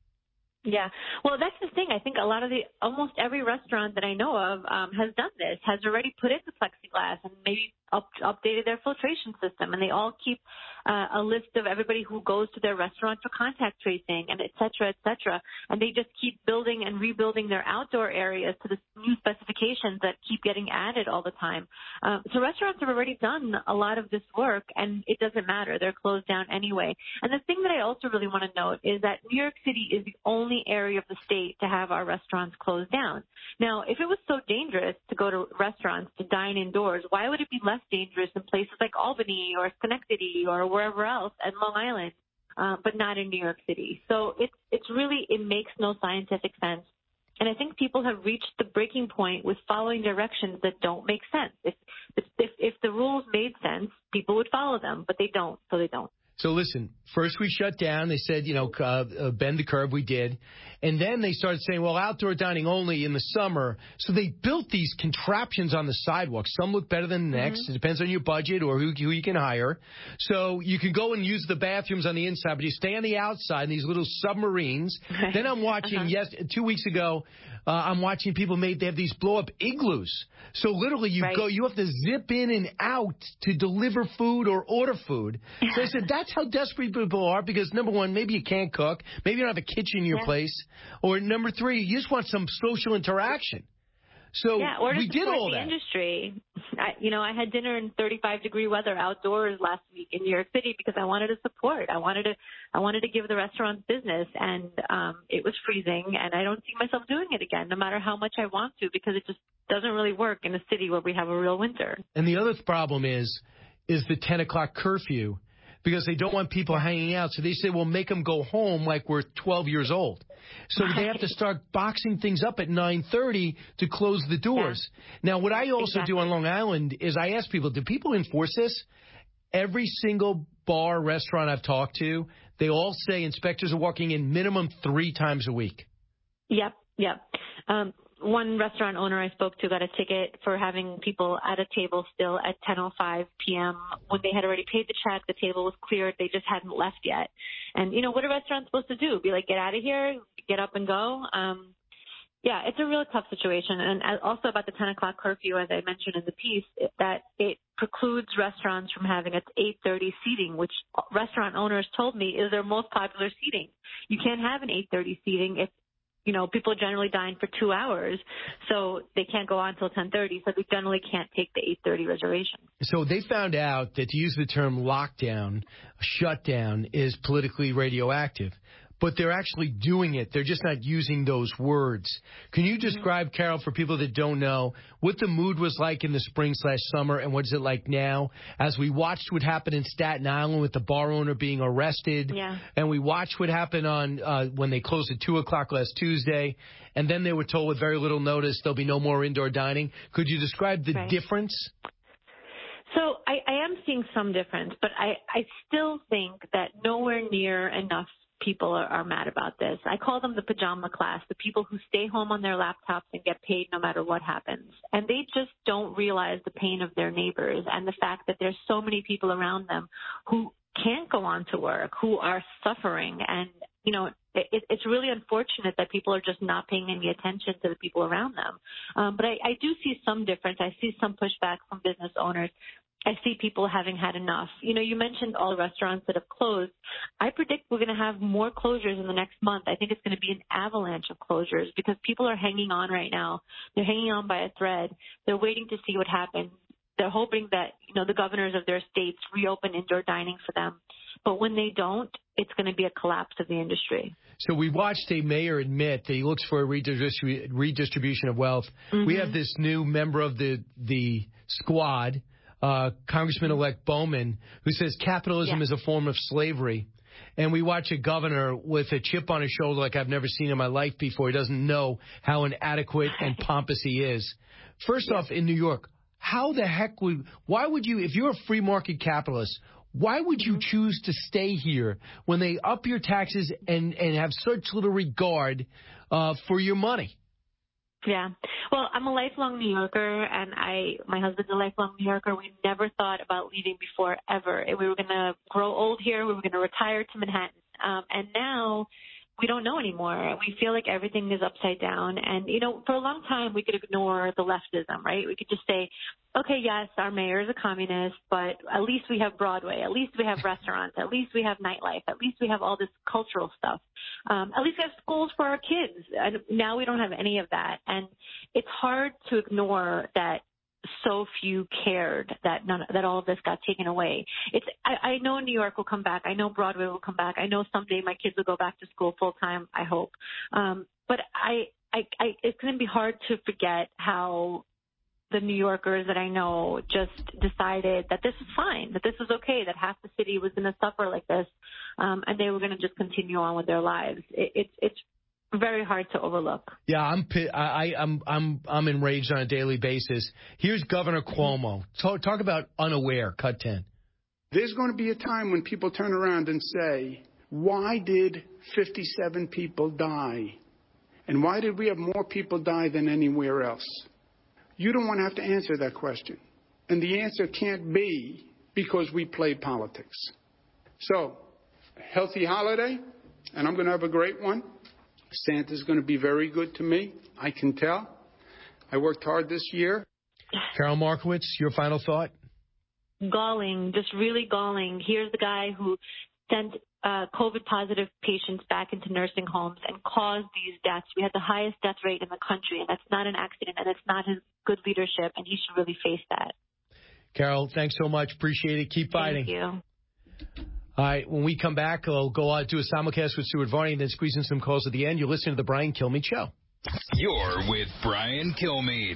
Yeah. Well, that's the thing. I think a lot of the, almost every restaurant that I know of um, has done this, has already put in the plexiglass and maybe up, updated their filtration system. And they all keep uh, a list of everybody who goes to their restaurant for contact tracing and et cetera, et cetera. And they just keep building and rebuilding their outdoor areas to the new specifications that keep getting added all the time. Um, so restaurants have already done a lot of this work, and it doesn't matter. They're closed down anyway. And the thing that I also really want to note is that New York City is the only area of the state to have our restaurants closed down. Now, if it was so dangerous to go to restaurants to dine indoors, why would it be less dangerous in places like Albany or Schenectady or wherever else at Long Island, uh, but not in New York City? So it's it's really, it makes no scientific sense. And I think people have reached the breaking point with following directions that don't make sense. If if if the rules made sense, people would follow them, but they don't, so they don't. So listen, first we shut down. They said, you know, uh, uh, bend the curve. We did. And then they started saying, well, outdoor dining only in the summer. So they built these contraptions on the sidewalk. Some look better than the next. Mm-hmm. It depends on your budget or who, who you can hire. So you can go and use the bathrooms on the inside, but you stay on the outside in these little submarines. Then I'm watching, uh-huh. yes, two weeks ago, uh, I'm watching people made, they have these blow-up igloos. So literally you right. go, you have to zip in and out to deliver food or order food. So I said, that's how desperate people are because, number one, maybe you can't cook. Maybe you don't have a kitchen in your yeah. place. Or number three, you just want some social interaction. So yeah, or to we did all the that. Industry. I, you know, I had dinner in thirty-five degree weather outdoors last week in New York City because I wanted to support. I wanted to, I wanted to give the restaurants business, and um, it was freezing, and I don't see myself doing it again, no matter how much I want to, because it just doesn't really work in a city where we have a real winter. And the other problem is, is the ten o'clock curfew. Because they don't want people hanging out. So they say, well, make them go home like we're twelve years old. So right. they have to start boxing things up at nine thirty to close the doors. Yeah. Now, what I also exactly. do on Long Island is I ask people, do people enforce this? Every single bar, restaurant I've talked to, they all say inspectors are walking in minimum three times a week. Yep, yep. Um, one restaurant owner I spoke to got a ticket for having people at a table still at ten oh five p.m. when they had already paid the check. The table was cleared. They just hadn't left yet. And, you know, what are restaurants supposed to do? Be like, get out of here, get up and go? Um, yeah, it's a really tough situation. And also about the ten o'clock curfew, as I mentioned in the piece, that it precludes restaurants from having its eight thirty seating, which restaurant owners told me is their most popular seating. You can't have an eight thirty seating if, you know, people generally dine for two hours, so they can't go on until ten thirty, so they generally can't take the eight thirty reservation. So they found out that to use the term lockdown, shutdown, is politically radioactive. But they're actually doing it. They're just not using those words. Can you describe, mm-hmm. Carol, for people that don't know, what the mood was like in the spring slash summer and what is it like now? As we watched what happened in Staten Island with the bar owner being arrested, yeah. and we watched what happened on uh, when they closed at two o'clock last Tuesday, and then they were told with very little notice there'll be no more indoor dining. Could you describe the right. difference? So I, I am seeing some difference, but I, I still think that nowhere near enough people are, are mad about this. I call them the pajama class, the people who stay home on their laptops and get paid no matter what happens. And they just don't realize the pain of their neighbors and the fact that there's so many people around them who can't go on to work, who are suffering. And, you know, it, it's really unfortunate that people are just not paying any attention to the people around them. Um, but I, I do see some difference. I see some pushback from business owners. I see people having had enough. You know, you mentioned all the restaurants that have closed. I predict we're going to have more closures in the next month. I think it's going to be an avalanche of closures because people are hanging on right now. They're hanging on by a thread. They're waiting to see what happens. They're hoping that, you know, the governors of their states reopen indoor dining for them. But when they don't, it's going to be a collapse of the industry. So we watched a mayor admit that he looks for a redistribu- redistribution of wealth. Mm-hmm. We have this new member of the the squad, Uh, Congressman-elect Bowman, who says capitalism yeah. is a form of slavery. And we watch a governor with a chip on his shoulder like I've never seen in my life before. He doesn't know how inadequate and pompous he is. First yeah. off, in New York, how the heck would, why would you, if you're a free market capitalist, why would you choose to stay here when they up your taxes and, and have such little regard uh, for your money? Yeah. Well, I'm a lifelong New Yorker, and I, my husband's a lifelong New Yorker. We never thought about leaving before, ever. We were going to grow old here. We were going to retire to Manhattan. Um, and now we don't know anymore. We feel like everything is upside down. And, you know, for a long time, we could ignore the leftism, right? We could just say, okay, yes, our mayor is a communist, but at least we have Broadway. At least we have restaurants. At least we have nightlife. At least we have all this cultural stuff. Um, at least we have schools for our kids. And now we don't have any of that. And it's hard to ignore that so few cared that none, that all of this got taken away. It's I, I know New York will come back. I know Broadway will come back. I know someday my kids will go back to school full time. I hope. Um, but I, I, I, it's going to be hard to forget how the New Yorkers that I know just decided that this is fine, that this is okay, that half the city was going to suffer like this, um, and they were going to just continue on with their lives. It, it's it's very hard to overlook. Yeah, I'm I, I'm I'm I'm enraged on a daily basis. Here's Governor Cuomo. Talk, talk about unaware. Cut ten. There's going to be a time when people turn around and say, "Why did fifty-seven people die, and why did we have more people die than anywhere else?" You don't want to have to answer that question, and the answer can't be because we play politics. So, healthy holiday, and I'm going to have a great one. Santa's going to be very good to me. I can tell. I worked hard this year. Carol Markowitz, your final thought? Galling, just really galling. Here's the guy who sent uh, COVID-positive patients back into nursing homes and caused these deaths. We had the highest death rate in the country, and that's not an accident, and it's not his good leadership, and he should really face that. Carol, thanks so much. Appreciate it. Keep fighting. Thank you. All right, when we come back, I'll go out do a simulcast with Stuart Varney and then squeeze in some calls at the end. You're listening to The Brian Kilmeade Show. You're with Brian Kilmeade.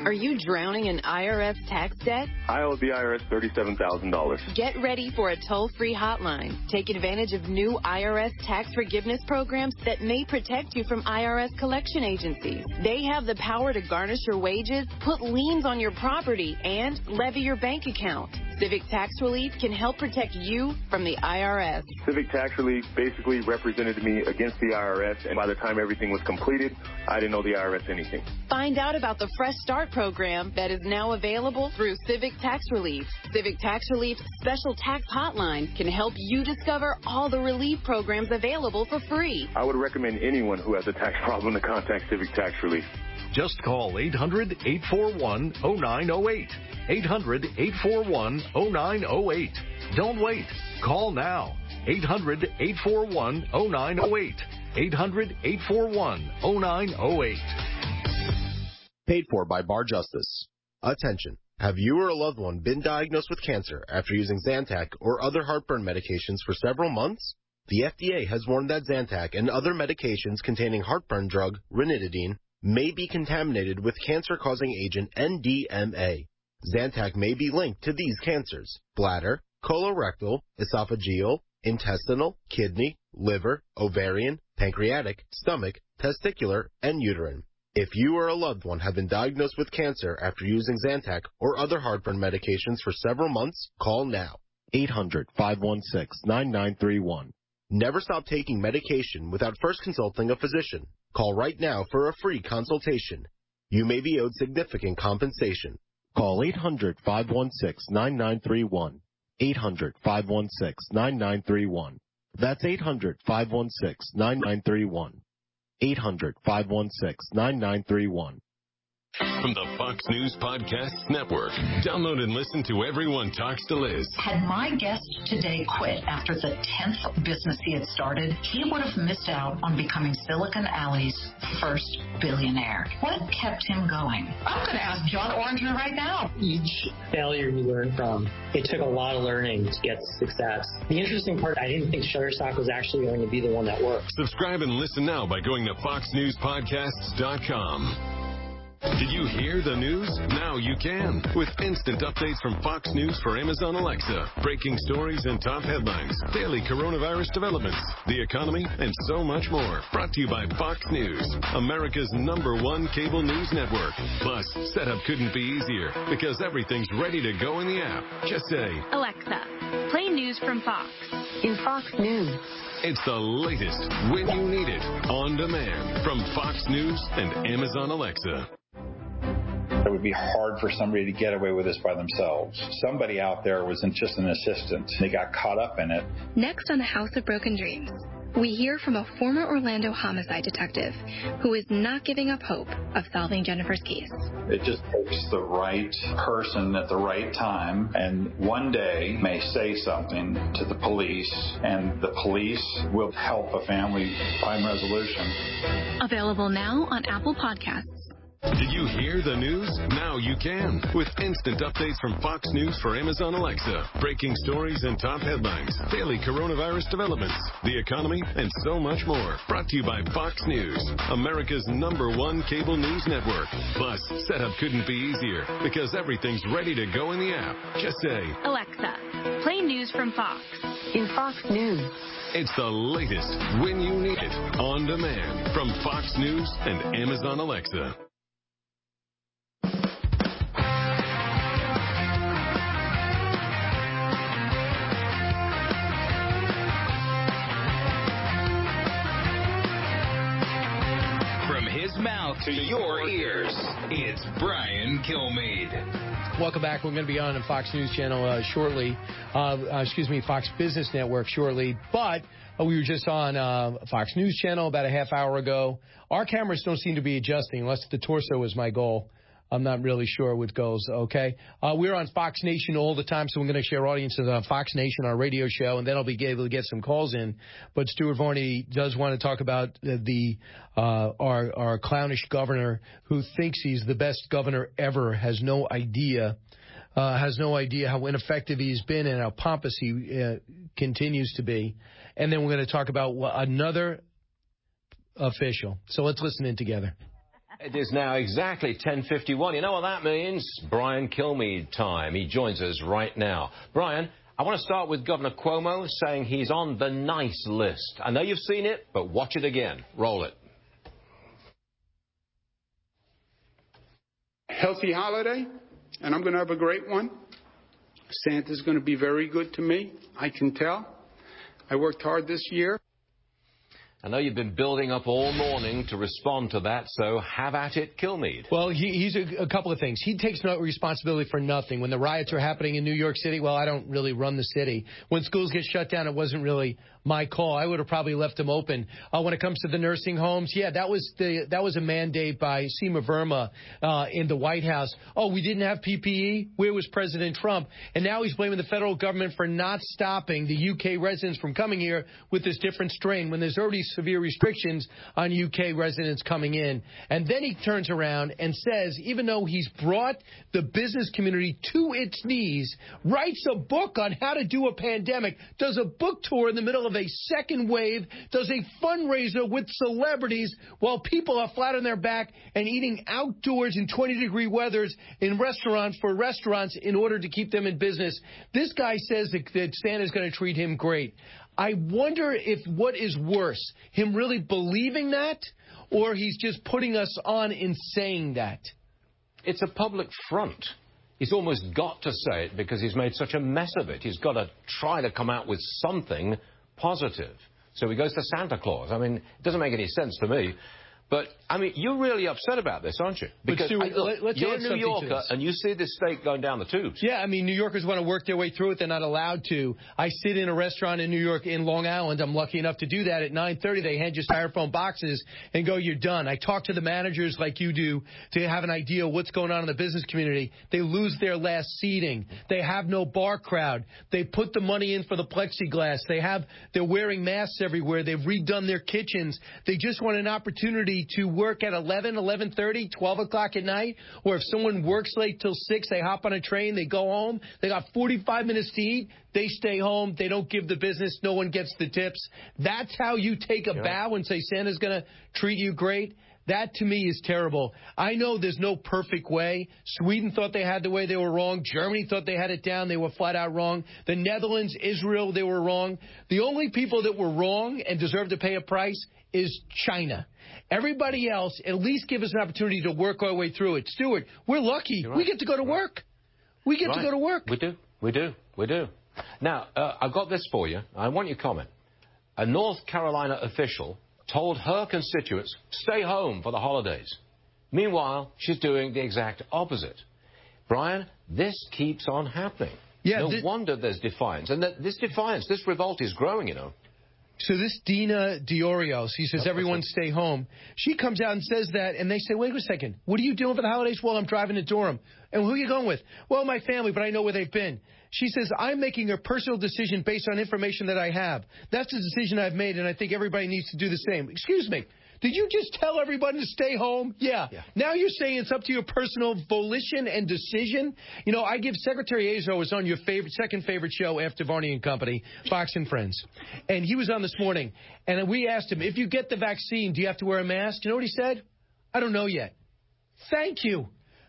Are you drowning in I R S tax debt? I owe the I R S thirty-seven thousand dollars. Get ready for a toll-free hotline. Take advantage of new I R S tax forgiveness programs that may protect you from I R S collection agencies. They have the power to garnish your wages, put liens on your property, and levy your bank account. Civic Tax Relief can help protect you from the I R S. Civic Tax Relief basically represented me against the I R S, and by the time everything was completed, I didn't owe the I R S anything. Find out about the Fresh Start program that is now available through Civic Tax Relief. Civic Tax Relief's special tax hotline can help you discover all the relief programs available for free. I would recommend anyone who has a tax problem to contact Civic Tax Relief. Just call eight hundred, eight four one, oh nine oh eight. eight hundred, eight four one, oh nine oh eight. Don't wait. Call now. eight hundred, eight four one, oh nine oh eight. eight hundred, eight four one, oh nine oh eight. Paid for by Bar Justice. Attention. Have you or a loved one been diagnosed with cancer after using Zantac or other heartburn medications for several months? The F D A has warned that Zantac and other medications containing heartburn drug, ranitidine, may be contaminated with cancer-causing agent N D M A. Zantac may be linked to these cancers: bladder, colorectal, esophageal, intestinal, kidney, liver, ovarian, pancreatic, stomach, testicular, and uterine. If you or a loved one have been diagnosed with cancer after using Zantac or other heartburn medications for several months, call now. eight hundred, five one six, nine nine three one. Never stop taking medication without first consulting a physician. Call right now for a free consultation. You may be owed significant compensation. Call eight hundred, five one six, nine nine three one. eight hundred, five one six, nine nine three one. That's eight hundred, five one six, nine nine three one. eight hundred, five one six, nine nine three one. From the Fox News Podcasts Network. Download and listen to Everyone Talks to Liz. Had my guest today quit after the tenth business he had started, he would have missed out on becoming Silicon Alley's first billionaire. What kept him going? I'm going to ask John Oringer right now. Each failure you learn from, it took a lot of learning to get to success. The interesting part, I didn't think Shutterstock was actually going to be the one that worked. Subscribe and listen now by going to fox news podcasts dot com. Did you hear the news? Now you can. With instant updates from Fox News for Amazon Alexa. Breaking stories and top headlines. Daily coronavirus developments. The economy, and so much more. Brought to you by Fox News, America's number one cable news network. Plus, setup couldn't be easier because everything's ready to go in the app. Just say, Alexa, play news from Fox. In Fox News. It's the latest when you need it. On demand from Fox News and Amazon Alexa. It would be hard for somebody to get away with this by themselves. Somebody out there wasn't just an assistant. They got caught up in it. Next on the House of Broken Dreams, we hear from a former Orlando homicide detective who is not giving up hope of solving Jennifer's case. It just takes the right person at the right time, and one day may say something to the police, and the police will help a family find resolution. Available now on Apple Podcasts. Did you hear the news? Now you can. With instant updates from Fox News for Amazon Alexa. Breaking stories and top headlines. Daily coronavirus developments. The economy, and so much more. Brought to you by Fox News, America's number one cable news network. Plus, setup couldn't be easier because everything's ready to go in the app. Just say, Alexa, play news from Fox. In Fox News. It's the latest when you need it. On demand from Fox News and Amazon Alexa. Mouth to your ears. It's Brian Kilmeade. Welcome back. We're going to be on the Fox News Channel uh, shortly. Uh, uh, excuse me, Fox Business Network shortly. But uh, we were just on uh, Fox News Channel about a half hour ago. Our cameras don't seem to be adjusting unless the torso is my goal. I'm not really sure what goes, okay? Uh, we're on Fox Nation all the time, so we're going to share audiences on Fox Nation, our radio show, and then I'll be able to get some calls in. But Stuart Varney does want to talk about the uh, our, our clownish governor who thinks he's the best governor ever, has no idea, uh, has no idea how ineffective he's been and how pompous he uh, continues to be. And then we're going to talk about another official. So let's listen in together. It is now exactly ten fifty-one. You know what that means? Brian Kilmeade time. He joins us right now. Brian, I want to start with Governor Cuomo saying he's on the nice list. I know you've seen it, but watch it again. Roll it. Healthy holiday, and I'm going to have a great one. Santa's going to be very good to me. I can tell. I worked hard this year. I know you've been building up all morning to respond to that, so have at it, Kilmeade. Well, he, he's a, a couple of things. He takes no responsibility for nothing. When the riots are happening in New York City, well, I don't really run the city. When schools get shut down, it wasn't really my call. I would have probably left them open. Uh, when it comes to the nursing homes, yeah, that was the that was a mandate by Seema Verma uh, in the White House. Oh, we didn't have P P E? Where was President Trump? And now he's blaming the federal government for not stopping the U K residents from coming here with this different strain when there's already severe restrictions on U K residents coming in. And then he turns around and says, even though he's brought the business community to its knees, writes a book on how to do a pandemic, does a book tour in the middle of a second wave, does a fundraiser with celebrities while people are flat on their back and eating outdoors in twenty degree weathers in restaurants for restaurants in order to keep them in business. This guy says that, that Santa's going to treat him great. I wonder if what is worse, him really believing that, or he's just putting us on in saying that. It's a public front. He's almost got to say it because he's made such a mess of it. He's got to try to come out with something positive. So he goes to Santa Claus. I mean, it doesn't make any sense to me. But, I mean, you're really upset about this, aren't you? Because Stu, I, look, let's you're a add New something to Yorker, this. and you see this state going down the tubes. Yeah, I mean, New Yorkers want to work their way through it. They're not allowed to. I sit in a restaurant in New York, in Long Island. I'm lucky enough to do that. At nine thirty, they hand you styrofoam boxes and go, you're done. I talk to the managers like you do to have an idea of what's going on in the business community. They lose their last seating. They have no bar crowd. They put the money in for the plexiglass. They have, they're wearing masks everywhere. They've redone their kitchens. They just want an opportunity to work at eleven, eleven thirty, twelve o'clock at night, or if someone works late till six, they hop on a train, they go home, they got forty-five minutes to eat, they stay home, they don't give the business, no one gets the tips. That's how you take a bow and say Santa's going to treat you great? That, to me, is terrible. I know there's no perfect way. Sweden thought they had the way, they were wrong. Germany thought they had it down, they were flat out wrong. The Netherlands, Israel, they were wrong. The only people that were wrong and deserve to pay a price is China. Everybody else, at least give us an opportunity to work our way through it. Stuart, we're lucky. Right. We get to go to work. We get right. to go to work. We do. We do. We do. Now, uh, I've got this for you. I want your comment. A North Carolina official told her constituents, stay home for the holidays. Meanwhile, she's doing the exact opposite. Brian, this keeps on happening. Yeah, no this... wonder there's defiance. And that this defiance, this revolt is growing, you know. So this Dina Diorios, he says, everyone stay home. She comes out and says that, and they say, wait a second, what are you doing for the holidays? Well, I'm driving to Durham. And who are you going with? Well, my family, but I know where they've been. She says, I'm making a personal decision based on information that I have. That's the decision I've made, and I think everybody needs to do the same. Excuse me. Did you just tell everybody to stay home? Yeah. yeah. Now you're saying it's up to your personal volition and decision? You know, I give Secretary Azar was on your favorite, second favorite show after Varney and Company, Fox and Friends. And he was on this morning. And we asked him, if you get the vaccine, do you have to wear a mask? You know what he said? I don't know yet. Thank you.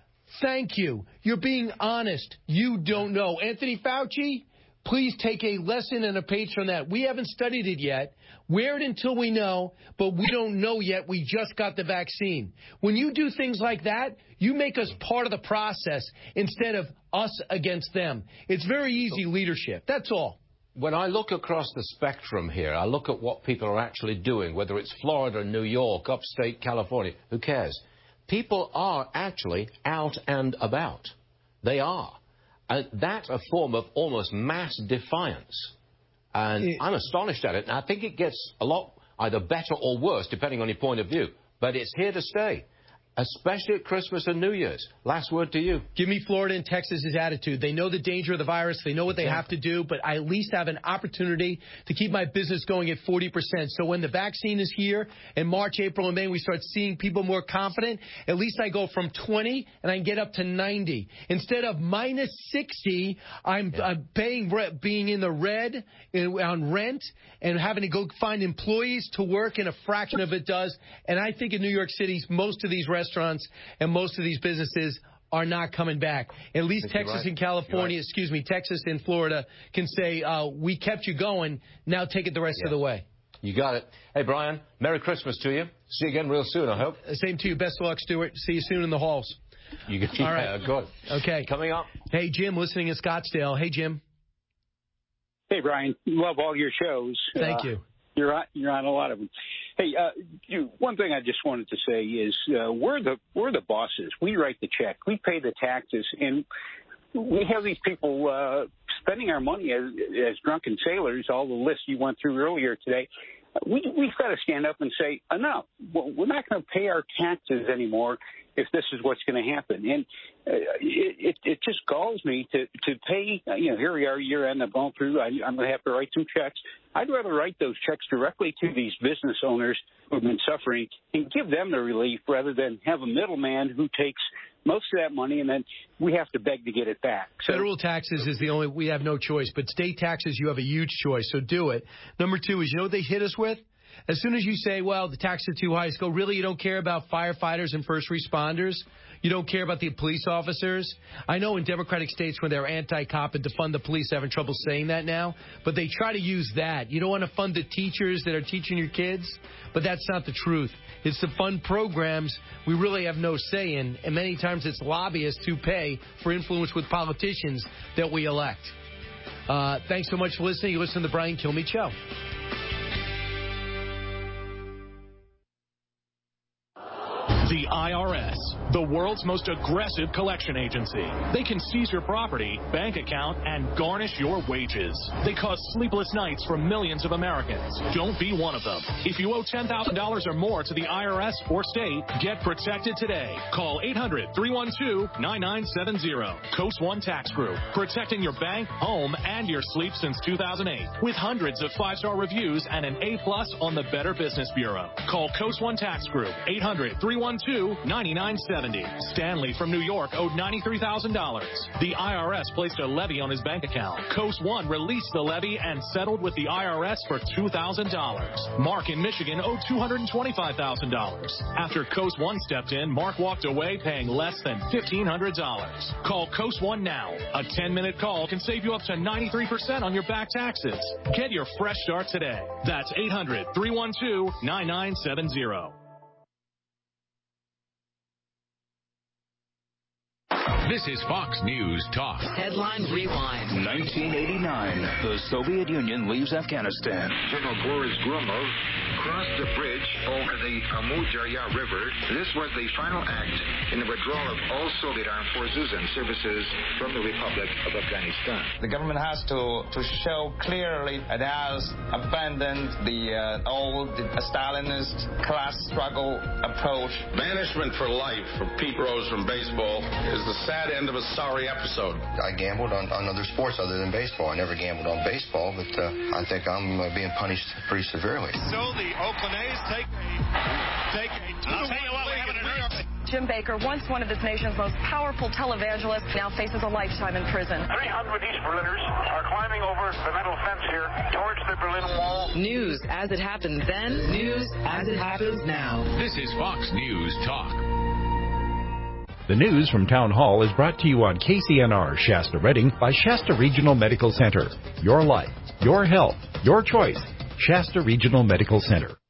Thank you. You're being honest. You don't know. Anthony Fauci, please take a lesson and a page from that. We haven't studied it yet. Wear it until we know, but we don't know yet. We just got the vaccine. When you do things like that, you make us part of the process instead of us against them. It's very easy leadership. That's all. When I look across the spectrum here, I look at what people are actually doing, whether it's Florida, New York, upstate California, who cares? People are actually out and about. They are. And that's a form of almost mass defiance. And it, I'm astonished at it. And I think it gets a lot either better or worse, depending on your point of view. But it's here to stay, especially at Christmas and New Year's. Last word to you. Give me Florida and Texas's attitude. They know the danger of the virus. They know what they have to do. But I at least have an opportunity to keep my business going at forty percent. So when the vaccine is here in March, April, and May, we start seeing people more confident, at least I go from twenty and I can get up to ninety. Instead of minus sixty, I'm, yeah. I'm paying, being in the red in, on rent and having to go find employees to work, and a fraction of it does. And I think in New York City, most of these restaurants restaurants and most of these businesses are not coming back. At least Texas right. and California, right. excuse me, Texas and Florida can say, uh, we kept you going, now take it the rest yeah. of the way. You got it. Hey, Brian, Merry Christmas to you. See you again real soon, I hope. Same to you. Best of luck, Stuart. See you soon in the halls. You get, All right. Yeah, good. Okay. Coming up. Hey, Jim, listening in Scottsdale. Hey, Jim. Hey, Brian. Love all your shows. Thank uh, you. You're on, you're on a lot of them. Hey, uh, you, one thing I just wanted to say is uh, we're the we're the bosses. We write the check. We pay the taxes, and we have these people uh, spending our money as, as drunken sailors. All the lists you went through earlier today. We, we've got to stand up and say, enough. Well, we're not going to pay our taxes anymore if this is what's going to happen. And uh, it, it, it just galls me to, to pay, you know, here we are, year end, I've gone through, I, I'm going to have to write some checks. I'd rather write those checks directly to these business owners who've been suffering and give them the relief rather than have a middleman who takes most of that money and then we have to beg to get it back. So, federal taxes is the only, we have no choice, but state taxes, you have a huge choice, so do it. Number two is, you know what they hit us with? As soon as you say, well, the taxes are too high, it's go, really, you don't care about firefighters and first responders? You don't care about the police officers? I know in Democratic states when they're anti-cop and defund the police, they're having trouble saying that now, but they try to use that. You don't want to fund the teachers that are teaching your kids, but that's not the truth. It's to fund programs we really have no say in, and many times it's lobbyists who pay for influence with politicians that we elect. Uh, thanks so much for listening. You listen to the Brian Kilmeade Show. The I R S, the world's most aggressive collection agency. They can seize your property, bank account, and garnish your wages. They cause sleepless nights for millions of Americans. Don't be one of them. If you owe ten thousand dollars or more to the I R S or state, get protected today. Call eight hundred, three one two, nine nine seven zero. Coast One Tax Group, protecting your bank, home, and your sleep since two thousand eight. With hundreds of five-star reviews and an A plus on the Better Business Bureau. Call Coast One Tax Group, eight hundred, three one two, nine nine seven zero. Stanley from New York owed ninety-three thousand dollars. The I R S placed a levy on his bank account. Coast One released the levy and settled with the I R S for two thousand dollars. Mark in Michigan owed two hundred twenty-five thousand dollars. After Coast One stepped in, Mark walked away paying less than fifteen hundred dollars. Call Coast One now. A ten-minute call can save you up to ninety-three percent on your back taxes. Get your fresh start today. That's eight hundred, three one two, nine nine seven zero. This is Fox News Talk. Headline Rewind. nineteen eighty-nine, the Soviet Union leaves Afghanistan. General Boris Gromov crossed the bridge over the Amur Darya River. This was the final act in the withdrawal of all Soviet armed forces and services from the Republic of Afghanistan. The government has to, to show clearly it has abandoned the uh, old uh, Stalinist class struggle approach. Banishment for life for Pete Rose from baseball is the sad end of a sorry episode. I gambled on, on other sports other than baseball. I never gambled on baseball, but uh, I think I'm uh, being punished pretty severely. So the Oakland A's take a, take a two-to-one lead in New York. Jim Baker, once one of this nation's most powerful televangelists, now faces a lifetime in prison. three hundred East Berliners are climbing over the metal fence here towards the Berlin Wall. News as it happened then, news as it happens now. This is Fox News Talk. The news from Town Hall is brought to you on K C N R Shasta Redding by Shasta Regional Medical Center. Your life, your health, your choice. Shasta Regional Medical Center.